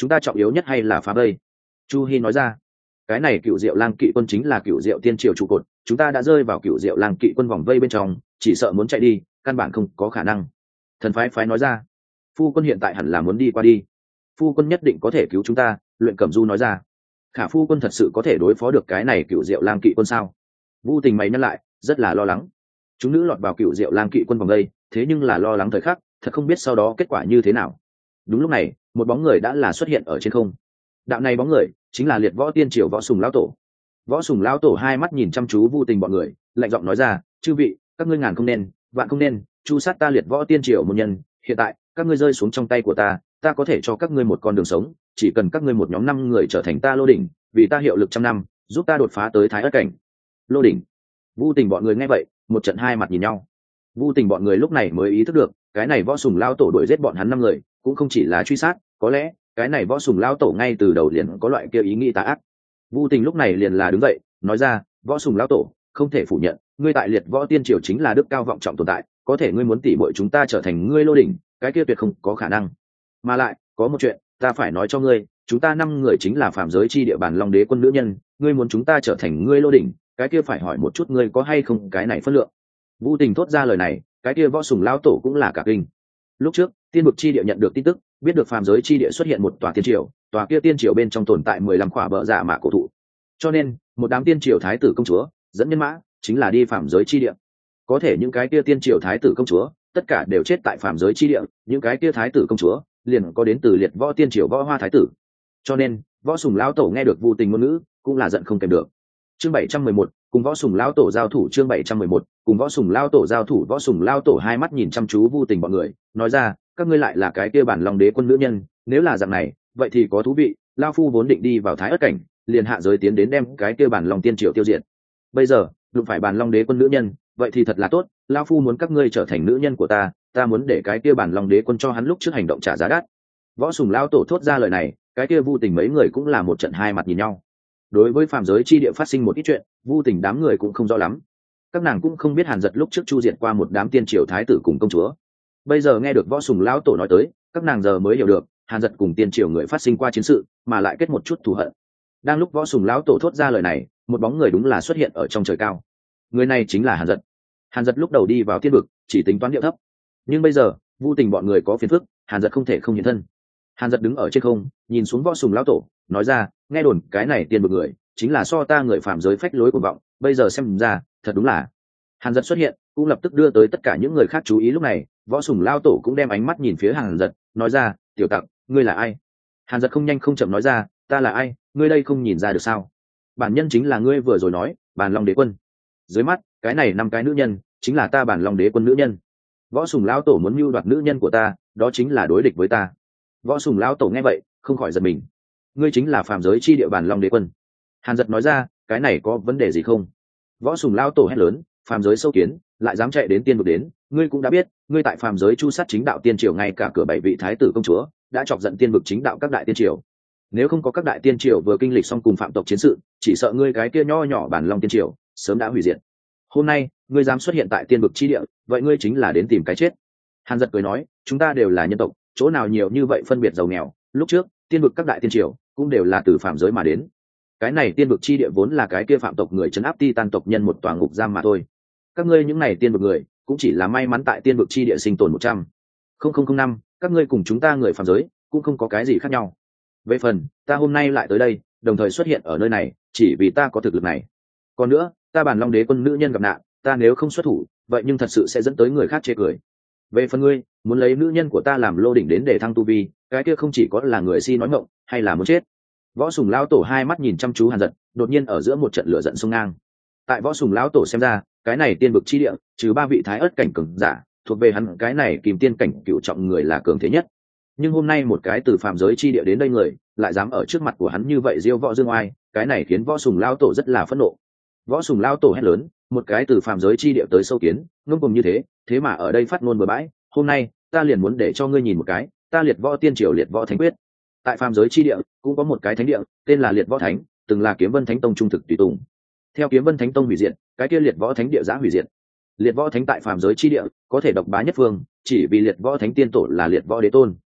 chúng ta trọng yếu nhất hay là phá vây. Chu Hi nói ra. Cái này Cựu Diệu Lang kỵ quân chính là Cựu Diệu tiên triều trụ cột, chúng ta đã rơi vào Cựu Diệu Lang kỵ quân vòng vây bên trong, chỉ sợ muốn chạy đi căn bản không có khả năng. Thần phái nói ra. Phu quân hiện tại hẳn là muốn đi qua đi. Phu quân nhất định có thể cứu chúng ta. Luyện Cẩm Du nói ra. Khả phu quân thật sự có thể đối phó được cái này Cựu Diệu Lang kỵ quân sao? Vu Tình mày nhắc lại, rất là lo lắng. Chúng nữ lọt vào Cựu Diệu Lang kỵ quân vòng vây, thế nhưng là lo lắng thời khắc, thật không biết sau đó kết quả như thế nào. Đúng lúc này, một bóng người đã là xuất hiện ở trên không. Đạo này bóng người chính là Liệt Võ Tiên Triều Võ Sùng lão tổ. Võ Sùng lão tổ hai mắt nhìn chăm chú Vu Tình bọn người, lạnh giọng nói ra, chư vị, các ngươi ngàn không nên, vạn không nên chu sát ta Liệt Võ Tiên Triều môn nhân. Hiện tại các ngươi rơi xuống trong tay của ta có thể cho các ngươi một con đường sống, chỉ cần các ngươi một nhóm 5 người trở thành ta Lô Đỉnh, vì ta hiệu lực trăm năm, giúp ta đột phá tới Thái Ất cảnh. Lô Đỉnh. Vu Tình bọn người nghe vậy, một trận hai mặt nhìn nhau. Vu Tình bọn người lúc này mới ý thức được, cái này Võ Sùng lão tổ đuổi giết bọn hắn 5 người, cũng không chỉ là truy sát, có lẽ cái này Võ Sùng lão tổ ngay từ đầu liền có loại kia ý nghĩ tà ác. Vu Tình lúc này liền là đứng dậy, nói ra, Võ Sùng lão tổ, không thể phủ nhận, ngươi tại Liệt Võ Tiên Triều chính là đức cao vọng trọng tồn tại, có thể ngươi muốn tỉ muội chúng ta trở thành ngươi Lô Đỉnh, cái kia tuyệt không có khả năng. Mà lại, có một chuyện, ta phải nói cho ngươi, chúng ta 5 người chính là phàm giới chi địa bàn Long Đế quân nữ nhân, ngươi muốn chúng ta trở thành ngươi Lô Đỉnh, cái kia phải hỏi một chút ngươi có hay không cái này phân lượng. Vu Tình thốt ra lời này, cái kia Võ Sùng lão tổ cũng là cả kinh. Lúc trước, Tiên vực chi địa nhận được tin tức, biết được phàm giới chi địa xuất hiện một tòa tiên triều, tòa kia tiên triều bên trong tồn tại 15 khỏa bợ dạ mạ cổ thụ. Cho nên, một đám tiên triều thái tử công chúa, dẫn nhân mã, chính là đi phàm giới chi địa. Có thể những cái kia tiên triều thái tử công chúa, tất cả đều chết tại phàm giới chi địa, những cái kia thái tử công chúa, liền có đến từ Liệt Võ Tiên Triều Võ Hoa thái tử. Cho nên, Võ Sùng lão tổ nghe được Vu Tình ngôn ngữ, cũng là giận không kèm được. Chương 711, cùng Võ Sùng lão tổ giao thủ. Chương 711, cùng Võ Sùng lão tổ giao thủ. Võ Sùng lão tổ hai mắt nhìn chăm chú Vu Tình bọn người, nói ra, các ngươi lại là cái kia bản Long Đế quân nữ nhân, nếu là dạng này, vậy thì có thú vị, lão phu vốn định đi vào Thái Ất cảnh, liền hạ giới tiến đến đem cái kia bản Long Tiên Triều tiêu diệt. Bây giờ, đụng phải bản Long Đế quân nữ nhân, vậy thì thật là tốt, lão phu muốn các ngươi trở thành nữ nhân của ta muốn để cái kia bản Long Đế quân cho hắn lúc trước hành động trả giá đắt. Võ Sùng lão tổ thốt ra lời này, cái kia Vu Tình mấy người cũng là một trận hai mặt nhìn nhau. Đối với phàm giới chi địa phát sinh một ít chuyện, Vu Tình đám người cũng không rõ lắm. Các nàng cũng không biết Hàn Dật lúc trước chu diệt qua một đám tiên triều thái tử cùng công chúa. Bây giờ nghe được Võ Sùng lão tổ nói tới, các nàng giờ mới hiểu được, Hàn Dật cùng tiên triều người phát sinh qua chiến sự, mà lại kết một chút thù hận. Đang lúc Võ Sùng lão tổ thốt ra lời này, một bóng người đúng là xuất hiện ở trong trời cao. Người này chính là Hàn Dật. Hàn Dật lúc đầu đi vào tiên vực, chỉ tính toán điệu thấp, nhưng bây giờ, Vu Tình bọn người có phiền phức, Hàn Dật không thể không hiện thân. Hàn Dật đứng ở trên không, nhìn xuống Võ Sùng lão tổ, nói ra, nghe đồn cái này tiên vực người, chính là so ta người phạm giới phách lối cuồng vọng, bây giờ xem ra, thật đúng là. Hàn Dật xuất hiện, cũng lập tức đưa tới tất cả những người khác chú ý. Lúc này, Võ Sùng lão tổ cũng đem ánh mắt nhìn phía Hàn Dật, nói ra, tiểu tặc, ngươi là ai? Hàn Dật không nhanh không chậm nói ra, ta là ai, ngươi đây không nhìn ra được sao? Bản nhân chính là ngươi vừa rồi nói, Bàn Long Đế quân. Dưới mắt, cái này 5 cái nữ nhân, chính là ta Bàn Long Đế quân nữ nhân. Võ Sùng lão tổ muốn mưu đoạt nữ nhân của ta, đó chính là đối địch với ta. Võ Sùng lão tổ nghe vậy, không khỏi giật mình. Ngươi chính là phàm giới chi địa Bàn Long Đế quân. Hàn Dật nói ra, cái này có vấn đề gì không? Võ Sùng lão tổ hét lớn, phàm giới sâu kiến, lại dám chạy đến tiên vực đến, ngươi cũng đã biết, ngươi tại phàm giới chu sát chính đạo tiên triều, ngay cả cửa 7 vị thái tử công chúa, đã chọc giận tiên vực chính đạo các đại tiên triều. Nếu không có các đại tiên triều vừa kinh lịch xong cùng phạm tộc chiến sự, chỉ sợ ngươi cái kia nho nhỏ Bàn Long tiên triều sớm đã hủy diệt. Hôm nay, ngươi dám xuất hiện tại tiên vực chi địa, vậy ngươi chính là đến tìm cái chết. Hàn Dật cười nói, chúng ta đều là nhân tộc, chỗ nào nhiều như vậy phân biệt giàu nghèo, lúc trước, tiên vực các đại tiên triều cũng đều là từ phạm giới mà đến. Cái này tiên vực chi địa vốn là cái kia phạm tộc người trấn áp Titan tộc nhân một tòa ngục giam mà thôi. Các ngươi những này tiên vực người, cũng chỉ là may mắn tại tiên vực chi địa sinh tồn 100,005, các ngươi cùng chúng ta người phạm giới cũng không có cái gì khác nhau. Về phần, ta hôm nay lại tới đây, đồng thời xuất hiện ở nơi này, chỉ vì ta có thực lực này. Còn nữa, ta Bàn Long Đế quân nữ nhân gặp nạn, ta nếu không xuất thủ, vậy nhưng thật sự sẽ dẫn tới người khác chê cười. Về phần ngươi, muốn lấy nữ nhân của ta làm Lô Đỉnh đến để thăng tu vi, cái kia không chỉ có là người si nói ngọng, hay là muốn chết. Võ Sùng lão tổ hai mắt nhìn chăm chú Hàn Dật, đột nhiên ở giữa một trận lửa giận xông ngang. Tại Võ Sùng lão tổ xem ra, cái này tiên vực chi địa, trừ 3 vị thái ớt cảnh cường giả, thuộc về hắn cái này Kìm tiên cảnh cựu trọng người là cường thế nhất. Nhưng hôm nay một cái từ phàm giới chi địa đến đây người, lại dám ở trước mặt của hắn như vậy diêu võ dương oai, cái này khiến Võ Sùng lão tổ rất là phẫn nộ. Võ Sùng lão tổ hét lớn, một cái từ phàm giới chi địa tới sâu kiến, ngông cuồng như thế, thế mà ở đây phát ngôn bừa bãi, hôm nay, ta liền muốn để cho ngươi nhìn một cái, ta Liệt Võ Tiên Triều Liệt Võ Thánh Quyết. Tại phàm giới chi địa, cũng có một cái thánh địa, tên là Liệt Võ Thánh, từng là Kiếm Vân Thánh Tông trung thực tùy tùng. Theo Kiếm Vân Thánh Tông hủy diệt, cái kia Liệt Võ Thánh địa giã hủy diệt. Liệt Võ Thánh tại phàm giới chi địa, có thể độc bá nhất phương, chỉ vì Liệt Võ Thánh tiên tổ là Liệt Võ Đế tôn.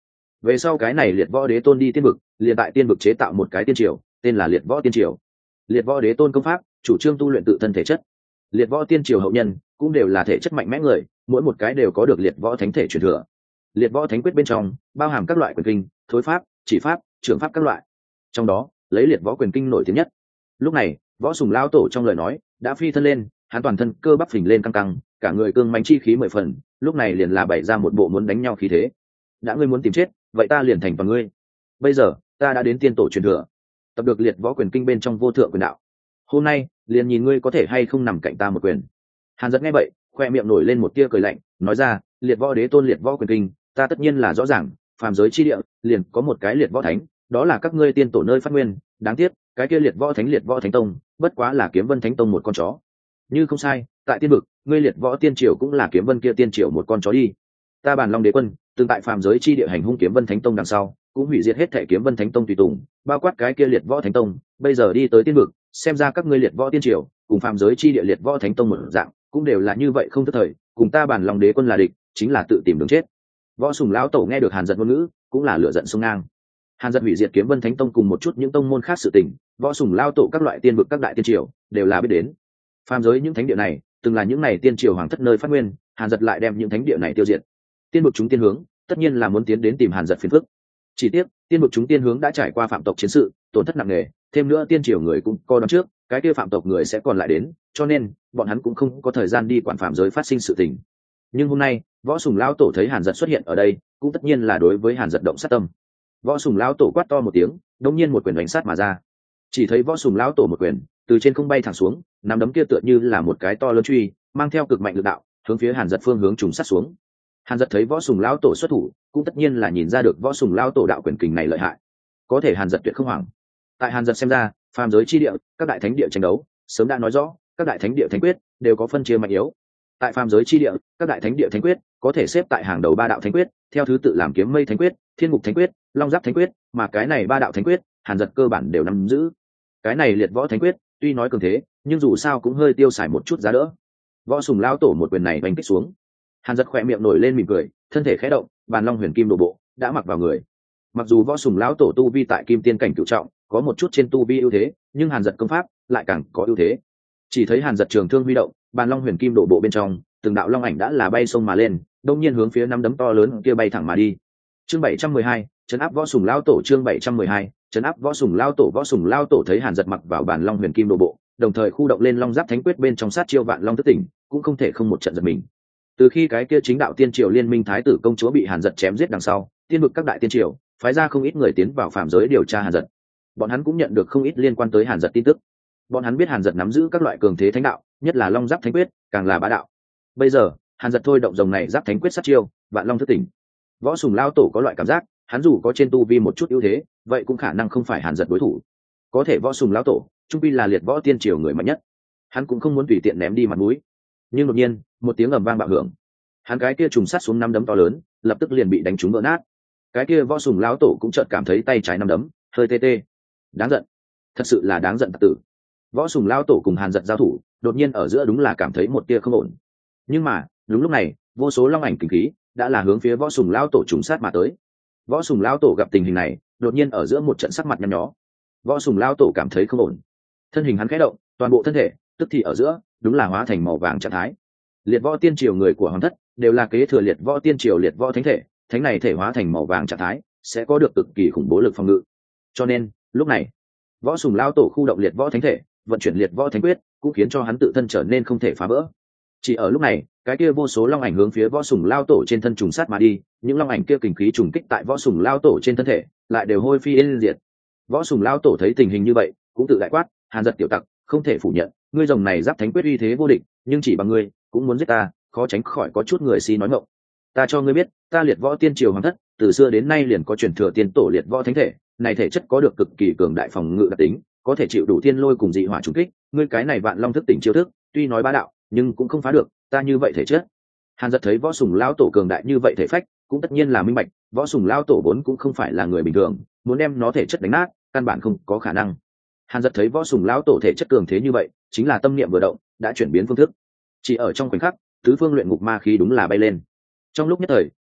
Về sau cái này liệt võ đế tôn đi tiên vực, liền tại tiên vực chế tạo một cái tiên triều, tên là liệt võ tiên triều. Liệt võ đế tôn công pháp chủ trương tu luyện tự thân thể chất. Liệt võ tiên triều hậu nhân cũng đều là thể chất mạnh mẽ người, mỗi một cái đều có được liệt võ thánh thể truyền thừa. Liệt võ thánh quyết bên trong bao hàm các loại quyền kinh, thối pháp, chỉ pháp, trưởng pháp các loại, trong đó lấy liệt võ quyền kinh nổi tiếng nhất. Lúc này Võ Sùng lao tổ trong lời nói đã phi thân lên, hắn toàn thân cơ bắp phình lên căng căng, cả người cương mãnh chi khí 10 phần, lúc này liền là bày ra một bộ muốn đánh nhau khí thế. Đã ngươi muốn tìm chết, vậy ta liền thành toàn ngươi. Bây giờ ta đã đến tiên tổ truyền thừa, tập được liệt võ quyền kinh bên trong vô thượng quyền đạo, hôm nay liền nhìn ngươi có thể hay không nằm cạnh ta một quyền. Hàn Dật nghe vậy khoe miệng nổi lên một tia cười lạnh, nói ra, liệt võ đế tôn liệt võ quyền kinh ta tất nhiên là rõ ràng, phàm giới chi địa liền có một cái liệt võ thánh, đó là các ngươi tiên tổ nơi phát nguyên, đáng tiếc cái kia liệt võ thánh tông bất quá là kiếm vân thánh tông một con chó. Như không sai, tại tiên vực ngươi liệt võ tiên triều cũng là kiếm vân kia tiên triều một con chó đi. Ta Bàn Long đế quân từng tại phàm giới chi địa hành hung kiếm vân thánh tông, đằng sau cũng hủy diệt hết thể kiếm vân thánh tông tùy tùng, bao quát cái kia liệt võ thánh tông. Bây giờ đi tới tiên vực, xem ra các ngươi liệt võ tiên triều cùng phàm giới chi địa liệt võ thánh tông một dạng, cũng đều là như vậy không thất thời, cùng ta Bàn Long đế quân là địch, chính là tự tìm đường chết. Võ Sùng lão tổ nghe được Hàn Dật ngôn ngữ, cũng là lửa giận sông ngang. Hàn Dật hủy diệt kiếm vân thánh tông cùng một chút những tông môn khác sự tình, Võ Sùng lão tổ các loại tiên vực các đại tiên triều đều là biết đến. Phàm giới những thánh địa này từng là những này tiên triều hoàng thất nơi phát nguyên, Hàn Dật lại đem những thánh địa này tiêu diệt. Tiên vực chúng tiên hướng tất nhiên là muốn tiến đến tìm Hàn Dật phiền phức. Chỉ tiếc tiên vực chúng tiên hướng đã trải qua phạm tộc chiến sự, tổn thất nặng nề, thêm nữa tiên triều người cũng coi đoán trước cái kia phạm tộc người sẽ còn lại đến, cho nên bọn hắn cũng không có thời gian đi quản phạm giới phát sinh sự tình. Nhưng hôm nay Võ Sùng lão tổ thấy Hàn Dật xuất hiện ở đây, cũng tất nhiên là đối với Hàn Dật động sát tâm. Võ Sùng lão tổ quát to một tiếng, đống nhiên một quyền đánh sát mà ra. Chỉ thấy Võ Sùng lão tổ một quyền từ trên không bay thẳng xuống, nắm đấm kia tựa như là một cái to lớn truy, mang theo cực mạnh lực đạo, hướng phía Hàn Dật phương hướng trùng sát xuống. Hàn Dật thấy Võ Sùng lão tổ xuất thủ, cũng tất nhiên là nhìn ra được Võ Sùng lão tổ đạo quyền kình này lợi hại. Có thể Hàn Dật tuyệt không hoảng. Tại Hàn Dật xem ra, phàm giới chi địa, các đại thánh địa tranh đấu, sớm đã nói rõ, các đại thánh địa thánh quyết đều có phân chia mạnh yếu. Tại phàm giới chi địa, các đại thánh địa thánh quyết có thể xếp tại hàng đầu ba đạo thánh quyết, theo thứ tự làm Kiếm Mây thánh quyết, Thiên Ngục thánh quyết, Long Giáp thánh quyết, mà cái này ba đạo thánh quyết, Hàn Dật cơ bản đều nắm giữ. Cái này liệt võ thánh quyết, tuy nói cường thế, nhưng dù sao cũng hơi tiêu xài một chút giá đỡ. Võ Sùng lão tổ một quyền này đánh kích xuống, Hàn Dật khỏe miệng nổi lên mỉm cười, thân thể khẽ động, Bàn Long Huyền Kim Đồ Bộ đã mặc vào người. Mặc dù Võ Sùng lão tổ tu vi tại Kim Tiên cảnh cửu trọng, có một chút trên tu vi ưu thế, nhưng Hàn Dật công pháp lại càng có ưu thế. Chỉ thấy Hàn Dật trường thương huy động, Bàn Long Huyền Kim Đồ Bộ bên trong, từng đạo long ảnh đã là bay sông mà lên, đông nhiên hướng phía năm đấm to lớn kia bay thẳng mà đi. Chương 712, trấn áp Võ Sùng lão tổ. Chương 712, trấn áp Võ Sùng lão tổ. Võ Sùng lão tổ thấy Hàn Dật mặc vào Bàn Long Huyền Kim Đồ Bộ, đồng thời khu động lên Long Giáp thánh quyết bên trong sát chiêu Vạn Long thức tỉnh, cũng không thể không một trận giật mình. Từ khi cái kia chính đạo tiên triều liên minh thái tử công chúa bị Hàn Dật chém giết đằng sau, tiên vực các đại tiên triều phái ra không ít người tiến vào phàm giới điều tra Hàn Dật. Bọn hắn cũng nhận được không ít liên quan tới Hàn Dật tin tức. Bọn hắn biết Hàn Dật nắm giữ các loại cường thế thánh đạo, nhất là Long Giáp thánh quyết, càng là bá đạo. Bây giờ Hàn Dật thôi động rồng này Giáp thánh quyết sát chiêu Vạn Long thức tỉnh. Võ Sùng lão tổ có loại cảm giác, hắn dù có trên tu vi một chút ưu thế, vậy cũng khả năng không phải Hàn Dật đối thủ. Có thể Võ Sùng lão tổ trung pi là liệt võ tiên triều người mạnh nhất, hắn cũng không muốn tùy tiện ném đi mặt mũi. Nhưng đột nhiên một tiếng ầm vang bạo hưởng, hắn cái kia trùng sát xuống năm đấm to lớn, lập tức liền bị đánh trúng vỡ nát. Cái kia Võ Sùng lão tổ cũng chợt cảm thấy tay trái năm đấm hơi tê tê. Đáng giận, thật sự là đáng giận tặc tử. Võ Sùng lão tổ cùng Hàn Dật giao thủ, đột nhiên ở giữa đúng là cảm thấy một tia không ổn. Nhưng mà đúng lúc này, vô số long ảnh kinh khí đã là hướng phía Võ Sùng lão tổ trùng sát mà tới. Võ Sùng lão tổ gặp tình hình này, đột nhiên ở giữa một trận sắc mặt nhăn nhó. Võ Sùng lão tổ cảm thấy không ổn, thân hình hắn khẽ động, toàn bộ thân thể tức thì ở giữa đúng là hóa thành màu vàng trạng thái. Liệt võ tiên triều người của hoàng thất đều là kế thừa liệt võ tiên triều liệt võ thánh thể, thánh này thể hóa thành màu vàng trạng thái sẽ có được cực kỳ khủng bố lực phòng ngự. Cho nên lúc này Võ Sùng lão tổ khu động liệt võ thánh thể, vận chuyển liệt võ thánh quyết, cũng khiến cho hắn tự thân trở nên không thể phá vỡ. Chỉ ở lúc này, cái kia vô số long ảnh hướng phía Võ Sùng lão tổ trên thân trùng sát mà đi, những long ảnh kia kình khí trùng kích tại Võ Sùng lão tổ trên thân thể, lại đều hôi phi yên diệt. Võ Sùng lão tổ thấy tình hình như vậy, cũng tự đại quát, Hàn Dật tiểu tặc, không thể phủ nhận, ngươi rồng này Giáp thánh quyết uy thế vô địch, nhưng chỉ bằng ngươi cũng muốn giết ta, khó tránh khỏi có chút người si nói ngọng. Ta cho ngươi biết, ta liệt võ tiên triều hoàng thất từ xưa đến nay liền có truyền thừa tiên tổ liệt võ thánh thể, này thể chất có được cực kỳ cường đại phòng ngự đặc tính, có thể chịu đủ thiên lôi cùng dị hỏa trùng kích. Ngươi cái này Vạn Long thức tỉnh chiêu thức, tuy nói bá đạo, nhưng cũng không phá được ta như vậy thể chất. Hàn Dật thấy Võ Sùng lão tổ cường đại như vậy thể phách, cũng tất nhiên là minh bạch, Võ Sùng lão tổ vốn cũng không phải là người bình thường, muốn đem nó thể chất đánh nát, căn bản không có khả năng. Hàn Dật thấy Võ Sùng lão tổ thể chất cường thế như vậy, chính là tâm niệm vừa động, đã chuyển biến phương thức. Chỉ ở trong khoảnh khắc, tứ phương luyện ngục ma khí đúng là bay lên. Trong lúc nhất thời,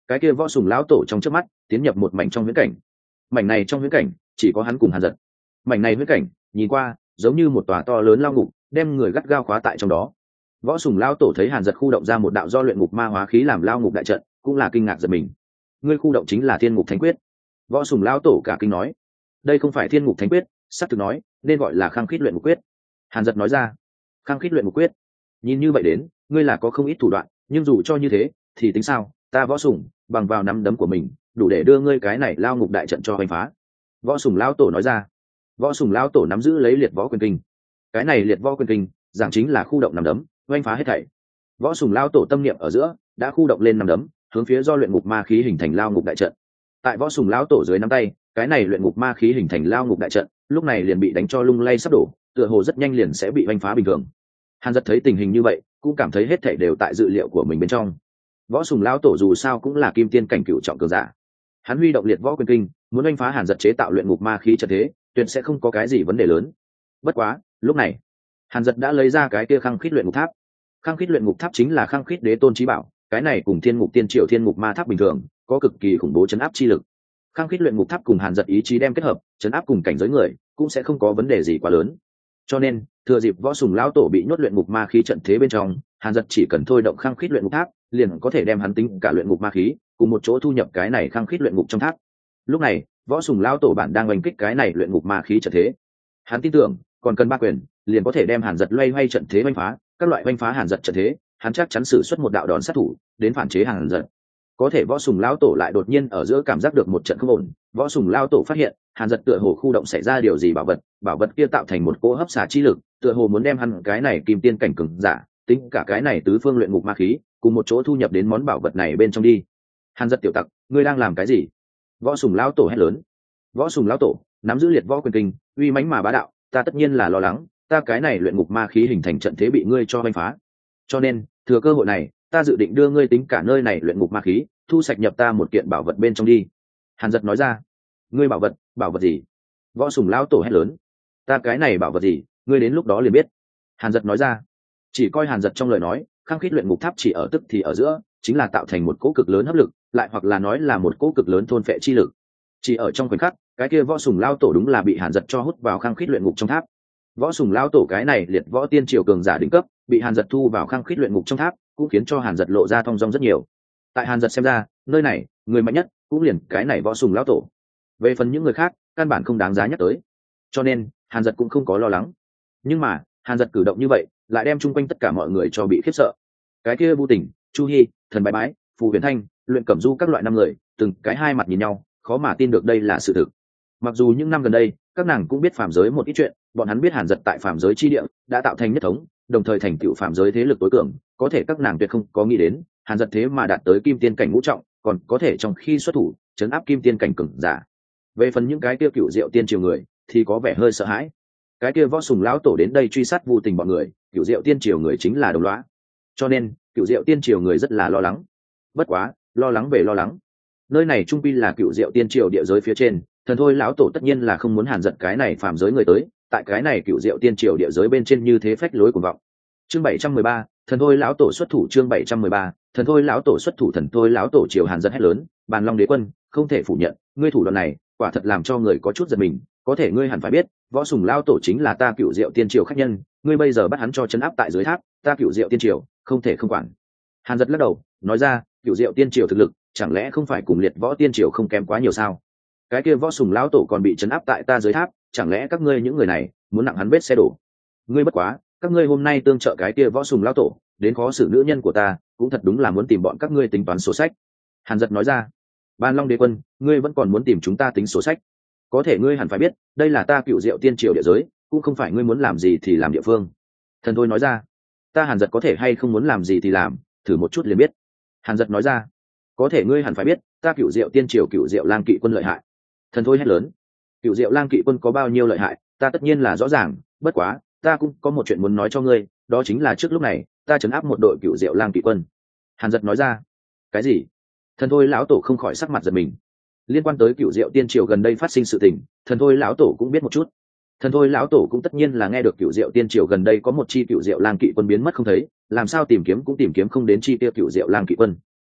cái kia võ sùng lão tổ trong trước mắt tiến nhập một mảnh trong huyễn cảnh. Mảnh này trong huyễn cảnh chỉ có hắn cùng Hàn Dật. Mảnh này huyễn cảnh nhìn qua giống như một tòa to lớn lao ngục, đem người gắt gao khóa tại trong đó. Võ sùng lão tổ thấy Hàn Dật khu động ra một đạo do luyện ngục ma hóa khí làm lao ngục đại trận, cũng là kinh ngạc giật mình. Ngươi khu động chính là thiên ngục thánh quyết? Võ sùng lão tổ cả kinh nói. Đây không phải thiên ngục thánh quyết, sắp thực nói nên gọi là khăng khít luyện ngục quyết. Hàn Dật nói ra. Khăng khít luyện ngục quyết? Nhìn như vậy đến ngươi là có không ít thủ đoạn, nhưng dù cho như thế thì tính sao? Ta võ sùng bằng vào nắm đấm của mình đủ để đưa ngươi cái này lao ngục đại trận cho hoành phá. Võ sùng lão tổ nói ra. Võ sùng lão tổ nắm giữ lấy liệt võ quyền kinh. Cái này liệt võ quyền kinh giảng chính là khu động nắm đấm hoành phá hết thảy. Võ sùng lão tổ tâm niệm ở giữa đã khu động lên nắm đấm, hướng phía do luyện ngục ma khí hình thành lao ngục đại trận. Tại võ sùng lão tổ dưới nắm tay, cái này luyện ngục ma khí hình thành lao ngục đại trận lúc này liền bị đánh cho lung lay sắp đổ, tựa hồ rất nhanh liền sẽ bị hoành phá bình thường. Hàn Dật thấy tình hình như vậy cũng cảm thấy hết thảy đều tại dự liệu của mình bên trong. Võ sùng lão tổ dù sao cũng là kim tiên cảnh cửu trọng cường giả, hắn huy động liệt võ quyền kinh muốn đánh phá Hàn Dật chế tạo luyện ngục ma khí trận thế, tuyệt sẽ không có cái gì vấn đề lớn. Bất quá lúc này Hàn Dật đã lấy ra cái kia khăng khít luyện ngục tháp. Khăng khít luyện ngục tháp chính là khăng khít đế tôn chí bảo, cái này cùng thiên ngục tiên triều thiên ngục ma tháp bình thường có cực kỳ khủng bố chấn áp chi lực. Khăng khít luyện ngục tháp cùng Hàn Dật ý chí đem kết hợp, chấn áp cùng cảnh giới người cũng sẽ không có vấn đề gì quá lớn. Cho nên thừa dịp võ sùng lão tổ bị nhốt luyện ngục ma khí trận thế bên trong, Hàn Dật chỉ cần thôi động khăng khít luyện ngục tháp liền có thể đem hắn tính cả luyện ngục ma khí cùng một chỗ thu nhập cái này khăng khít luyện ngục trong tháp. Lúc này võ sùng lão tổ bản đang oanh kích cái này luyện ngục ma khí trận thế, hắn tin tưởng còn cần 3 quyền liền có thể đem Hàn Dật loay hoay trận thế oanh phá. Các loại oanh phá Hàn Dật trận thế, hắn chắc chắn sử xuất một đạo đòn sát thủ đến phản chế Hàn Dật. Có thể võ sùng lão tổ lại đột nhiên ở giữa cảm giác được một trận không ổn. Võ sùng lão tổ phát hiện Hàn Dật tựa hồ khu động xảy ra điều gì bảo vật kia tạo thành một cỗ hấp xả chi lực, tựa hồ muốn đem hắn cái này kim tiên cảnh cường giả tính cả cái này tứ phương luyện ngục ma khí cùng một chỗ thu nhập đến món bảo vật này bên trong đi. Hàn Dật tiểu tặc, ngươi đang làm cái gì? Võ sùng lão tổ hét lớn. Võ sùng lão tổ nắm giữ liệt võ quyền kinh, uy mãnh mà bá đạo, ta tất nhiên là lo lắng ta cái này luyện ngục ma khí hình thành trận thế bị ngươi cho hoành phá, cho nên thừa cơ hội này ta dự định đưa ngươi tính cả nơi này luyện ngục ma khí thu sạch nhập ta một kiện bảo vật bên trong đi. Hàn Dật nói ra. Ngươi bảo vật gì? Võ sùng lão tổ hét lớn. Ta cái này bảo vật gì ngươi đến lúc đó liền biết. Hàn Dật nói ra. Chỉ coi Hàn Dật trong lời nói khăng khít luyện ngục tháp chỉ ở tức thì ở giữa chính là tạo thành một cỗ cực lớn hấp lực, lại hoặc là nói là một cỗ cực lớn thôn phệ chi lực. Chỉ ở trong khoảnh khắc cái kia võ sùng lão tổ đúng là bị Hàn Dật cho hút vào khăng khít luyện ngục trong tháp. Võ sùng lão tổ cái này liệt võ tiên triều cường giả đỉnh cấp bị Hàn Dật thu vào khăng khít luyện ngục trong tháp, cũng khiến cho Hàn Dật lộ ra thong dong rất nhiều. Tại Hàn Dật xem ra nơi này người mạnh nhất cũng liền cái này võ sùng lão tổ, về phần những người khác căn bản không đáng giá nhắc tới, cho nên Hàn Dật cũng không có lo lắng. Nhưng mà Hàn Dật cử động như vậy lại đem chung quanh tất cả mọi người cho bị khiếp sợ. Cái kia Vu Tình, Chu Hi, Thần Bái Bái, Phù Huyền Thanh, Luyện Cẩm Du các loại 5 người từng cái hai mặt nhìn nhau, khó mà tin được đây là sự thực. Mặc dù những năm gần đây các nàng cũng biết phàm giới một ít chuyện, bọn hắn biết Hàn Dật tại phàm giới chi địa đã tạo thành nhất thống, đồng thời thành tựu phàm giới thế lực tối cường, có thể các nàng tuyệt không có nghĩ đến Hàn Dật thế mà đạt tới kim tiên cảnh ngũ trọng, còn có thể trong khi xuất thủ chấn áp kim tiên cảnh cường giả. Về phần những cái kia cựu diệu tiên triều người thì có vẻ hơi sợ hãi. Cái kia võ sùng lão tổ đến đây truy sát Vu Tình bọn người, cựu diệu tiên triều người chính là đồng lõa, cho nên cựu diệu tiên triều người rất là lo lắng. Bất quá lo lắng về lo lắng, nơi này trung quy là cựu diệu tiên triều địa giới phía trên, Thần Thôi lão tổ tất nhiên là không muốn Hàn Dật cái này phàm giới người tới tại cái này cựu diệu tiên triều địa giới bên trên như thế phách lối cuồng vọng. Chương 713, Thần Thôi lão tổ xuất thủ. Chương 713, Thần Thôi lão tổ xuất thủ. Thần Thôi lão tổ triều Hàn Dật hét lớn. Bàn Long Đế Quân, không thể phủ nhận, ngươi thủ đoạn này quả thật làm cho người có chút giật mình, có thể ngươi hẳn phải biết võ sùng lão tổ chính là ta cựu diệu tiên triều khách nhân, ngươi bây giờ bắt hắn cho chấn áp tại dưới tháp, ta cựu diệu tiên triều không thể không quản. Hàn Dật lắc đầu nói ra, cựu diệu tiên triều thực lực chẳng lẽ không phải cùng liệt võ tiên triều không kém quá nhiều sao? Cái kia võ sùng lão tổ còn bị chấn áp tại ta dưới tháp, chẳng lẽ các ngươi những người này muốn nặng hắn vết xe đổ? Ngươi bất quá các ngươi hôm nay tương trợ cái kia võ sùng lão tổ đến khó xử nữ nhân của ta, cũng thật đúng là muốn tìm bọn các ngươi tính toán sổ sách. Hàn Dật nói ra. Ban Long Đế Quân, ngươi vẫn còn muốn tìm chúng ta tính sổ sách? Có thể ngươi hẳn phải biết đây là ta cựu diệu tiên triều địa giới, cũng không phải ngươi muốn làm gì thì làm địa phương. Thần Thôi nói ra. Ta Hàn Dật có thể hay không muốn làm gì thì làm, thử một chút liền biết. Hàn Dật nói ra. Có thể ngươi hẳn phải biết ta cựu diệu tiên triều cựu diệu lang kỵ quân lợi hại. Thần Thôi hét lớn. Cựu diệu lang kỵ quân có bao nhiêu lợi hại ta tất nhiên là rõ ràng, bất quá ta cũng có một chuyện muốn nói cho ngươi, đó chính là trước lúc này ta trấn áp một đội cựu diệu lang kỵ quân. Hàn Dật nói ra. Cái gì? Thần Thôi lão tổ không khỏi sắc mặt giật mình. Liên quan tới cựu diệu tiên triều gần đây phát sinh sự tình, Thần Thôi lão tổ cũng biết một chút. Thần Thôi lão tổ cũng tất nhiên là nghe được cựu diệu tiên triều gần đây có một chi cựu diệu lang kỵ quân biến mất không thấy, làm sao tìm kiếm cũng tìm kiếm không đến chi tiêu cựu diệu lang kỵ quân.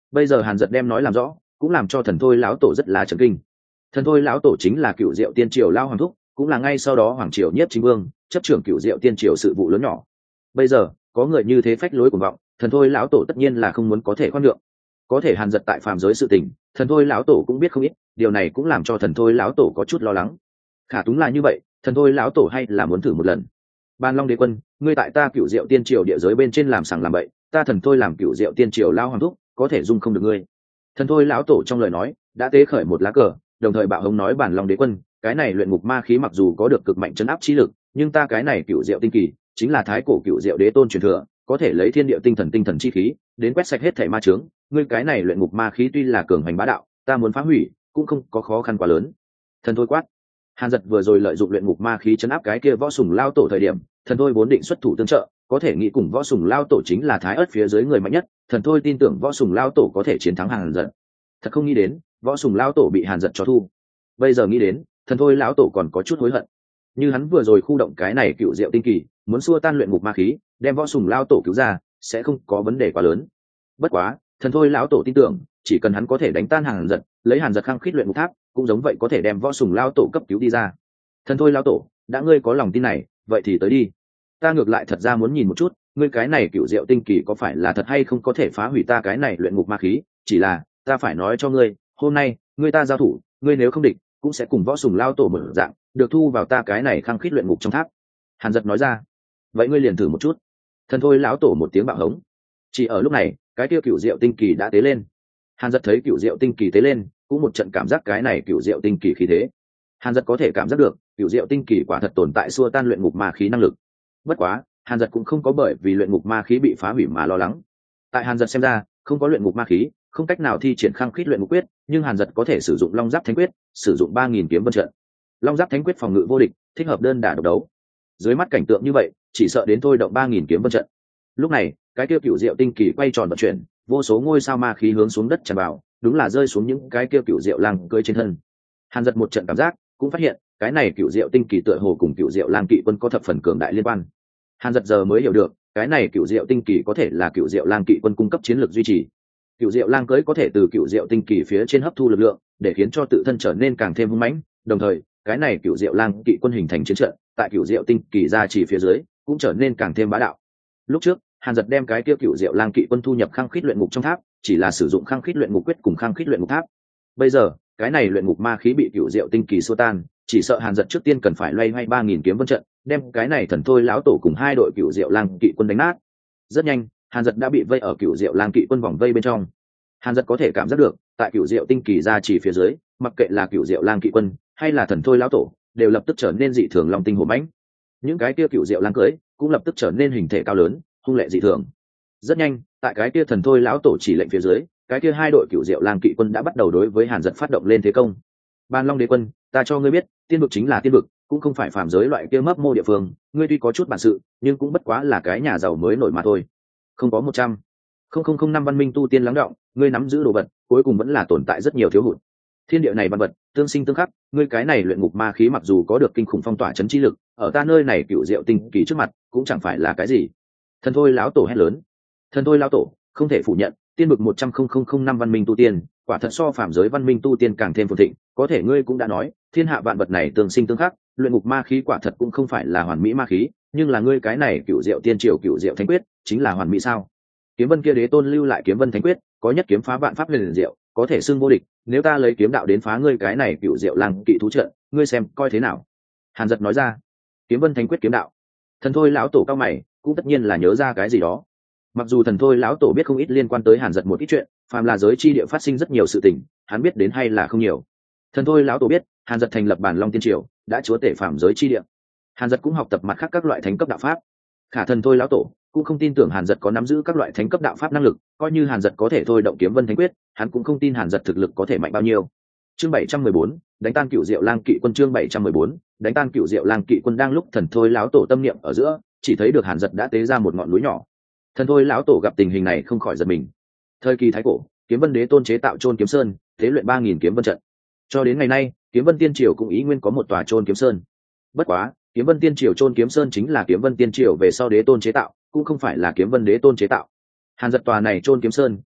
Bây giờ hàn giật đem nói làm rõ, cũng làm cho thần thôi lão tổ rất là chấn kinh. Thần thôi lão tổ chính là cựu diệu tiên triều lao hoàng thúc, cũng là ngay sau đó hoàng triều nhiếp chính vương, chấp trưởng cựu diệu tiên triều sự vụ lớn nhỏ. Bây giờ có người như thế phách lối cuồng vọng, thần thôi lão tổ tất nhiên là không muốn có thể khoan nhượng. Có thể hàn giật tại phàm giới sự tình, thần thôi lão tổ cũng biết không ít, điều này cũng làm cho thần thôi lão tổ có chút lo lắng. Khả túng là như vậy, thần thôi lão tổ hay là muốn thử một lần. Ban Long Đế Quân, ngươi tại ta cựu diệu tiên triều địa giới bên trên làm sằng làm bậy, ta thần thôi làm cựu diệu tiên triều lao hoàng thúc, có thể dung không được ngươi. Thần thôi lão tổ trong lời nói đã tế khởi một lá cờ, đồng thời bạo hống nói Bản Long Đế Quân, cái này luyện ngục ma khí mặc dù có được cực mạnh chấn áp chi lực, nhưng ta cái này cựu diệu tinh kỳ chính là thái cổ cựu diệu đế tôn truyền thừa, có thể lấy thiên địa tinh thần chi khí đến quét sạch hết thảy ma chướng. Ngươi cái này luyện ngục ma khí tuy là cường hành bá đạo, ta muốn phá hủy cũng không có khó khăn quá lớn. Thần thôi quát. Hàn Dật vừa rồi lợi dụng luyện ngục ma khí chấn áp cái kia võ sùng lao tổ thời điểm, thần thôi vốn định xuất thủ tương trợ, có thể nghĩ cùng võ sùng lao tổ chính là thái ớt phía dưới người mạnh nhất, thần thôi tin tưởng võ sùng lao tổ có thể chiến thắng Hàn Dật. Thật không nghĩ đến võ sùng lao tổ bị Hàn Dật cho thu. Bây giờ nghĩ đến, thần thôi lão tổ còn có chút hối hận. Như hắn vừa rồi khu động cái này cựu diệu tinh kỳ, muốn xua tan luyện ngục ma khí, đem võ sùng lao tổ cứu ra, sẽ không có vấn đề quá lớn. Bất quá, thần thôi lão tổ tin tưởng, chỉ cần hắn có thể đánh tan Hàn Dật, lấy Hàn Dật khăng khít luyện ngục tháp, cũng giống vậy có thể đem võ sùng lao tổ cấp cứu đi ra. Thần thôi lão tổ, đã ngươi có lòng tin này, vậy thì tới đi. Ta ngược lại thật ra muốn nhìn một chút, ngươi cái này cựu diệu tinh kỳ có phải là thật hay không có thể phá hủy ta cái này luyện ngục ma khí, chỉ là ta phải nói cho ngươi, hôm nay ngươi ta giao thủ, ngươi nếu không địch, cũng sẽ cùng võ sùng lao tổ mở dạng, được thu vào ta cái này khăng khít luyện ngục trong tháp. Hàn Dật nói ra. Vậy ngươi liền thử một chút. Thần thôi lão tổ một tiếng bạo hống. Chỉ ở lúc này, cái kia cựu diệu tinh kỳ đã tế lên. Hàn Dật thấy cựu diệu tinh kỳ tế lên, cũng một trận cảm giác cái này cựu diệu tinh kỳ khí thế. Hàn Dật có thể cảm giác được cựu diệu tinh kỳ quả thật tồn tại xua tan luyện ngục ma khí năng lực. Bất quá, Hàn Dật cũng không có bởi vì luyện ngục ma khí bị phá hủy mà lo lắng. Tại Hàn Dật xem ra, không có luyện ngục ma khí, không cách nào thi triển khăng khít luyện ngục quyết, nhưng Hàn Dật có thể sử dụng Long Giáp Thánh Quyết, sử dụng 3000 kiếm vân trận. Long Giáp Thánh Quyết phòng ngự vô địch, thích hợp đơn đả độc đấu. Dưới mắt cảnh tượng như vậy, chỉ sợ đến thôi động 3000 kiếm vân trận. Lúc này, cái kia cựu diệu tinh kỳ quay tròn vận chuyển, vô số ngôi sao ma khí hướng xuống đất tràn vào, đúng là rơi xuống những cái kia cựu diệu lang cưỡi trên thân. Hàn Dật một trận cảm giác, cũng phát hiện cái này cựu diệu tinh kỳ tựa hồ cùng cựu diệu lang kỵ quân có thập phần cường đại liên quan. Hàn Dật giờ mới hiểu được, cái này cựu diệu tinh kỳ có thể là cựu diệu lang kỵ quân cung cấp chiến lược duy trì. Cựu diệu lang cưỡi có thể từ cựu diệu tinh kỳ phía trên hấp thu lực lượng, để khiến cho tự thân trở nên càng thêm hung mãnh. Đồng thời, cái này cựu diệu lang kỵ quân hình thành chiến trận, tại cựu diệu tinh kỳ ra chỉ phía dưới, cũng trở nên càng thêm bá đạo. Lúc trước, Hàn Dật đem cái kia cựu diệu lang kỵ quân thu nhập khăng khít luyện ngục trong tháp, chỉ là sử dụng khăng khít luyện ngục quyết cùng khăng khít luyện ngục tháp. Bây giờ, cái này luyện ngục ma khí bị cựu diệu tinh kỳ xua tan, chỉ sợ Hàn Dật trước tiên cần phải loay hoay 3000 kiếm vân trận, đem cái này thần thôi lão tổ cùng hai đội cựu diệu lang kỵ quân đánh nát. Rất nhanh, Hàn Dật đã bị vây ở cựu diệu lang kỵ quân vòng vây bên trong. Hàn Dật có thể cảm giác được, tại cựu diệu tinh kỳ ra chỉ phía dưới, mặc kệ là cựu diệu lang kỵ quân hay là thần thôi lão tổ, đều lập tức trở nên dị thường long tinh hổ mãnh. Những cái kia cựu diệu lang cưỡi cũng lập tức trở nên hình thể cao lớn, hung lệ dị thường. Rất nhanh, tại cái kia thần thôi lão tổ chỉ lệnh phía dưới, cái kia hai đội cựu diệu lang kỵ quân đã bắt đầu đối với Hàn Dật phát động lên thế công. Ban Long Đế Quân, ta cho ngươi biết, tiên vực chính là tiên vực, cũng không phải phàm giới loại kia mấp mô địa phương. Ngươi tuy có chút bản sự, nhưng cũng bất quá là cái nhà giàu mới nổi mà thôi. Không có 100,005 văn minh tu tiên lắng đọng, ngươi nắm giữ đồ vật, cuối cùng vẫn là tồn tại rất nhiều thiếu hụt. Thiên địa này văn vật, tương sinh tương khắc, ngươi cái này luyện ngục ma khí mặc dù có được kinh khủng phong tỏa chấn chi lực, ở ta nơi này cựu diệu tinh kỳ trước mặt, cũng chẳng phải là cái gì. Thần thôi lão tổ hét lớn. Thần thôi lão tổ, không thể phủ nhận, tiên vực 100,005 văn minh tu tiên, quả thật so phàm giới văn minh tu tiên càng thêm phồn thịnh. Có thể ngươi cũng đã nói, thiên hạ vạn vật này tương sinh tương khắc, luyện ngục ma khí quả thật cũng không phải là hoàn mỹ ma khí, nhưng là ngươi cái này cựu diệu tiên triều cựu diệu thánh quyết, chính là hoàn mỹ sao? Kiếm vân kia đế tôn lưu lại kiếm vân thánh quyết, có nhất kiếm phá vạn pháp huyền diệu, có thể xưng vô địch. Nếu ta lấy kiếm đạo đến phá ngươi cái này cựu diệu lang kỵ thú trận, ngươi xem coi thế nào? Hàn Dật nói ra. Kiếm vân thánh quyết kiếm đạo. Thần thôi lão tổ cao mày, cũng tất nhiên là nhớ ra cái gì đó. Mặc dù thần thôi lão tổ biết không ít liên quan tới Hàn Dật một ít chuyện, phàm là giới chi địa phát sinh rất nhiều sự tình, hắn biết đến hay là không nhiều. Thần thôi lão tổ biết, Hàn Dật thành lập Bản Long Tiên Triều, đã chúa tể phàm giới chi địa. Hàn Dật cũng học tập mặt khác các loại thánh cấp đạo pháp. Khả thần thôi lão tổ cũng không tin tưởng Hàn Dật có nắm giữ các loại thánh cấp đạo pháp năng lực, coi như Hàn Dật có thể thôi động kiếm vân thánh quyết, hắn cũng không tin Hàn Dật thực lực có thể mạnh bao nhiêu. Chương 714, đánh tan cựu diệu lang kỵ quân. Chương 714, đánh tan cựu diệu lang kỵ quân. Đang lúc thần thôi lão tổ tâm niệm ở giữa, chỉ thấy được Hàn Dật đã tế ra một ngọn núi nhỏ. Thần thôi lão tổ gặp tình hình này không khỏi giật mình. Thời kỳ thái cổ, kiếm vân đế tôn chế tạo chôn kiếm sơn, tế luyện 3000 kiếm vân trận. Cho đến ngày nay, kiếm vân tiên triều cũng ý nguyên có một tòa chôn kiếm sơn. Bất quá, kiếm vân tiên triều chôn kiếm sơn chính là kiếm vân tiên triều về sau đế tôn chế tạo, cũng không phải là kiếm vân đế tôn chế tạo. Hàn Dật tòa này chôn kiếm sơn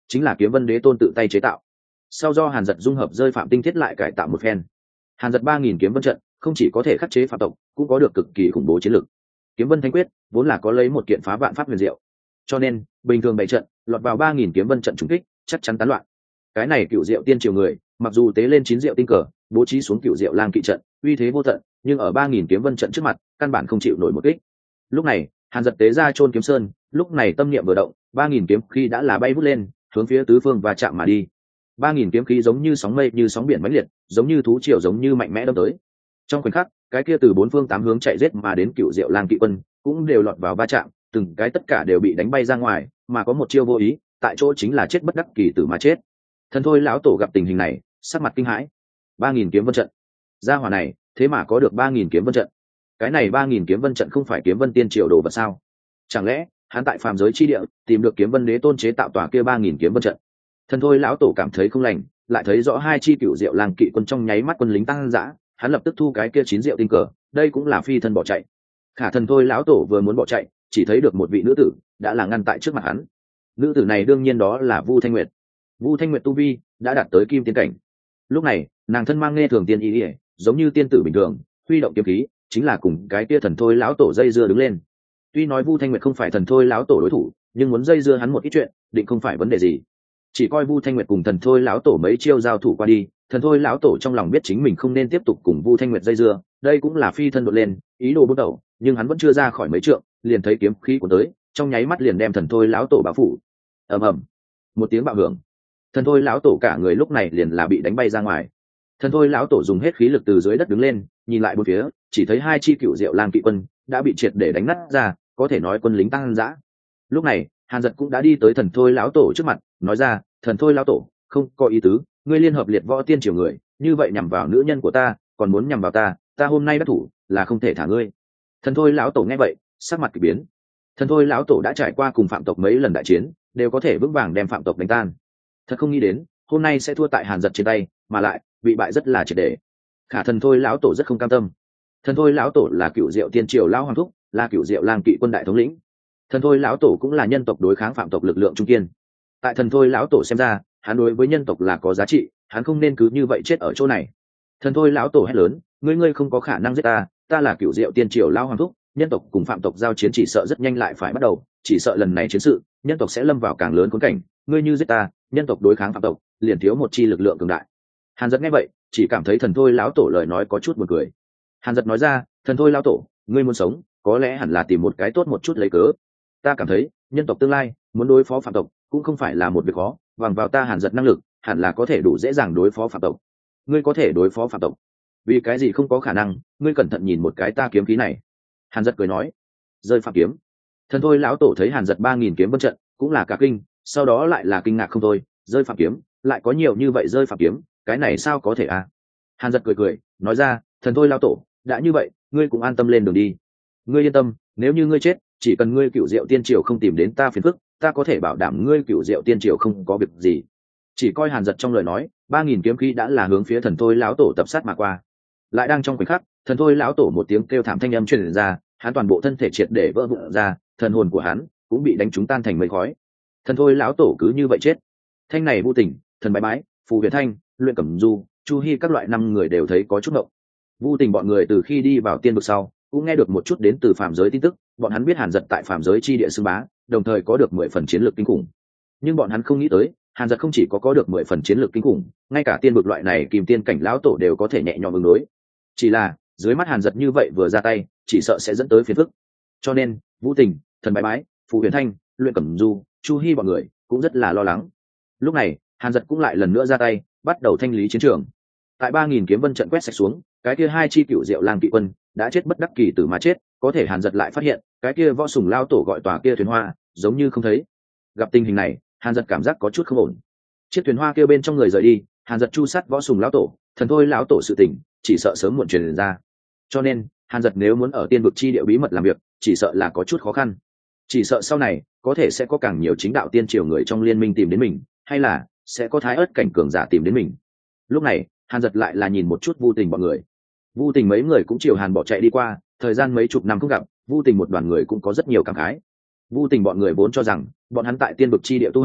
chính là kiếm vân đế tôn tự tay chế tạo, sau do Hàn Dật dung hợp rơi phạm tinh thiết lại cải tạo một phen. Hàn Dật 3000 kiếm vân trận không chỉ có thể khắc chế phạm tộc, cũng có được cực kỳ khủng bố chiến lực. Kiếm vân thánh quyết vốn là có lấy một kiện phá vạn pháp huyền diệu, cho nên bình thường bày trận lọt vào 3000 kiếm vân trận trúng kích chắc chắn tán loạn. Cái này cựu diệu tiên triều người mặc dù tế lên 9 diệu tinh cờ, bố trí xuống cựu diệu lang kỵ trận, uy thế vô tận, nhưng ở 3000 kiếm vân trận trước mặt căn bản không chịu nổi một kích. Lúc này Hàn Dật tế ra Chôn Kiếm Sơn, lúc này tâm niệm vừa động, 3000 kiếm khí đã là bay vút lên, hướng phía tứ phương và chạm mà đi. 3000 kiếm khí giống như sóng mây, như sóng biển mãnh liệt, giống như thú triều, giống như mạnh mẽ đâm tới. Trong khoảnh khắc, cái kia từ bốn phương tám hướng chạy giết mà đến cựu diệu lang kỵ quân cũng đều lọt vào va chạm, từng cái tất cả đều bị đánh bay ra ngoài, mà có một chiêu vô ý, tại chỗ chính là chết bất đắc kỳ tử mà chết. Thần Thôi lão tổ gặp tình hình này, sắc mặt kinh hãi. 3000 kiếm vân trận, gia hỏa này thế mà có được 3000 kiếm vân trận. Cái này 3000 kiếm vân trận không phải kiếm vân tiên triều đồ vật sao? Chẳng lẽ hắn tại phàm giới chi địa tìm được kiếm vân đế tôn chế tạo tòa kia 3000 kiếm vân trận? Thần Thôi lão tổ cảm thấy không lành, lại thấy rõ hai chi cựu diệu lang kỵ quân trong nháy mắt quân lính tăng dã, hắn lập tức thu cái kia 9 diệu tinh cờ, đây cũng là phi thân bỏ chạy. Khả Thần Thôi lão tổ vừa muốn bỏ chạy, chỉ thấy được một vị nữ tử đã là ngăn tại trước mặt hắn. Nữ tử này đương nhiên đó là Vu Thanh Nguyệt. Vu Thanh Nguyệt tu vi đã đạt tới kim tiên cảnh. Lúc này nàng thân mang nghe thường tiên y, giống như tiên tử bình thường, huy động kiếm khí chính là cùng cái kia Thần Thôi lão tổ dây dưa đứng lên. Tuy nói Vu Thanh Nguyệt không phải Thần Thôi lão tổ đối thủ, nhưng muốn dây dưa hắn một ít chuyện định không phải vấn đề gì. Chỉ coi Vu Thanh Nguyệt cùng Thần Thôi lão tổ mấy chiêu giao thủ qua đi, Thần Thôi lão tổ trong lòng biết chính mình không nên tiếp tục cùng Vu Thanh Nguyệt dây dưa, đây cũng là phi thân đột lên, ý đồ bước đầu, nhưng hắn vẫn chưa ra khỏi mấy trượng, liền thấy kiếm khí của tới, trong nháy mắt liền đem Thần Thôi lão tổ bao phủ. Ầm ầm, một tiếng bạo hưởng, Thần Thôi lão tổ cả người lúc này liền là bị đánh bay ra ngoài. Thần Thôi lão tổ dùng hết khí lực từ dưới đất đứng lên, nhìn lại bốn phía, chỉ thấy hai chi cựu diệu lang kỵ quân đã bị triệt để đánh nát ra, có thể nói quân lính tăng dã. Lúc này Hàn Dật cũng đã đi tới Thần Thôi lão tổ trước mặt, nói ra: Thần Thôi lão tổ, không có ý tứ, ngươi liên hợp liệt võ tiên triều người như vậy nhằm vào nữ nhân của ta, còn muốn nhằm vào ta hôm nay đắc thủ là không thể thả ngươi. Thần Thôi lão tổ nghe vậy sắc mặt kỳ biến. Thần Thôi lão tổ đã trải qua cùng phạm tộc mấy lần đại chiến, đều có thể vững vàng đem phạm tộc đánh tan, thật không nghĩ đến hôm nay sẽ thua tại Hàn Dật trên tay, mà lại bị bại rất là triệt để. Khả Thần Thôi lão tổ rất không cam tâm. Thần Thôi lão tổ là cựu diệu tiên triều lão hoàng thúc, là cựu diệu lang kỵ quân đại thống lĩnh. Thần Thôi lão tổ cũng là nhân tộc đối kháng phạm tộc lực lượng trung kiên. Tại Thần Thôi lão tổ xem ra, hắn đối với nhân tộc là có giá trị, hắn không nên cứ như vậy chết ở chỗ này. Thần Thôi lão tổ hét lớn: ngươi không có khả năng giết ta là cựu diệu tiên triều lão hoàng thúc, nhân tộc cùng phạm tộc giao chiến chỉ sợ rất nhanh lại phải bắt đầu, chỉ sợ lần này chiến sự nhân tộc sẽ lâm vào càng lớn khốn cảnh, ngươi như giết ta, nhân tộc đối kháng phạm tộc liền thiếu một chi lực lượng cường đại. Hàn Dật nghe vậy chỉ cảm thấy Thần Thôi lão tổ lời nói có chút buồn cười. Hàn Dật nói ra: Thần Thôi lão tổ, ngươi muốn sống có lẽ hẳn là tìm một cái tốt một chút lấy cớ. Ta cảm thấy nhân tộc tương lai muốn đối phó phạm tộc cũng không phải là một việc khó, bằng vào ta Hàn Dật năng lực hẳn là có thể đủ dễ dàng đối phó phạm tộc. Ngươi có thể đối phó phạm tộc? Vì cái gì không có khả năng, ngươi cẩn thận nhìn một cái ta kiếm khí này. Hàn Dật cười nói: rơi phạm kiếm. Thần Thôi lão tổ thấy Hàn Dật 3000 kiếm vân trận cũng là cả kinh, sau đó lại là kinh ngạc không thôi, rơi phạm kiếm lại có nhiều như vậy rơi phạm kiếm, cái này sao có thể à? Hàn Dật cười nói ra: Thần Thôi lão tổ, đã như vậy ngươi cũng an tâm lên đường đi. Ngươi yên tâm, nếu như ngươi chết, chỉ cần ngươi cựu diệu tiên triều không tìm đến ta phiền phức, ta có thể bảo đảm ngươi cựu diệu tiên triều không có việc gì. Chỉ coi Hàn Dật trong lời nói, 3000 kiếm khí đã là hướng phía Thần Thôi lão tổ tập sát mà qua. Lại đang trong khoảnh khắc, Thần Thôi lão tổ một tiếng kêu thảm thanh âm truyền ra, hắn toàn bộ thân thể triệt để vỡ vụn ra, thần hồn của hắn cũng bị đánh trúng tan thành mây khói. Thần Thôi lão tổ cứ như vậy chết. Thanh này Vu Tình, Thần Bái Bái, Phù Huyền Thanh, Luyện Cẩm Du, Chu Hi các loại 5 người đều thấy có chút ngộng. Vu Tình bọn người từ khi đi vào tiên vực sau cũng nghe được một chút đến từ phàm giới tin tức, bọn hắn biết Hàn Dật tại phàm giới chi địa xưng bá, đồng thời có được 10 phần chiến lược kinh khủng. Nhưng bọn hắn không nghĩ tới, Hàn Dật không chỉ có được 10 phần chiến lược kinh khủng, ngay cả tiên vực loại này kìm tiên cảnh lão tổ đều có thể nhẹ nhõm ứng đối. Chỉ là dưới mắt Hàn Dật như vậy vừa ra tay, chỉ sợ sẽ dẫn tới phiền phức. Cho nên Vu Tình, Thần Bái Bái, Phù Huyền Thanh, Luyện Cẩm Du, Chu Hi bọn người cũng rất là lo lắng. Lúc này Hàn Dật cũng lại lần nữa ra tay, bắt đầu thanh lý chiến trường. Tại 3000 kiếm vân trận quét sạch xuống, cái kia hai chi cựu diệu lang kỵ quân đã chết bất đắc kỳ tử mà chết, có thể Hàn Dật lại phát hiện cái kia võ sùng lao tổ gọi tòa kia thuyền hoa giống như không thấy. Gặp tình hình này, Hàn Dật cảm giác có chút không ổn. Chiếc thuyền hoa kia bên trong người rời đi, Hàn Dật chu sát võ sùng lão tổ, Thần Thôi lão tổ sự tình chỉ sợ sớm muộn truyền ra. Cho nên Hàn Dật nếu muốn ở tiên vực chi địa bí mật làm việc, chỉ sợ là có chút khó khăn. Chỉ sợ sau này có thể sẽ có càng nhiều chính đạo tiên triều người trong liên minh tìm đến mình, hay là sẽ có thái ớt cảnh cường giả tìm đến mình. Lúc này Hàn Dật lại là nhìn một chút Vu Tình bọn người. Vu Tình mấy người cũng chiều Hàn bỏ chạy đi qua, thời gian mấy chục năm không gặp, Vu Tình một đoàn người cũng có rất nhiều cảm khái. Vu Tình bọn người vốn cho rằng bọn hắn tại tiên vực chi địa tu hành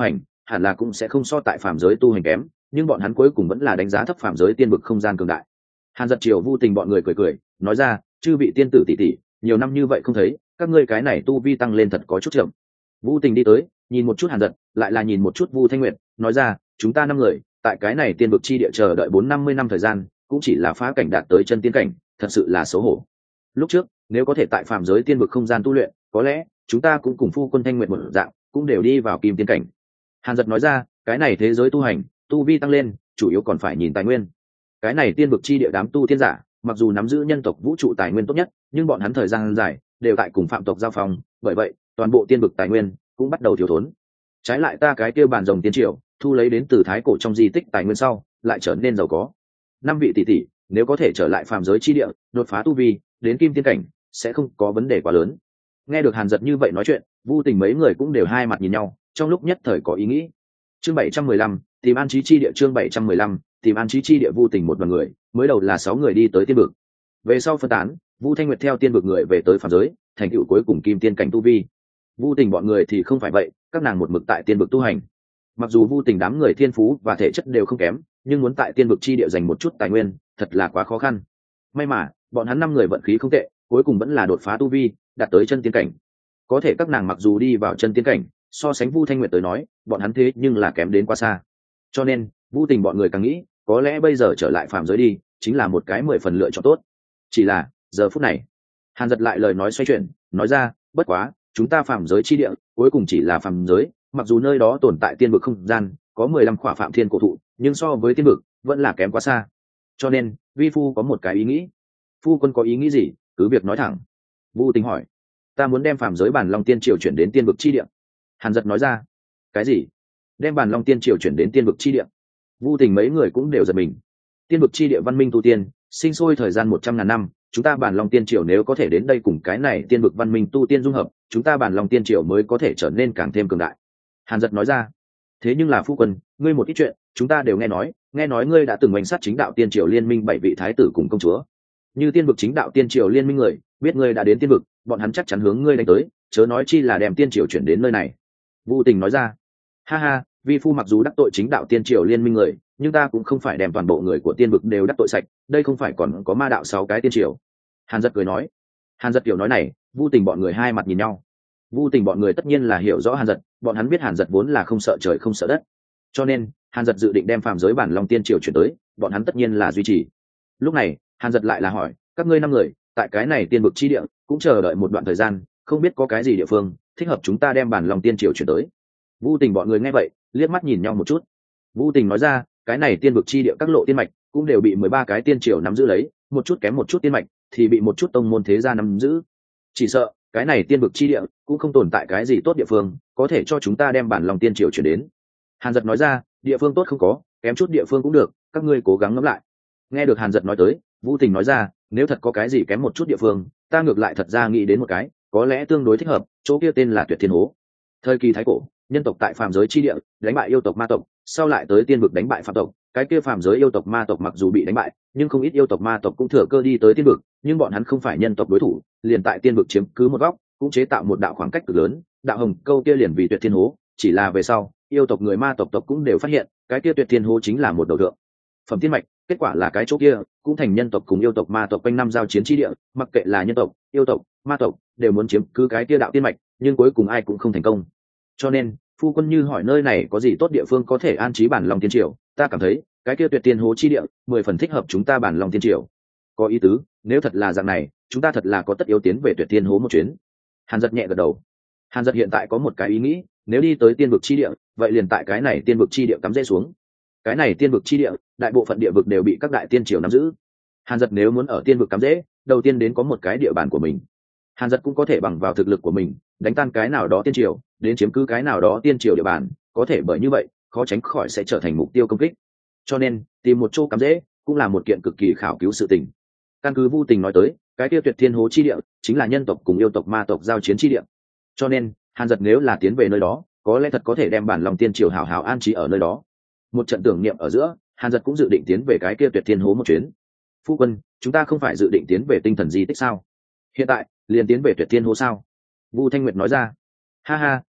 hẳn là cũng sẽ không so tại phàm giới tu hành kém, nhưng bọn hắn cuối cùng vẫn là đánh giá thấp phàm giới tiên vực không gian cường đại. Hàn Dật chiều Vu Tình bọn người cười cười, nói ra, chư vị tiên tử tỷ tỷ, nhiều năm như vậy không thấy, các ngươi cái này tu vi tăng lên thật có chút chậm. Vu Tình đi tới, nhìn một chút Hàn Dật, lại là nhìn một chút Vu Thanh Nguyệt, nói ra, chúng ta 5 người, tại cái này tiên vực chi địa chờ đợi 450 năm thời gian, cũng chỉ là phá cảnh đạt tới chân tiên cảnh, thật sự là xấu hổ. Lúc trước, nếu có thể tại phàm giới tiên vực không gian tu luyện, có lẽ chúng ta cũng cùng Phu Quân Thanh Nguyệt một dạng, cũng đều đi vào kim tiên cảnh. Hàn Dật nói ra, cái này thế giới tu hành, tu vi tăng lên, chủ yếu còn phải nhìn tài nguyên. Cái này tiên vực chi địa đám tu tiên giả, mặc dù nắm giữ nhân tộc vũ trụ tài nguyên tốt nhất, nhưng bọn hắn thời gian dài đều tại cùng phạm tộc giao phòng, bởi vậy toàn bộ tiên vực tài nguyên cũng bắt đầu thiếu thốn. Trái lại ta cái kia bàn rồng tiên triều, thu lấy đến từ thái cổ trong di tích tài nguyên sau, lại trở nên giàu có. 5 vị tỷ tỷ, nếu có thể trở lại phàm giới chi địa, đột phá tu vi, đến kim tiên cảnh, sẽ không có vấn đề quá lớn. Nghe được Hàn Dật như vậy nói chuyện, Vu Tình mấy người cũng đều hai mặt nhìn nhau, trong lúc nhất thời có ý nghĩ. Chương 715, tìm an trí chi địa. Chương 715, tìm an trí chi địa. Vu Tình một đoàn người, mới đầu là 6 người đi tới tiên vực. Về sau phân tán, Vu Thanh Nguyệt theo tiên vực người về tới phàm giới, thành tựu cuối cùng kim tiên cảnh tu vi. Vu Tình bọn người thì không phải vậy, các nàng một mực tại tiên vực tu hành. Mặc dù Vu Tình đám người thiên phú và thể chất đều không kém, nhưng muốn tại tiên vực chi địa dành một chút tài nguyên, thật là quá khó khăn. May mà, bọn hắn 5 người vận khí không tệ, cuối cùng vẫn là đột phá tu vi, đạt tới chân tiên cảnh. Có thể các nàng mặc dù đi vào chân tiên cảnh, so sánh Vu Thanh Nguyệt tới nói, bọn hắn thế nhưng là kém đến quá xa. Cho nên, Vu Tình bọn người càng nghĩ, có lẽ bây giờ trở lại phàm giới đi, chính là một cái 10 phần lựa chọn tốt. Chỉ là, giờ phút này, Hàn Dật lại lời nói xoay chuyển, nói ra, bất quá, chúng ta phàm giới chi địa, cuối cùng chỉ là phàm giới, mặc dù nơi đó tồn tại tiên vực không gian, có 15 khỏa phạm thiên cổ thụ, nhưng so với tiên vực, vẫn là kém quá xa. Cho nên, vi phu có một cái ý nghĩ. Phu quân có ý nghĩ gì, cứ việc nói thẳng. Vu Tình hỏi. Ta muốn đem phàm giới Bản Long Tiên triều chuyển đến tiên vực chi địa. Hàn Dật nói ra. Cái gì? Đem Bản Long Tiên triều chuyển đến tiên vực chi địa? Vu Tình mấy người cũng đều giật mình. Tiên vực chi địa văn minh tu tiên, sinh sôi thời gian 100.000 năm, chúng ta Bản Long Tiên triều nếu có thể đến đây cùng cái này tiên vực văn minh tu tiên dung hợp, chúng ta Bản Long Tiên triều mới có thể trở nên càng thêm cường đại. Hàn Dật nói ra. Thế nhưng là phu quân, ngươi một ít chuyện, chúng ta đều nghe nói ngươi đã từng oanh sát chính đạo tiên triều liên minh 7 vị thái tử cùng công chúa. Như tiên vực chính đạo tiên triều liên minh người, biết ngươi đã đến tiên vực, bọn hắn chắc chắn hướng ngươi đánh tới, chớ nói chi là đem tiên triều chuyển đến nơi này. Vu Tình nói ra. Ha ha, vi phu mặc dù đắc tội chính đạo tiên triều liên minh người, nhưng ta cũng không phải đem toàn bộ người của tiên vực đều đắc tội sạch, đây không phải còn có ma đạo 6 cái tiên triều. Hàn Dật cười nói. Hàn Dật kiểu nói này, Vu Tình bọn người hai mặt nhìn nhau. Vu Tình bọn người tất nhiên là hiểu rõ Hàn Dật, bọn hắn biết Hàn Dật vốn là không sợ trời không sợ đất, cho nên Hàn Dật dự định đem phàm giới Bản Long Tiên triều chuyển tới, bọn hắn tất nhiên là duy trì. Lúc này, Hàn Dật lại là hỏi, các ngươi 5 người, tại cái này tiên vực chi địa, cũng chờ đợi một đoạn thời gian, không biết có cái gì địa phương thích hợp chúng ta đem Bản Long Tiên triều chuyển tới. Vu Tình bọn người nghe vậy, liếc mắt nhìn nhau một chút. Vu Tình nói ra, cái này tiên vực chi địa các lộ tiên mạch cũng đều bị 13 cái tiên triều nắm giữ lấy, một chút kém một chút tiên mạch thì bị một chút tông môn thế gia nắm giữ. Chỉ sợ cái này tiên vực chi địa cũng không tồn tại cái gì tốt địa phương có thể cho chúng ta đem Bản Long Tiên triều chuyển đến. Hàn Dật nói ra, địa phương tốt không có, kém chút địa phương cũng được, các ngươi cố gắng ngẫm lại. Nghe được Hàn Dật nói tới, Vu Tình nói ra, nếu thật có cái gì kém một chút địa phương, ta ngược lại thật ra nghĩ đến một cái, có lẽ tương đối thích hợp, chỗ kia tên là Tuyệt Thiên Hố. Thời kỳ thái cổ, nhân tộc tại phàm giới chi địa đánh bại yêu tộc ma tộc, sau lại tới tiên vực đánh bại phạm tộc, cái kia phàm giới yêu tộc ma tộc mặc dù bị đánh bại, nhưng không ít yêu tộc ma tộc cũng thừa cơ đi tới tiên vực, nhưng bọn hắn không phải nhân tộc đối thủ, liền tại tiên vực chiếm cứ một góc, cũng chế tạo một đạo khoảng cách cực lớn, đạo hồng câu kia liền vì Tuyệt Thiên Hố, chỉ là về sau, yêu tộc người ma tộc cũng đều phát hiện, cái kia Tuyệt Thiên Hố chính là một đầu thượng phẩm tiên mạch, kết quả là cái chỗ kia cũng thành nhân tộc cùng yêu tộc ma tộc quanh năm giao chiến chi địa, mặc kệ là nhân tộc, yêu tộc, ma tộc đều muốn chiếm cứ cái kia đạo tiên mạch, nhưng cuối cùng ai cũng không thành công. Cho nên, phu quân như hỏi nơi này có gì tốt địa phương có thể an trí Bản Long Tiên triều, ta cảm thấy cái kia Tuyệt Thiên Hố chi địa 10 phần thích hợp chúng ta Bản Long Tiên triều. Có ý tứ, nếu thật là dạng này, chúng ta thật là có tất yếu tiến về Tuyệt Thiên Hố một chuyến. Hàn Dật nhẹ gật đầu. Hàn Dật hiện tại có một cái ý nghĩ, nếu đi tới tiên vực chi địa, vậy liền tại cái này tiên vực chi địa cắm rễ xuống. Cái này tiên vực chi địa, đại bộ phận địa vực đều bị các đại tiên triều nắm giữ. Hàn Dật nếu muốn ở tiên vực cắm rễ, đầu tiên đến có một cái địa bàn của mình. Hàn Dật cũng có thể bằng vào thực lực của mình, đánh tan cái nào đó tiên triều, đến chiếm cứ cái nào đó tiên triều địa bàn, có thể bởi như vậy, khó tránh khỏi sẽ trở thành mục tiêu công kích. Cho nên, tìm một chỗ cắm rễ cũng là một kiện cực kỳ khảo cứu sự tình. Căn cứ Vu Tình nói tới, cái kia Tuyệt Thiên Hố chi địa chính là nhân tộc cùng yêu tộc ma tộc giao chiến chi địa. Cho nên, Hàn Dật nếu là tiến về nơi đó, có lẽ thật có thể đem Bản Long Tiên triều hảo hảo an trí ở nơi đó. Một trận tưởng niệm ở giữa, Hàn Dật cũng dự định tiến về cái kia Tuyệt Thiên Hố một chuyến. Phu quân, chúng ta không phải dự định tiến về tinh thần di tích sao? Hiện tại, liền tiến về Tuyệt Thiên Hố sao? Vu Thanh Nguyệt nói ra. Ha ha,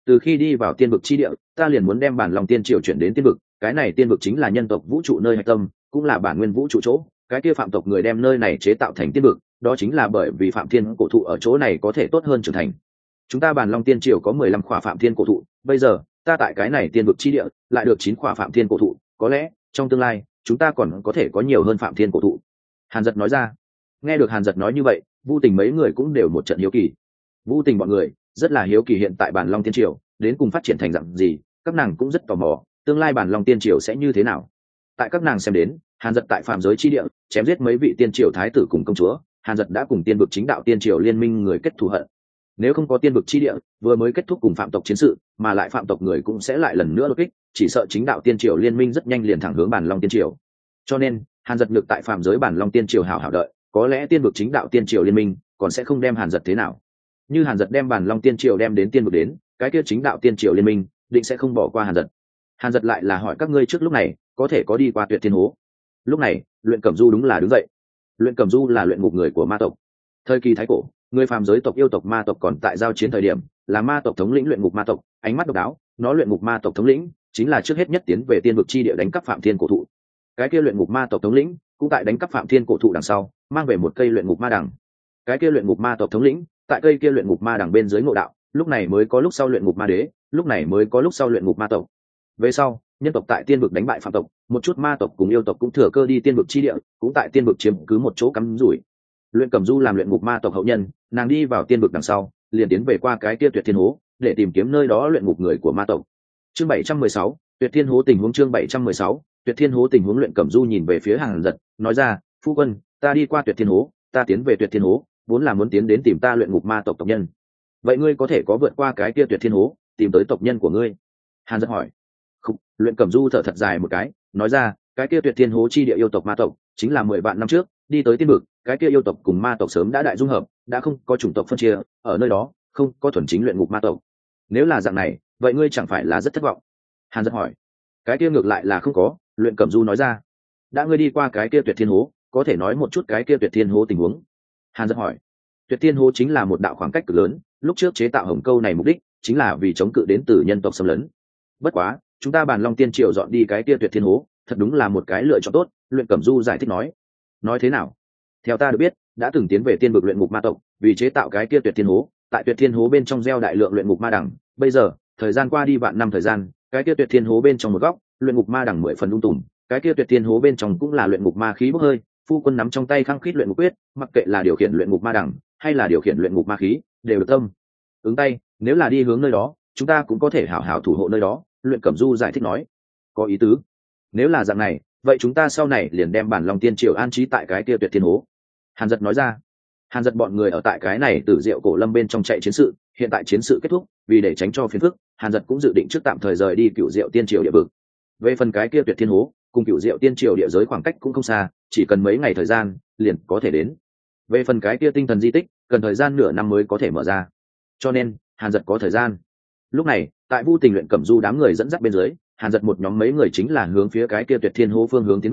từ khi đi vào tiên vực chi địa, ta liền muốn đem bản lòng tiên triều chuyển đến tiên vực, cái này tiên vực chính là nhân tộc vũ trụ nơi hạch tâm, cũng là bản nguyên vũ trụ chỗ. Cái kia phạm tộc người đem nơi này chế tạo thành tiên vực, đó chính là bởi vì phạm thiên cổ thụ ở chỗ này có thể tốt hơn trưởng thành. Chúng ta bản long tiên triều có 15 khỏa phạm thiên cổ thụ, bây giờ ta tại cái này tiên vực chi địa lại được 9 khỏa phạm thiên cổ thụ, có lẽ trong tương lai chúng ta còn có thể có nhiều hơn phạm thiên cổ thụ. Hàn Dật nói ra. Nghe được Hàn Dật nói như vậy, Vu Tình mấy người cũng đều một trận hiếu kỳ. Vu Tình bọn người rất là hiếu kỳ hiện tại bản long tiên triều đến cùng phát triển thành dạng gì, các nàng cũng rất tò mò tương lai bản long tiên triều sẽ như thế nào. Tại các nàng xem đến, Hàn Dật tại phạm giới chi địa chém giết mấy vị tiên triều thái tử cùng công chúa, Hàn Dật đã cùng tiên vực chính đạo tiên triều liên minh người kết thù hận. Nếu không có tiên vực chi địa vừa mới kết thúc cùng phạm tộc chiến sự, mà lại phạm tộc người cũng sẽ lại lần nữa đột kích, chỉ sợ chính đạo tiên triều liên minh rất nhanh liền thẳng hướng bản long tiên triều. Cho nên Hàn Dật được tại phạm giới bản long tiên triều hảo hảo đợi, có lẽ tiên vực chính đạo tiên triều liên minh còn sẽ không đem Hàn Dật thế nào. Như Hàn Dật đem bản long tiên triều đem đến tiên vực đến, cái kia chính đạo tiên triều liên minh định sẽ không bỏ qua Hàn Dật. Hàn Dật lại là hỏi các ngươi trước lúc này có thể có đi qua Tuyệt Thiên Hố. Lúc này Luyện Cẩm Du đúng là đứng dậy. Luyện Cẩm Du là luyện ngục người của ma tộc. Thời kỳ thái cổ, người phàm giới tộc yêu tộc ma tộc còn tại giao chiến thời điểm, là ma tộc thống lĩnh luyện ngục ma tộc, ánh mắt độc đáo, nó luyện ngục ma tộc thống lĩnh chính là trước hết nhất tiến về tiên vực chi địa đánh cắp phạm thiên cổ thụ. Cái kia luyện ngục ma tộc thống lĩnh cũng tại đánh cắp phạm thiên cổ thụ đằng sau, mang về một cây luyện ngục ma đằng. Cái kia luyện ngục ma tộc thống lĩnh tại cây kia luyện ngục ma đằng bên dưới ngộ đạo, lúc này mới có lúc sau luyện ngục ma đế, lúc này mới có lúc sau luyện ngục ma tộc. Về sau, nhân tộc tại tiên vực đánh bại phạm tộc, một chút ma tộc cùng yêu tộc cũng thừa cơ đi tiên vực chi địa, cũng tại tiên vực chiếm cứ một chỗ cắm rủi. Luyện Cẩm Du làm luyện ngục ma tộc hậu nhân, nàng đi vào tiên vực đằng sau, liền tiến về qua cái kia Tuyệt Thiên Hố, để tìm kiếm nơi đó luyện ngục người của ma tộc. Chương 716, Tuyệt Thiên Hố tình huống. Chương 716, Tuyệt Thiên Hố tình huống. Luyện Cẩm Du nhìn về phía Hàn Dật, nói ra, phu quân, ta đi qua Tuyệt Thiên Hố, ta tiến về Tuyệt Thiên Hố, vốn là muốn tiến đến tìm ta luyện ngục ma tộc tộc nhân. Vậy ngươi có thể có vượt qua cái kia Tuyệt Thiên Hố, tìm tới tộc nhân của ngươi? Hàn Dật hỏi. Khúc, Luyện Cẩm Du thở thật dài một cái, nói ra, cái kia Tuyệt Thiên Hố chi địa yêu tộc ma tộc, chính là 10 vạn năm trước đi tới tiên vực, cái kia yêu tộc cùng ma tộc sớm đã đại dung hợp, đã không có chủng tộc phân chia, ở nơi đó không có thuần chính luyện ngục ma tộc. Nếu là dạng này, vậy ngươi chẳng phải là rất thất vọng? Hàn Dật hỏi. Cái kia ngược lại là không có. Luyện Cẩm Du nói ra. Đã ngươi đi qua cái kia Tuyệt Thiên Hố, có thể nói một chút cái kia Tuyệt Thiên Hố tình huống? Hàn Dật hỏi. Tuyệt Thiên Hố chính là một đạo khoảng cách cực lớn, lúc trước chế tạo hồng câu này mục đích chính là vì chống cự đến từ nhân tộc xâm lấn. Bất quá chúng ta bàn long tiên triều dọn đi cái kia Tuyệt Thiên Hố, thật đúng là một cái lựa chọn tốt. Luyện Cẩm Du giải thích nói. Nói thế nào? Theo ta được biết, đã từng tiến về tiên vực luyện ngục ma tộc, vì chế tạo cái kia Tuyệt Thiên Hố, tại Tuyệt Thiên Hố bên trong gieo đại lượng luyện ngục ma đằng. Bây giờ thời gian qua đi vạn năm thời gian, cái kia Tuyệt Thiên Hố bên trong một góc luyện ngục ma đằng 10 phần tùm, cái kia Tuyệt Thiên Hố bên trong cũng là luyện ngục ma khí bốc hơi. Phu quân nắm trong tay khăng khít luyện ngục quyết, mặc kệ là điều khiển luyện ngục ma đằng hay là điều khiển luyện ngục ma khí, đều được tâm ứng tay. Nếu là đi hướng nơi đó, chúng ta cũng có thể hảo hảo thủ hộ nơi đó. Luyện Cẩm Du giải thích nói. Có ý tứ. Nếu là dạng này, vậy chúng ta sau này liền đem bản long tiên triều an trí tại cái kia Tuyệt Thiên Hố. Hàn Dật nói ra. Hàn Dật bọn người ở tại cái này Tử Diệu Cổ Lâm bên trong chạy chiến sự, hiện tại chiến sự kết thúc, vì để tránh cho phiền phức, Hàn Dật cũng dự định trước tạm thời rời đi Cửu Diệu Tiên Triều địa vực. Về phần cái kia Tuyệt Thiên Hố, cùng Cửu Diệu Tiên Triều địa giới khoảng cách cũng không xa, chỉ cần mấy ngày thời gian liền có thể đến. Về phần cái kia tinh thần di tích, cần thời gian nửa năm mới có thể mở ra, cho nên Hàn Dật có thời gian. Lúc này tại Vu Tình Luyện Cẩm Du đám người dẫn dắt bên dưới, Hàn Dật một nhóm mấy người chính là hướng phía cái kia Tuyệt Thiên Hố phương hướng tiến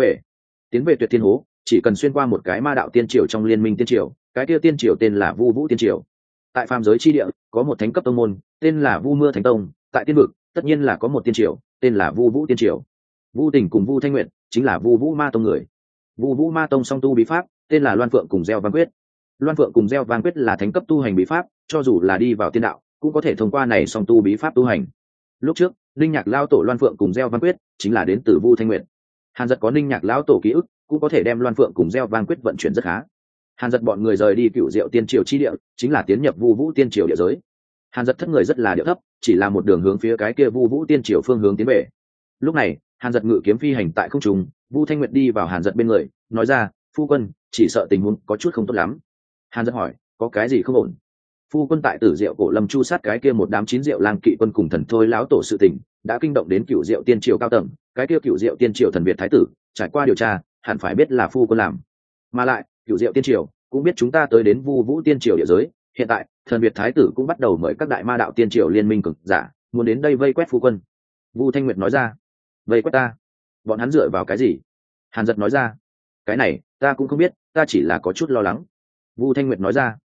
về Tuyệt Thiên Hố, chỉ cần xuyên qua một cái ma đạo tiên triều trong liên minh tiên triều, cái kia tiên triều tên là Vu Vũ Tiên Triều. Tại phàm giới chi địa có một thánh cấp tông môn tên là Vu Mưa Thánh Tông, tại tiên vực tất nhiên là có một tiên triều tên là Vu Vũ Tiên Triều. Vu Tình cùng Vu Thanh Nguyệt chính là Vu Vũ Ma Tông người. Vu Vũ Ma Tông song tu bí pháp tên là Loan Phượng cùng Gieo Văn Quyết. Loan Phượng cùng Gieo Văn Quyết là thánh cấp tu hành bí pháp, cho dù là đi vào tiên đạo cũng có thể thông qua này song tu bí pháp tu hành. Lúc trước Linh Nhạc lão tổ Loan Phượng cùng Gieo Văn Quyết chính là đến từ Vu Thanh Nguyệt. Hàn Dật có Linh Nhạc lão tổ ký ức, cũng có thể đem Loan Phượng cùng Gieo Văn Quyết vận chuyển rất khá. Hàn Dật bọn người rời đi Cửu Diệu Tiên Triều chi địa, chính là tiến nhập Vu Vũ Tiên Triều địa giới. Hàn Dật thất người rất là điệu thấp, chỉ là một đường hướng phía cái kia Vu Vũ Tiên Triều phương hướng tiến về. Lúc này Hàn Dật ngự kiếm phi hành tại không trung, Vu Thanh Nguyệt đi vào Hàn Dật bên người, nói ra, phu quân, chỉ sợ tình huống có chút không tốt lắm. Hàn Dật hỏi, có cái gì không ổn? Phu quân tại Tử Diệu Cổ Lâm chu sát cái kia một đám 9 Diệu lang kỵ quân cùng thần thôi lão tổ sự tình, đã kinh động đến Cửu Diệu Tiên Triều cao tầng, cái kia Cửu Diệu Tiên Triều thần Việt thái tử, trải qua điều tra, hẳn phải biết là phu quân làm. Mà lại, Cửu Diệu Tiên Triều cũng biết chúng ta tới đến Vu Vũ Tiên Triều địa giới, hiện tại thần Việt thái tử cũng bắt đầu mời các đại ma đạo tiên triều liên minh cực giả, muốn đến đây vây quét phu quân. Vu Thanh Nguyệt nói ra. Vây quét ta? Bọn hắn dựa vào cái gì? Hàn Dật nói ra. Cái này ta cũng không biết, ta chỉ là có chút lo lắng. Vu Thanh Nguyệt nói ra.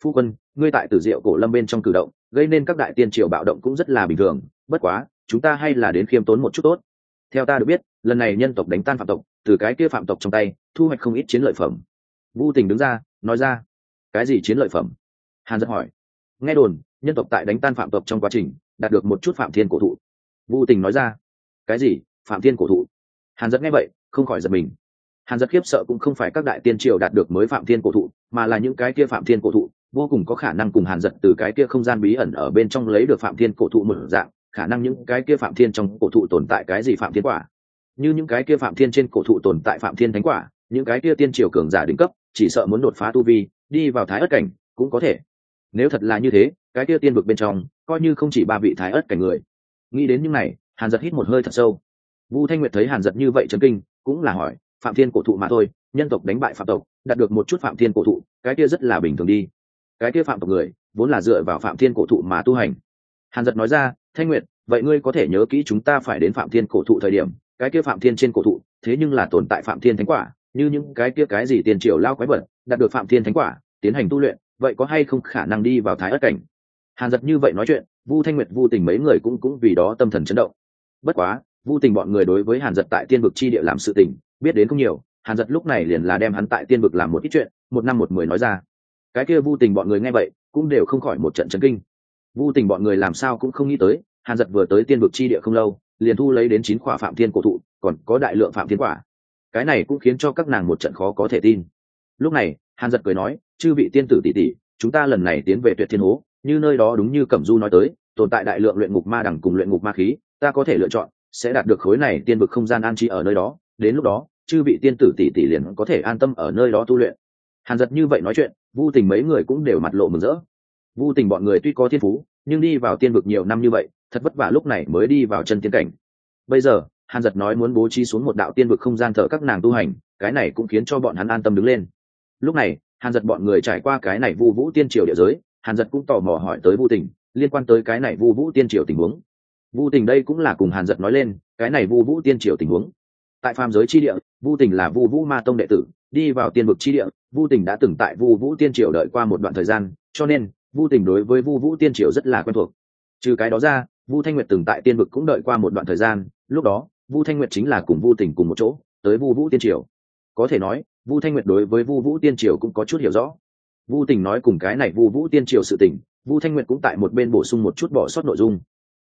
Phu quân, ngươi tại Tử Diệu Cổ Lâm bên trong cử động gây nên các đại tiên triều bạo động cũng rất là bình thường, bất quá chúng ta hay là đến khiêm tốn một chút tốt. Theo ta được biết, lần này nhân tộc đánh tan phạm tộc, từ cái kia phạm tộc trong tay thu hoạch không ít chiến lợi phẩm. Vu Tình đứng ra nói ra. Cái gì chiến lợi phẩm? Hàn Dật hỏi. Nghe đồn nhân tộc tại đánh tan phạm tộc trong quá trình đạt được một chút phạm thiên cổ thụ. Vu Tình nói ra. Cái gì? Phạm thiên cổ thụ? Hàn Dật nghe vậy không khỏi giật mình. Hàn Dật khiếp sợ cũng không phải các đại tiên triều đạt được mới phạm thiên cổ thụ, mà là những cái kia phạm thiên cổ thụ vô cùng có khả năng cùng Hàn Dật từ cái kia không gian bí ẩn ở bên trong lấy được phạm thiên cổ thụ một dạng, khả năng những cái kia phạm thiên trong cổ thụ tồn tại cái gì phạm thiên quả. Như những cái kia phạm thiên trên cổ thụ tồn tại phạm thiên thánh quả, những cái kia tiên triều cường giả đỉnh cấp chỉ sợ muốn đột phá tu vi đi vào thái ất cảnh cũng có thể. Nếu thật là như thế, cái kia tiên vực bên trong coi như không chỉ 3 vị thái ất cảnh người. Nghĩ đến những này, Hàn Dật hít một hơi thật sâu. Vu Thanh Nguyệt thấy Hàn Dật như vậy chấn kinh, cũng là hỏi, phạm thiên cổ thụ mà thôi, nhân tộc đánh bại phạm tộc đạt được một chút phạm thiên cổ thụ, cái kia rất là bình thường đi. Cái kia phạm tộc người vốn là dựa vào phạm thiên cổ thụ mà tu hành. Hàn Dật nói ra. Thanh Nguyệt, vậy ngươi có thể nhớ kỹ chúng ta phải đến phạm thiên cổ thụ thời điểm, cái kia phạm thiên trên cổ thụ thế nhưng là tồn tại phạm thiên thánh quả, như những cái kia cái gì tiền triều lao quái vật đạt được phạm thiên thánh quả tiến hành tu luyện, vậy có hay không khả năng đi vào thái ất cảnh? Hàn Dật như vậy nói chuyện, Vu Thanh Nguyệt, Vu Tình mấy người cũng vì đó tâm thần chấn động. Bất quá Vu Tình bọn người đối với Hàn Dật tại tiên vực chi địa làm sự tình biết đến không nhiều, Hàn Dật lúc này liền là đem hắn tại tiên vực làm một ít chuyện, 1 năm 1 mười nói ra. Cái kia Vu Tình bọn người nghe vậy cũng đều không khỏi một trận chấn kinh. Vu Tình bọn người làm sao cũng không nghĩ tới, Hàn Dật vừa tới tiên vực chi địa không lâu liền thu lấy đến 9 quả phạm thiên cổ thụ, còn có đại lượng phạm thiên quả. Cái này cũng khiến cho các nàng một trận khó có thể tin. Lúc này Hàn Dật cười nói, chư vị tiên tử tỷ tỷ, chúng ta lần này tiến về Tuyệt Thiên Hố, như nơi đó đúng như Cẩm Du nói tới, tồn tại đại lượng luyện ngục ma đẳng cùng luyện ngục ma khí, ta có thể lựa chọn sẽ đạt được khối này tiên vực không gian an trí ở nơi đó, đến lúc đó chư vị tiên tử tỷ tỷ liền có thể an tâm ở nơi đó tu luyện. Hàn Dật như vậy nói chuyện, Vu Tình mấy người cũng đều mặt lộ mừng rỡ. Vu Tình bọn người tuy có thiên phú, nhưng đi vào tiên vực nhiều năm như vậy, thật vất vả lúc này mới đi vào chân tiên cảnh. Bây giờ Hàn Dật nói muốn bố trí xuống một đạo tiên vực không gian thờ các nàng tu hành, cái này cũng khiến cho bọn hắn an tâm đứng lên. Lúc này Hàn Dật bọn người trải qua cái này Vu Vũ tiên triều địa giới, Hàn Dật cũng tò mò hỏi tới Vu Tình liên quan tới cái này Vu Vũ tiên triều tình huống. Vu Tình đây cũng là cùng Hàn Dật nói lên cái này Vu Vũ tiên triều tình huống. Tại phàm giới chi địa, Vu Tình là Vu Vũ ma tông đệ tử, đi vào tiên vực chi địa, Vu Tình đã từng tại Vu Vũ tiên triều đợi qua một đoạn thời gian, cho nên Vu Tình đối với Vu Vũ tiên triều rất là quen thuộc. Trừ cái đó ra, Vu Thanh Nguyệt từng tại tiên vực cũng đợi qua một đoạn thời gian, lúc đó Vu Thanh Nguyệt chính là cùng Vu Tình cùng một chỗ tới Vu Vũ tiên triều. Có thể nói Vu Thanh Nguyệt đối với Vu Vũ tiên triều cũng có chút hiểu rõ. Vu Tình nói cùng cái này Vu Vũ tiên triều sự tình, Vu Thanh Nguyệt cũng tại một bên bổ sung một chút bỏ sót nội dung.